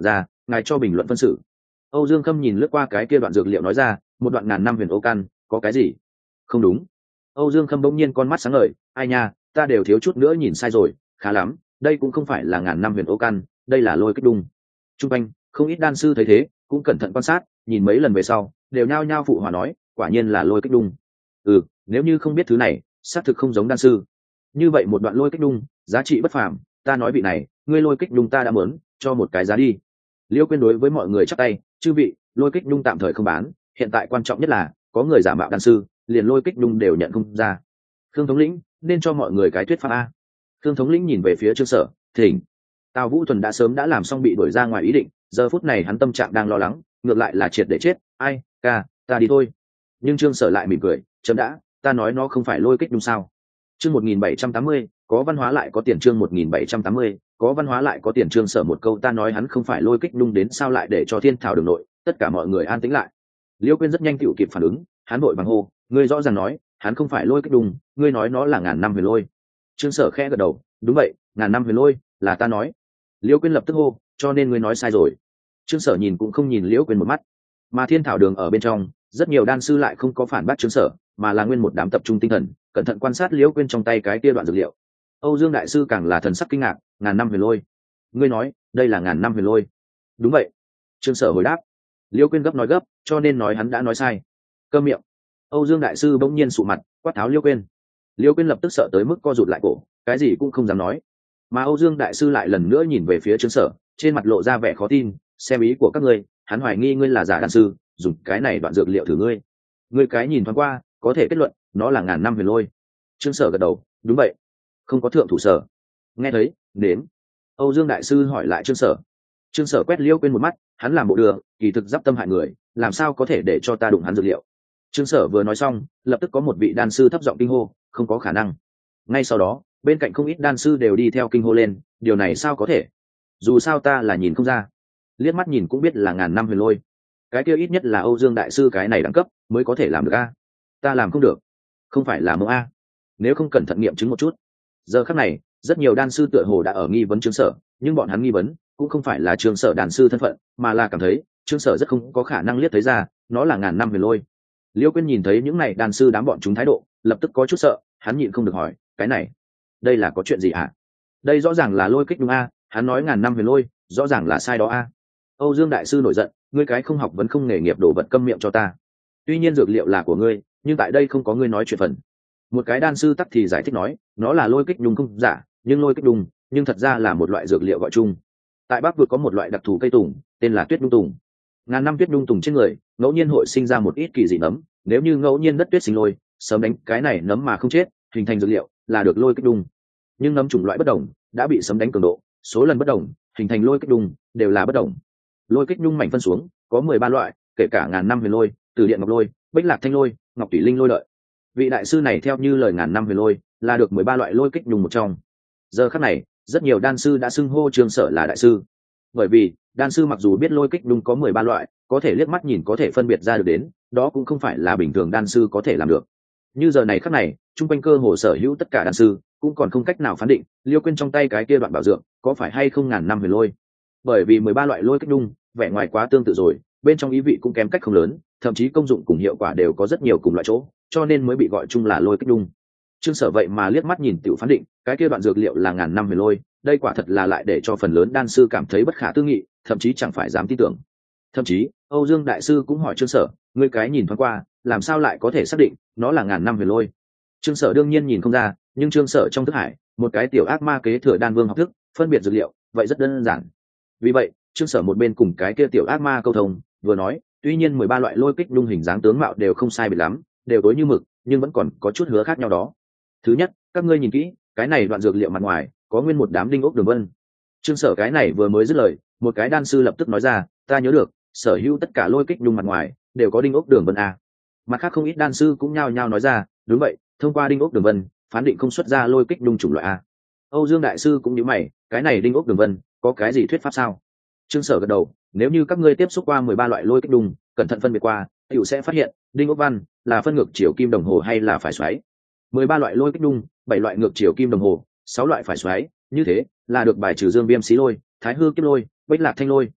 ngài cho bình luận phân xử. Âu Dương Khâm nhìn lướt qua cái kia đoạn dược liệu nói ra, một đoạn ngàn năm huyền ô căn, có cái gì không đúng? Âu Dương Khâm bỗng nhiên con mắt sáng ngời, ai nha, ta đều thiếu chút nữa nhìn sai rồi, khá lắm, đây cũng không phải là ngàn năm huyền ô căn, đây là lôi kích đung. Trung quanh không ít đan sư thấy thế cũng cẩn thận quan sát, nhìn mấy lần về sau đều nhao nhao phụ hòa nói, quả nhiên là lôi kích đung. Nếu như không biết thứ này xác thực không giống đan sư. Như vậy một đoạn lôi kích đung giá trị bất phàm, ta nói vị này, ngươi lôi kích đung ta đã mớn cho một cái giá đi. Liêu Quyên đối với mọi người chắp tay, chư vị, lôi kích đung tạm thời không bán, hiện tại quan trọng nhất là có người giả mạo đan sư, liền lôi kích đung đều nhận không ra. Khương thống lĩnh nên cho mọi người cái thuyết pháp a. Khương thống lĩnh nhìn về phía Trương Sở, thỉnh. Tào Vũ Thuần đã sớm đã làm xong bị đuổi ra ngoài ý định, giờ phút này hắn tâm trạng đang lo lắng, ngược lại là triệt để chết, ai, ca, ta đi thôi. Nhưng Trương Sở lại mỉm cười, chấm đã, ta nói nó không phải lôi kích đung sao? Chương 1780, có văn hóa lại có tiền. Chương 1780, có văn hóa lại có tiền. Trương Sở một câu ta nói hắn không phải lôi kích đung đến sao lại để cho thiên thảo đường nội, tất cả mọi người an tĩnh lại. Liêu Quyên rất nhanh tựu kịp phản ứng, hắn vội vàng hô, ngươi rõ ràng nói, hắn không phải lôi kích đung, ngươi nói nó là ngàn năm huyền lôi. Trương Sở khẽ gật đầu, đúng vậy, ngàn năm huyền lôi, là ta nói. Liêu Quyên lập tức hô, cho nên ngươi nói sai rồi. Trương Sở nhìn cũng không nhìn Liêu Quyên một mắt, mà thiên thảo đường ở bên trong rất nhiều đan sư lại không có phản bác Trương Sở, mà là nguyên một đám tập trung tinh thần cẩn thận quan sát Liễu Quyên trong tay cái kia đoạn dược liệu. Âu Dương đại sư càng là thần sắc kinh ngạc, ngàn năm huyền lôi, ngươi nói đây là ngàn năm huyền lôi? Đúng vậy. Trương Sở hồi đáp. Liễu Quyên gấp nói gấp, cho nên nói hắn đã nói sai. Câm miệng. Âu Dương đại sư bỗng nhiên sụ mặt, quát tháo Liễu Quyên. Liễu Quyên lập tức sợ tới mức co rụt lại cổ, cái gì cũng không dám nói. Mà Âu Dương đại sư lại lần nữa nhìn về phía Trương Sở, trên mặt lộ ra vẻ khó tin, xem ý của các ngươi, hắn hoài nghi ngươi là giả đan sư, dùng cái này đoạn dược liệu thử ngươi. Ngươi cái nhìn thoáng qua, có thể kết luận nó là ngàn năm huyền lôi. Trương Sở gật đầu, đúng vậy, không có thượng thủ sở. Nghe thấy đến. Âu Dương đại sư hỏi lại Trương Sở. Trương Sở quét Liễu Quyên một mắt, hắn làm bộ đường kỳ thực giáp tâm hại người, làm sao có thể để cho ta đụng hắn dược liệu. Trương Sở vừa nói xong, lập tức có một vị đan sư thấp giọng kinh hô, không có khả năng. Ngay sau đó bên cạnh không ít đan sư đều đi theo kinh hô lên, điều này sao có thể, dù sao ta là nhìn không ra, liếc mắt nhìn cũng biết là ngàn năm huyền lôi, cái kia ít nhất là Âu Dương đại sư cái này đẳng cấp mới có thể làm được a. Ta làm không được, không phải là mơ a, nếu không cẩn thận nghiệm chứng một chút. Giờ khắc này rất nhiều đan sư tựa hồ đã ở nghi vấn Trương Sở, nhưng bọn hắn nghi vấn cũng không phải là Trương Sở đan sư thân phận, mà là cảm thấy Trương Sở rất không có khả năng liếc thấy ra nó là ngàn năm huyền lôi. Liễu Quyên nhìn thấy những này đan sư đám bọn chúng thái độ, lập tức có chút sợ, hắn nhịn không được hỏi, cái này đây là có chuyện gì hả? Đây rõ ràng là lôi kích đúng a, hắn nói ngàn năm huyền lôi, rõ ràng là sai đó a. Âu Dương đại sư nổi giận, ngươi cái không học vẫn không nghề nghiệp đồ vật, câm miệng cho ta. Tuy nhiên dược liệu là của ngươi, nhưng tại đây không có ngươi nói chuyện phần. Một cái đan sư tắc thì giải thích nói, nó là lôi kích đung không giả, nhưng lôi kích đung nhưng thật ra là một loại dược liệu gọi chung. Tại Bắc vực có một loại đặc thù cây tùng, tên là tuyết đung tùng. Ngàn năm tuyết đung tùng trên người ngẫu nhiên hội sinh ra một ít kỳ dị nấm, nếu như ngẫu nhiên đất tuyết sinh lôi sớm đánh cái này nấm mà không chết, hình thành dược liệu là được lôi kích đung. Nhưng nấm chủng loại bất đồng, đã bị sấm đánh cường độ, số lần bất đồng, hình thành lôi kích đung đều là bất đồng. Lôi kích nhung mảnh phân xuống có 13 loại, kể cả ngàn năm huyền lôi, từ điện ngọc lôi, bích lạc thanh lôi, ngọc thủy linh lôi lợi. Vị đại sư này theo như lời ngàn năm huyền lôi là được 13 loại lôi kích nhung một trong. Giờ khắc này rất nhiều đan sư đã xưng hô Trương Sở là đại sư, bởi vì đan sư mặc dù biết lôi kích nhung có 13 loại, có thể liếc mắt nhìn có thể phân biệt ra được đến, đó cũng không phải là bình thường đan sư có thể làm được. Như giờ này khắc này chung quanh cơ hồ sở hữu tất cả đan sư cũng còn không cách nào phán định Liễu Quyên trong tay cái kia đoạn bảo dưỡng có phải hay không ngàn năm huyền lôi, bởi vì 13 loại lôi kích nhung vẻ ngoài quá tương tự rồi, bên trong ý vị cũng kém cách không lớn, thậm chí công dụng cùng hiệu quả đều có rất nhiều cùng loại chỗ, cho nên mới bị gọi chung là lôi kích nhung. Trương Sở vậy mà liếc mắt nhìn tiểu phán định cái kia đoạn dược liệu là ngàn năm huyền lôi, đây quả thật là lại để cho phần lớn đan sư cảm thấy bất khả tư nghị, thậm chí chẳng phải dám tin tưởng. Thậm chí Âu Dương đại sư cũng hỏi Trương Sở, ngươi cái nhìn thoáng qua làm sao lại có thể xác định nó là ngàn năm huyền lôi? Trương Sở đương nhiên nhìn không ra, nhưng Trương Sở trong thức hải một cái tiểu ác ma kế thừa đan vương học thức, phân biệt dược liệu vậy rất đơn giản. Vì vậy Trương Sở một bên cùng cái kia tiểu ác ma câu thông, vừa nói, tuy nhiên 13 loại lôi kích nhung hình dáng tướng mạo đều không sai biệt lắm, đều tối như mực, nhưng vẫn còn có chút hứa khác nhau đó. Thứ nhất, các ngươi nhìn kỹ, cái này đoạn dược liệu mặt ngoài có nguyên một đám đinh ốc đường vân. Trương Sở cái này vừa mới dứt lời, một cái đan sư lập tức nói ra, ta nhớ được, sở hữu tất cả lôi kích nhung mặt ngoài đều có đinh ốc đường vân a. Mặt khác không ít đan sư cũng nhao nhao nói ra, đúng vậy, thông qua đinh ốc đường vân phán định không xuất ra lôi kích nhung chủng loại a. Âu Dương đại sư cũng nhíu mày, cái này đinh ốc đường vân có cái gì thuyết pháp sao? Trương Sở gật đầu, nếu như các ngươi tiếp xúc qua 13 loại lôi kích đung, cẩn thận phân biệt qua, tiểu sẽ phát hiện, đinh ốc văn là phân ngược chiều kim đồng hồ hay là phải xoáy. 13 loại lôi kích đung, 7 loại ngược chiều kim đồng hồ, 6 loại phải xoáy, như thế là được bài trừ Dương Viêm xí lôi, Thái Hư kiếp lôi, Bích Lạc thanh lôi.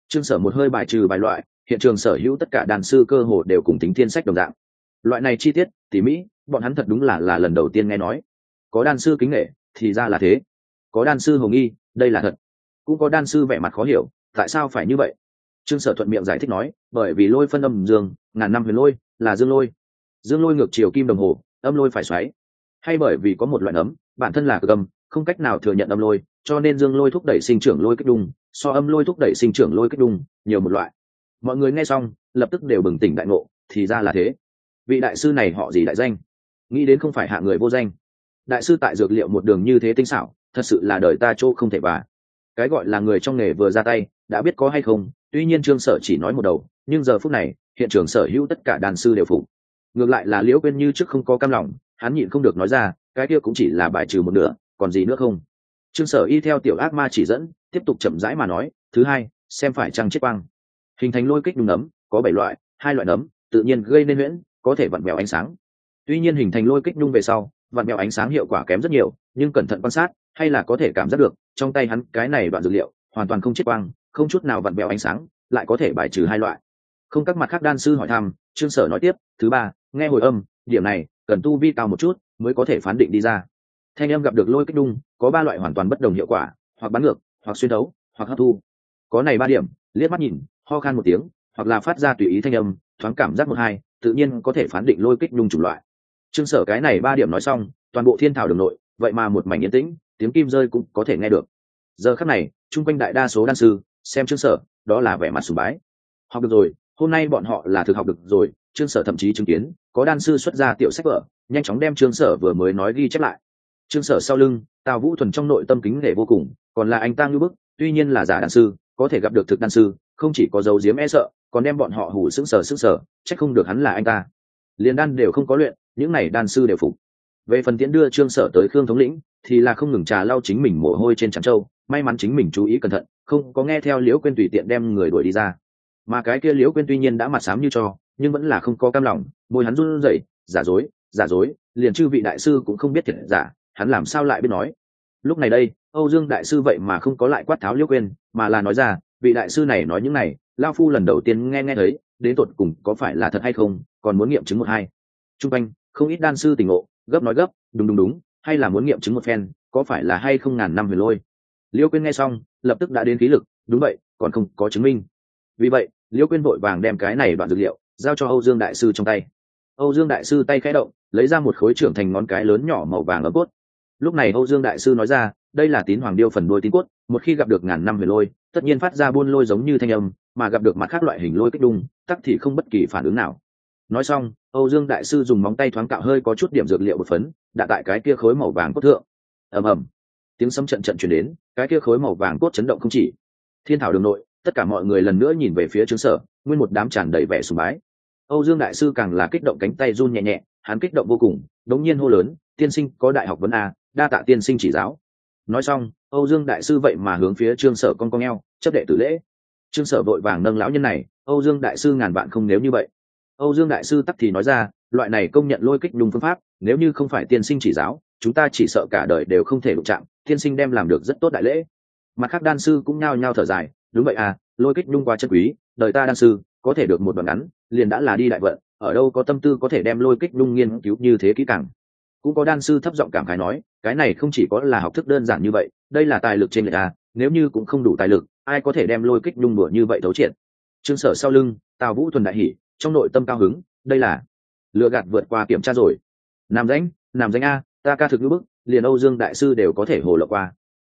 Trương Sở một hơi bài trừ vài loại, hiện trường sở hữu tất cả đan sư cơ hồ đều cùng tính thiên sách đồng dạng. Loại này chi tiết tỉ mỹ, bọn hắn thật đúng là lần đầu tiên nghe nói. Có đan sư kính nể, thì ra là thế. Có đan sư hồ nghi, đây là thật. Cũng có đan sư vẻ mặt khó hiểu, tại sao phải như vậy? Trương Sở thuận miệng giải thích nói, bởi vì lôi phân âm dương, ngàn năm huyền lôi là dương lôi. Dương lôi ngược chiều kim đồng hồ, âm lôi phải xoáy. Hay bởi vì có một loại nấm, bản thân là cực âm, không cách nào thừa nhận âm lôi, cho nên dương lôi thúc đẩy sinh trưởng lôi kích đung, so âm lôi thúc đẩy sinh trưởng lôi kích đung, nhiều một loại. Mọi người nghe xong, lập tức đều bừng tỉnh đại ngộ, thì ra là thế. Vị đại sư này họ gì đại danh? Nghĩ đến không phải hạ người vô danh. Đại sư tại dược liệu một đường như thế tinh xảo, thật sự là đời ta chỗ không thể bà. Cái gọi là người trong nghề vừa ra tay, đã biết có hay không, tuy nhiên Trương Sở chỉ nói một đầu, nhưng giờ phút này, hiện trường sở hữu tất cả đàn sư đều phục. Ngược lại là Liễu Quyên như trước không có cam lòng, hắn nhịn không được nói ra, cái kia cũng chỉ là bài trừ một nửa, còn gì nữa không? Trương Sở y theo tiểu ác ma chỉ dẫn, tiếp tục chậm rãi mà nói, thứ hai, xem phải chăng chết quang. Hình thành lôi kích đúng nấm, có 7 loại, 2 loại nấm, tự nhiên gây nên huyễn, có thể vặn vẹo ánh sáng. Tuy nhiên hình thành lôi kích nhung về sau, vặn vẹo ánh sáng hiệu quả kém rất nhiều, nhưng cẩn thận quan sát, hay là có thể cảm giác được, trong tay hắn cái này đoạn dược liệu, hoàn toàn không chết quang, không chút nào vặn vẹo ánh sáng, lại có thể bài trừ 2 loại. Không các mặt khác đan sư hỏi thăm, Trương Sở nói tiếp, thứ ba, nghe hồi âm, điểm này cần tu vi cao một chút mới có thể phán định đi ra. Thanh âm gặp được lôi kích đung, có 3 loại hoàn toàn bất đồng hiệu quả, hoặc bắn ngược, hoặc xuyên thấu, hoặc hấp thu. Có này 3 điểm, liếc mắt nhìn, ho khan một tiếng, hoặc là phát ra tùy ý thanh âm, thoáng cảm giác một hai, tự nhiên có thể phán định lôi kích đung chủng loại. Trương Sở cái này 3 điểm nói xong, toàn bộ thiên thảo đường nội, vậy mà một mảnh yên tĩnh, tiếng kim rơi cũng có thể nghe được. Giờ khắc này, chung quanh đại đa số đan sư xem Trương Sở, đó là vẻ mặt sùng bái. Học được rồi, hôm nay bọn họ là thực học được rồi. Trương Sở thậm chí chứng kiến có đan sư xuất ra tiểu sách vở, nhanh chóng đem Trương Sở vừa mới nói ghi chép lại. Trương Sở sau lưng, Tào Vũ Thuần trong nội tâm kính nể vô cùng, còn là anh ta như bức, tuy nhiên là giả đan sư, có thể gặp được thực đan sư, không chỉ có dấu diếm e sợ, còn đem bọn họ hù sững sờ, chắc không được hắn là anh ta. Liên đan đều không có luyện, những này đan sư đều phục. Về phần tiễn đưa Trương Sở tới Khương thống lĩnh, thì là không ngừng trà lau chính mình mồ hôi trên trán trâu, may mắn chính mình chú ý cẩn thận, không có nghe theo Liễu Quyên tùy tiện đem người đuổi đi ra. Mà cái kia Liễu Quyên tuy nhiên đã mặt xám như cho, nhưng vẫn là không có cam lòng, môi hắn run rẩy, giả dối, liền chư vị đại sư cũng không biết thiệt giả, hắn làm sao lại biết nói. Lúc này đây, Âu Dương đại sư vậy mà không có lại quát tháo Liễu Quyên, mà là nói ra, vị đại sư này nói những này, lão phu lần đầu tiên nghe thấy, đến tột cùng có phải là thật hay không, còn muốn nghiệm chứng một hai. Trung quanh không ít đan sư tỉnh ngộ, gấp nói gấp, đúng, hay là muốn nghiệm chứng một phen, có phải là hay không ngàn năm huyền lôi. Liễu Quyên nghe xong, lập tức đã đến khí lực, đúng vậy, còn không có chứng minh. Vì vậy, Liễu Quyên vội vàng đem cái này đoạn dược liệu giao cho Âu Dương đại sư trong tay. Âu Dương đại sư tay khẽ động, lấy ra một khối trưởng thành ngón cái lớn nhỏ màu vàng ấm cốt. Lúc này Âu Dương đại sư nói ra, đây là tín hoàng điêu phần đuôi tín cốt, một khi gặp được ngàn năm huyền lôi, tất nhiên phát ra buôn lôi giống như thanh âm, mà gặp được mặt khác loại hình lôi kích đung, tắc thì không bất kỳ phản ứng nào. Nói xong, Âu Dương đại sư dùng móng tay thoáng cạo hơi có chút điểm dược liệu bột phấn, đã tại cái kia khối màu vàng cốt thượng. Ầm, tiếng sấm trận truyền đến, cái kia khối màu vàng cốt chấn động không chỉ. Thiên thảo đường nội, tất cả mọi người lần nữa nhìn về phía Trương Sở, nguyên một đám tràn đầy vẻ sùng bái. Âu Dương đại sư càng là kích động, cánh tay run nhẹ nhẹ, hắn kích động vô cùng, đống nhiên hô lớn, tiên sinh có đại học vấn a, đa tạ tiên sinh chỉ giáo. Nói xong, Âu Dương đại sư vậy mà hướng phía Trương Sở cong eo, chấp đệ tử lễ. Trương Sở vội vàng nâng lão nhân này, Âu Dương đại sư ngàn vạn không nếu như vậy. Âu Dương đại sư tắc thì nói ra, loại này công nhận lôi kích đúng phương pháp, nếu như không phải tiên sinh chỉ giáo, chúng ta chỉ sợ cả đời đều không thể đụng chạm, tiên sinh đem làm được rất tốt đại lễ. Mặt khác đan sư cũng nhao nhao thở dài, đúng vậy à, lôi kích nhung quá chân quý, đời ta đan sư có thể được một đoạn ngắn, liền đã là đi đại vận, ở đâu có tâm tư có thể đem lôi kích nhung nghiên cứu như thế kỹ càng. Cũng có đan sư thấp giọng cảm khái nói, cái này không chỉ có là học thức đơn giản như vậy, đây là tài lực trên lệch à, nếu như cũng không đủ tài lực, ai có thể đem lôi kích nhung đùa như vậy thấu triệt. Trương Sở sau lưng, Tào Vũ Thuần đại hỉ, trong nội tâm cao hứng, đây là lừa gạt vượt qua kiểm tra rồi. Nam danh a, ta ca thực như bức, liền Âu Dương đại sư đều có thể hồ lộ qua.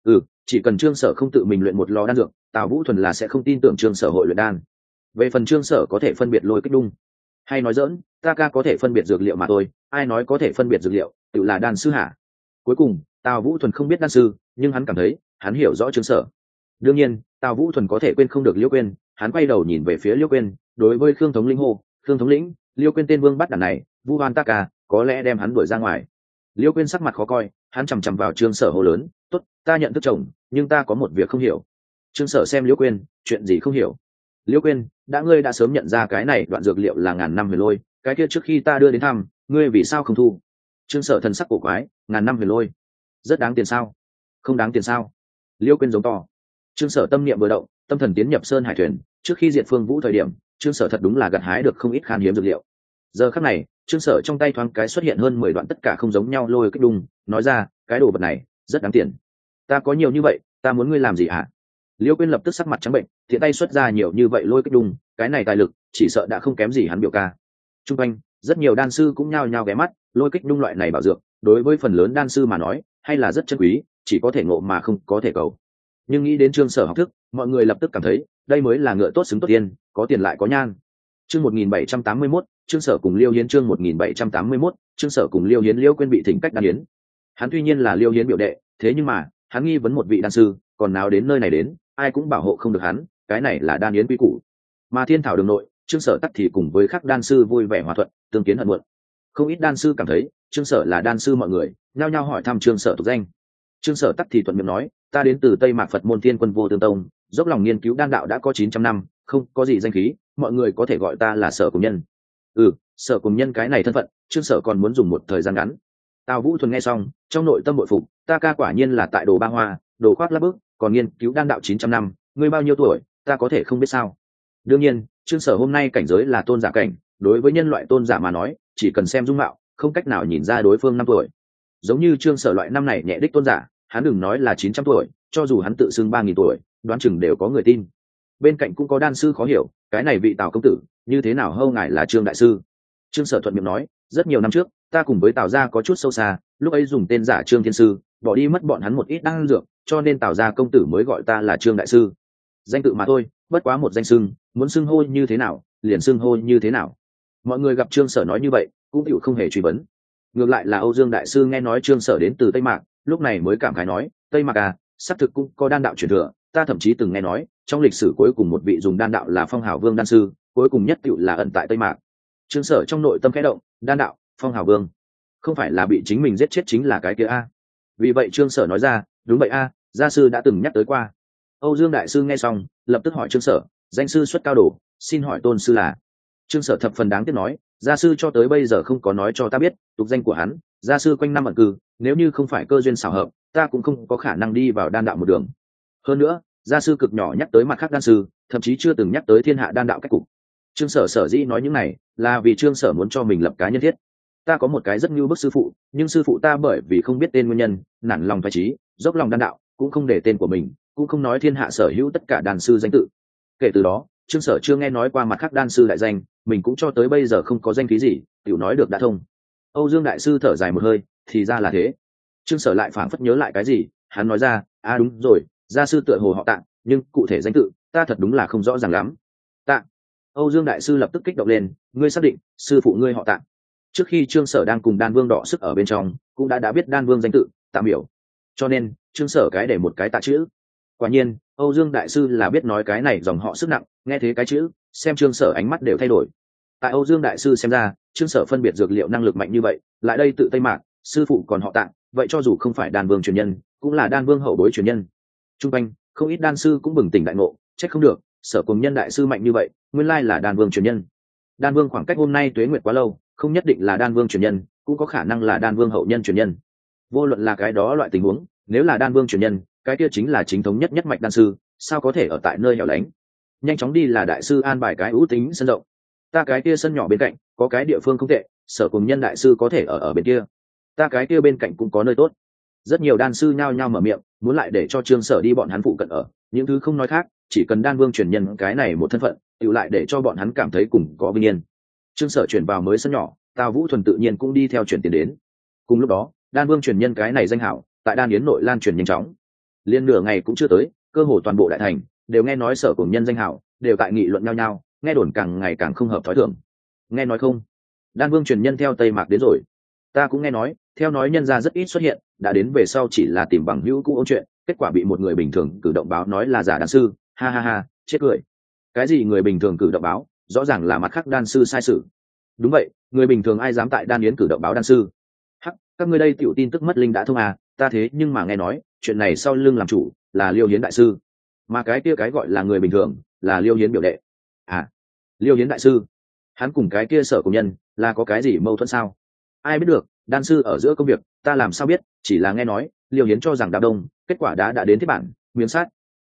Chỉ cần Trương Sở không tự mình luyện một lò đan dược, Tào Vũ Thuần là sẽ không tin tưởng Trương Sở hội luyện đan. Về phần Trương Sở có thể phân biệt lôi kích đung, hay nói dỡn, ta ca có thể phân biệt dược liệu mà thôi, ai nói có thể phân biệt dược liệu, tự là đan sư hả? Cuối cùng, Tào Vũ Thuần không biết đan sư, nhưng hắn cảm thấy, hắn hiểu rõ Trương Sở. Đương nhiên, Tào Vũ Thuần có thể quên không được Liễu Quyên, hắn quay đầu nhìn về phía Liễu Quyên, đối với Khương thống lĩnh hô, Khương thống lĩnh, Liễu Quyên tên vương bắt đàn này, vu oan ta ca, có lẽ đem hắn đuổi ra ngoài. Liễu Quyên sắc mặt khó coi, hắn chằm chằm vào Trương Sở hô lớn, tốt, ta nhận thức chồng, nhưng ta có một việc không hiểu. Trương Sở xem Liễu Quyên, chuyện gì không hiểu? Liễu Quyên, ngươi đã sớm nhận ra cái này đoạn dược liệu là ngàn năm huyền lôi, cái kia trước khi ta đưa đến thăm, ngươi vì sao không thu? Trương Sở thần sắc cổ quái, ngàn năm huyền lôi, rất đáng tiền sao? Không đáng tiền sao? Liễu Quyên giống to. Trương Sở tâm niệm vừa động, tâm thần tiến nhập sơn hải thuyền trước khi diệt phương vũ thời điểm, trương sở thật đúng là gặt hái được không ít khan hiếm dược liệu. Giờ khắc này trương sở trong tay thoáng cái xuất hiện hơn 10 đoạn tất cả không giống nhau lôi kích đung, nói ra cái đồ vật này rất đáng tiền. Ta có nhiều như vậy, ta muốn ngươi làm gì hả? Liêu Quyên lập tức sắc mặt trắng bệnh, thiện tay xuất ra nhiều như vậy lôi kích đung, cái này tài lực chỉ sợ đã không kém gì hắn biểu ca. Trung quanh rất nhiều đan sư cũng nhao nhao ghé mắt, lôi kích đung loại này bảo dược đối với phần lớn đan sư mà nói hay là rất chân quý, chỉ có thể ngộ mà không có thể cầu. Nhưng nghĩ đến trương sở học thức, mọi người lập tức cảm thấy đây mới là ngựa tốt xứng tốt tiền, có tiền lại có nhan. Chương 1781, trương sở cùng Liêu Hiến. Chương 1781, trương sở cùng Liêu Hiến. Liêu Quyên bị thỉnh cách đan hiến. Hắn tuy nhiên là Liêu Hiến biểu đệ, thế nhưng mà hắn nghi vấn một vị đan sư, còn nào đến nơi này đến, ai cũng bảo hộ không được hắn, cái này là đan hiến quy củ. Mà thiên thảo đường nội, trương sở tắc thì cùng với các đan sư vui vẻ hòa thuận, tương kiến hận muộn. Không ít đan sư cảm thấy trương sở là đan sư mọi người nhao nhao hỏi thăm trương sở tục danh. Trương sở tắc thì thuận miệng nói, ta đến từ Tây Mạc Phật môn Thiên Quân Vô Tương Tông, dốc lòng nghiên cứu đan đạo đã có 900 năm, không có gì danh khí, mọi người có thể gọi ta là Sở Cùng Nhân. Sở Cùng Nhân cái này thân phận, trương sở còn muốn dùng một thời gian ngắn. Tào Vũ Thuần nghe xong, trong nội tâm bội phục, ta ca quả nhiên là tại Đồ Ba Hoa, Đồ Khoác Lác Bước, còn nghiên cứu đan đạo 900 năm, ngươi bao nhiêu tuổi, ta có thể không biết sao? Đương nhiên, trương sở hôm nay cảnh giới là tôn giả cảnh, đối với nhân loại tôn giả mà nói, chỉ cần xem dung mạo, không cách nào nhìn ra đối phương 5 tuổi. Giống như trương sở loại năm này nhẹ đích tôn giả, hắn đừng nói là 900 tuổi, cho dù hắn tự xưng 3000 tuổi, đoán chừng đều có người tin. Bên cạnh cũng có đan sư khó hiểu, cái này vị Tào công tử, như thế nào hâu ngài là trương đại sư? Trương sở thuận miệng nói, rất nhiều năm trước, ta cùng với Tào gia có chút sâu xa, lúc ấy dùng tên giả Trương Thiên Sư, bỏ đi mất bọn hắn một ít đan dược, cho nên Tào gia công tử mới gọi ta là Trương đại sư. Danh tự mà thôi, bất quá một danh xưng, muốn xưng hô như thế nào, liền xưng hô như thế nào. Mọi người gặp trương sở nói như vậy, cũng chịu không hề truy vấn. Ngược lại là Âu Dương đại sư nghe nói trương sở đến từ Tây Mạc, lúc này mới cảm khái nói, Tây Mạc à, xác thực cũng có đan đạo truyền thừa, ta thậm chí từng nghe nói trong lịch sử cuối cùng một vị dùng đan đạo là Phong Hào Vương đan sư, cuối cùng nhất tựu là ẩn tại Tây Mạc. Trương sở trong nội tâm khẽ động, đan đạo Phong Hào Vương không phải là bị chính mình giết chết chính là cái kia a? Vì vậy trương sở nói ra, đúng vậy a, gia sư đã từng nhắc tới qua. Âu Dương đại sư nghe xong, lập tức hỏi trương sở, danh sư xuất cao đồ, xin hỏi tôn sư là? Trương sở thập phần đáng tiếc nói, gia sư cho tới bây giờ không có nói cho ta biết tục danh của hắn, gia sư quanh năm ẩn cư, nếu như không phải cơ duyên xảo hợp, ta cũng không có khả năng đi vào đan đạo một đường. Hơn nữa, gia sư cực nhỏ nhắc tới mặt khác đan sư, thậm chí chưa từng nhắc tới thiên hạ đan đạo cách cục. Trương sở sở dĩ nói những này, là vì trương sở muốn cho mình lập cá nhân thiết. Ta có một cái rất như bức sư phụ, nhưng sư phụ ta bởi vì không biết tên nguyên nhân, nản lòng phái trí, dốc lòng đan đạo, cũng không để tên của mình, cũng không nói thiên hạ sở hữu tất cả đan sư danh tự. Kể từ đó, trương sở chưa nghe nói qua mặt khác đan sư đại danh, mình cũng cho tới bây giờ không có danh khí gì, tiểu nói được đã thông. Âu Dương đại sư thở dài một hơi, thì ra là thế. Trương sở lại phảng phất nhớ lại cái gì, hắn nói ra, đúng rồi, gia sư tựa hồ họ Tạ, nhưng cụ thể danh tự ta thật đúng là không rõ ràng lắm. Tạ. Âu Dương đại sư lập tức kích động lên, ngươi xác định sư phụ ngươi họ Tạ? Trước khi trương sở đang cùng đan vương đọ sức ở bên trong, cũng đã biết đan vương danh tự Tạ Miểu, cho nên trương sở cái để một cái Tạ chữ. Quả nhiên Âu Dương đại sư là biết nói cái này dòng họ sức nặng, nghe thế cái chữ, xem trương sở ánh mắt đều thay đổi. Tại Âu Dương đại sư xem ra, trương sở phân biệt dược liệu năng lực mạnh như vậy, lại đây tự Tây Mạc, sư phụ còn họ Tạ, vậy cho dù không phải đan vương truyền nhân, cũng là đan vương hậu bối truyền nhân. Trung quanh không ít đan sư cũng bừng tỉnh đại ngộ, trách không được, Sở Cùng Nhân đại sư mạnh như vậy, nguyên lai là đan vương truyền nhân. Đan vương khoảng cách hôm nay tuế nguyệt quá lâu, không nhất định là đan vương truyền nhân, cũng có khả năng là đan vương hậu nhân truyền nhân. Vô luận là cái đó loại tình huống, nếu là đan vương truyền nhân, cái kia chính là chính thống nhất mạch đan sư, sao có thể ở tại nơi hẻo lánh. Nhanh chóng đi là đại sư an bài cái ưu tính sân rộng. Ta cái kia sân nhỏ bên cạnh, có cái địa phương không tệ, Sở Cùng Nhân đại sư có thể ở bên kia. Ta cái kia bên cạnh cũng có nơi tốt. Rất nhiều đan sư nhao nhao mở miệng, muốn lại để cho trương sở đi bọn hắn phụ cận ở, những thứ không nói khác, chỉ cần đan vương truyền nhân cái này một thân phận, tự lại để cho bọn hắn cảm thấy cùng có bình yên. Trương sở chuyển vào mới sân nhỏ, Tào Vũ Thuần tự nhiên cũng đi theo chuyển tiền đến. Cùng lúc đó, đan vương truyền nhân cái này danh hảo, tại đan yến nội lan truyền nhanh chóng. Liên nửa ngày cũng chưa tới, cơ hồ toàn bộ đại thành đều nghe nói Sở Cùng Nhân danh hảo, đều tại nghị luận nhau nhau, nghe đồn càng ngày càng không hợp thói thường. Nghe nói không, đan vương truyền nhân theo Tây Mạc đến rồi. Ta cũng nghe nói, theo nói nhân gia rất ít xuất hiện, đã đến về sau chỉ là tìm bằng hữu cũ ôn chuyện, kết quả bị một người bình thường cử động báo nói là giả đan sư, ha ha ha, chết cười. Cái gì người bình thường cử động báo, rõ ràng là mặt khác đan sư sai sự. Đúng vậy, người bình thường ai dám tại đan yến cử động báo đan sư? Hắc, các ngươi đây tiểu tin tức mất linh đã thông à, ta thế nhưng mà nghe nói, chuyện này sau lưng làm chủ là Liêu Hiến đại sư, mà cái kia cái gọi là người bình thường là Liêu Hiến biểu đệ. À, Liêu Hiến đại sư, hắn cùng cái kia Sở Cùng Nhân là có cái gì mâu thuẫn sao? Ai biết được, đan sư ở giữa công việc, ta làm sao biết, chỉ là nghe nói Liêu Hiến cho rằng Đào Đông, kết quả đã đến thiết bản, miếng sát.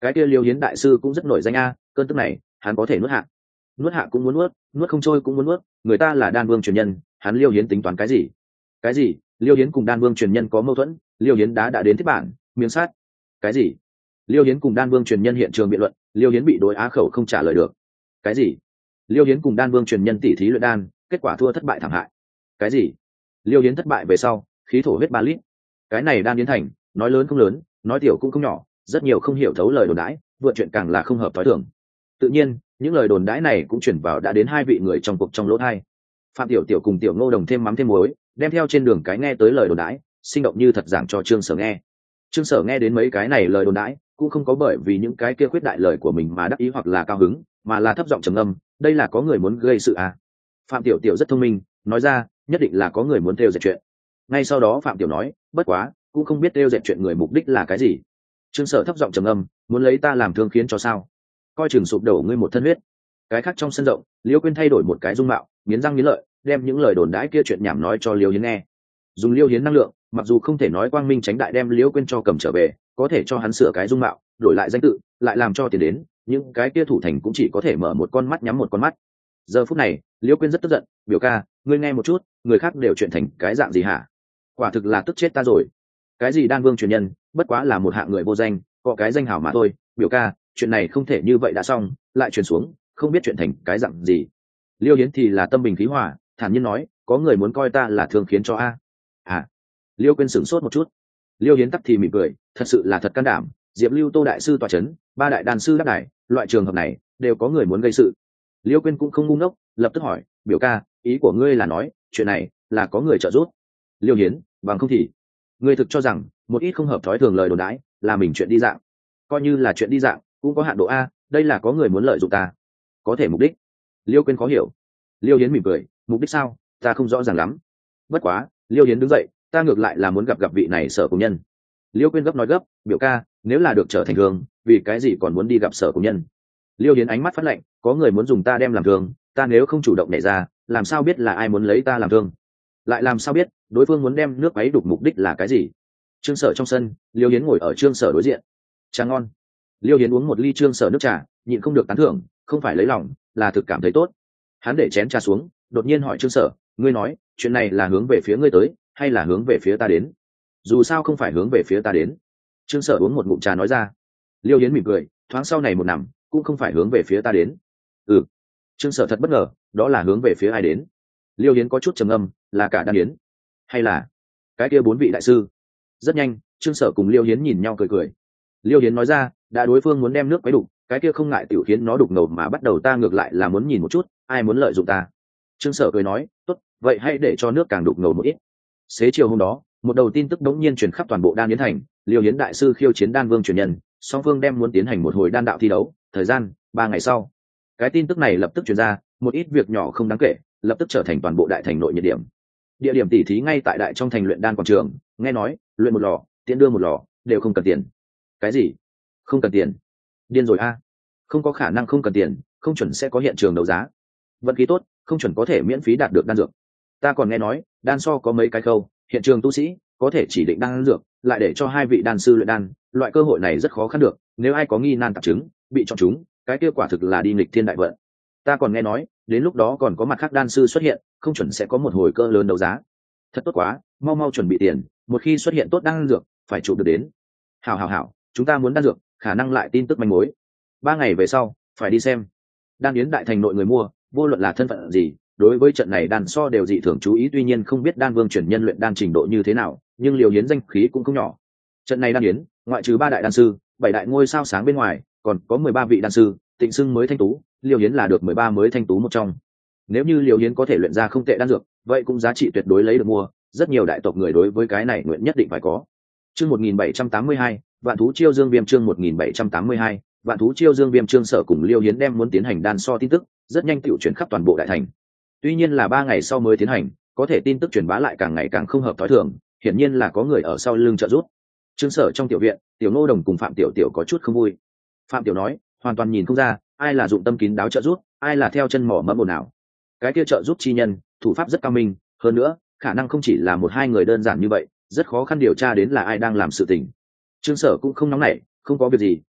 Cái kia Liêu Hiến đại sư cũng rất nổi danh a, cơn tức này hắn có thể nuốt hạ cũng muốn nuốt, nuốt không trôi cũng muốn nuốt, người ta là đan vương truyền nhân, hắn Liêu Hiến tính toán cái gì? Cái gì? Liêu Hiến cùng đan vương truyền nhân có mâu thuẫn? Liêu Hiến đã đến thiết bản miếng sát. Cái gì? Liêu Hiến cùng đan vương truyền nhân hiện trường biện luận, Liêu Hiến bị đối á khẩu không trả lời được. Cái gì? Liêu Hiến cùng đan vương truyền nhân tỉ thí luyện đan, kết quả thua thất bại thảm hại. Cái gì? Liêu Hiến thất bại về sau, khí thổ huyết 3 lít. Cái này đan biến thành, nói lớn không lớn, nói tiểu cũng không nhỏ, rất nhiều không hiểu thấu lời đồn đãi, vượt chuyện càng là không hợp tối thường. Tự nhiên, những lời đồn đãi này cũng chuyển vào đã đến 2 vị người trong cuộc trong lỗ tai. Phạm Tiểu Tiểu cùng Tiểu Ngô Đồng thêm mắm thêm muối, đem theo trên đường cái nghe tới lời đồn đãi, sinh động như thật giảng cho Trương Sở nghe. Trương Sở nghe đến mấy cái này lời đồn đãi, cũng không có bởi vì những cái kia khuyết đại lời của mình mà đắc ý hoặc là cao hứng, mà là thấp giọng trầm ngâm, đây là có người muốn gây sự à? Phạm Tiểu Tiểu rất thông minh, nói ra, nhất định là có người muốn theo dệt chuyện. Ngay sau đó Phạm Tiểu nói, bất quá, cũng không biết theo dệt chuyện người mục đích là cái gì. Trương Sở thấp giọng trầm ngâm, muốn lấy ta làm thương khiến cho sao? Coi chừng sụp đổ ngươi một thân huyết. Cái khác trong sân rộng, Liễu Quyên thay đổi một cái dung mạo, nghiến răng nghiến lợi, đem những lời đồn đãi kia chuyện nhảm nói cho Liêu Hiến nghe. Dùng Liêu Hiến năng lượng, mặc dù không thể nói quang minh tránh đại đem Liễu Quyên cho cầm trở về, có thể cho hắn sửa cái dung mạo, đổi lại danh tự, lại làm cho tiền đến, những cái kia thủ thành cũng chỉ có thể mở một con mắt nhắm một con mắt. Giờ phút này, Liễu Quyên rất tức giận, biểu ca, ngươi nghe một chút, người khác đều chuyện thành cái dạng gì hả? Quả thực là tức chết ta rồi. Cái gì đan vương truyền nhân, bất quá là một hạng người vô danh, có cái danh hào mà thôi, biểu ca, chuyện này không thể như vậy đã xong, lại truyền xuống, không biết chuyện thành cái dạng gì. Liêu Hiến thì là tâm bình khí hòa, thản nhiên nói, có người muốn coi ta là thương khiến cho a. À. Liêu Quyên sửng sốt một chút. Liêu Hiến tắc thì mỉm cười, thật sự là thật can đảm, Diệp Lưu Tô đại sư tọa chấn, 3 đại đan sư đáp đài, loại trường hợp này đều có người muốn gây sự. Liêu Quyên cũng không ngu ngốc, lập tức hỏi, biểu ca, ý của ngươi là nói, chuyện này là có người trợ giúp? Liêu Hiến, bằng không thì, ngươi thực cho rằng một ít không hợp thói thường lời đồn đãi là mình chuyện đi dạng, coi như là chuyện đi dạng cũng có hạn độ a, đây là có người muốn lợi dụng ta, có thể mục đích. Liêu Quyên khó hiểu. Liêu Hiến mỉm cười, mục đích sao, ta không rõ ràng lắm. Bất quá, Liêu Hiến đứng dậy, ta ngược lại là muốn gặp vị này Sở Cùng Nhân. Liêu Quyên gấp nói gấp, biểu ca, nếu là được trở thành thương, vì cái gì còn muốn đi gặp Sở Cùng Nhân? Liêu Hiến ánh mắt phát lạnh, có người muốn dùng ta đem làm thương, ta nếu không chủ động nhảy ra, làm sao biết là ai muốn lấy ta làm thương? Lại làm sao biết đối phương muốn đem nước ấy đục mục đích là cái gì? Trương Sở trong sân, Liêu Hiến ngồi ở Trương Sở đối diện. Trà ngon. Liêu Hiến uống một ly Trương Sở nước trà, nhịn không được tán thưởng, không phải lấy lòng, là thực cảm thấy tốt. Hắn để chén trà xuống, đột nhiên hỏi Trương Sở, ngươi nói, chuyện này là hướng về phía ngươi tới, hay là hướng về phía ta đến? Dù sao không phải hướng về phía ta đến. Trương Sở uống một ngụm trà nói ra. Liêu Hiến mỉm cười, thoáng sau này một nằm, cũng không phải hướng về phía ta đến. Ừ. Trương Sở thật bất ngờ, đó là hướng về phía ai đến? Liêu Hiến có chút trầm ngâm, là cả đan Hiến, hay là cái kia 4 vị đại sư? Rất nhanh, Trương Sở cùng Liêu Hiến nhìn nhau cười cười. Liêu Hiến nói ra, đã đối phương muốn đem nước quấy đục, cái kia không ngại tiểu khiến nó đục ngầu mà bắt đầu, ta ngược lại là muốn nhìn một chút, ai muốn lợi dụng ta. Trương Sở cười nói, tốt, vậy hãy để cho nước càng đục ngầu một ít. Xế chiều hôm đó, một đầu tin tức đống nhiên truyền khắp toàn bộ Đan Yến thành, Liêu Hiến đại sư khiêu chiến đan vương truyền nhân, song phương đem muốn tiến hành một hồi đan đạo thi đấu, thời gian 3 ngày sau. Cái tin tức này lập tức truyền ra, một ít việc nhỏ không đáng kể, lập tức trở thành toàn bộ đại thành nội nhiệt điểm. Địa điểm tỉ thí ngay tại đại trong thành luyện đan quảng trường, nghe nói, luyện một lò, tiện đưa một lò, đều không cần tiền. Cái gì? Không cần tiền? Điên rồi a. Không có khả năng không cần tiền, không chuẩn sẽ có hiện trường đấu giá. Vận khí tốt, không chuẩn có thể miễn phí đạt được đan dược. Ta còn nghe nói, đan so có mấy cái khâu, hiện trường tu sĩ có thể chỉ định đan dược, lại để cho 2 vị đan sư luyện đan, loại cơ hội này rất khó khăn được, nếu ai có nghi nan tạp chứng, bị chọn chúng, cái kia quả thực là đi nghịch thiên đại vận. Ta còn nghe nói, đến lúc đó còn có mặt khác đan sư xuất hiện, không chuẩn sẽ có một hồi cơ lớn đấu giá. Thật tốt quá, mau mau chuẩn bị tiền, một khi xuất hiện tốt đan dược, phải chụp được đến. Hảo, chúng ta muốn đan dược, khả năng lại tin tức manh mối. 3 ngày về sau, phải đi xem. Đan Yến đại thành nội người mua, vô luận là thân phận gì, đối với trận này đan so đều dị thường chú ý, tuy nhiên không biết đan vương truyền nhân luyện đan trình độ như thế nào, nhưng Liêu Hiến danh khí cũng không nhỏ. Trận này Đan Yến, ngoại trừ 3 đại đan sư, 7 đại ngôi sao sáng bên ngoài, còn có 13 vị đan sư, Tịnh xưng mới thanh tú, Liêu Hiến là được 13 mới thanh tú một trong. Nếu như Liêu Hiến có thể luyện ra không tệ đan dược, vậy cũng giá trị tuyệt đối lấy được mua, rất nhiều đại tộc người đối với cái này nguyện nhất định phải có. Chương 1782, Vạn thú chiêu dương viêm, chương 1782, Vạn thú chiêu dương viêm. Trương Sở cùng Liêu Hiến đem muốn tiến hành đan so tin tức, rất nhanh tiểu chuyển khắp toàn bộ đại thành. Tuy nhiên là 3 ngày sau mới tiến hành, có thể tin tức truyền bá lại càng ngày càng không hợp thói thường, hiển nhiên là có người ở sau lưng trợ giúp. Trương Sở trong tiểu viện, Tiểu Ngô Đồng cùng Phạm Tiểu Tiểu có chút không vui. Phạm Tiểu nói, hoàn toàn nhìn không ra, ai là dụng tâm kín đáo trợ giúp, ai là theo chân mỏ mẫm ồn ào. Cái kia trợ giúp chi nhân, thủ pháp rất cao minh, hơn nữa, khả năng không chỉ là 1-2 người đơn giản như vậy, rất khó khăn điều tra đến là ai đang làm sự tình. Trương Sở cũng không nóng nảy, không có việc gì,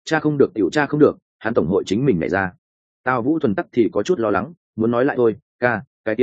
cha không được tiểu cha không được, hắn tổng hội chính mình nhảy ra. Tào Vũ Thuần tắc thì có chút lo lắng, muốn nói lại thôi, ca,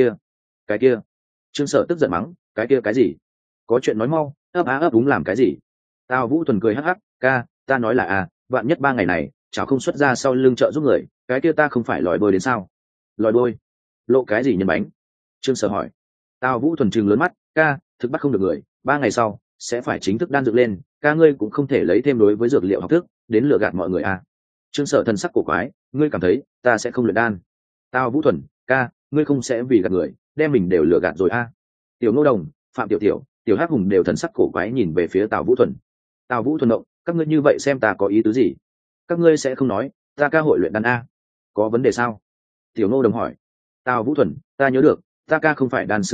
cái kia. Trương Sở tức giận mắng, cái kia cái gì? Có chuyện nói mau, ấp á ấp úng làm cái gì? Tào Vũ Thuần cười hắc hắc, ca, ta nói là vạn nhất 3 ngày này, chảo không xuất ra sau lưng trợ giúp người, cái kia ta không phải lòi bôi đến sao? Lòi bôi? Lộ cái gì nhân bánh? Trương Sở hỏi. Tào Vũ Thuần trừng lớn mắt, ca, thực bắt không được người, 3 ngày sau sẽ phải chính thức đan dược lên, ca ngươi cũng không thể lấy thêm đối với dược liệu học thức đến lừa gạt mọi người Trương Sở thần sắc cổ quái, ngươi cảm thấy ta sẽ không luyện đan? Tào Vũ Thuần, ca, ngươi không sẽ vì gạt người đem mình đều lừa gạt rồi Tiểu Ngô Đồng, Phạm Tiểu Hắc Hùng đều thần sắc cổ quái nhìn về phía Tào Vũ Thuần. Tào Vũ Thuần động, các ngươi như vậy xem ta có ý tứ gì? Các ngươi sẽ không nói ta ca hội luyện đan có vấn đề sao? Tiểu Ngô Đồng hỏi. Tào Vũ Thuần, ta nhớ được, ta ca không phải đan sư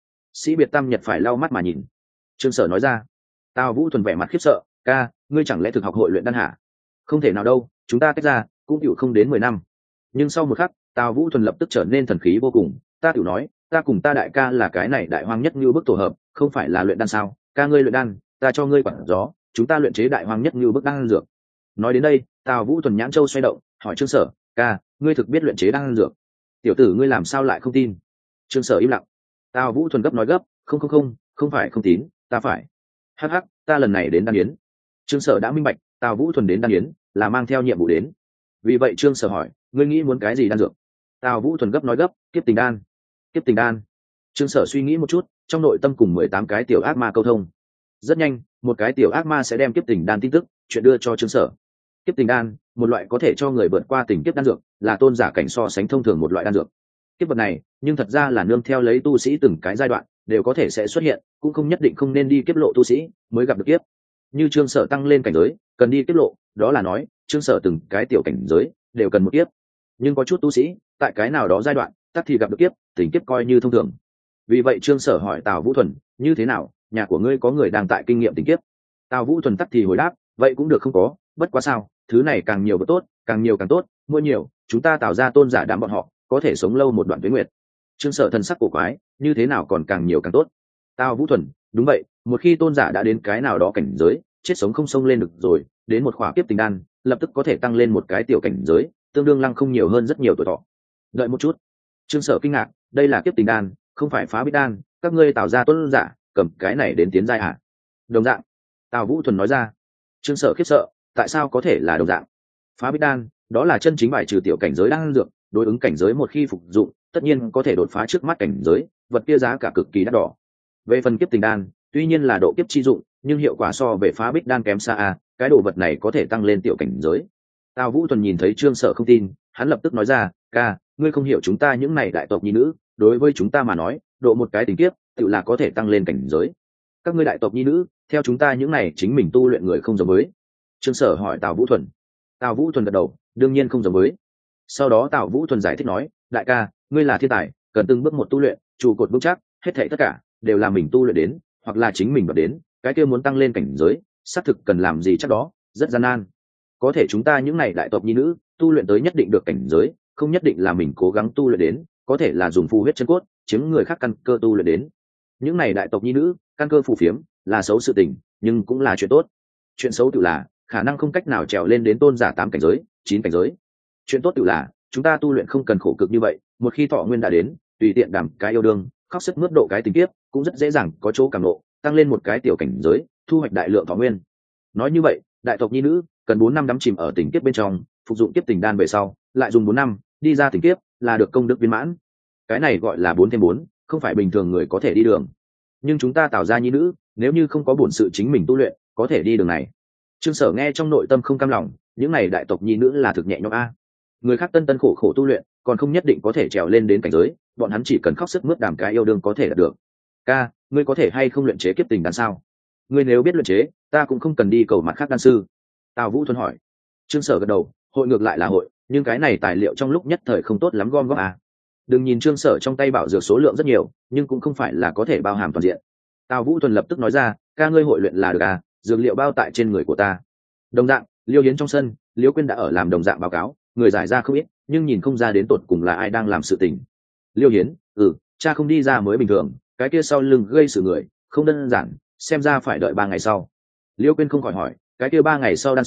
Sĩ biệt tam nhật phải lau mắt mà nhìn. Trương Sở nói ra. Tào Vũ Thuần vẻ mặt khiếp sợ, ca, ngươi chẳng lẽ thực học hội luyện đan hả? Không thể nào đâu, chúng ta tách ra cũng chịu không đến 10 năm. Nhưng sau một khắc, Tào Vũ Thuần lập tức trở nên thần khí vô cùng, ta tiểu nói, ta cùng ta đại ca là cái này đại hoang nhất như bức tổ hợp, không phải là luyện đan sao? Ca ngươi luyện đan, ta cho ngươi quản gió, chúng ta luyện chế đại hoang nhất như bức đan dược. Nói đến đây, Tào Vũ Thuần nhãn châu xoay động, hỏi Trương Sở, ca, ngươi thực biết luyện chế đan dược? Tiểu tử ngươi làm sao lại không tin? Trương Sở im lặng. Tào Vũ Thuần gấp nói gấp, không phải không tín, ta phải. Hắc hắc, ta lần này đến đan yến. Trương Sở đã minh bạch, Tào Vũ Thuần đến đan yến là mang theo nhiệm vụ đến. Vì vậy Trương Sở hỏi, ngươi nghĩ muốn cái gì đan dược? Tào Vũ Thuần gấp nói gấp, kiếp tình đan. Kiếp tình đan. Trương Sở suy nghĩ một chút, trong nội tâm cùng 18 cái tiểu ác ma câu thông. Rất nhanh, một cái tiểu ác ma sẽ đem kiếp tình đan tin tức chuyện đưa cho Trương Sở. Kiếp tình đan, một loại có thể cho người vượt qua tình kiếp đan dược, là tôn giả cảnh so sánh thông thường một loại đan dược. Kiếp vật này, nhưng thật ra là nương theo lấy tu sĩ từng cái giai đoạn đều có thể sẽ xuất hiện, cũng không nhất định không nên đi kiếp lộ tu sĩ mới gặp được kiếp. Như Trương Sở tăng lên cảnh giới, cần đi kiếp lộ, đó là nói, Trương Sở từng cái tiểu cảnh giới đều cần một kiếp. Nhưng có chút tu sĩ, tại cái nào đó giai đoạn, tắc thì gặp được kiếp, tình kiếp coi như thông thường. Vì vậy Trương Sở hỏi Tào Vũ Thuần, như thế nào, nhà của ngươi có người đang tại kinh nghiệm tình kiếp? Tào Vũ Thuần tắc thì hồi đáp, vậy cũng được không có, bất quá sao, thứ này càng nhiều càng tốt, càng nhiều càng tốt, mua nhiều, chúng ta tạo ra tôn giả đám bọn họ có thể sống lâu một đoạn tuế nguyệt. Trương Sở thần sắc cổ quái, như thế nào còn càng nhiều càng tốt? Tào Vũ Thuần, đúng vậy, một khi tôn giả đã đến cái nào đó cảnh giới, chết sống không xông lên được rồi, đến một khỏa kiếp tình đan, lập tức có thể tăng lên một cái tiểu cảnh giới, tương đương lăng không nhiều hơn rất nhiều tuổi thọ. Đợi một chút. Trương Sở kinh ngạc, đây là kiếp tình đan, không phải phá bích đan, các ngươi tạo ra tôn giả, cầm cái này đến tiến giai hả? Đồng dạng. Tào Vũ Thuần nói ra. Trương Sở khiếp sợ, tại sao có thể là đồng dạng? Phá bích đan, đó là chân chính bài trừ tiểu cảnh giới đan dược, đối ứng cảnh giới một khi phục dụng, tất nhiên có thể đột phá trước mắt cảnh giới, vật kia giá cả cực kỳ đắt đỏ. Về phần kiếp tình đan, tuy nhiên là độ kiếp chi dụng, nhưng hiệu quả so về phá bích đan kém xa cái đồ vật này có thể tăng lên tiểu cảnh giới. Tào Vũ Thuần nhìn thấy Trương Sở không tin, hắn lập tức nói ra, ca, ngươi không hiểu chúng ta những này đại tộc nhi nữ, đối với chúng ta mà nói, độ một cái tình kiếp, tự là có thể tăng lên cảnh giới. Các ngươi đại tộc nhi nữ, theo chúng ta những này chính mình tu luyện người không giống với. Trương Sở hỏi Tào Vũ Thuần. Tào Vũ Thuần gật đầu, đương nhiên không giống với. Sau đó Tào Vũ Thuần giải thích nói, đại ca, ngươi là thiên tài, cần từng bước một tu luyện, trụ cột vững chắc, hết thảy tất cả đều là mình tu luyện đến, hoặc là chính mình đoạt đến, cái kia muốn tăng lên cảnh giới, xác thực cần làm gì chắc đó, rất gian nan. Có thể chúng ta những này đại tộc nhi nữ, tu luyện tới nhất định được cảnh giới, không nhất định là mình cố gắng tu luyện đến, có thể là dùng phù huyết chân cốt, chiếm người khác căn cơ tu luyện đến. Những này đại tộc nhi nữ, căn cơ phù phiếm, là xấu sự tình, nhưng cũng là chuyện tốt. Chuyện xấu tự là khả năng không cách nào trèo lên đến tôn giả 8 cảnh giới, 9 cảnh giới. Chuyện tốt tự là chúng ta tu luyện không cần khổ cực như vậy, một khi thọ nguyên đã đến, tùy tiện đảm cái yêu đương, khóc sức mướt độ cái tình kiếp, cũng rất dễ dàng có chỗ cảm ngộ, tăng lên một cái tiểu cảnh giới, thu hoạch đại lượng thọ nguyên. Nói như vậy, đại tộc nhi nữ cần 4 năm đắm chìm ở tình kiếp bên trong, phục dụng kiếp tình đan về sau, lại dùng 4 năm đi ra tình kiếp, là được công đức viên mãn. Cái này gọi là 4 thêm 4, không phải bình thường người có thể đi đường. Nhưng chúng ta tạo ra nhi nữ, nếu như không có bổn sự chính mình tu luyện, có thể đi đường này. Trương Sở nghe trong nội tâm không cam lòng, những này đại tộc nhi nữ là thực nhẹ nhõm người khác tân tân khổ khổ tu luyện, còn không nhất định có thể trèo lên đến cảnh giới, bọn hắn chỉ cần khóc sức mướt đàm cái yêu đương có thể đạt được. Ca, ngươi có thể hay không luyện chế kiếp tình đan sao? Ngươi nếu biết luyện chế, ta cũng không cần đi cầu mặt khác đan sư. Tào Vũ Thuần hỏi. Trương Sở gật đầu, hội ngược lại là hội, nhưng cái này tài liệu trong lúc nhất thời không tốt lắm gom góp Đừng nhìn Trương Sở trong tay bảo dược số lượng rất nhiều, nhưng cũng không phải là có thể bao hàm toàn diện. Tào Vũ Thuần lập tức nói ra, ca ngươi hội luyện là được dược liệu bao tại trên người của ta. Đồng dạng, Liêu Hiến trong sân, Liêu Quyên đã ở làm đồng dạng báo cáo, người giải ra không ít, nhưng nhìn không ra đến tột cùng là ai đang làm sự tình. Liêu Hiến, cha không đi ra mới bình thường, cái kia sau lưng gây sự người, không đơn giản, xem ra phải đợi 3 ngày sau. Liêu Quyên không khỏi hỏi, cái kia 3 ngày sau đan so,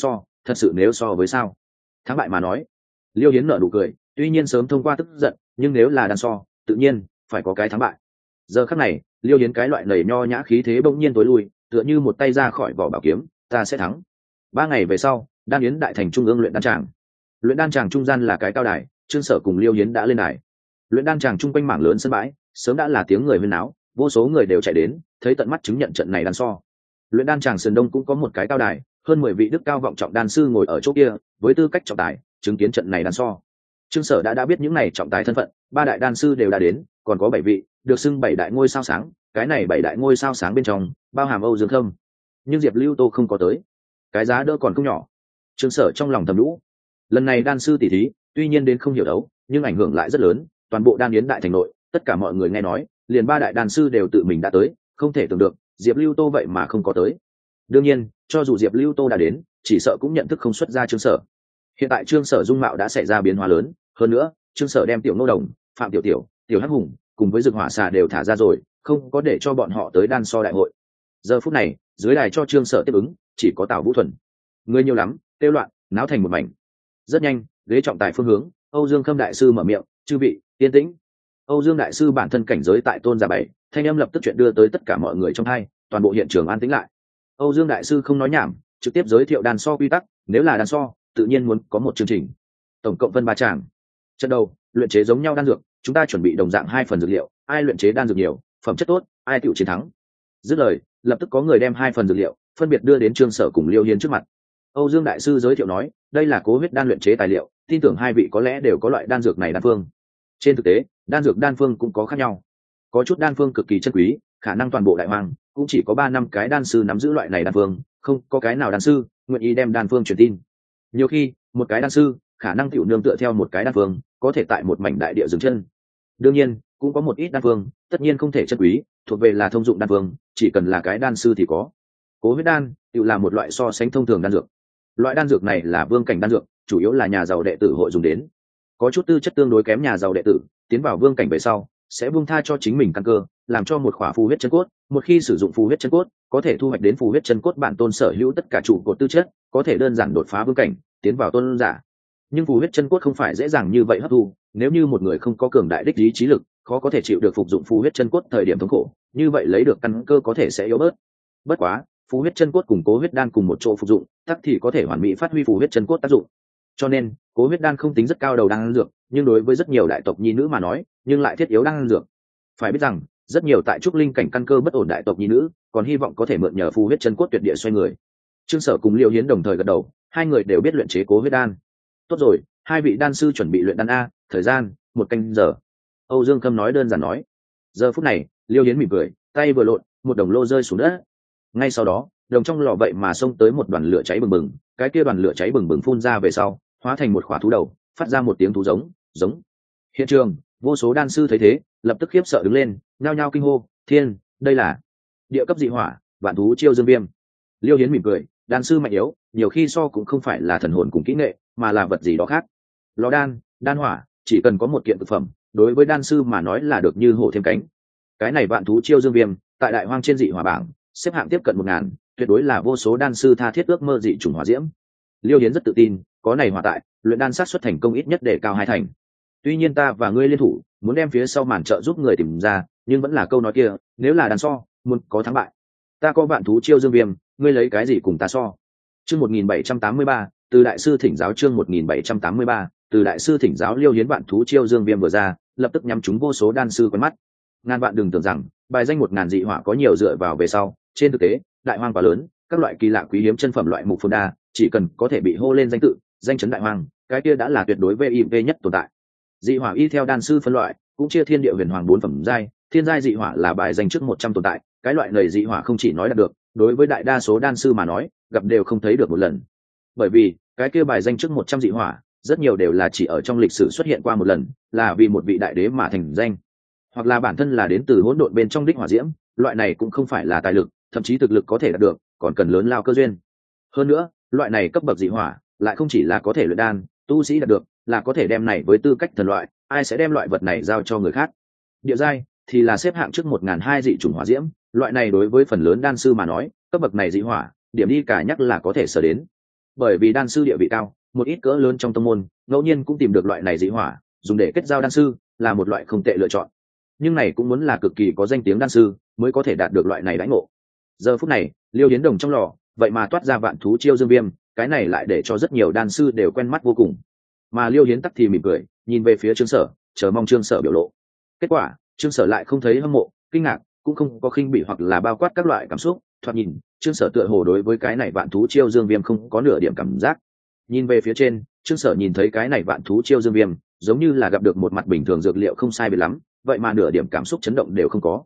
thật sự nếu so với sao thắng bại mà nói. Liêu Hiến nở nụ cười, tuy nhiên sớm thông qua tức giận, nhưng nếu là đan so tự nhiên phải có cái thắng bại. Giờ khắc này Liêu Hiến cái loại nầy nho nhã khí thế bỗng nhiên tối lui, tựa như một tay ra khỏi vỏ bảo kiếm, ta sẽ thắng. 3 ngày về sau, đan yến đại thành trung ương luyện đan tràng. Luyện đan tràng trung gian là cái cao đài, Trương Sở cùng Liêu Hiến đã lên đài. Luyện đan tràng chung quanh mảng lớn sân bãi sớm đã là tiếng người huyên náo, vô số người đều chạy đến thấy tận mắt chứng nhận trận này đan so. Luyện đan tràng sườn đông cũng có một cái cao đài, hơn 10 vị đức cao vọng trọng đan sư ngồi ở chỗ kia với tư cách trọng tài chứng kiến trận này đan so. Trương Sở đã biết những này trọng tài thân phận, 3 đại đan sư đều đã đến, còn có 7 vị được xưng 7 đại ngôi sao sáng, cái này 7 đại ngôi sao sáng bên trong bao hàm Âu Dương Khâm, nhưng Diệp Lưu Tô không có tới, cái giá đỡ còn không nhỏ. Trương Sở trong lòng thầm lũ, lần này đan sư tỷ thí tuy nhiên đến không hiểu đấu, nhưng ảnh hưởng lại rất lớn, toàn bộ đan yến đại thành nội tất cả mọi người nghe nói liền 3 đại đan sư đều tự mình đã tới, không thể tưởng được Diệp Lưu Tô vậy mà không có tới. Đương nhiên cho dù Diệp Lưu Tô đã đến, chỉ sợ cũng nhận thức không xuất ra Trương Sở. Hiện tại Trương Sở dung mạo đã xảy ra biến hóa lớn, hơn nữa Trương Sở đem Tiểu Ngô Đồng, Phạm Tiểu Tiểu, Tiểu Hắc Hùng cùng với Dực Hỏa Xà đều thả ra rồi, không có để cho bọn họ tới đan so đại hội. Giờ phút này dưới đài cho Trương Sở tiếp ứng chỉ có Tào Vũ Thuần. Người nhiều lắm, tiêu loạn náo thành một mảnh. Rất nhanh ghế trọng tài phương hướng, Âu Dương Khâm đại sư mở miệng, chư vị yên tĩnh. Âu Dương đại sư bản thân cảnh giới tại tôn giả 7, thanh âm lập tức chuyện đưa tới tất cả mọi người trong hai, toàn bộ hiện trường an tĩnh lại. Âu Dương đại sư không nói nhảm, trực tiếp giới thiệu đan so quy tắc, nếu là đan so tự nhiên muốn có một chương trình, tổng cộng phân 3 tràng. Trận đầu luyện chế giống nhau đan dược, chúng ta chuẩn bị đồng dạng 2 phần dược liệu, ai luyện chế đan dược nhiều, phẩm chất tốt, ai tựu chiến thắng. Dứt lời lập tức có người đem 2 phần dược liệu phân biệt đưa đến Trương Sở cùng Liêu Hiến trước mặt. Âu Dương đại sư giới thiệu nói, đây là cố huyết đan luyện chế tài liệu, tin tưởng 2 vị có lẽ đều có loại đan dược này đan phương. Trên thực tế đan dược đan phương cũng có khác nhau, có chút đan phương cực kỳ chân quý, khả năng toàn bộ đại hoang cũng chỉ có 3-5 cái đan sư nắm giữ loại này đan phương, không có cái nào đan sư nguyện ý đem đan phương truyền tin. Nhiều khi một cái đan sư khả năng tiểu nương tựa theo một cái đan phương có thể tại một mảnh đại địa dừng chân. Đương nhiên cũng có một ít đan phương tất nhiên không thể chân quý, thuộc về là thông dụng đan phương, chỉ cần là cái đan sư thì có. Cố huyết đan tự là một loại so sánh thông thường đan dược. Loại đan dược này là vương cảnh đan dược, chủ yếu là nhà giàu đệ tử hội dùng đến. Có chút tư chất tương đối kém nhà giàu đệ tử tiến vào vương cảnh về sau sẽ buông tha cho chính mình căn cơ, làm cho một khỏa phù huyết chân cốt, một khi sử dụng phù huyết chân cốt có thể thu hoạch đến phù huyết chân cốt bản tôn sở hữu tất cả trụ cột tư chất, có thể đơn giản đột phá vương cảnh tiến vào tôn giả. Nhưng phù huyết chân cốt không phải dễ dàng như vậy hấp thu, nếu như một người không có cường đại đích ý chí lực, khó có thể chịu được phục dụng phù huyết chân cốt thời điểm thống khổ, như vậy lấy được căn cơ có thể sẽ yếu bớt. Bất quá phù huyết chân cốt cùng cố huyết đan cùng một chỗ phục dụng tắc thì có thể hoàn mỹ phát huy phù huyết chân cốt tác dụng. Cho nên cố huyết đan không tính rất cao đầu đan dược, nhưng đối với rất nhiều đại tộc nhi nữ mà nói nhưng lại thiết yếu đan dược. Phải biết rằng rất nhiều tại trúc linh cảnh căn cơ bất ổn đại tộc nhi nữ còn hy vọng có thể mượn nhờ phù huyết chân cốt tuyệt địa xoay người. Trương Sở cùng Liêu Hiến đồng thời gật đầu, 2 người đều biết luyện chế cố huyết đan. Tốt rồi, 2 vị đan sư chuẩn bị luyện đan a, thời gian 1 canh giờ. Âu Dương Khâm nói đơn giản nói. Giờ phút này Liêu Hiến mỉm cười, tay vừa lộn, một đồng lô rơi xuống đất. Ngay sau đó đồng trong lò vậy mà xông tới một đoàn lửa cháy bừng bừng, cái kia đoàn lửa cháy bừng bừng phun ra về sau hóa thành một khỏa thú đầu, phát ra một tiếng thú giống. Hiện trường vô số đan sư thấy thế lập tức khiếp sợ đứng lên, nhao nhao kinh hô, thiên, đây là địa cấp dị hỏa, vạn thú chiêu dương viêm. Liêu Hiến mỉm cười, đan sư mạnh yếu nhiều khi so cũng không phải là thần hồn cùng kỹ nghệ, mà là vật gì đó khác. Lò đan, đan hỏa, chỉ cần có một kiện thực phẩm đối với đan sư mà nói là được như hổ thêm cánh. Cái này vạn thú chiêu dương viêm tại đại hoang trên dị hỏa bảng xếp hạng tiếp cận 1000, tuyệt đối là vô số đan sư tha thiết ước mơ dị chủng hỏa diễm. Liêu Hiến rất tự tin, có này hỏa tại, luyện đan sát xuất thành công ít nhất để cao 2 thành. Tuy nhiên ta và ngươi liên thủ, muốn đem phía sau màn trợ giúp người tìm ra, nhưng vẫn là câu nói kia, nếu là đan so, muốn có thắng bại. Ta có vạn thú chiêu dương viêm, ngươi lấy cái gì cùng ta so? Chương 1783, từ đại sư thỉnh giáo. Chương 1783, từ đại sư thỉnh giáo. Liêu Hiến vạn thú chiêu dương viêm vừa ra, lập tức nhắm trúng vô số đan sư quen mắt. Ngàn vạn đừng tưởng rằng bài danh 1000 dị hỏa có nhiều dựa vào về sau, trên thực tế đại hoang quá lớn, các loại kỳ lạ quý hiếm chân phẩm loại mục phồn đa chỉ cần có thể bị hô lên danh tự, danh chấn đại hoang, cái kia đã là tuyệt đối VIP nhất tồn tại. Dị hỏa y theo đan sư phân loại cũng chia thiên địa huyền hoàng 4 phẩm giai, thiên giai dị hỏa là bài danh trước 100 tồn tại, cái loại này dị hỏa không chỉ nói đạt được, đối với đại đa số đan sư mà nói gặp đều không thấy được một lần. Bởi vì cái kia bài danh trước 100 dị hỏa rất nhiều đều là chỉ ở trong lịch sử xuất hiện qua một lần, là vì một vị đại đế mà thành danh, hoặc là bản thân là đến từ hỗn độn bên trong đích hỏa diễm, loại này cũng không phải là tài lực, thậm chí thực lực có thể đạt được, còn cần lớn lao cơ duyên. Hơn nữa loại này cấp bậc dị hỏa lại không chỉ là có thể luyện đan, tu sĩ đạt được là có thể đem này với tư cách thần loại, ai sẽ đem loại vật này giao cho người khác. Địa giai thì là xếp hạng trước 1002 dị chủng hỏa diễm, loại này đối với phần lớn đan sư mà nói, cấp bậc này dị hỏa điểm đi cả nhắc là có thể sở đến. bởi vì đan sư địa vị cao, một ít cỡ lớn trong tông môn ngẫu nhiên cũng tìm được loại này dị hỏa dùng để kết giao đan sư, là một loại không tệ lựa chọn. Nhưng này cũng muốn là cực kỳ có danh tiếng đan sư mới có thể đạt được loại này đãi ngộ. Giờ phút này Liêu Hiến Đồng trong lò vậy mà toát ra vạn thú chiêu dương viêm, cái này lại để cho rất nhiều đan sư đều quen mắt vô cùng. Mà Liêu Hiến tắc thì mỉm cười nhìn về phía Trương Sở, chờ mong Trương Sở biểu lộ. Kết quả Trương Sở lại không thấy hâm mộ, kinh ngạc, cũng không có khinh bỉ hoặc là bao quát các loại cảm xúc. Thoạt nhìn Trương Sở tựa hồ đối với cái này vạn thú chiêu dương viêm không có nửa điểm cảm giác. Nhìn về phía trên, Trương Sở nhìn thấy cái này vạn thú chiêu dương viêm giống như là gặp được một mặt bình thường dược liệu không sai biệt lắm, vậy mà nửa điểm cảm xúc chấn động đều không có.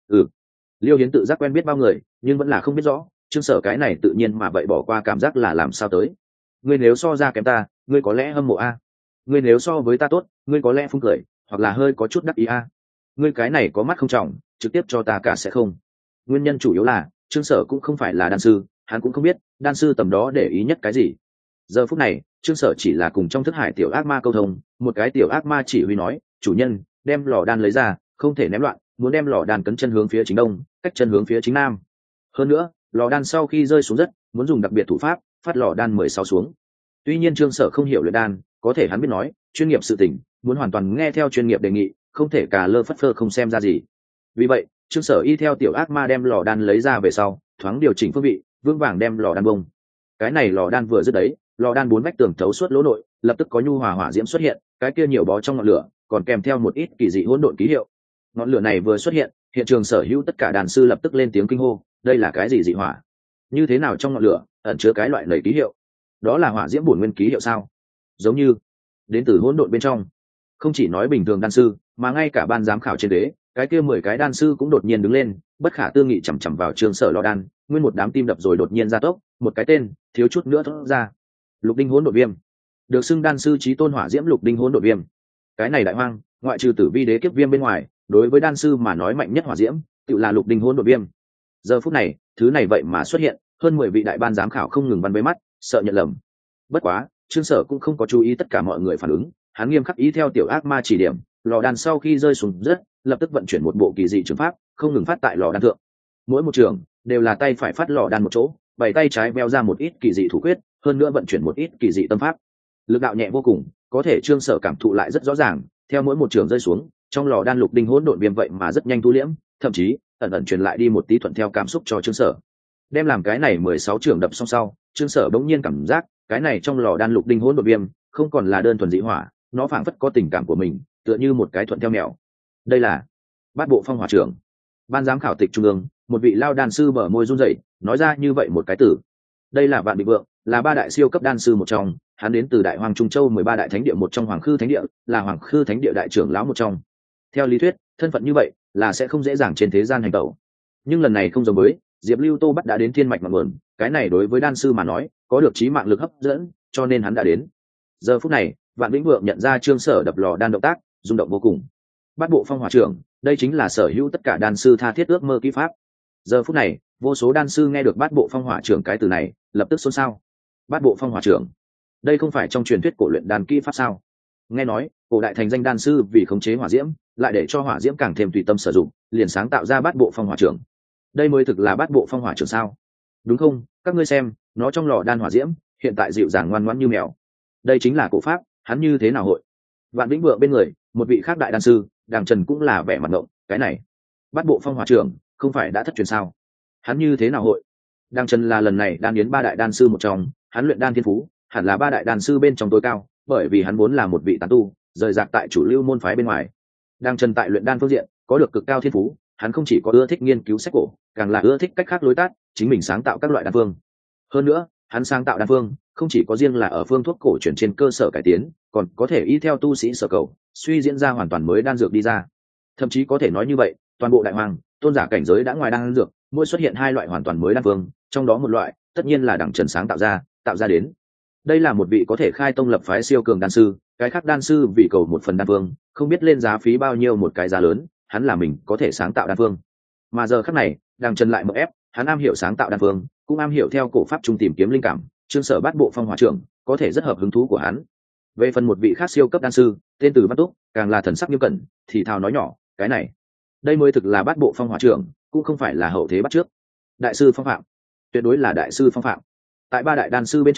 Liêu Hiến tự giác quen biết bao người, nhưng vẫn là không biết rõ Trương Sở cái này tự nhiên mà vậy bỏ qua cảm giác là làm sao tới. Ngươi nếu so ra kém ta, ngươi có lẽ hâm mộ a. Ngươi nếu so với ta tốt, ngươi có lẽ phúng cười, hoặc là hơi có chút đắc ý a. Ngươi cái này có mắt không trọng, trực tiếp cho ta cả sẽ không. Nguyên nhân chủ yếu là Trương Sở cũng không phải là đan sư, hắn cũng không biết đan sư tầm đó để ý nhất cái gì. Giờ phút này Trương Sở chỉ là cùng trong thức hải tiểu ác ma câu thông, một cái tiểu ác ma chỉ huy nói, chủ nhân đem lò đan lấy ra, không thể ném loạn, muốn đem lò đan cấn chân hướng phía chính đông, cách chân hướng phía chính nam. Hơn nữa lò đan sau khi rơi xuống đất muốn dùng đặc biệt thủ pháp phát lò đan 16 xuống. Tuy nhiên Trương Sở không hiểu luyện đan, có thể hắn biết nói chuyên nghiệp sự tình muốn hoàn toàn nghe theo chuyên nghiệp đề nghị, không thể cả lơ phất phơ không xem ra gì. Vì vậy Trương Sở y theo tiểu ác ma đem lò đan lấy ra về sau, thoáng điều chỉnh phương vị, vững vàng đem lò đan bông. Cái này lò đan vừa dứt đấy, lò đan 4 vách tường thấu suốt lỗ nội lập tức có nhu hòa hỏa diễm xuất hiện, cái kia nhiều bó trong ngọn lửa còn kèm theo một ít kỳ dị hỗn độn ký hiệu. Ngọn lửa này vừa xuất hiện, hiện trường sở hữu tất cả đàn sư lập tức lên tiếng kinh hô, đây là cái gì dị hỏa? Như thế nào trong ngọn lửa ẩn chứa cái loại lầy ký hiệu? Đó là hỏa diễm bổn nguyên ký hiệu sao? Giống như đến từ hỗn độn bên trong. Không chỉ nói bình thường đan sư, mà ngay cả ban giám khảo trên đế, cái kia 10 cái đan sư cũng đột nhiên đứng lên, bất khả tư nghị chằm chằm vào Trương Sở lò đan, nguyên một đám tim đập rồi đột nhiên gia tốc, một cái tên thiếu chút nữa thốt ra. Lục đinh hỗn độn viêm, được xưng đan sư chí tôn hỏa diễm lục đinh hỗn độn viêm. Cái này đại hoang, ngoại trừ tử vi đế kiếp viêm bên ngoài, đối với đan sư mà nói mạnh nhất hỏa diễm tự là lục đinh hỗn độn viêm. Giờ phút này thứ này vậy mà xuất hiện, hơn 10 vị đại ban giám khảo không ngừng bắn với mắt, sợ nhận lầm. Bất quá Trương Sở cũng không có chú ý tất cả mọi người phản ứng, hắn nghiêm khắc ý theo tiểu ác ma chỉ điểm, lò đan sau khi rơi xuống đất lập tức vận chuyển một bộ kỳ dị trường pháp, không ngừng phát tại lò đan thượng. Mỗi một trường đều là tay phải phát lò đan một chỗ, bảy tay trái veo ra một ít kỳ dị thủ quyết, hơn nữa vận chuyển một ít kỳ dị tâm pháp. Lực đạo nhẹ vô cùng, có thể Trương Sở cảm thụ lại rất rõ ràng, theo mỗi một trường rơi xuống, trong lò đan lục đinh hỗn độn viêm vậy mà rất nhanh thu liễm, thậm chí ẩn ẩn truyền lại đi một tí thuận theo cảm xúc cho Trương Sở. Đem làm cái này 16 trường đập xong sau, Trương Sở bỗng nhiên cảm giác cái này trong lò đan lục đinh hỗn độn viêm không còn là đơn thuần dị hỏa, nó phảng phất có tình cảm của mình, tựa như một cái thuận theo mèo. Đây là Bát Bộ Phong Hỏa Trưởng. Ban giám khảo tịch trung ương, một vị lao đan sư bờ môi run rẩy, nói ra như vậy một cái từ. Đây là Vạn Định Vượng, là 3 đại siêu cấp đan sư một trong, hắn đến từ Đại Hoàng Trung Châu 13 đại thánh địa một trong Hoàng Khư Thánh địa, là Hoàng Khư Thánh địa đại trưởng lão một trong. Theo lý thuyết, thân phận như vậy là sẽ không dễ dàng trên thế gian hành tẩu. Nhưng lần này không giống với, Diệp Lưu Tô bắt đã đến thiên mạch ngọn nguồn, cái này đối với đan sư mà nói, có được chí mạng lực hấp dẫn, cho nên hắn đã đến. Giờ phút này, Vạn Vĩnh Vượng nhận ra Trương Sở đập lò đan động tác, rung động vô cùng. Bát Bộ Phong Hỏa Trưởng, đây chính là sở hữu tất cả đan sư tha thiết ước mơ kỹ pháp. Giờ phút này, vô số đan sư nghe được Bát Bộ Phong Hỏa Trưởng cái từ này, lập tức xôn xao. Bát Bộ Phong Hỏa Trưởng, đây không phải trong truyền thuyết cổ luyện đan kỹ pháp sao? Nghe nói cổ đại thành danh đan sư vì khống chế hỏa diễm, lại để cho hỏa diễm càng thêm tùy tâm sử dụng, liền sáng tạo ra Bát Bộ Phong Hỏa Trưởng. Đây mới thực là Bát Bộ Phong Hỏa Trưởng sao? Đúng không? Các ngươi xem, nó trong lò đan hỏa diễm hiện tại dịu dàng ngoan ngoãn như mèo. Đây chính là cổ pháp, hắn như thế nào hội? Vạn Vĩnh Vượng bên người, một vị khác đại đan sư, Đàng Trần cũng là vẻ mặt ngộng, cái này, Bát Bộ Phong Hỏa Trưởng không phải đã thất truyền sao? Hắn như thế nào hội? Đàng Trần là lần này đan yến 3 đại đan sư một trong, hắn luyện đan thiên phú hẳn là 3 đại đan sư bên trong tối cao, bởi vì hắn vốn là một vị tán tu, rời rạc tại chủ lưu môn phái bên ngoài. Đàng Trần tại luyện đan phương diện có được cực cao thiên phú, hắn không chỉ có ưa thích nghiên cứu sách cổ, càng là ưa thích cách khác lối tát, chính mình sáng tạo các loại đan phương. Hơn nữa, hắn sáng tạo đan phương không chỉ có riêng là ở phương thuốc cổ truyền trên cơ sở cải tiến, còn có thể y theo tu sĩ sở cầu, suy diễn ra hoàn toàn mới đan dược đi ra. Thậm chí có thể nói như vậy, toàn bộ đại hoàng tôn giả cảnh giới đã ngoài đan dược, mỗi xuất hiện 2 loại hoàn toàn mới đan phương, trong đó một loại tất nhiên là Đằng Trần sáng tạo ra đến. Đây là một vị có thể khai tông lập phái siêu cường đan sư, cái khác đan sư vì cầu một phần đan phương, không biết lên giá phí bao nhiêu một cái giá lớn, hắn là mình có thể sáng tạo đan phương. Mà giờ khắc này, Đằng Trần lại mở ép, hắn am hiểu sáng tạo đan phương, cũng am hiểu theo cổ pháp trung tìm kiếm linh cảm, Trương Sở Bát Bộ Phong Hỏa Trưởng có thể rất hợp hứng thú của hắn. Về phần một vị khác siêu cấp đan sư, tên Từ Văn Túc, càng là thần sắc nghiêm cẩn, thì thào nói nhỏ, cái này, đây mới thực là Bát Bộ Phong Hỏa Trưởng, cũng không phải là hậu thế bắt trước. Đại sư phong phạm, tuyệt đối là đại sư phong phạm. Tại 3 đại đan sư bên trong,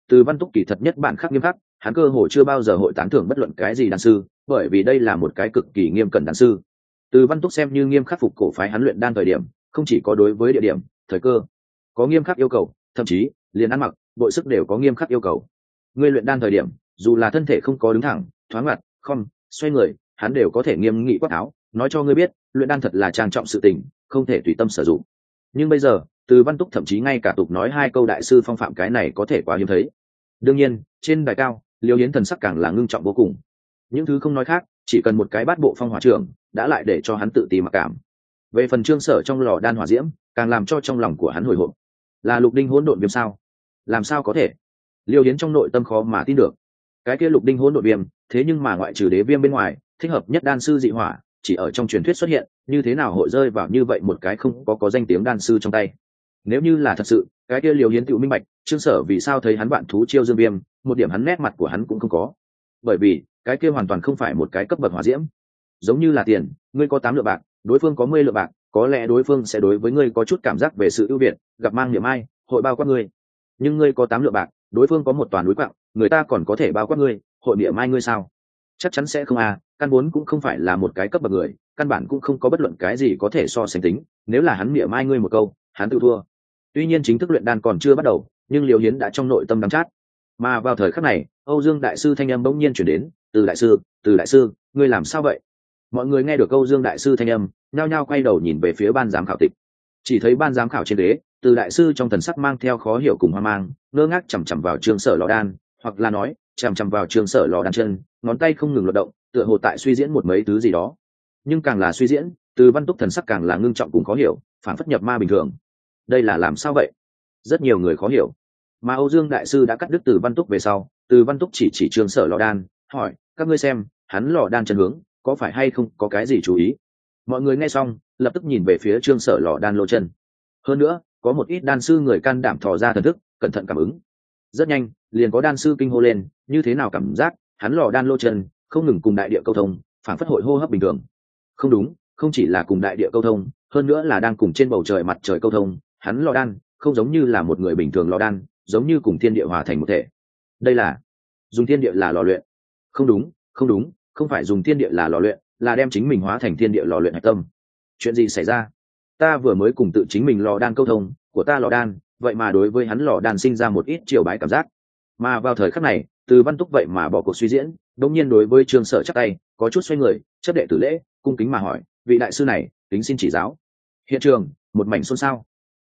Từ Văn Túc kỳ thật nhất bản khắc nghiêm khắc, hắn cơ hồ chưa bao giờ hội tán thưởng bất luận cái gì đan sư, bởi vì đây là một cái cực kỳ nghiêm cẩn đan sư. Từ Văn Túc xem như nghiêm khắc phục cổ phái hắn luyện đan thời điểm, không chỉ có đối với địa điểm, thời cơ có nghiêm khắc yêu cầu, thậm chí liền ăn mặc, bội sức đều có nghiêm khắc yêu cầu. Ngươi luyện đan thời điểm, dù là thân thể không có đứng thẳng, thoáng mặt, không, xoay người, hắn đều có thể nghiêm nghị quát tháo, nói cho ngươi biết, luyện đan thật là trang trọng sự tình, không thể tùy tâm sử dụng. Nhưng bây giờ, Từ Văn Túc thậm chí ngay cả tục nói 2 câu đại sư phong phạm cái này có thể quá hiếm thấy. Đương nhiên, trên đài cao, Liêu Hiến thần sắc càng là ngưng trọng vô cùng. Những thứ không nói khác, chỉ cần một cái bát bộ phong hỏa trưởng, đã lại để cho hắn tự ti mặc cảm. Về phần Trương Sở trong lò đan hỏa diễm, càng làm cho trong lòng của hắn hồi hộp. Là lục đinh hỗn độn viêm sao? Làm sao có thể? Liêu Hiến trong nội tâm khó mà tin được. Cái kia lục đinh hỗn độn viêm, thế nhưng mà ngoại trừ đế viêm bên ngoài, thích hợp nhất đan sư dị hỏa, chỉ ở trong truyền thuyết xuất hiện, như thế nào hội rơi vào như vậy một cái không có danh tiếng đan sư trong tay? Nếu như là thật sự, cái kia Liêu Hiến tự minh bạch, Trương Sở vì sao thấy hắn bạn thú chiêu dương viêm, một điểm hắn nét mặt của hắn cũng không có. Bởi vì, cái kia hoàn toàn không phải một cái cấp bậc hỏa diễm. Giống như là tiền, ngươi có 8 lượng bạc, đối phương có 10 lượng bạc, có lẽ đối phương sẽ đối với ngươi có chút cảm giác về sự ưu việt, gặp mang niệm ai, hội bao quát ngươi. Nhưng ngươi có 8 lượng bạc, đối phương có một toàn núi quặng, người ta còn có thể bao quát ngươi, hội niệm ai ngươi sao? Chắc chắn sẽ không à, căn vốn cũng không phải là một cái cấp bậc người, căn bản cũng không có bất luận cái gì có thể so sánh tính, nếu là hắn niệm ai ngươi một câu, hắn tự thua. Tuy nhiên chính thức luyện đan còn chưa bắt đầu, nhưng Liêu Hiến đã trong nội tâm đắm chát. Mà vào thời khắc này, Âu Dương đại sư thanh âm bỗng nhiên chuyển đến, Từ đại sư, ngươi làm sao vậy? Mọi người nghe được Âu Dương đại sư thanh âm, nhao nhao quay đầu nhìn về phía ban giám khảo tịch. Chỉ thấy ban giám khảo trên ghế, Từ đại sư trong thần sắc mang theo khó hiểu cùng hoang mang, ngơ ngác chằm chằm vào Trương Sở lò đan, hoặc là nói, chằm chằm vào Trương Sở lò đan chân, ngón tay không ngừng luận động, tựa hồ tại suy diễn một mấy thứ gì đó. Nhưng càng là suy diễn, Từ Văn Túc thần sắc càng là ngưng trọng cùng khó hiểu, phản phất nhập ma bình thường. Đây là làm sao vậy? Rất nhiều người khó hiểu. Mà Âu Dương đại sư đã cắt đứt Từ Văn Túc về sau, Từ Văn Túc chỉ Trương Sở lò đan, hỏi, các ngươi xem, hắn lò đan chân hướng, có phải hay không có cái gì chú ý? Mọi người nghe xong, lập tức nhìn về phía Trương Sở lò đan lô chân. Hơn nữa, có một ít đan sư người can đảm thò ra thần thức, cẩn thận cảm ứng. Rất nhanh, liền có đan sư kinh hô lên, như thế nào cảm giác, hắn lò đan lô chân, không ngừng cùng đại địa câu thông, phản phất hội hô hấp bình thường. Không đúng, không chỉ là cùng đại địa câu thông, hơn nữa là đang cùng trên bầu trời mặt trời câu thông, hắn lò đan, không giống như là một người bình thường lò đan, giống như cùng thiên địa hòa thành một thể. Đây là dùng thiên địa là lò luyện. Không đúng, không phải dùng thiên địa là lò luyện, là đem chính mình hóa thành thiên địa lò luyện hạch tâm. Chuyện gì xảy ra? Ta vừa mới cùng tự chính mình lò đan câu thông, của ta lò đan, vậy mà đối với hắn lò đan sinh ra một ít triều bái cảm giác. Mà vào thời khắc này, Từ Văn Túc vậy mà bỏ cuộc suy diễn, đột nhiên đối với Trương Sở chắp tay, có chút xoay người, chấp đệ tử lễ, cung kính mà hỏi, vị đại sư này, kính xin chỉ giáo. Hiện trường, một mảnh xôn xao.